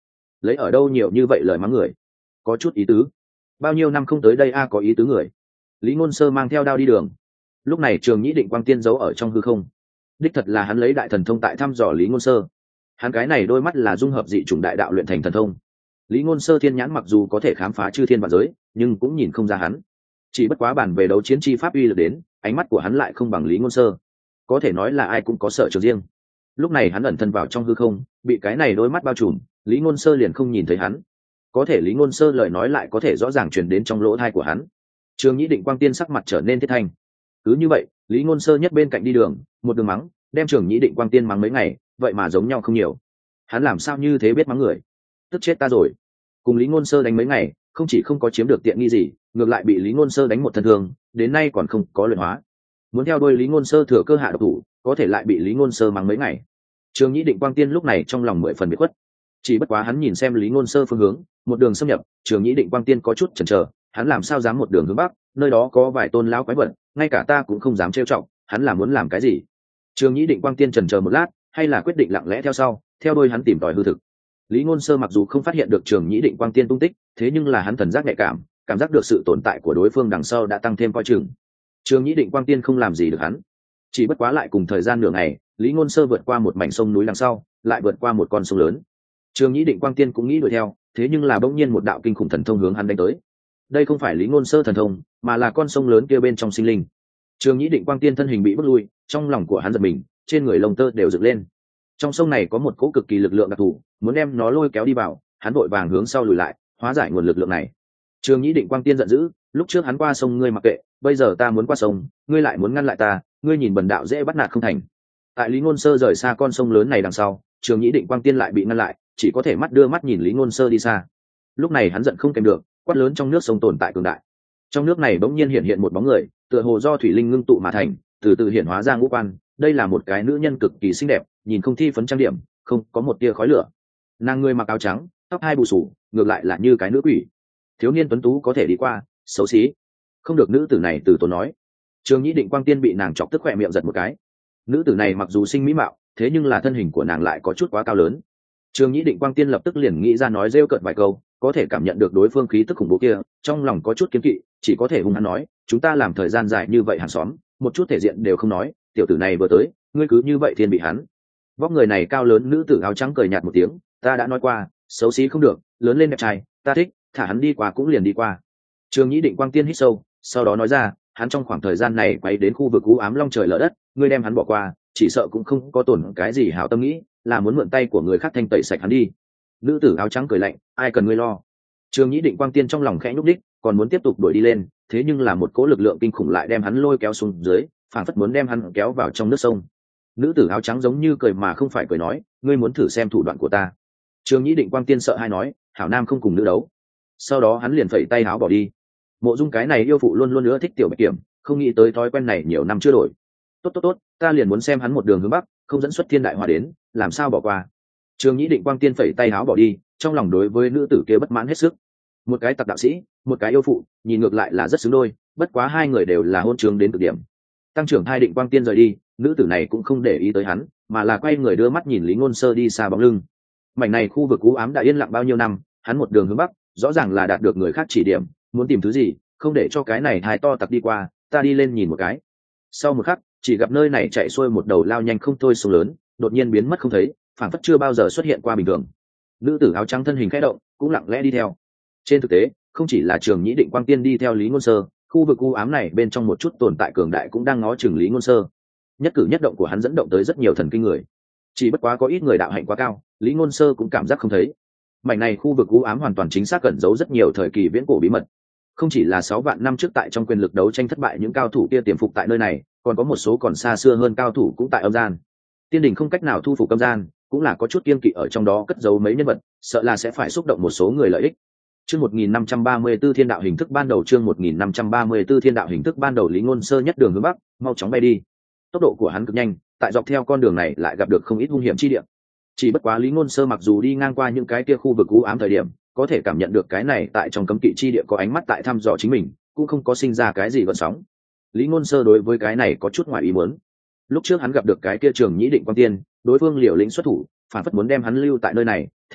lấy ở đâu nhiều như vậy lời mắng người, có chút ý tứ. Bao nhiêu năm không tới đây a, có ý tứ người. Lý Ngôn Sơ mang theo đao đi đường. Lúc này Trường Nhĩ Định Quang Tiên giấu ở trong hư không. Đích thật là hắn lấy đại thần thông tại thăm dò Lý Ngôn Sơ. Hắn cái này đôi mắt là dung hợp dị chủng đại đạo luyện thành thần thông. Lý Ngôn Sơ thiên nhãn mặc dù có thể khám phá chư thiên vạn giới, nhưng cũng nhìn không ra hắn. Chỉ bất quá bản về đấu chiến chi pháp uy lực đến, ánh mắt của hắn lại không bằng Lý Ngôn Sơ. Có thể nói là ai cũng có sở trường riêng. Lúc này hắn ẩn thân vào trong hư không, bị cái này đôi mắt bao trùm, Lý Ngôn Sơ liền không nhìn thấy hắn. Có thể Lý Ngôn Sơ lời nói lại có thể rõ ràng truyền đến trong lỗ tai của hắn. Trường Nhĩ Định Quang Tiên sắc mặt trở nên thiết thanh. Cứ như vậy, Lý Ngôn Sơ nhất bên cạnh đi đường, một đường mắng, đem Trường Nhĩ Định Quang Tiên mắng mấy ngày, vậy mà giống nhau không nhiều. Hắn làm sao như thế biết mắng người? Tức chết ta rồi. Cùng Lý Ngôn Sơ đánh mấy ngày, không chỉ không có chiếm được tiện nghi gì, ngược lại bị Lý Ngôn Sơ đánh một thân thương, đến nay còn không có luyện hóa. Muốn theo đuôi Lý Ngôn Sơ thừa cơ hạ độc thủ, có thể lại bị Lý Ngôn Sơ mắng mấy ngày. Trường Nhĩ Định Quang Tiên lúc này trong lòng 10 phần biệt khuất. Chỉ bất quá hắn nhìn xem Lý Ngôn Sơ phương hướng, một đường xâm nhập, Trường Nhĩ Định Quang Tiên có chút chần chờ, hắn làm sao dám một đường hướng bắc, nơi đó có vài tôn lão quái vật, ngay cả ta cũng không dám trêu chọc, hắn là muốn làm cái gì? Trường Nhĩ Định Quang Tiên chần chờ một lát, hay là quyết định lặng lẽ theo sau, theo đuôi hắn tìm tòi hư thực. Lý Ngôn Sơ mặc dù không phát hiện được Trường Nhĩ Định Quang Tiên tung tích, thế nhưng là hắn thần giác nhạy cảm, cảm giác được sự tồn tại của đối phương đằng sau đã tăng thêm coi chừng. Trường Nhĩ Định Quang Tiên không làm gì được hắn. Chỉ bất quá lại cùng thời gian nửa ngày, Lý Ngôn Sơ vượt qua một mảnh sông núi đằng sau, lại vượt qua một con sông lớn. Trường Nhĩ Định Quang Tiên cũng nghĩ đuổi theo, thế nhưng là bỗng nhiên một đạo kinh khủng thần thông hướng hắn đánh tới. Đây không phải Lý Ngôn Sơ thần thông, mà là con sông lớn kia bên trong sinh linh. Trường Nhĩ Định Quang Tiên thân hình bị bước lui, trong lòng của hắn giật mình, trên người lông tơ đều dựng lên. Trong sông này có một cỗ cực kỳ lực lượng đặc thù, muốn đem nó lôi kéo đi vào, hắn vội vàng hướng sau lùi lại, hóa giải nguồn lực lượng này. Trường Nhĩ Định Quang Tiên giận dữ, lúc trước hắn qua sông ngươi mặc kệ, bây giờ ta muốn qua sông, ngươi lại muốn ngăn lại ta, ngươi nhìn bần đạo dễ bắt nạt không thành. Tại Lý Ngôn Sơ rời xa con sông lớn này đằng sau, Trường Nhĩ Định Quang Tiên lại bị ngăn lại, chỉ có thể mắt đưa mắt nhìn Lý Ngôn Sơ đi xa. Lúc này hắn giận không kèm được, quát lớn trong nước sông tồn tại cường đại. Trong nước này bỗng nhiên hiện hiện một bóng người, tựa hồ do thủy linh ngưng tụ mà thành, từ từ hiện hóa ra ngũ quan. Đây là một cái nữ nhân cực kỳ xinh đẹp, nhìn không thi phấn trang điểm, không có một tia khói lửa. Nàng người mặc áo trắng, tóc hai bù xù, ngược lại là như cái nữ quỷ. Thiếu niên tuấn tú có thể đi qua, xấu xí không được. Nữ tử này từ tốn nói. Trường Nhĩ Định Quang Tiên bị nàng chọc tức khỏe miệng giật một cái. Nữ tử này mặc dù sinh mỹ mạo, thế nhưng là thân hình của nàng lại có chút quá cao lớn. Trường Nhĩ Định Quang Tiên lập tức liền nghĩ ra nói rêu cợt vài câu, có thể cảm nhận được đối phương khí tức khủng bố kia, trong lòng có chút kiêng kỵ, chỉ có thể hung hăng nói, chúng ta làm thời gian dài như vậy hàng xóm, một chút thể diện đều không nói, tiểu tử này vừa tới, ngươi cứ như vậy thiên bị hắn. Vóc người này cao lớn nữ tử áo trắng cười nhạt một tiếng, ta đã nói qua, xấu xí không được, lớn lên đẹp trai, ta thích, thả hắn đi qua cũng liền đi qua. Trường Nhĩ Định Quang Tiên hít sâu, sau đó nói ra, hắn trong khoảng thời gian này quay đến khu vực u ám long trời lở đất, ngươi đem hắn bỏ qua, chỉ sợ cũng không có tổn cái gì hảo tâm nghĩ, là muốn mượn tay của người khác thanh tẩy sạch hắn đi. Nữ tử áo trắng cười lạnh, ai cần ngươi lo. Trường Nhĩ Định Quang Tiên trong lòng khẽ nhúc đích, còn muốn tiếp tục đuổi đi lên, thế nhưng là một cỗ lực lượng kinh khủng lại đem hắn lôi kéo xuống dưới, phảng phất muốn đem hắn kéo vào trong nước sông. Nữ tử áo trắng giống như cười mà không phải cười nói, ngươi muốn thử xem thủ đoạn của ta. Trường Nhĩ Định Quang Tiên sợ hai nói, hảo nam không cùng nữ đấu. Sau đó hắn liền phẩy tay áo bỏ đi. Mộ Dung cái này yêu phụ luôn luôn nữa thích tiểu bạch kiểm, không nghĩ tới thói quen này nhiều năm chưa đổi. Tốt, ta liền muốn xem hắn một đường hướng bắc, không dẫn xuất thiên đại hỏa đến, làm sao bỏ qua. Trường Nhĩ Định Quang Tiên phẩy tay áo bỏ đi, trong lòng đối với nữ tử kia bất mãn hết sức. Một cái tặc đạo sĩ, một cái yêu phụ, nhìn ngược lại là rất xứng đôi, bất quá hai người đều là hôn trường đến cực điểm. Tăng trưởng hai Định Quang Tiên rời đi, nữ tử này cũng không để ý tới hắn, mà là quay người đưa mắt nhìn Lý Ngôn Sơ đi xa bóng lưng. Mảnh này khu vực u ám đã yên lặng bao nhiêu năm, hắn một đường hướng bắc, rõ ràng là đạt được người khác chỉ điểm, muốn tìm thứ gì, không để cho cái này hài to tặc đi qua, ta đi lên nhìn một cái. Sau một khắc, chỉ gặp nơi này chạy xuôi một đầu lao nhanh không thôi sông lớn, đột nhiên biến mất không thấy, phảng phất chưa bao giờ xuất hiện qua bình thường. Nữ tử áo trắng thân hình khẽ động, cũng lặng lẽ đi theo. Trên thực tế, không chỉ là Trường Nhĩ Định Quang Tiên đi theo Lý Ngôn Sơ, khu vực u ám này bên trong một chút tồn tại cường đại cũng đang ngó chừng Lý Ngôn Sơ. Nhất cử nhất động của hắn dẫn động tới rất nhiều thần kinh người. Chỉ bất quá có ít người đạo hạnh quá cao, Lý Ngôn Sơ cũng cảm giác không thấy. Mảnh này khu vực u ám hoàn toàn chính xác cẩn giấu rất nhiều thời kỳ viễn cổ bí mật. Không chỉ là 6 vạn năm trước tại trong quyền lực đấu tranh thất bại những cao thủ kia tiềm phục tại nơi này, còn có một số còn xa xưa hơn cao thủ cũng tại âm gian. Tiên đình không cách nào thu phục âm gian, cũng là có chút kiêng kỵ ở trong đó cất giấu mấy nhân vật, sợ là sẽ phải xúc động một số người lợi ích. Chương 1534 Thiên đạo hình thức ban đầu, chương 1534 Thiên đạo hình thức ban đầu. Lý Ngôn Sơ nhất đường hướng bắc, mau chóng bay đi. Tốc độ của hắn cực nhanh, tại dọc theo con đường này lại gặp được không ít hung hiểm chi địa. Chỉ bất quá Lý Ngôn Sơ mặc dù đi ngang qua những cái kia khu vực u ám thời điểm, có thể cảm nhận được cái này tại trong cấm kỵ chi địa có ánh mắt tại thăm dò chính mình, cũng không có sinh ra cái gì gợn sóng. Lý Ngôn Sơ đối với cái này có chút ngoài ý muốn. Lúc trước hắn gặp được cái kia Trường Nhĩ Định Quang Tiên, đối phương liều lĩnh xuất thủ, phản phất muốn đem hắn lưu tại nơi này,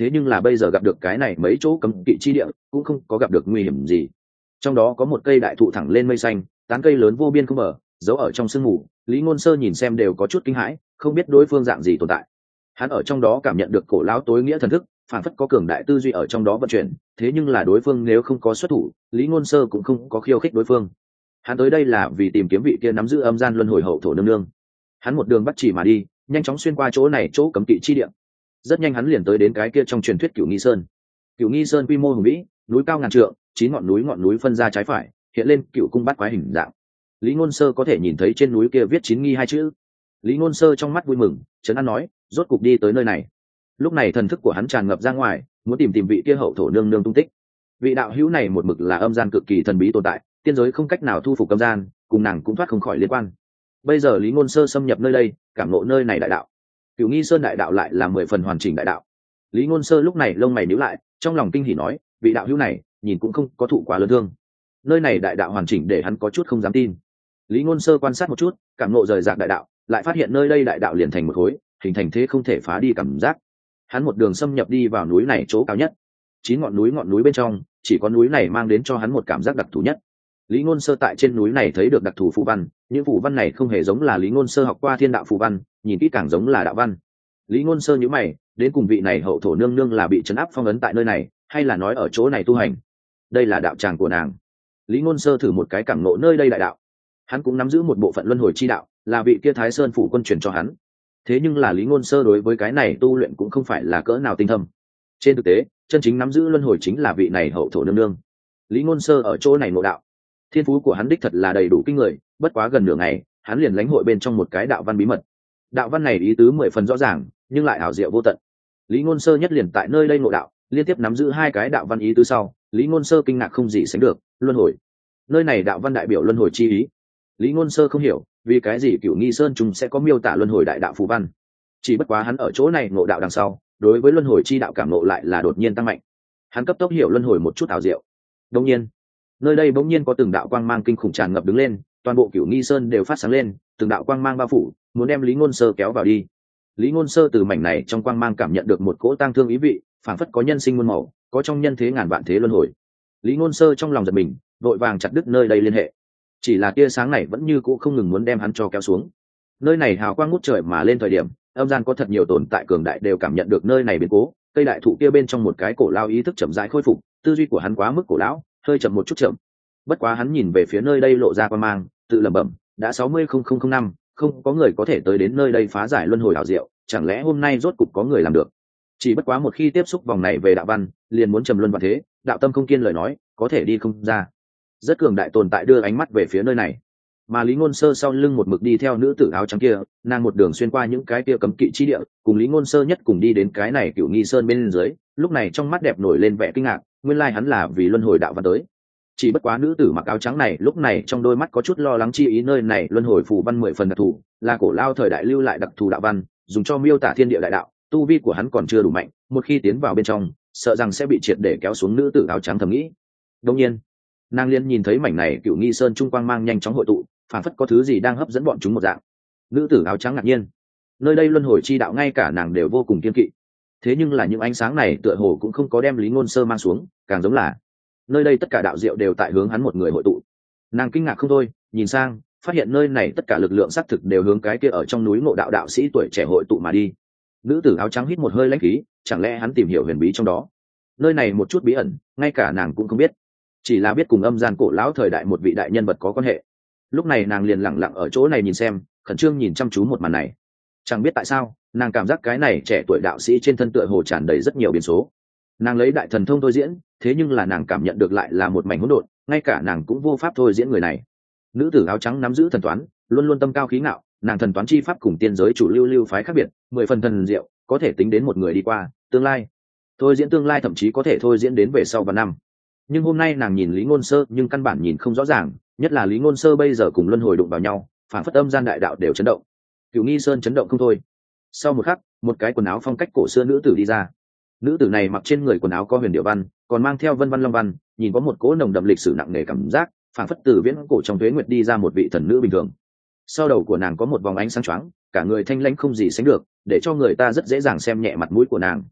thế nhưng là bây giờ gặp được cái này mấy chỗ cấm kỵ chi địa cũng không có gặp được nguy hiểm gì. Trong đó có một cây đại thụ thẳng lên mây xanh, tán cây lớn vô biên không mở, giấu ở trong sương mù. Lý Ngôn Sơ nhìn xem đều có chút kinh hãi, không biết đối phương dạng gì tồn tại. Hắn ở trong đó cảm nhận được cổ lão tối nghĩa thần thức, phản phất có cường đại tư duy ở trong đó vận chuyển, thế nhưng là đối phương nếu không có xuất thủ, Lý Ngôn Sơ cũng không có khiêu khích đối phương. Hắn tới đây là vì tìm kiếm vị kia nắm giữ âm gian luân hồi hậu thổ nương nương. Hắn một đường bắt chỉ mà đi, nhanh chóng xuyên qua chỗ này chỗ cấm kỵ chi địa. Rất nhanh hắn liền tới đến cái kia trong truyền thuyết Cửu Nghi Sơn. Cửu Nghi Sơn quy mô hùng vĩ, núi cao ngàn trượng, 9 ngọn núi phân ra trái phải, hiện lên cựu cung bát quái hình dạng. Lý Ngôn Sơ có thể nhìn thấy trên núi kia viết 9 nghi hai chữ. Lý Ngôn Sơ trong mắt vui mừng, trấn an nói, rốt cục đi tới nơi này. Lúc này thần thức của hắn tràn ngập ra ngoài, muốn tìm vị kia hậu thổ nương nương tung tích. Vị đạo hữu này một mực là âm gian cực kỳ thần bí tồn tại, tiên giới không cách nào thu phục âm gian, cùng nàng cũng thoát không khỏi liên quan. Bây giờ Lý Ngôn Sơ xâm nhập nơi đây, cảm ngộ nơi này đại đạo. Cửu Nghi Sơn đại đạo lại là 10 phần hoàn chỉnh đại đạo. Lý Ngôn Sơ lúc này lông mày nhíu lại, trong lòng kinh hỉ nói, vị đạo hữu này, nhìn cũng không có thụ quá lớn thương. Nơi này đại đạo hoàn chỉnh để hắn có chút không dám tin. Lý Ngôn Sơ quan sát một chút, cảm ngộ rời rạc đại đạo, lại phát hiện nơi đây đại đạo liền thành một khối, hình thành thế không thể phá đi cảm giác. Hắn một đường xâm nhập đi vào núi này chỗ cao nhất. 9 ngọn núi bên trong, chỉ có núi này mang đến cho hắn một cảm giác đặc thù nhất. Lý Ngôn Sơ tại trên núi này thấy được đặc thù phù văn, những phù văn này không hề giống là Lý Ngôn Sơ học qua thiên đạo phù văn, nhìn kỹ càng giống là đạo văn. Lý Ngôn Sơ nhíu mày, đến cùng vị này hậu thổ nương nương là bị trấn áp phong ấn tại nơi này, hay là nói ở chỗ này tu hành? Đây là đạo tràng của nàng. Lý Ngôn Sơ thử một cái cảm ngộ nơi đây đại đạo. Hắn cũng nắm giữ một bộ phận luân hồi chi đạo, là vị kia Thái Sơn phủ quân truyền cho hắn. Thế nhưng là Lý Ngôn Sơ đối với cái này tu luyện cũng không phải là cỡ nào tinh thâm. Trên thực tế, chân chính nắm giữ luân hồi chính là vị này hậu thổ nương nương. Lý Ngôn Sơ ở chỗ này ngộ đạo. Thiên phú của hắn đích thật là đầy đủ kinh người, bất quá gần nửa ngày, hắn liền lãnh hội bên trong một cái đạo văn bí mật. Đạo văn này ý tứ 10 phần rõ ràng, nhưng lại ảo diệu vô tận. Lý Ngôn Sơ nhất liền tại nơi đây ngộ đạo, liên tiếp nắm giữ 2 cái đạo văn ý tứ sau, Lý Ngôn Sơ kinh ngạc không gì sánh được, luân hồi. Nơi này đạo văn đại biểu luân hồi chi ý. Lý Ngôn Sơ không hiểu, vì cái gì Cửu Nghi Sơn chúng sẽ có miêu tả luân hồi đại đạo phù văn. Chỉ bất quá hắn ở chỗ này ngộ đạo đằng sau, đối với luân hồi chi đạo cảm ngộ lại là đột nhiên tăng mạnh. Hắn cấp tốc hiểu luân hồi một chút ảo diệu. Đương nhiên, nơi đây bỗng nhiên có từng đạo quang mang kinh khủng tràn ngập đứng lên, toàn bộ Cửu Nghi Sơn đều phát sáng lên, từng đạo quang mang bao phủ, muốn đem Lý Ngôn Sơ kéo vào đi. Lý Ngôn Sơ từ mảnh này trong quang mang cảm nhận được một cỗ tang thương ý vị, phảng phất có nhân sinh muôn màu, có trong nhân thế ngàn vạn thế luân hồi. Lý Ngôn Sơ trong lòng giật mình, vội vàng chặt đứt nơi đây liên hệ. Chỉ là tia sáng này vẫn như cũ không ngừng muốn đem hắn cho kéo xuống. Nơi này hào quang ngút trời mà lên thời điểm, âm gian có thật nhiều tồn tại cường đại đều cảm nhận được nơi này biến cố. Cây đại thụ kia bên trong một cái cổ lao ý thức chậm rãi khôi phục, tư duy của hắn quá mức cổ lão, hơi chậm một chút chậm. Bất quá hắn nhìn về phía nơi đây lộ ra quang mang, tự lẩm bẩm, đã 60.000 năm, không có người có thể tới đến nơi đây phá giải luân hồi ảo diệu, chẳng lẽ hôm nay rốt cục có người làm được? Chỉ bất quá một khi tiếp xúc vòng này về đạo văn, liền muốn trầm luân vạn thế, đạo tâm không kiên lời nói, có thể đi không ra. Rất cường đại tồn tại đưa ánh mắt về phía nơi này. Mà Lý Ngôn Sơ sau lưng một mực đi theo nữ tử áo trắng kia, nàng một đường xuyên qua những cái kia cấm kỵ chi địa, cùng Lý Ngôn Sơ nhất cùng đi đến cái này Cửu Nghi Sơn bên dưới, lúc này trong mắt đẹp nổi lên vẻ kinh ngạc, nguyên lai hắn là vì luân hồi đạo văn tới. Chỉ bất quá nữ tử mặc áo trắng này lúc này trong đôi mắt có chút lo lắng chi ý, nơi này luân hồi phù văn 10 phần đặc thù, là cổ lao thời đại lưu lại đặc thù đạo văn, dùng cho miêu tả thiên địa đại đạo, tu vi của hắn còn chưa đủ mạnh, một khi tiến vào bên trong, sợ rằng sẽ bị triệt để kéo xuống. Nữ tử áo trắng thầm nghĩ. Đương nhiên, nàng liên nhìn thấy mảnh này Cửu Nghi Sơn trung quang mang nhanh chóng hội tụ, phản phất có thứ gì đang hấp dẫn bọn chúng một dạng. Nữ tử áo trắng ngạc nhiên, nơi đây luân hồi chi đạo ngay cả nàng đều vô cùng kiên kỵ. Thế nhưng là những ánh sáng này tựa hồ cũng không có đem Lý Ngôn Sơ mang xuống, càng giống là nơi đây tất cả đạo diệu đều tại hướng hắn một người hội tụ. Nàng kinh ngạc không thôi, nhìn sang, phát hiện nơi này tất cả lực lượng xác thực đều hướng cái kia ở trong núi Ngộ Đạo đạo sĩ tuổi trẻ hội tụ mà đi. Nữ tử áo trắng hít một hơi lãnh khí, chẳng lẽ hắn tìm hiểu huyền bí trong đó? Nơi này một chút bí ẩn, ngay cả nàng cũng không biết, chỉ là biết cùng âm gian cổ lão thời đại một vị đại nhân vật có quan hệ. Lúc này nàng liền lặng lặng ở chỗ này nhìn xem, khẩn trương nhìn chăm chú một màn này. Chẳng biết tại sao, nàng cảm giác cái này trẻ tuổi đạo sĩ trên thân tựa hồ tràn đầy rất nhiều biến số. Nàng lấy đại thần thông thôi diễn, thế nhưng là nàng cảm nhận được lại là một mảnh hỗn độn, ngay cả nàng cũng vô pháp thôi diễn người này. Nữ tử áo trắng nắm giữ thần toán, luôn luôn tâm cao khí ngạo, nàng thần toán chi pháp cùng tiên giới chủ lưu phái khác biệt, 10 phần thần diệu, có thể tính đến một người đi qua tương lai. Thôi diễn tương lai thậm chí có thể thôi diễn đến về sau vài năm. Nhưng hôm nay nàng nhìn Lý Ngôn Sơ nhưng căn bản nhìn không rõ ràng, nhất là Lý Ngôn Sơ bây giờ cùng luân hồi đụng vào nhau, phản phất âm gian đại đạo đều chấn động. Cửu Nghi Sơn chấn động không thôi. Sau một khắc, một cái quần áo phong cách cổ xưa nữ tử đi ra. Nữ tử này mặc trên người quần áo có huyền điệu văn, còn mang theo vân văn long văn, nhìn có một cỗ nồng đậm lịch sử nặng nề cảm giác, phản phất từ viễn cổ trong tuế nguyệt đi ra một vị thần nữ bình thường. Sau đầu của nàng có một vòng ánh sáng choáng, cả người thanh lãnh không gì sánh được, để cho người ta rất dễ dàng xem nhẹ mặt mũi của nàng.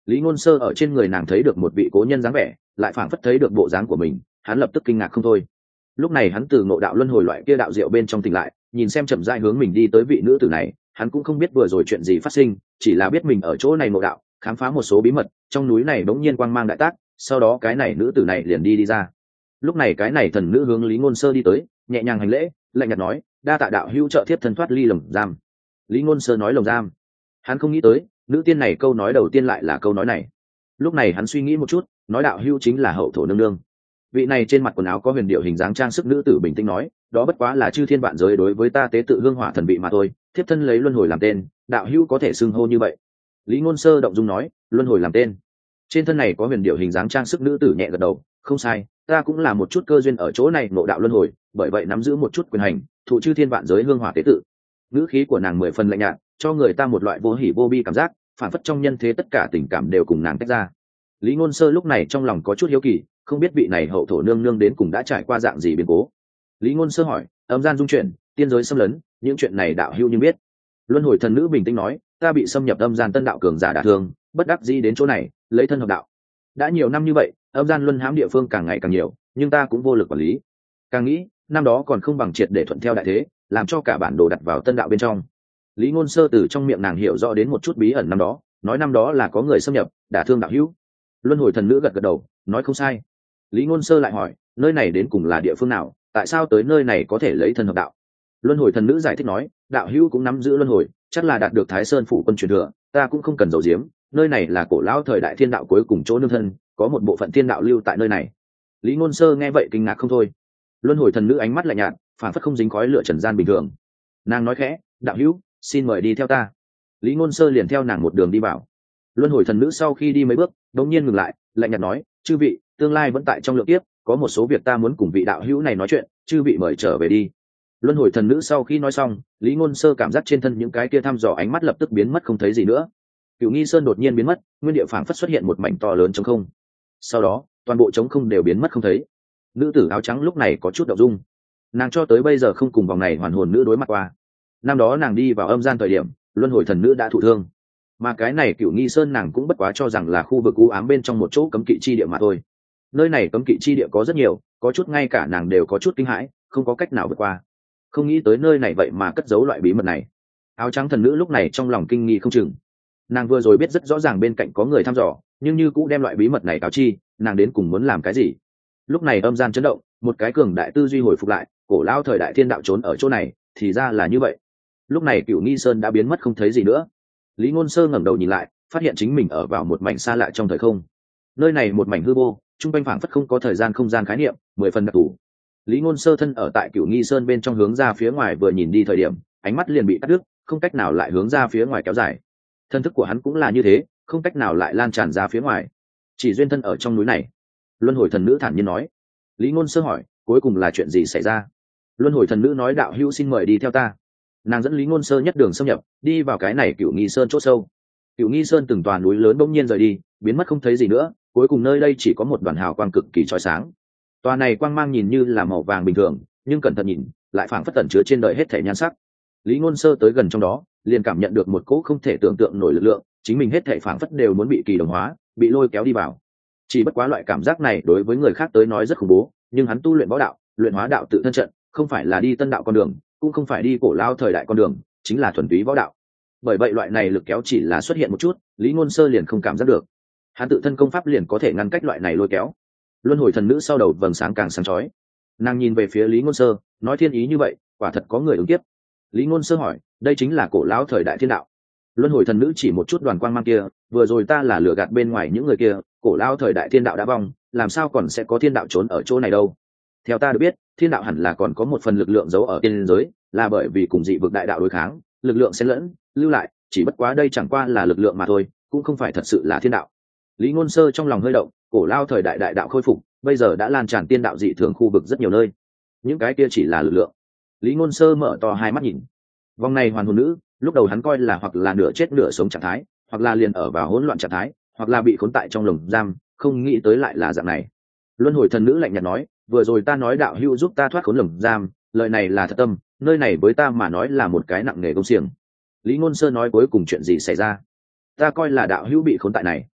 Lý Ngôn Sơ ở trên người nàng thấy được một vị cố nhân dáng vẻ, lại phảng phất thấy được bộ dáng của mình, hắn lập tức kinh ngạc không thôi. Lúc này hắn từ ngộ đạo luân hồi loại kia đạo diệu bên trong tỉnh lại, nhìn xem chậm rãi hướng mình đi tới vị nữ tử này, hắn cũng không biết vừa rồi chuyện gì phát sinh, chỉ là biết mình ở chỗ này ngộ đạo, khám phá một số bí mật, trong núi này bỗng nhiên quang mang đại tác, sau đó cái này nữ tử này liền đi ra. Lúc này cái này thần nữ hướng Lý Ngôn Sơ đi tới, nhẹ nhàng hành lễ, lạnh nhạt nói, đa tạ đạo hữu trợ thiếp thân thoát ly lồng giam. Lý Ngôn Sơ nói lồng giam, hắn không nghĩ tới nữ tiên này câu nói đầu tiên lại là câu nói này. Lúc này hắn suy nghĩ một chút, nói đạo hữu chính là hậu thổ nương nương. Vị này trên mặt quần áo có huyền điệu hình dáng trang sức nữ tử bình tĩnh nói, đó bất quá là chư thiên vạn giới đối với ta tế tự hương hỏa thần vị mà thôi, thiếp thân lấy luân hồi làm tên, đạo hữu có thể xưng hô như vậy. Lý Ngôn Sơ động dung nói, luân hồi làm tên. Trên thân này có huyền điệu hình dáng trang sức nữ tử nhẹ gật đầu, không sai, ta cũng là một chút cơ duyên ở chỗ này ngộ đạo luân hồi, bởi vậy nắm giữ một chút quyền hành, thụ chư thiên vạn giới hương hỏa tế tự. Ngữ khí của nàng mười phần lạnh nhạt, cho người ta một loại vô hỉ vô bi cảm giác, phản phất trong nhân thế tất cả tình cảm đều cùng nàng tách ra. Lý Ngôn Sơ lúc này trong lòng có chút hiếu kỳ, không biết vị này hậu thổ nương nương đến cùng đã trải qua dạng gì biến cố. Lý Ngôn Sơ hỏi, âm gian dung chuyển, tiên giới xâm lấn, những chuyện này đạo hữu như biết. Luân hồi thần nữ bình tĩnh nói, ta bị xâm nhập âm gian tân đạo cường giả đả thương, bất đắc dĩ đến chỗ này, lấy thân hợp đạo. Đã nhiều năm như vậy, âm gian luân hãm địa phương càng ngày càng nhiều, nhưng ta cũng vô lực quản lý. Càng nghĩ, năm đó còn không bằng triệt để thuận theo đại thế, làm cho cả bản đồ đặt vào tân đạo bên trong. Lý Ngôn Sơ từ trong miệng nàng hiểu rõ đến một chút bí ẩn năm đó, nói năm đó là có người xâm nhập, đả thương đạo hữu. Luân hồi thần nữ gật gật đầu, nói không sai. Lý Ngôn Sơ lại hỏi, nơi này đến cùng là địa phương nào, tại sao tới nơi này có thể lấy thân hợp đạo? Luân hồi thần nữ giải thích nói, đạo hữu cũng nắm giữ luân hồi, chắc là đạt được Thái Sơn phủ quân truyền thừa, ta cũng không cần giấu giếm, nơi này là cổ lão thời đại thiên đạo cuối cùng chỗ nương thân, có một bộ phận thiên đạo lưu tại nơi này. Lý Ngôn Sơ nghe vậy kinh ngạc không thôi. Luân hồi thần nữ ánh mắt lạnh nhạt, phản phất không dính khói lửa trần gian bình thường. Nàng nói khẽ, đạo hữu, xin mời đi theo ta. Lý Ngôn Sơ liền theo nàng một đường đi vào. Luân hồi thần nữ sau khi đi mấy bước, đống nhiên ngừng lại, lạnh nhạt nói, chư vị, tương lai vẫn tại trong lượng kiếp, có một số việc ta muốn cùng vị đạo hữu này nói chuyện, chư vị mời trở về đi. Luân hồi thần nữ sau khi nói xong, Lý Ngôn Sơ cảm giác trên thân những cái kia thăm dò ánh mắt lập tức biến mất không thấy gì nữa. Cửu Nghi Sơn đột nhiên biến mất, nguyên địa phảng phất xuất hiện một mảnh to lớn trống không. Sau đó, toàn bộ trống không đều biến mất không thấy. Nữ tử áo trắng lúc này có chút động dung. Nàng cho tới bây giờ không cùng vòng này hoàn hồn nữ đối mặt qua. Năm đó nàng đi vào âm gian thời điểm, luân hồi thần nữ đã thụ thương, mà cái này Cửu Nghi Sơn nàng cũng bất quá cho rằng là khu vực u ám bên trong một chỗ cấm kỵ chi địa mà thôi. Nơi này cấm kỵ chi địa có rất nhiều, có chút ngay cả nàng đều có chút kinh hãi, không có cách nào vượt qua. Không nghĩ tới nơi này vậy mà cất giấu loại bí mật này. Áo trắng thần nữ lúc này trong lòng kinh nghi không chừng. Nàng vừa rồi biết rất rõ ràng bên cạnh có người thăm dò, nhưng như cũng đem loại bí mật này cáo chi, nàng đến cùng muốn làm cái gì? Lúc này âm gian chấn động, một cái cường đại tư duy hồi phục lại, cổ lao thời đại thiên đạo trốn ở chỗ này, thì ra là như vậy. Lúc này Cửu Nghi Sơn đã biến mất không thấy gì nữa. Lý Ngôn Sơ ngẩng đầu nhìn lại, phát hiện chính mình ở vào một mảnh xa lạ trong thời không. Nơi này một mảnh hư vô, trung quanh phảng phất không có thời gian không gian khái niệm, mười phần đặc thù. Lý Ngôn Sơ thân ở tại Cửu Nghi Sơn bên trong hướng ra phía ngoài vừa nhìn đi thời điểm, ánh mắt liền bị cắt đứt, không cách nào lại hướng ra phía ngoài kéo dài. Thân thức của hắn cũng là như thế, không cách nào lại lan tràn ra phía ngoài, chỉ duyên thân ở trong núi này. Luân hồi thần nữ thản nhiên nói. Lý Ngôn Sơ hỏi, cuối cùng là chuyện gì xảy ra? Luân hồi thần nữ nói, đạo hữu xin mời đi theo ta. Nàng dẫn Lý Ngôn Sơ nhất đường xâm nhập, đi vào cái này Cửu Nghi Sơn chỗ sâu. Cửu Nghi Sơn từng tòa núi lớn bỗng nhiên rời đi, biến mất không thấy gì nữa, cuối cùng nơi đây chỉ có một đoàn hào quang cực kỳ chói sáng. Tòa này quang mang nhìn như là màu vàng bình thường, nhưng cẩn thận nhìn, lại phảng phất tẩn chứa trên đời hết thảy nhan sắc. Lý Ngôn Sơ tới gần trong đó, liền cảm nhận được một cỗ không thể tưởng tượng nổi lực lượng, chính mình hết thảy phảng phất đều muốn bị kỳ đồng hóa, bị lôi kéo đi vào. Chỉ bất quá loại cảm giác này đối với người khác tới nói rất khủng bố, nhưng hắn tu luyện võ đạo, luyện hóa đạo tự thân trận, không phải là đi tân đạo con đường, cũng không phải đi cổ lao thời đại con đường, chính là thuần túy võ đạo. Bởi vậy loại này lực kéo chỉ là xuất hiện một chút, Lý Ngôn Sơ liền không cảm giác được. Hắn tự thân công pháp liền có thể ngăn cách loại này lôi kéo. Luân hồi thần nữ sau đầu vầng sáng càng sáng chói. Nàng nhìn về phía Lý Ngôn Sơ, nói thiên ý như vậy, quả thật có người ứng kiếp. Lý Ngôn Sơ hỏi, đây chính là cổ lão thời đại thiên đạo? Luân hồi thần nữ chỉ một chút đoàn quang mang kia, vừa rồi ta là lừa gạt bên ngoài những người kia, cổ lão thời đại thiên đạo đã vong, làm sao còn sẽ có thiên đạo trốn ở chỗ này đâu? Theo ta được biết, thiên đạo hẳn là còn có một phần lực lượng giấu ở tiên giới, là bởi vì cùng dị vực đại đạo đối kháng, lực lượng xen lẫn, lưu lại, chỉ bất quá đây chẳng qua là lực lượng mà thôi, cũng không phải thật sự là thiên đạo. Lý Ngôn Sơ trong lòng hơi động, cổ lao thời đại đại đạo khôi phục, bây giờ đã lan tràn tiên đạo dị thường khu vực rất nhiều nơi. Những cái kia chỉ là lực lượng. Lý Ngôn Sơ mở to hai mắt nhìn. Vòng này hoàn hồn nữ, lúc đầu hắn coi là hoặc là nửa chết nửa sống trạng thái, hoặc là liền ở vào hỗn loạn trạng thái, hoặc là bị khốn tại trong lồng giam, không nghĩ tới lại là dạng này. Luân hồi thần nữ lạnh nhạt nói, vừa rồi ta nói đạo hữu giúp ta thoát khốn lồng giam, lời này là thật tâm, nơi này với ta mà nói là một cái nặng nề công xiềng. Lý Ngôn Sơ nói, cuối cùng chuyện gì xảy ra? Ta coi là đạo hữu bị khốn tại này.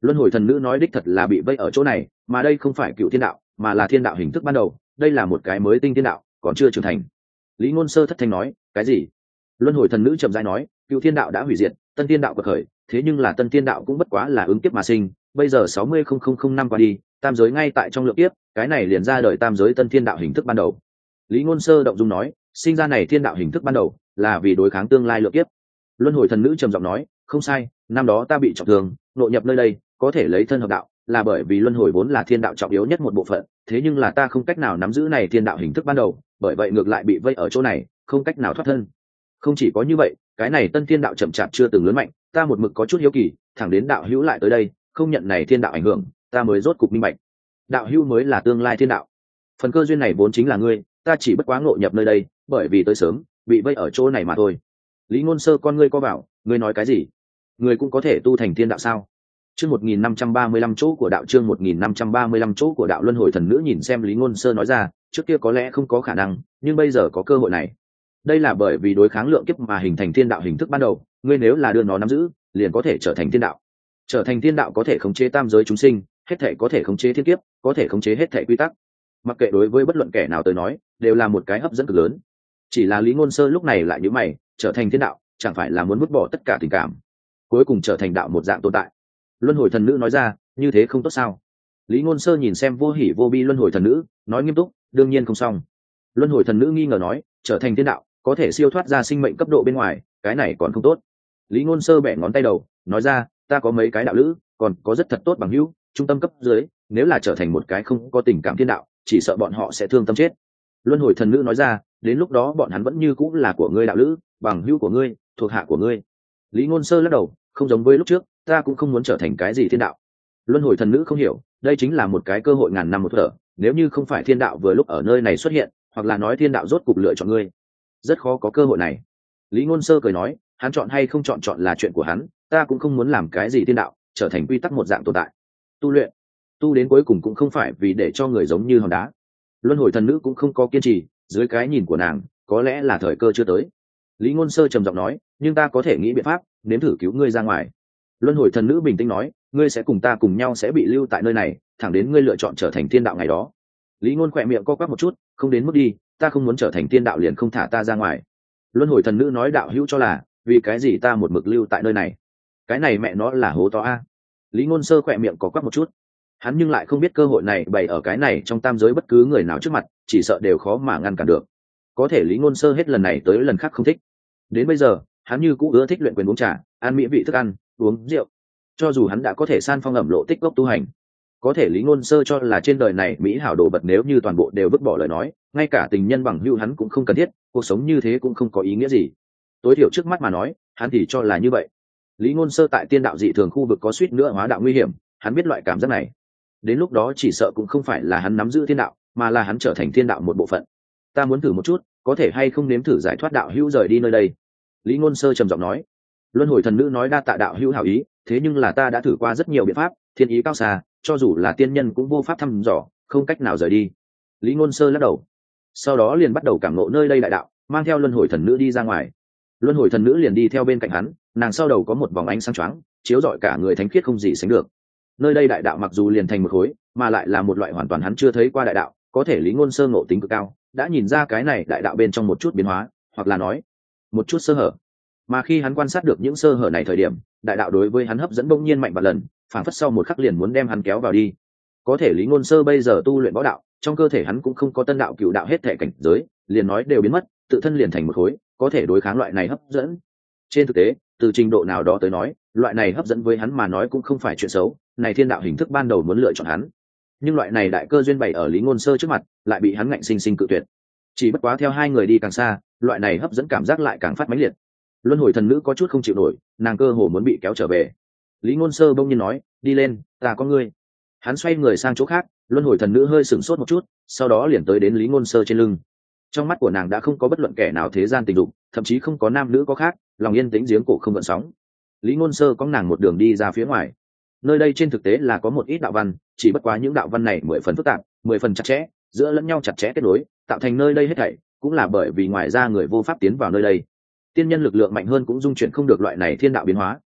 Luân hồi thần nữ nói đích thật là bị vây ở chỗ này, mà đây không phải cựu thiên đạo, mà là thiên đạo hình thức ban đầu, đây là một cái mới tinh thiên đạo, còn chưa trưởng thành. Lý Ngôn Sơ thất thanh nói, cái gì? Luân hồi thần nữ chậm rãi nói, cựu thiên đạo đã hủy diệt, tân thiên đạo bậc khởi, thế nhưng là tân thiên đạo cũng bất quá là ứng kiếp mà sinh, bây giờ 60,000 năm qua đi, tam giới ngay tại trong lượng kiếp, cái này liền ra đời tam giới tân thiên đạo hình thức ban đầu. Lý Ngôn Sơ động dung nói, sinh ra này thiên đạo hình thức ban đầu, là vì đối kháng tương lai lượng kiếp. Luân hồi thần nữ trầm giọng nói, không sai, năm đó ta bị trọng thương, nội nhập nơi đây, có thể lấy thân hợp đạo, là bởi vì luân hồi vốn là thiên đạo trọng yếu nhất một bộ phận, thế nhưng là ta không cách nào nắm giữ này thiên đạo hình thức ban đầu, bởi vậy ngược lại bị vây ở chỗ này, không cách nào thoát thân. Không chỉ có như vậy, cái này tân thiên đạo chậm chạp chưa từng lớn mạnh, ta một mực có chút hiếu kỳ, thẳng đến đạo hữu lại tới đây, không nhận này thiên đạo ảnh hưởng, ta mới rốt cục minh bạch. Đạo hữu mới là tương lai thiên đạo. Phần cơ duyên này vốn chính là ngươi, ta chỉ bất quá ngộ nhập nơi đây, bởi vì tới sớm, bị vây ở chỗ này mà thôi. Lý Ngôn Sơ con ngươi co bảo, ngươi nói cái gì? Ngươi cũng có thể tu thành thiên đạo sao? Chương 1535 chỗ của đạo, chương 1535 chỗ của đạo. Luân hồi thần nữ nhìn xem Lý Ngôn Sơ nói ra, trước kia có lẽ không có khả năng, nhưng bây giờ có cơ hội này. Đây là bởi vì đối kháng lượng kiếp mà hình thành thiên đạo hình thức ban đầu, ngươi nếu là đưa nó nắm giữ, liền có thể trở thành thiên đạo. Trở thành thiên đạo có thể khống chế tam giới chúng sinh, hết thảy có thể khống chế thiên kiếp, có thể khống chế hết thảy quy tắc. Mặc kệ đối với bất luận kẻ nào tới nói, đều là một cái hấp dẫn cực lớn. Chỉ là Lý Ngôn Sơ lúc này lại nhíu mày, trở thành thiên đạo, chẳng phải là muốn vứt bỏ tất cả tình cảm, cuối cùng trở thành đạo một dạng tồn tại. Luân hồi thần nữ nói ra, như thế không tốt sao? Lý Ngôn Sơ nhìn xem vô hỉ vô bi luân hồi thần nữ, nói nghiêm túc, đương nhiên không xong. Luân hồi thần nữ nghi ngờ nói, trở thành thiên đạo, có thể siêu thoát ra sinh mệnh cấp độ bên ngoài, cái này còn không tốt. Lý Ngôn Sơ bẻ ngón tay đầu, nói ra, ta có mấy cái đạo lữ, còn có rất thật tốt bằng hữu, trung tâm cấp dưới, nếu là trở thành một cái không có tình cảm thiên đạo, chỉ sợ bọn họ sẽ thương tâm chết. Luân hồi thần nữ nói ra, đến lúc đó bọn hắn vẫn như cũng là của ngươi đạo lữ, bằng hữu của ngươi, thuộc hạ của ngươi. Lý Ngôn Sơ lắc đầu, không giống với lúc trước, ta cũng không muốn trở thành cái gì thiên đạo. Luân hồi thần nữ không hiểu, đây chính là một cái cơ hội ngàn năm một thở, nếu như không phải thiên đạo vừa lúc ở nơi này xuất hiện, hoặc là nói thiên đạo rốt cục lựa chọn ngươi, rất khó có cơ hội này. Lý Ngôn Sơ cười nói, hắn chọn hay không chọn là chuyện của hắn, ta cũng không muốn làm cái gì thiên đạo, trở thành quy tắc một dạng tồn tại. Tu luyện, tu đến cuối cùng cũng không phải vì để cho người giống như hòn đá. Luân hồi thần nữ cũng không có kiên trì, dưới cái nhìn của nàng, có lẽ là thời cơ chưa tới. Lý Ngôn Sơ trầm giọng nói, nhưng ta có thể nghĩ biện pháp, nếm thử cứu ngươi ra ngoài. Luân hồi thần nữ bình tĩnh nói, ngươi sẽ cùng ta cùng nhau sẽ bị lưu tại nơi này, thẳng đến ngươi lựa chọn trở thành thiên đạo ngày đó. Lý Ngôn khỏe miệng co quắp một chút, không đến mức đi, ta không muốn trở thành thiên đạo liền không thả ta ra ngoài. Luân hồi thần nữ nói, đạo hữu cho là, vì cái gì ta một mực lưu tại nơi này? Cái này mẹ nó là hố to a. Lý Ngôn Sơ khỏe miệng có quắp một chút, hắn nhưng lại không biết cơ hội này bày ở cái này trong tam giới bất cứ người nào trước mặt, chỉ sợ đều khó mà ngăn cản được. Có thể Lý Ngôn Sơ hết lần này tới lần khác không thích. Đến bây giờ, hắn như cũ ưa thích luyện quyền uống trà, ăn mỹ vị thức ăn, uống rượu. Cho dù hắn đã có thể san phong ẩm lộ tích gốc tu hành, có thể Lý Ngôn Sơ cho là trên đời này mỹ hảo đồ vật nếu như toàn bộ đều vứt bỏ lời nói, ngay cả tình nhân bằng hữu hắn cũng không cần thiết, cuộc sống như thế cũng không có ý nghĩa gì. Tối thiểu trước mắt mà nói, hắn thì cho là như vậy. Lý Ngôn Sơ tại tiên đạo dị thường khu vực có suýt nữa hóa đạo nguy hiểm, hắn biết loại cảm giác này. Đến lúc đó chỉ sợ cũng không phải là hắn nắm giữ thiên đạo, mà là hắn trở thành thiên đạo một bộ phận. Ta muốn thử một chút, có thể hay không nếm thử giải thoát đạo hữu rời đi nơi đây. Lý Ngôn Sơ trầm giọng nói. Luân hồi thần nữ nói, đa tạ đạo hữu hảo ý, thế nhưng là ta đã thử qua rất nhiều biện pháp, thiên ý cao xa, cho dù là tiên nhân cũng vô pháp thăm dò, không cách nào rời đi. Lý Ngôn Sơ lắc đầu, sau đó liền bắt đầu cảm ngộ nơi đây đại đạo, mang theo luân hồi thần nữ đi ra ngoài. Luân hồi thần nữ liền đi theo bên cạnh hắn, nàng sau đầu có một vòng ánh sáng choáng, chiếu rọi cả người thánh khiết không gì sánh được. Nơi đây đại đạo mặc dù liền thành một khối, mà lại là một loại hoàn toàn hắn chưa thấy qua đại đạo, có thể Lý Ngôn Sơ ngộ tính cực cao, đã nhìn ra cái này đại đạo bên trong một chút biến hóa, hoặc là nói một chút sơ hở. Mà khi hắn quan sát được những sơ hở này thời điểm, đại đạo đối với hắn hấp dẫn bỗng nhiên mạnh vạn lần, phản phất sau một khắc liền muốn đem hắn kéo vào đi. Có thể Lý Ngôn Sơ bây giờ tu luyện võ đạo, trong cơ thể hắn cũng không có tân đạo cửu đạo hết thể cảnh giới, liền nói đều biến mất, tự thân liền thành một khối, có thể đối kháng loại này hấp dẫn. Trên thực tế, từ trình độ nào đó tới nói, loại này hấp dẫn với hắn mà nói cũng không phải chuyện xấu, này thiên đạo hình thức ban đầu muốn lựa chọn hắn. Nhưng loại này đại cơ duyên bày ở Lý Ngôn Sơ trước mặt, lại bị hắn ngạnh sinh sinh cự tuyệt. Chỉ bất quá theo hai người đi càng xa, loại này hấp dẫn cảm giác lại càng phát mãnh liệt. Luân hồi thần nữ có chút không chịu nổi, nàng cơ hồ muốn bị kéo trở về. Lý Ngôn Sơ bỗng nhiên nói, đi lên, ta có ngươi. Hắn xoay người sang chỗ khác, luân hồi thần nữ hơi sửng sốt một chút, sau đó liền tới đến Lý Ngôn Sơ trên lưng. Trong mắt của nàng đã không có bất luận kẻ nào thế gian tình dục, thậm chí không có nam nữ có khác, lòng yên tĩnh giếng cổ không gợn sóng. Lý Ngôn Sơ có nàng một đường đi ra phía ngoài. Nơi đây trên thực tế là có một ít đạo văn, chỉ bất quá những đạo văn này 10 phần phức tạp, 10 phần chặt chẽ, giữa lẫn nhau chặt chẽ kết nối, tạo thành nơi đây hết thảy, cũng là bởi vì ngoài ra người vô pháp tiến vào nơi đây. Tiên nhân lực lượng mạnh hơn cũng dung chuyển không được loại này thiên đạo biến hóa.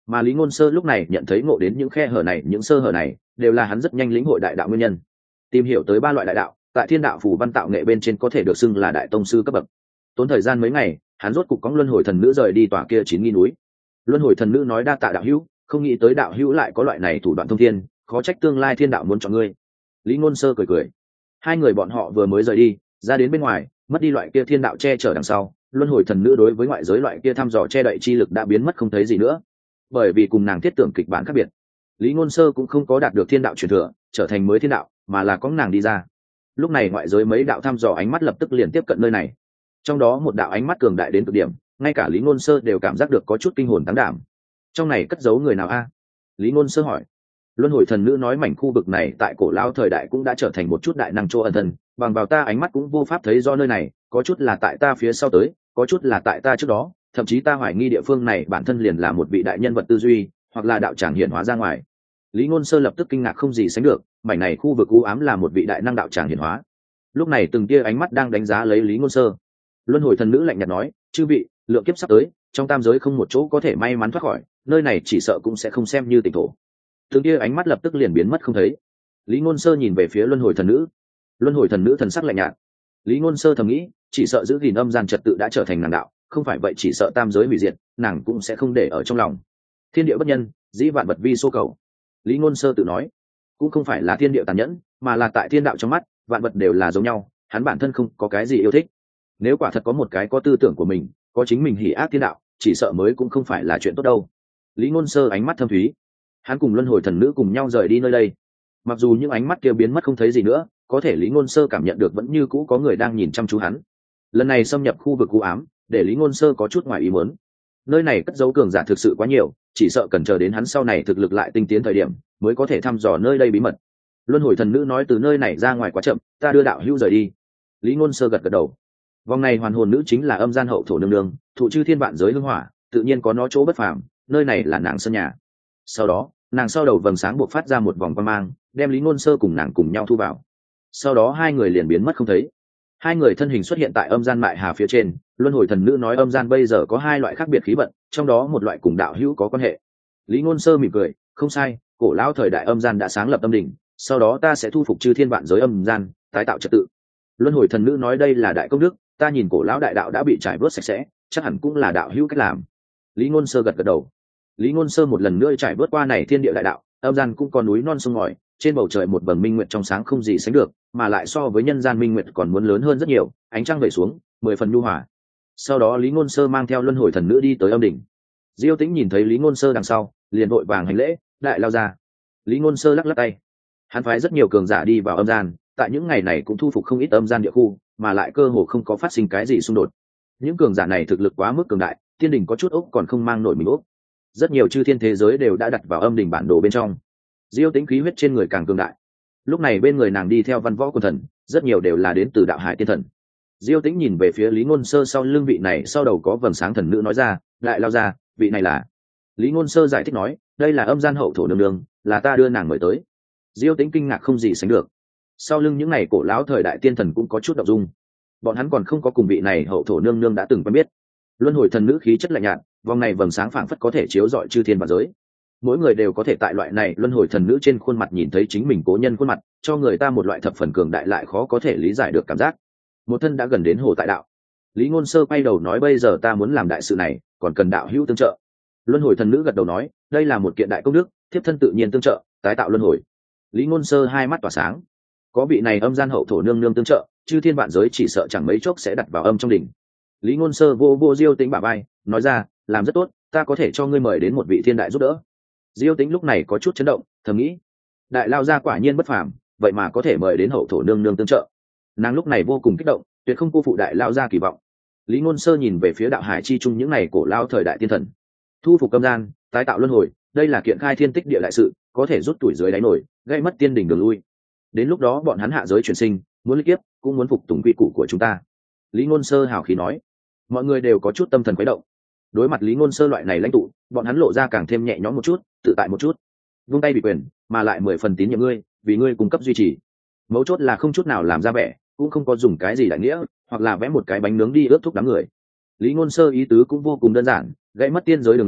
mà Lý Ngôn Sơ lúc này nhận thấy ngộ đến những khe hở này, những sơ hở này đều là hắn rất nhanh lĩnh hội đại đạo nguyên nhân. Tìm hiểu tới 3 loại đại đạo, tại thiên đạo phù văn tạo nghệ bên trên có thể được xưng là đại tông sư cấp bậc. Tốn thời gian mấy ngày, hắn rốt cục cõng luân hồi thần nữ rời đi tòa kia 9.000 núi. Luân hồi thần nữ nói đa tạ đạo hữu, không nghĩ tới đạo hữu lại có loại này thủ đoạn thông thiên, khó trách tương lai thiên đạo muốn chọn ngươi. Lý Ngôn Sơ cười cười. Hai người bọn họ vừa mới rời đi, ra đến bên ngoài, mất đi loại kia thiên đạo che chở đằng sau, luân hồi thần nữ đối với ngoại giới loại kia thăm dò che đậy chi lực đã biến mất không thấy gì nữa. Bởi vì cùng nàng thiết tưởng kịch bản khác biệt, Lý Ngôn Sơ cũng không có đạt được thiên đạo truyền thừa, trở thành mới thiên đạo, mà là có nàng đi ra. Lúc này ngoại giới mấy đạo thăm dò ánh mắt lập tức liền tiếp cận nơi này. Trong đó một đạo ánh mắt cường đại đến cực điểm, ngay cả Lý Ngôn Sơ đều cảm giác được có chút kinh hồn táng đảm. Trong này cất giấu người nào a? Lý Ngôn Sơ hỏi. Luân hồi thần nữ nói mảnh khu vực này tại cổ lao thời đại cũng đã trở thành một chút đại năng chỗ ẩn thân, bằng vào ta ánh mắt cũng vô pháp thấy do nơi này, có chút là tại ta phía sau tới, có chút là tại ta trước đó, thậm chí ta hoài nghi địa phương này bản thân liền là một vị đại nhân vật tư duy, hoặc là đạo tràng hiển hóa ra ngoài. Lý Ngôn Sơ lập tức kinh ngạc không gì sánh được, mảnh này khu vực u ám là một vị đại năng đạo tràng hiển hóa. Lúc này từng tia ánh mắt đang đánh giá lấy Lý Ngôn Sơ. Luân hồi thần nữ lạnh nhạt nói, chư vị, lượng kiếp sắp tới, trong tam giới không một chỗ có thể may mắn thoát khỏi, nơi này chỉ sợ cũng sẽ không xem như tỉnh thổ. Từng tia ánh mắt lập tức liền biến mất không thấy. Lý Ngôn Sơ nhìn về phía luân hồi thần nữ. Luân hồi thần nữ thần sắc lạnh nhạt. Lý Ngôn Sơ thầm nghĩ, chỉ sợ giữ gìn âm gian trật tự đã trở thành nàng đạo, không phải vậy chỉ sợ tam giới hủy diệt, nàng cũng sẽ không để ở trong lòng. Thiên địa bất nhân, dĩ vạn vật vi số cầu. Lý Ngôn Sơ tự nói, cũng không phải là thiên địa tàn nhẫn, mà là tại thiên đạo trong mắt, vạn vật đều là giống nhau, hắn bản thân không có cái gì yêu thích. Nếu quả thật có một cái có tư tưởng của mình, có chính mình hỉ ác thiên đạo, chỉ sợ mới cũng không phải là chuyện tốt đâu. Lý Ngôn Sơ ánh mắt thâm thúy. Hắn cùng luân hồi thần nữ cùng nhau rời đi nơi đây. Mặc dù những ánh mắt kia biến mất không thấy gì nữa, có thể Lý Ngôn Sơ cảm nhận được vẫn như cũ có người đang nhìn chăm chú hắn. Lần này xâm nhập khu vực u ám, để Lý Ngôn Sơ có chút ngoài ý muốn. Nơi này cất giấu cường giả thực sự quá nhiều, chỉ sợ cần chờ đến hắn sau này thực lực lại tinh tiến thời điểm, mới có thể thăm dò nơi đây bí mật. Luân hồi thần nữ nói từ nơi này ra ngoài quá chậm, ta đưa đạo hữu rời đi. Lý Ngôn Sơ gật gật đầu. Vòng này hoàn hồn nữ chính là âm gian hậu thổ nương nương, thụ chư thiên vạn giới hương hỏa, tự nhiên có nó chỗ bất phàm, nơi này là nàng sân nhà. Sau đó, nàng sau đầu vầng sáng buộc phát ra một vòng quang mang, đem Lý Ngôn Sơ cùng nàng cùng nhau thu vào. Sau đó hai người liền biến mất không thấy. Hai người thân hình xuất hiện tại âm gian mại hà phía trên. Luân hồi thần nữ nói âm gian bây giờ có 2 loại khác biệt khí vận, trong đó một loại cùng đạo hữu có quan hệ. Lý Ngôn Sơ mỉm cười, không sai, cổ lão thời đại âm gian đã sáng lập âm đỉnh, sau đó ta sẽ thu phục chư thiên vạn giới âm gian, tái tạo trật tự. Luân hồi thần nữ nói đây là đại công đức, ta nhìn cổ lão đại đạo đã bị trải bớt sạch sẽ, chắc hẳn cũng là đạo hữu cách làm. Lý Ngôn Sơ gật gật đầu. Lý Ngôn Sơ một lần nữa trải bớt qua này thiên địa đại đạo, âm gian cũng có núi non sông ngòi, trên bầu trời một vầng minh nguyệt trong sáng không gì sánh được, mà lại so với nhân gian minh nguyệt còn muốn lớn hơn rất nhiều, ánh trăng về xuống, 10 phần nhu hòa. Sau đó Lý Ngôn Sơ mang theo luân hồi thần nữ đi tới âm đỉnh. Diêu Tĩnh nhìn thấy Lý Ngôn Sơ đằng sau, liền vội vàng hành lễ, đại lao ra. Lý Ngôn Sơ lắc lắc tay. Hắn phái rất nhiều cường giả đi vào âm gian, tại những ngày này cũng thu phục không ít âm gian địa khu, mà lại cơ hồ không có phát sinh cái gì xung đột. Những cường giả này thực lực quá mức cường đại, thiên đình có chút ốc còn không mang nổi mình ốc. Rất nhiều chư thiên thế giới đều đã đặt vào âm đỉnh bản đồ bên trong. Diêu Tĩnh khí huyết trên người càng cường đại. Lúc này bên người nàng đi theo văn võ quân thần, rất nhiều đều là đến từ đạo hải tiên thần. Diêu Tĩnh nhìn về phía Lý Ngôn Sơ sau lưng vị này, sau đầu có vầng sáng thần nữ nói ra, lại lao ra, vị này là. Lý Ngôn Sơ giải thích nói, đây là âm gian hậu thổ nương nương, là ta đưa nàng mời tới. Diêu Tĩnh kinh ngạc không gì sánh được. Sau lưng những ngày cổ lão thời đại tiên thần cũng có chút động dung. Bọn hắn còn không có cùng vị này hậu thổ nương nương đã từng quen biết. Luân hồi thần nữ khí chất lạnh nhạt, vòng này vầng sáng phảng phất có thể chiếu rọi chư thiên và giới. Mỗi người đều có thể tại loại này luân hồi thần nữ trên khuôn mặt nhìn thấy chính mình cố nhân khuôn mặt, cho người ta một loại thập phần cường đại lại khó có thể lý giải được cảm giác. Một thân đã gần đến hồ tại đạo. Lý Ngôn Sơ quay đầu nói bây giờ ta muốn làm đại sự này, còn cần đạo hữu tương trợ. Luân hồi thần nữ gật đầu nói, đây là một kiện đại công đức, thiếp thân tự nhiên tương trợ, tái tạo luân hồi. Lý Ngôn Sơ hai mắt tỏa sáng. Có vị này âm gian hậu thổ nương nương tương trợ, chư thiên vạn giới chỉ sợ chẳng mấy chốc sẽ đặt vào âm trong đỉnh. Lý Ngôn Sơ vô Diêu Tĩnh bả vai, nói ra, làm rất tốt, ta có thể cho ngươi mời đến một vị thiên đại giúp đỡ. Diêu Tĩnh lúc này có chút chấn động, thầm nghĩ, đại lao gia quả nhiên bất phàm, vậy mà có thể mời đến hậu thổ nương nương tương trợ. Nàng lúc này vô cùng kích động, tuyệt không cô phụ đại lao gia kỳ vọng. Lý Ngôn Sơ nhìn về phía đạo hải chi trung những ngày cổ lao thời đại tiên thần, thu phục âm gian, tái tạo luân hồi, đây là kiện khai thiên tích địa đại sự, có thể rút tuổi dưới đáy nổi, gây mất tiên đỉnh đường lui. Đến lúc đó bọn hắn hạ giới chuyển sinh, muốn lý kiếp, cũng muốn phục tùng quy củ của chúng ta. Lý Ngôn Sơ hào khí nói. Mọi người đều có chút tâm thần khuấy động. Đối mặt Lý Ngôn Sơ loại này lãnh tụ, bọn hắn lộ ra càng thêm nhẹ nhõm một chút, tự tại một chút. Vung tay bị quyền, mà lại 10 phần tín nhiệm ngươi, vì ngươi cung cấp duy trì. Mấu chốt là không chút nào làm ra vẻ, cũng không có dùng cái gì đại nghĩa, hoặc là vẽ một cái bánh nướng đi ướp thúc đám người. Lý Ngôn Sơ ý tứ cũng vô cùng đơn giản, gãy mất tiên giới đường lui,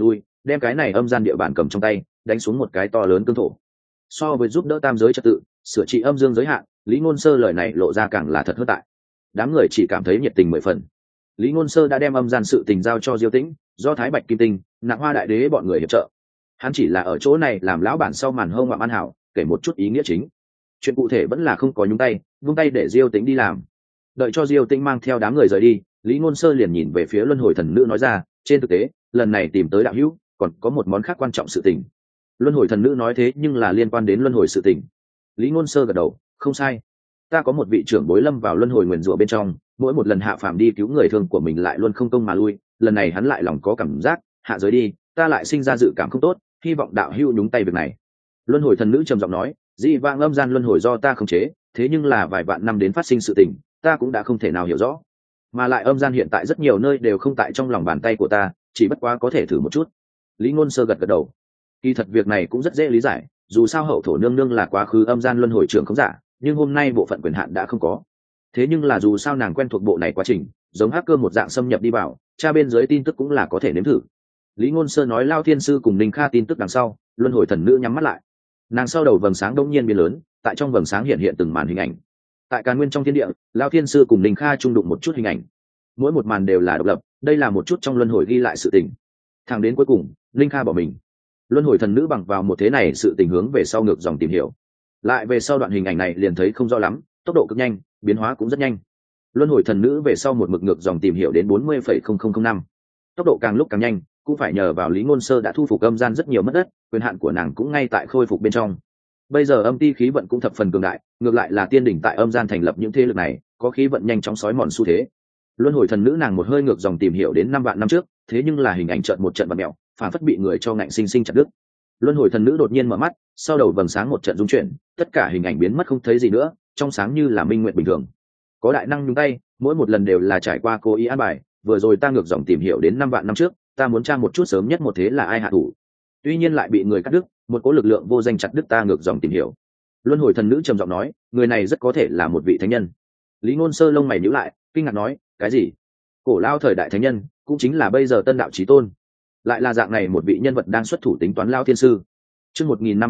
đem cái này âm gian địa bàn cầm trong tay, đánh xuống một cái to lớn cương thổ. So với giúp đỡ tam giới trật tự, sửa trị âm dương giới hạn, Lý Ngôn Sơ lời này lộ ra càng là thật hơn tại. Đám người chỉ cảm thấy nhiệt tình mười phần. Lý Ngôn Sơ đã đem âm gian sự tình giao cho Diêu Tĩnh, do Thái Bạch Kim Tinh, Nặng Hoa Đại Đế bọn người hiệp trợ. Hắn chỉ là ở chỗ này làm lão bản sau màn hông ngoạm an hảo, kể một chút ý nghĩa chính. Chuyện cụ thể vẫn là không có nhúng tay, vung tay để Diêu Tĩnh đi làm. Đợi cho Diêu Tĩnh mang theo đám người rời đi, Lý Ngôn Sơ liền nhìn về phía Luân Hồi Thần Nữ nói ra, trên thực tế, lần này tìm tới đạo hữu, còn có một món khác quan trọng sự tình. Luân Hồi Thần Nữ nói thế nhưng là liên quan đến luân hồi sự tình. Lý Ngôn Sơ gật đầu, không sai. Ta có một vị trưởng bối lâm vào luân hồi nguyền rủa bên trong, mỗi một lần hạ phàm đi cứu người thương của mình lại luôn không công mà lui, lần này hắn lại lòng có cảm giác, hạ giới đi, ta lại sinh ra dự cảm không tốt, hy vọng đạo hữu nhúng tay việc này. Luân Hồi Thần Nữ trầm giọng nói, dị vãng âm gian luân hồi do ta khống chế, thế nhưng là vài vạn năm đến phát sinh sự tình, ta cũng đã không thể nào hiểu rõ. Mà lại âm gian hiện tại rất nhiều nơi đều không tại trong lòng bàn tay của ta, chỉ bất quá có thể thử một chút. Lý Ngôn Sơ gật gật đầu. Kỳ thật việc này cũng rất dễ lý giải, dù sao hậu thổ nương nương là quá khứ âm gian luân hồi trưởng không giả, nhưng hôm nay bộ phận quyền hạn đã không có. Thế nhưng là dù sao nàng quen thuộc bộ này quá trình, giống hacker một dạng xâm nhập đi vào, tra bên dưới tin tức cũng là có thể nếm thử. Lý Ngôn Sơ nói Lao Thiên Sư cùng Ninh Kha tin tức đằng sau, Luân Hồi Thần Nữ nhắm mắt lại. Nàng sau đầu vầng sáng đông nhiên biến lớn, tại trong vầng sáng hiện hiện từng màn hình ảnh. Tại Càn Nguyên trong thiên địa, Lao Thiên Sư cùng Ninh Kha chung đụng một chút hình ảnh. Mỗi một màn đều là độc lập, đây là một chút trong luân hồi ghi lại sự tình. Thẳng đến cuối cùng, Ninh Kha bỏ mình. Luân Hồi Thần Nữ bằng vào một thế này sự tình hướng về sau ngược dòng tìm hiểu. Lại về sau đoạn hình ảnh này liền thấy không rõ lắm, tốc độ cực nhanh, biến hóa cũng rất nhanh. Luân Hồi Thần Nữ về sau một mực ngược dòng tìm hiểu đến 40,0005. Tốc độ càng lúc càng nhanh, cũng phải nhờ vào Lý Ngôn Sơ đã thu phục âm gian rất nhiều mất đất, quyền hạn của nàng cũng ngay tại khôi phục bên trong. Bây giờ âm ti khí vận cũng thập phần cường đại, ngược lại là tiên đỉnh tại âm gian thành lập những thế lực này, có khí vận nhanh chóng sói mòn xu thế. Luân Hồi Thần Nữ nàng một hơi ngược dòng tìm hiểu đến 5 vạn năm trước, thế nhưng là hình ảnh chợt một trận bật mèo, phản phất bị người cho ngạnh sinh sinh chặt đứt. Luân Hồi Thần Nữ đột nhiên mở mắt, sau đầu vầng sáng một trận rung chuyển, tất cả hình ảnh biến mất không thấy gì nữa, trong sáng như là minh nguyện bình thường. Có đại năng nhúng tay, mỗi một lần đều là trải qua cố ý an bài, vừa rồi ta ngược dòng tìm hiểu đến 5 vạn năm trước, ta muốn tra một chút sớm nhất một thế là ai hạ thủ. Tuy nhiên lại bị người cắt đứt, một cố lực lượng vô danh chặt đứt ta ngược dòng tìm hiểu. Luân Hồi Thần Nữ trầm giọng nói, người này rất có thể là một vị thánh nhân. Lý Ngôn Sơ lông mày nhíu lại, kinh ngạc nói, cái gì? Cổ lao thời đại thánh nhân, cũng chính là bây giờ tân đạo chí tôn. Lại là dạng này một vị nhân vật đang xuất thủ tính toán Lao Thiên Sư. Chương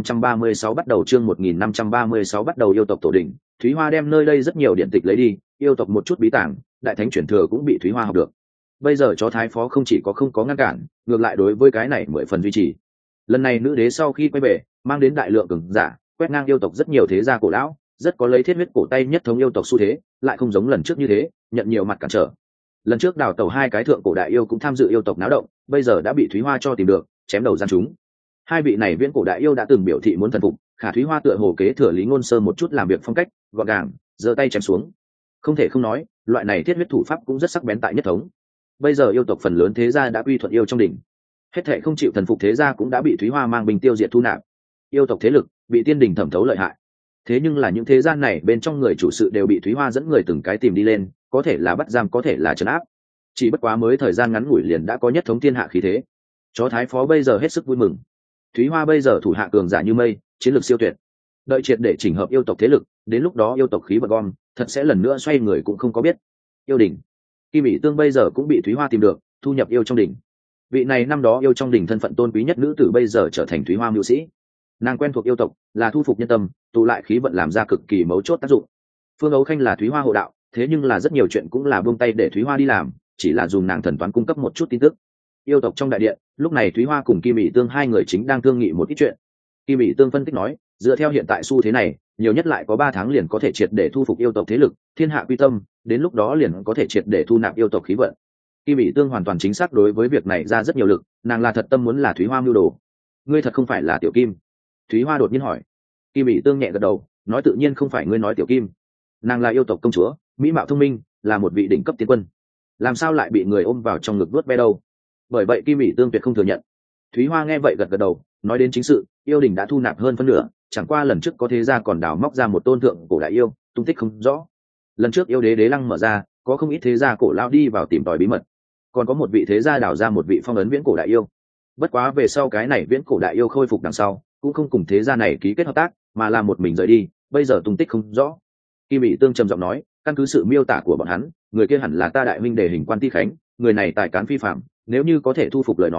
1536 bắt đầu, chương 1536 bắt đầu. Yêu tộc tổ đỉnh, Thúy Hoa đem nơi đây rất nhiều điện tịch lấy đi, yêu tộc một chút bí tàng, đại thánh truyền thừa cũng bị Thúy Hoa học được. Bây giờ chó thái phó không chỉ có không có ngăn cản, ngược lại đối với cái này 10 phần duy trì. Lần này nữ đế sau khi quay về, mang đến đại lượng cường giả, quét ngang yêu tộc rất nhiều thế gia cổ lão, rất có lấy thiết huyết cổ tay nhất thống yêu tộc xu thế, lại không giống lần trước như thế, nhận nhiều mặt cản trở. Lần trước đào tẩu hai cái thượng cổ đại yêu cũng tham dự yêu tộc náo động, bây giờ đã bị Thúy Hoa cho tìm được, chém đầu gian chúng. Hai vị này viễn cổ đại yêu đã từng biểu thị muốn thần phục, khả Thúy Hoa tựa hồ kế thừa Lý Ngôn Sơ một chút làm việc phong cách, gọn gàng, giơ tay chém xuống. Không thể không nói, loại này thiết huyết thủ pháp cũng rất sắc bén tại nhất thống. Bây giờ yêu tộc phần lớn thế gia đã quy thuận yêu trong đỉnh, hết thệ không chịu thần phục thế gia cũng đã bị Thúy Hoa mang binh tiêu diệt thu nạp. Yêu tộc thế lực bị tiên đình thẩm thấu lợi hại. Thế nhưng là những thế gian này bên trong người chủ sự đều bị Thúy Hoa dẫn người từng cái tìm đi lên, có thể là bắt giam, có thể là trấn áp. Chỉ bất quá mới thời gian ngắn ngủi liền đã có nhất thống thiên hạ khí thế. Chó thái phó bây giờ hết sức vui mừng. Thúy Hoa bây giờ thủ hạ cường giả như mây, chiến lược siêu tuyệt. Đợi triệt để chỉnh hợp yêu tộc thế lực, đến lúc đó yêu tộc khí vận gom, thật sẽ lần nữa xoay người cũng không có biết. Yêu đỉnh, Kim Mỹ Tương bây giờ cũng bị Thúy Hoa tìm được, thu nhập yêu trong đỉnh. Vị này năm đó yêu trong đỉnh thân phận tôn quý nhất nữ tử bây giờ trở thành Thúy Hoa mưu sĩ. Nàng quen thuộc yêu tộc, là thu phục nhân tâm, tụ lại khí vận làm ra cực kỳ mấu chốt tác dụng. Phương Ấu Khanh là Thúy Hoa hộ đạo, thế nhưng là rất nhiều chuyện cũng là buông tay để Thúy Hoa đi làm, chỉ là dùng nàng thần toán cung cấp một chút tin tức. Yêu tộc trong đại điện, lúc này Thúy Hoa cùng Kim Mỹ Tương hai người chính đang thương nghị một ít chuyện. Kim Mỹ Tương phân tích nói, dựa theo hiện tại xu thế này, nhiều nhất lại có 3 tháng liền có thể triệt để thu phục yêu tộc thế lực, thiên hạ quy tâm, đến lúc đó liền có thể triệt để thu nạp yêu tộc khí vận. Kim Mỹ Tương hoàn toàn chính xác đối với việc này ra rất nhiều lực, nàng là thật tâm muốn là Thúy Hoa mưu đồ. Ngươi thật không phải là Tiểu Kim? Thúy Hoa đột nhiên hỏi. Kim Mỹ Tương nhẹ gật đầu, nói tự nhiên không phải ngươi nói Tiểu Kim. Nàng là yêu tộc công chúa, mỹ mạo thông minh, là một vị đỉnh cấp tiên quân, làm sao lại bị người ôm vào trong ngực vuốt ve đâu? Bởi vậy Kim Mỹ Tương tuyệt không thừa nhận. Thúy Hoa nghe vậy gật gật đầu, nói đến chính sự, yêu đình đã thu nạp hơn phân nửa, chẳng qua lần trước có thế gia còn đào móc ra một tôn thượng cổ đại yêu, tung tích không rõ. Lần trước yêu đế đế lăng mở ra, có không ít thế gia cổ lao đi vào tìm tòi bí mật, còn có một vị thế gia đào ra một vị phong ấn viễn cổ đại yêu. Bất quá về sau cái này viễn cổ đại yêu khôi phục đằng sau, cũng không cùng thế gia này ký kết hợp tác, mà là một mình rời đi, bây giờ tung tích không rõ. Kim Mỹ Tương trầm giọng nói, căn cứ sự miêu tả của bọn hắn, người kia hẳn là ta đại huynh đệ Hình Quan Ti Khánh, người này tài cán phi phạm, nếu như có thể thu phục lời nói,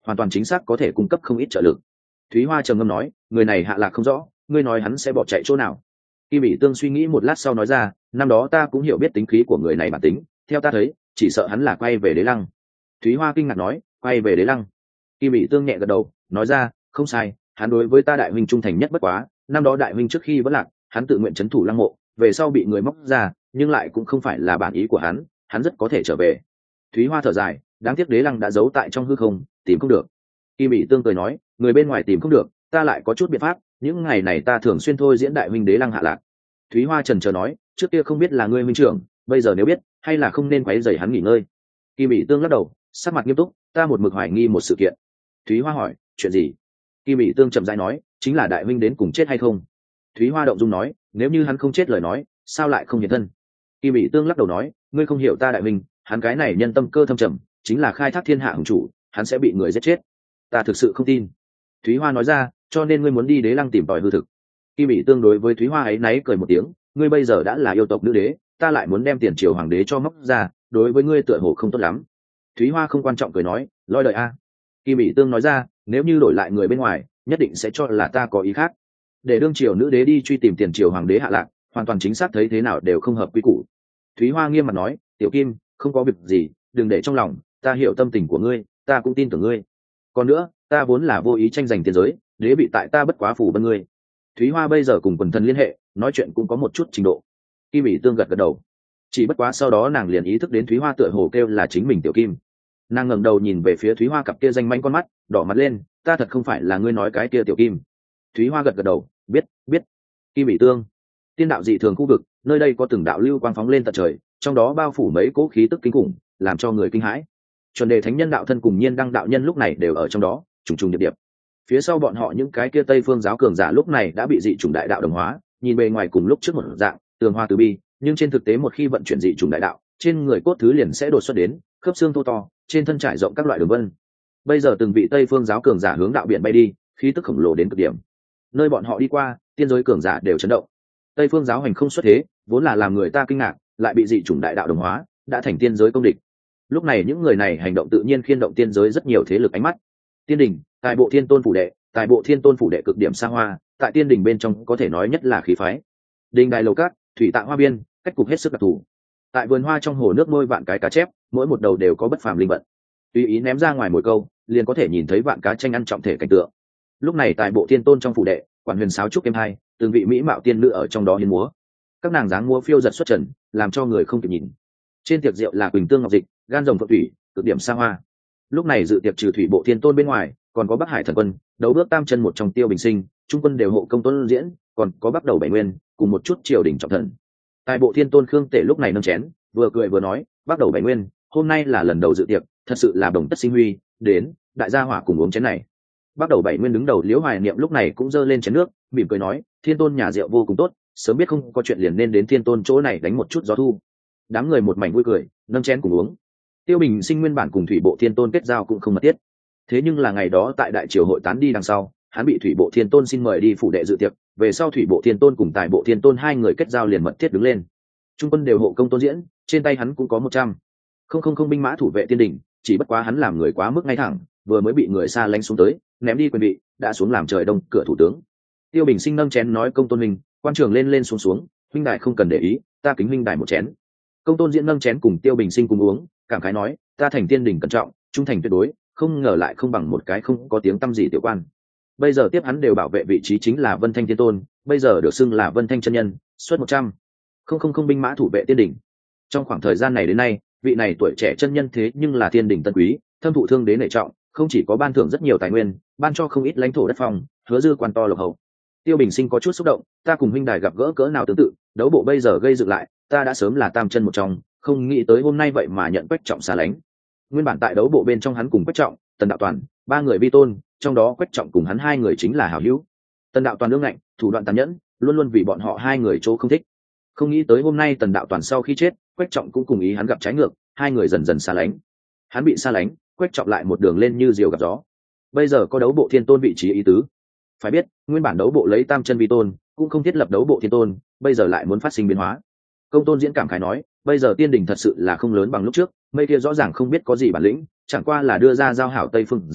hoàn toàn chính xác có thể cung cấp không ít trợ lực. Thúy Hoa trầm ngâm nói, người này hạ lạc không rõ, ngươi nói hắn sẽ bỏ chạy chỗ nào? Kỳ Bỉ Tương suy nghĩ một lát sau nói ra, năm đó ta cũng hiểu biết tính khí của người này bản tính, theo ta thấy chỉ sợ hắn là quay về Đế Lăng. Thúy Hoa kinh ngạc nói, quay về Đế Lăng? Kỳ Bỉ Tương nhẹ gật đầu nói ra, không sai, hắn đối với ta đại huynh trung thành nhất bất quá, năm đó đại huynh trước khi vẫn lạc, hắn tự nguyện trấn thủ Lăng Mộ, về sau bị người móc ra, nhưng lại cũng không phải là bản ý của hắn rất có thể trở về. Thúy Hoa thở dài, đáng tiếc Đế Lăng đã giấu tại trong hư không, tìm không được. Kỳ Bỉ Tương cười nói, người bên ngoài tìm không được, ta lại có chút biện pháp, những ngày này ta thường xuyên thôi diễn đại huynh Đế Lăng hạ lạc. Thúy Hoa trần chờ nói, trước kia không biết là ngươi huynh trưởng, bây giờ nếu biết, hay là không nên quấy rầy hắn nghỉ ngơi? Kỳ Bỉ Tương lắc đầu, sắc mặt nghiêm túc, ta một mực hoài nghi một sự kiện. Thúy Hoa hỏi, chuyện gì? Kỳ Bỉ Tương chậm rãi nói, chính là đại huynh đến cùng chết hay không? Thúy Hoa động dung nói, nếu như hắn không chết lời nói, sao lại không hiện thân? Kỳ Bỉ Tương lắc đầu nói, ngươi không hiểu ta đại huynh, hắn cái này nhân tâm cơ thâm trầm, chính là khai thác thiên hạ hùng chủ, hắn sẽ bị người giết chết. Ta thực sự không tin. Thúy Hoa nói ra, cho nên ngươi muốn đi Đế Lăng tìm tòi hư thực. Kỳ Bỉ Tương đối với Thúy Hoa ấy náy cười một tiếng, ngươi bây giờ đã là yêu tộc nữ đế, ta lại muốn đem tiền triều hoàng đế cho móc ra, đối với ngươi tựa hồ không tốt lắm. Thúy Hoa không quan trọng cười nói, lôi đời a. Kỳ Bỉ Tương nói ra, nếu như đổi lại người bên ngoài, nhất định sẽ cho là ta có ý khác. Để đương triều nữ đế đi truy tìm tiền triều hoàng đế hạ lạc, hoàn toàn chính xác thấy thế nào đều không hợp quy củ. Thúy Hoa nghiêm mặt nói, tiểu Kim, không có việc gì, đừng để trong lòng, ta hiểu tâm tình của ngươi, ta cũng tin tưởng ngươi. Còn nữa, ta vốn là vô ý tranh giành tiền giới, đế bị tại ta bất quá phù bân ngươi. Thúy Hoa bây giờ cùng quần thần liên hệ, nói chuyện cũng có một chút trình độ. Kỳ Bỉ Tương gật gật đầu, chỉ bất quá sau đó nàng liền ý thức đến Thúy Hoa tựa hồ kêu là chính mình tiểu Kim. Nàng ngẩng đầu nhìn về phía Thúy Hoa cặp kia danh manh con mắt, đỏ mặt lên, ta thật không phải là ngươi nói cái kia tiểu Kim. Thúy Hoa gật gật đầu, biết. Kỳ Bỉ Tương, tiên đạo dị thường khu vực, nơi đây có từng đạo lưu quang phóng lên tận trời, trong đó bao phủ mấy cỗ khí tức kinh khủng, làm cho người kinh hãi. Chuẩn đề thánh nhân đạo thân cùng Nhiên Đăng đạo nhân lúc này đều ở trong đó, trùng trùng điệp điệp. Phía sau bọn họ những cái kia Tây Phương giáo cường giả lúc này đã bị dị chủng đại đạo đồng hóa, nhìn bề ngoài cùng lúc trước một dạng, tường hoa từ bi, nhưng trên thực tế một khi vận chuyển dị chủng đại đạo, trên người cốt thứ liền sẽ đột xuất đến, khớp xương thô to, trên thân trải rộng các loại đường vân. Bây giờ từng vị Tây Phương giáo cường giả hướng đạo biển bay đi, khí tức khổng lồ đến cực điểm. Nơi bọn họ đi qua, tiên giới cường giả đều chấn động. Tây Phương giáo hành không xuất thế, vốn là làm người ta kinh ngạc, lại bị dị chủng đại đạo đồng hóa, đã thành tiên giới công địch. Lúc này những người này hành động tự nhiên khiên động tiên giới rất nhiều thế lực ánh mắt. Tiên đình, tại bộ Thiên Tôn phủ đệ, tại bộ Thiên Tôn phủ đệ cực điểm xa hoa, tại tiên đình bên trong có thể nói nhất là khí phái. Đình đài lầu cát, thủy tạ hoa biên, cách cục hết sức đặc thù. Tại vườn hoa trong hồ nước nuôi vạn cái cá chép, mỗi một đầu đều có bất phàm linh vận. Tùy ý ném ra ngoài mồi câu, liền có thể nhìn thấy vạn cá tranh ăn trọng thể cảnh tượng. Lúc này tại bộ Thiên Tôn trong phủ đệ, quản huyền sáo trúc êm hai, từng vị mỹ mạo tiên nữ ở trong đó hiến múa. Các nàng dáng múa phiêu giật xuất trần, làm cho người không kịp nhìn. Trên tiệc rượu là quỳnh tương ngọc dịch, gan rồng phượng thủy, cực điểm xa hoa. Lúc này dự tiệc trừ thủy bộ Thiên Tôn bên ngoài, còn có Bắc Hải thần quân, đấu bước tam chân một trong Tiêu Bình Sinh, trung quân đều hộ công tôn diễn, còn có Bắc Đầu Bảy Nguyên, cùng một chút triều đình trọng thần. Tại bộ Thiên Tôn Khương Tể lúc này nâng chén, vừa cười vừa nói, Bắc Đầu Bảy Nguyên, hôm nay là lần đầu dự tiệc, thật sự là đồng tất sinh huy, đến, đại gia hỏa cùng uống chén này. Bắc Đầu Bảy Nguyên đứng đầu Liễu Hoài Niệm lúc này cũng giơ lên chén nước, mỉm cười nói, Thiên Tôn nhà rượu vô cùng tốt, sớm biết không có chuyện liền nên đến Thiên Tôn chỗ này đánh một chút gió thu. Đám người một mảnh vui cười, nâng chén cùng uống. Tiêu Bình Sinh nguyên bản cùng thủy bộ Thiên Tôn kết giao cũng không mật thiết, thế nhưng là ngày đó tại đại triều hội tán đi đằng sau, hắn bị thủy bộ Thiên Tôn xin mời đi phủ đệ dự tiệc, về sau thủy bộ Thiên Tôn cùng tài bộ Thiên Tôn hai người kết giao liền mật thiết đứng lên. Trung quân đều hộ công tôn diễn, trên tay hắn cũng có 100,000 binh mã thủ vệ tiên đỉnh, chỉ bất quá hắn làm người quá mức ngay thẳng, vừa mới bị người xa lánh xuống tới, ném đi quyền vị, đã xuống làm trời đông cửa thủ tướng. Tiêu Bình Sinh nâng chén nói, công tôn minh, quan trường lên lên xuống xuống, huynh đài không cần để ý, ta kính huynh đài một chén. Công tôn diễn nâng chén cùng Tiêu Bình Sinh cùng uống, cảm khái nói, ta thành tiên đỉnh cẩn trọng, trung thành tuyệt đối, không ngờ lại không bằng một cái không có tiếng tăm gì tiểu quan. Bây giờ tiếp hắn đều bảo vệ vị trí chính là Vân Thanh Thiên Tôn, bây giờ được xưng là Vân Thanh chân nhân, xuất 100,000 binh mã thủ vệ tiên đỉnh. Trong khoảng thời gian này đến nay, vị này tuổi trẻ chân nhân thế nhưng là tiên đỉnh tân quý, thâm thụ thương đế nể trọng, không chỉ có ban thưởng rất nhiều tài nguyên, ban cho không ít lãnh thổ đất phong, hứa dư quan to lộc hậu. Tiêu Bình Sinh có chút xúc động, ta cùng huynh đài gặp gỡ cỡ nào tương tự, đấu bộ bây giờ gây dựng lại, ta đã sớm là tam chân một trong, không nghĩ tới hôm nay vậy mà nhận Quách Trọng xa lánh. Nguyên bản tại đấu bộ bên trong hắn cùng Quách Trọng, Tần Đạo Toàn, ba người vi tôn, trong đó Quách Trọng cùng hắn hai người chính là hảo hữu. Tần Đạo Toàn ương ngạnh, thủ đoạn tàn nhẫn, luôn luôn vì bọn họ hai người chỗ không thích. Không nghĩ tới hôm nay Tần Đạo Toàn sau khi chết, Quách Trọng cũng cùng ý hắn gặp trái ngược, hai người dần dần xa lánh. Hắn bị xa lánh, Quách Trọng lại một đường lên như diều gặp gió. Bây giờ có đấu bộ Thiên Tôn vị trí ý tứ. Phải biết, nguyên bản đấu bộ lấy tam chân vi tôn, cũng không thiết lập đấu bộ Thiên Tôn, bây giờ lại muốn phát sinh biến hóa. Công tôn diễn cảm khái nói, bây giờ tiên đình thật sự là không lớn bằng lúc trước, mây kia rõ ràng không biết có gì bản lĩnh, chẳng qua là đưa ra giao hảo Tây Phương giáo,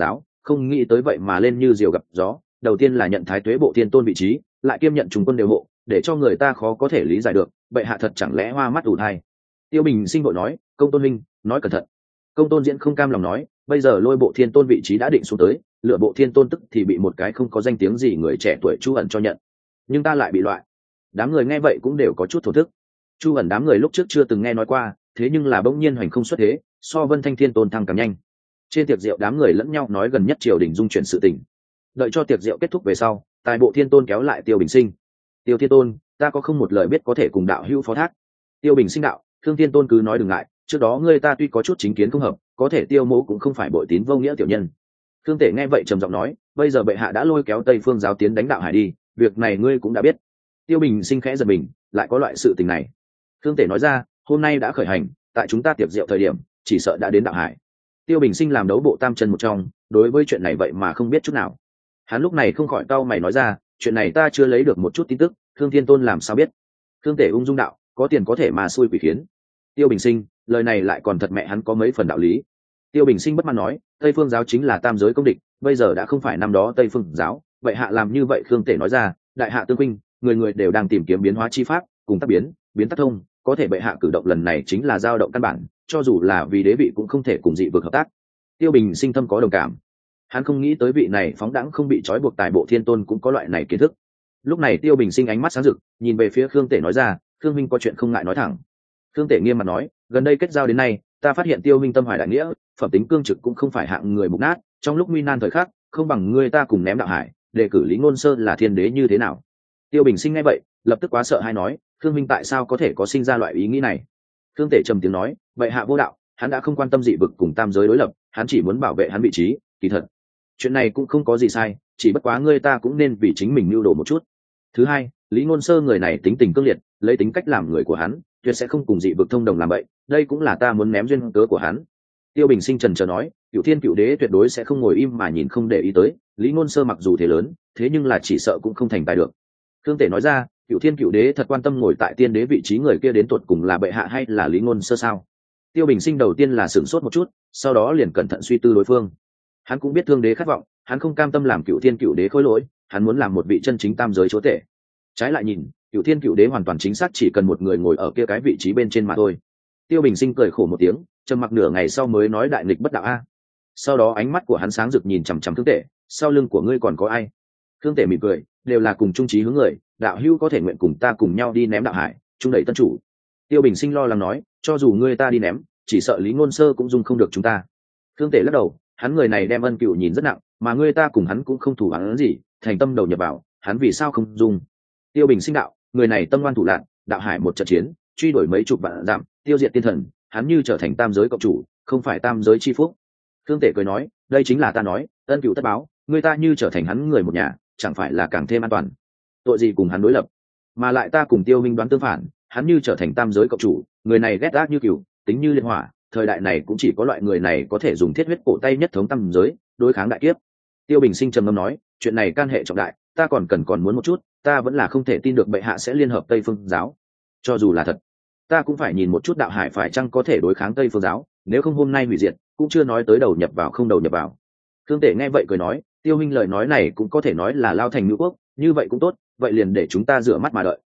không nghĩ tới vậy mà lên như diều gặp gió, đầu tiên là nhận thái tuế bộ thiên tôn vị trí, lại kiêm nhận trung quân đều hộ, để cho người ta khó có thể lý giải được bệ hạ thật chẳng lẽ hoa mắt ủ thai. Tiêu Bình Sinh vội nói, công tôn minh nói cẩn thận. Công tôn diễn không cam lòng nói, bây giờ lôi bộ thiên tôn vị trí đã định xuống tới, lựa bộ thiên tôn tức thì bị một cái không có danh tiếng gì người trẻ tuổi Chu ẩn cho nhận, nhưng ta lại bị loại. Đám người nghe vậy cũng đều có chút thổ thức. Chu ẩn đám người lúc trước chưa từng nghe nói qua, thế nhưng là bỗng nhiên hoành không xuất thế, so Vân Thanh Thiên tôn thăng càng nhanh. Trên tiệc rượu đám người lẫn nhau nói gần nhất triều đình dung chuyển sự tình. Đợi cho tiệc rượu kết thúc về sau, tài bộ thiên tôn kéo lại Tiêu Bình Sinh. Tiêu thiên tôn, ta có không một lời biết có thể cùng đạo hữu phó thác. Tiêu Bình Sinh đạo, Thương Thiên tôn cứ nói đừng ngại, trước đó ngươi ta tuy có chút chính kiến không hợp, có thể Tiêu mỗ cũng không phải bội tín vô nghĩa tiểu nhân. Thương Tể nghe vậy trầm giọng nói, bây giờ bệ hạ đã lôi kéo Tây Phương giáo tiến đánh đạo hải đi, việc này ngươi cũng đã biết. Tiêu Bình Sinh khẽ giật mình, lại có loại sự tình này. Thương Tể nói ra, hôm nay đã khởi hành, tại chúng ta tiệc rượu thời điểm, chỉ sợ đã đến đạo hải. Tiêu Bình Sinh làm đấu bộ tam chân một trong, đối với chuyện này vậy mà không biết chút nào. Hắn lúc này không khỏi cau mày nói ra, chuyện này ta chưa lấy được một chút tin tức, Thương Thiên tôn làm sao biết? Thương Tể ung dung đạo, có tiền có thể mà xui quỷ khiến. Tiêu Bình Sinh, lời này lại còn thật mẹ hắn có mấy phần đạo lý. Tiêu Bình Sinh bất mãn nói, Tây Phương giáo chính là tam giới công địch, bây giờ đã không phải năm đó Tây Phương giáo, vậy hạ làm như vậy. Khương Tể nói ra, đại hạ tương huynh, người người đều đang tìm kiếm biến hóa chi pháp, cùng tác biến, biến tác thông, có thể bệ hạ cử động lần này chính là dao động căn bản, cho dù là vì đế vị cũng không thể cùng dị vực hợp tác. Tiêu Bình Sinh thâm có đồng cảm, hắn không nghĩ tới vị này phóng đãng không bị trói buộc tài bộ thiên tôn cũng có loại này kiến thức. Lúc này Tiêu Bình Sinh ánh mắt sáng rực, nhìn về phía Khương Tể nói ra, Khương minh có chuyện không ngại nói thẳng. Khương Tể nghiêm mặt nói, gần đây kết giao đến nay, ta phát hiện Tiêu minh tâm hoài đại nghĩa, phẩm tính cương trực cũng không phải hạng người mục nát, trong lúc nguy nan thời khắc, không bằng ngươi ta cùng ném đạo hải, để cử Lý Ngôn Sơ là thiên đế như thế nào. Tiêu Bình Sinh nghe vậy, lập tức quá sợ hay nói, Khương minh tại sao có thể có sinh ra loại ý nghĩ này? Khương Tể trầm tiếng nói, vậy hạ vô đạo, hắn đã không quan tâm dị vực cùng tam giới đối lập, hắn chỉ muốn bảo vệ hắn vị trí, kỳ thật chuyện này cũng không có gì sai, chỉ bất quá ngươi ta cũng nên vì chính mình mưu đồ một chút. Thứ hai, Lý Ngôn Sơ người này tính tình cương liệt, lấy tính cách làm người của hắn, tuyệt sẽ không cùng dị vực thông đồng làm vậy, đây cũng là ta muốn ném duyên cớ của hắn. Tiêu Bình Sinh trần chờ nói, Cửu Thiên Cửu Đế tuyệt đối sẽ không ngồi im mà nhìn không để ý tới, Lý Ngôn Sơ mặc dù thế lớn, thế nhưng là chỉ sợ cũng không thành tài được. Khương Tể nói ra, Cửu Thiên Cửu Đế thật quan tâm ngồi tại tiên đế vị trí người kia đến tuột cùng là bệ hạ hay là Lý Ngôn Sơ sao? Tiêu Bình Sinh đầu tiên là sửng sốt một chút, sau đó liền cẩn thận suy tư đối phương. Hắn cũng biết Thương Đế khát vọng, hắn không cam tâm làm Cửu Thiên Cửu Đế khối lỗi, hắn muốn làm một vị chân chính tam giới chúa tể. Trái lại nhìn, Cửu Thiên Cửu Đế hoàn toàn chính xác chỉ cần một người ngồi ở kia cái vị trí bên trên mà thôi. Tiêu Bình Sinh cười khổ một tiếng, trầm mặc nửa ngày sau mới nói, đại nghịch bất đạo a. Sau đó ánh mắt của hắn sáng rực nhìn chằm chằm Thương Tể, sau lưng của ngươi còn có ai? Thương Tể mỉm cười, đều là cùng chung chí hướng người, đạo hữu có thể nguyện cùng ta cùng nhau đi ném đạo hải, chung đẩy tân chủ. Tiêu Bình Sinh lo lắng nói, cho dù ngươi ta đi ném, chỉ sợ Lý Ngôn Sơ cũng dung không được chúng ta. Thương Tể lắc đầu, hắn người này đem ân cựu nhìn rất nặng, mà ngươi ta cùng hắn cũng không thủ hắn gì, thành tâm đầu nhập vào, hắn vì sao không dung? Tiêu Bình Sinh đạo, người này tâm ngoan thủ lạn, đạo hải một trận chiến, truy đuổi mấy chục vạn dặm, tiêu diệt tiên thần, hắn như trở thành tam giới cộng chủ, không phải tam giới chi phúc. Thương Tể cười nói, đây chính là ta nói, ân cựu tất báo, người ta như trở thành hắn người một nhà, chẳng phải là càng thêm an toàn? Tội gì cùng hắn đối lập? Mà lại ta cùng Tiêu Minh đoán tương phản, hắn như trở thành tam giới cộng chủ, người này ghét ác như cừu, tính như liệt hỏa, thời đại này cũng chỉ có loại người này có thể dùng thiết huyết cổ tay nhất thống tam giới, đối kháng đại kiếp. Tiêu Bình Sinh trầm ngâm nói, chuyện này can hệ trọng đại, ta còn muốn một chút, ta vẫn là không thể tin được bệ hạ sẽ liên hợp Tây Phương giáo. Cho dù là thật, ta cũng phải nhìn một chút đạo hải phải chăng có thể đối kháng Tây Phương giáo, nếu không hôm nay hủy diệt, cũng chưa nói tới đầu nhập vào không đầu nhập vào. Thương Tể nghe vậy cười nói, Tiêu huynh lời nói này cũng có thể nói là lao thành ngữ quốc, như vậy cũng tốt, vậy liền để chúng ta rửa mắt mà đợi,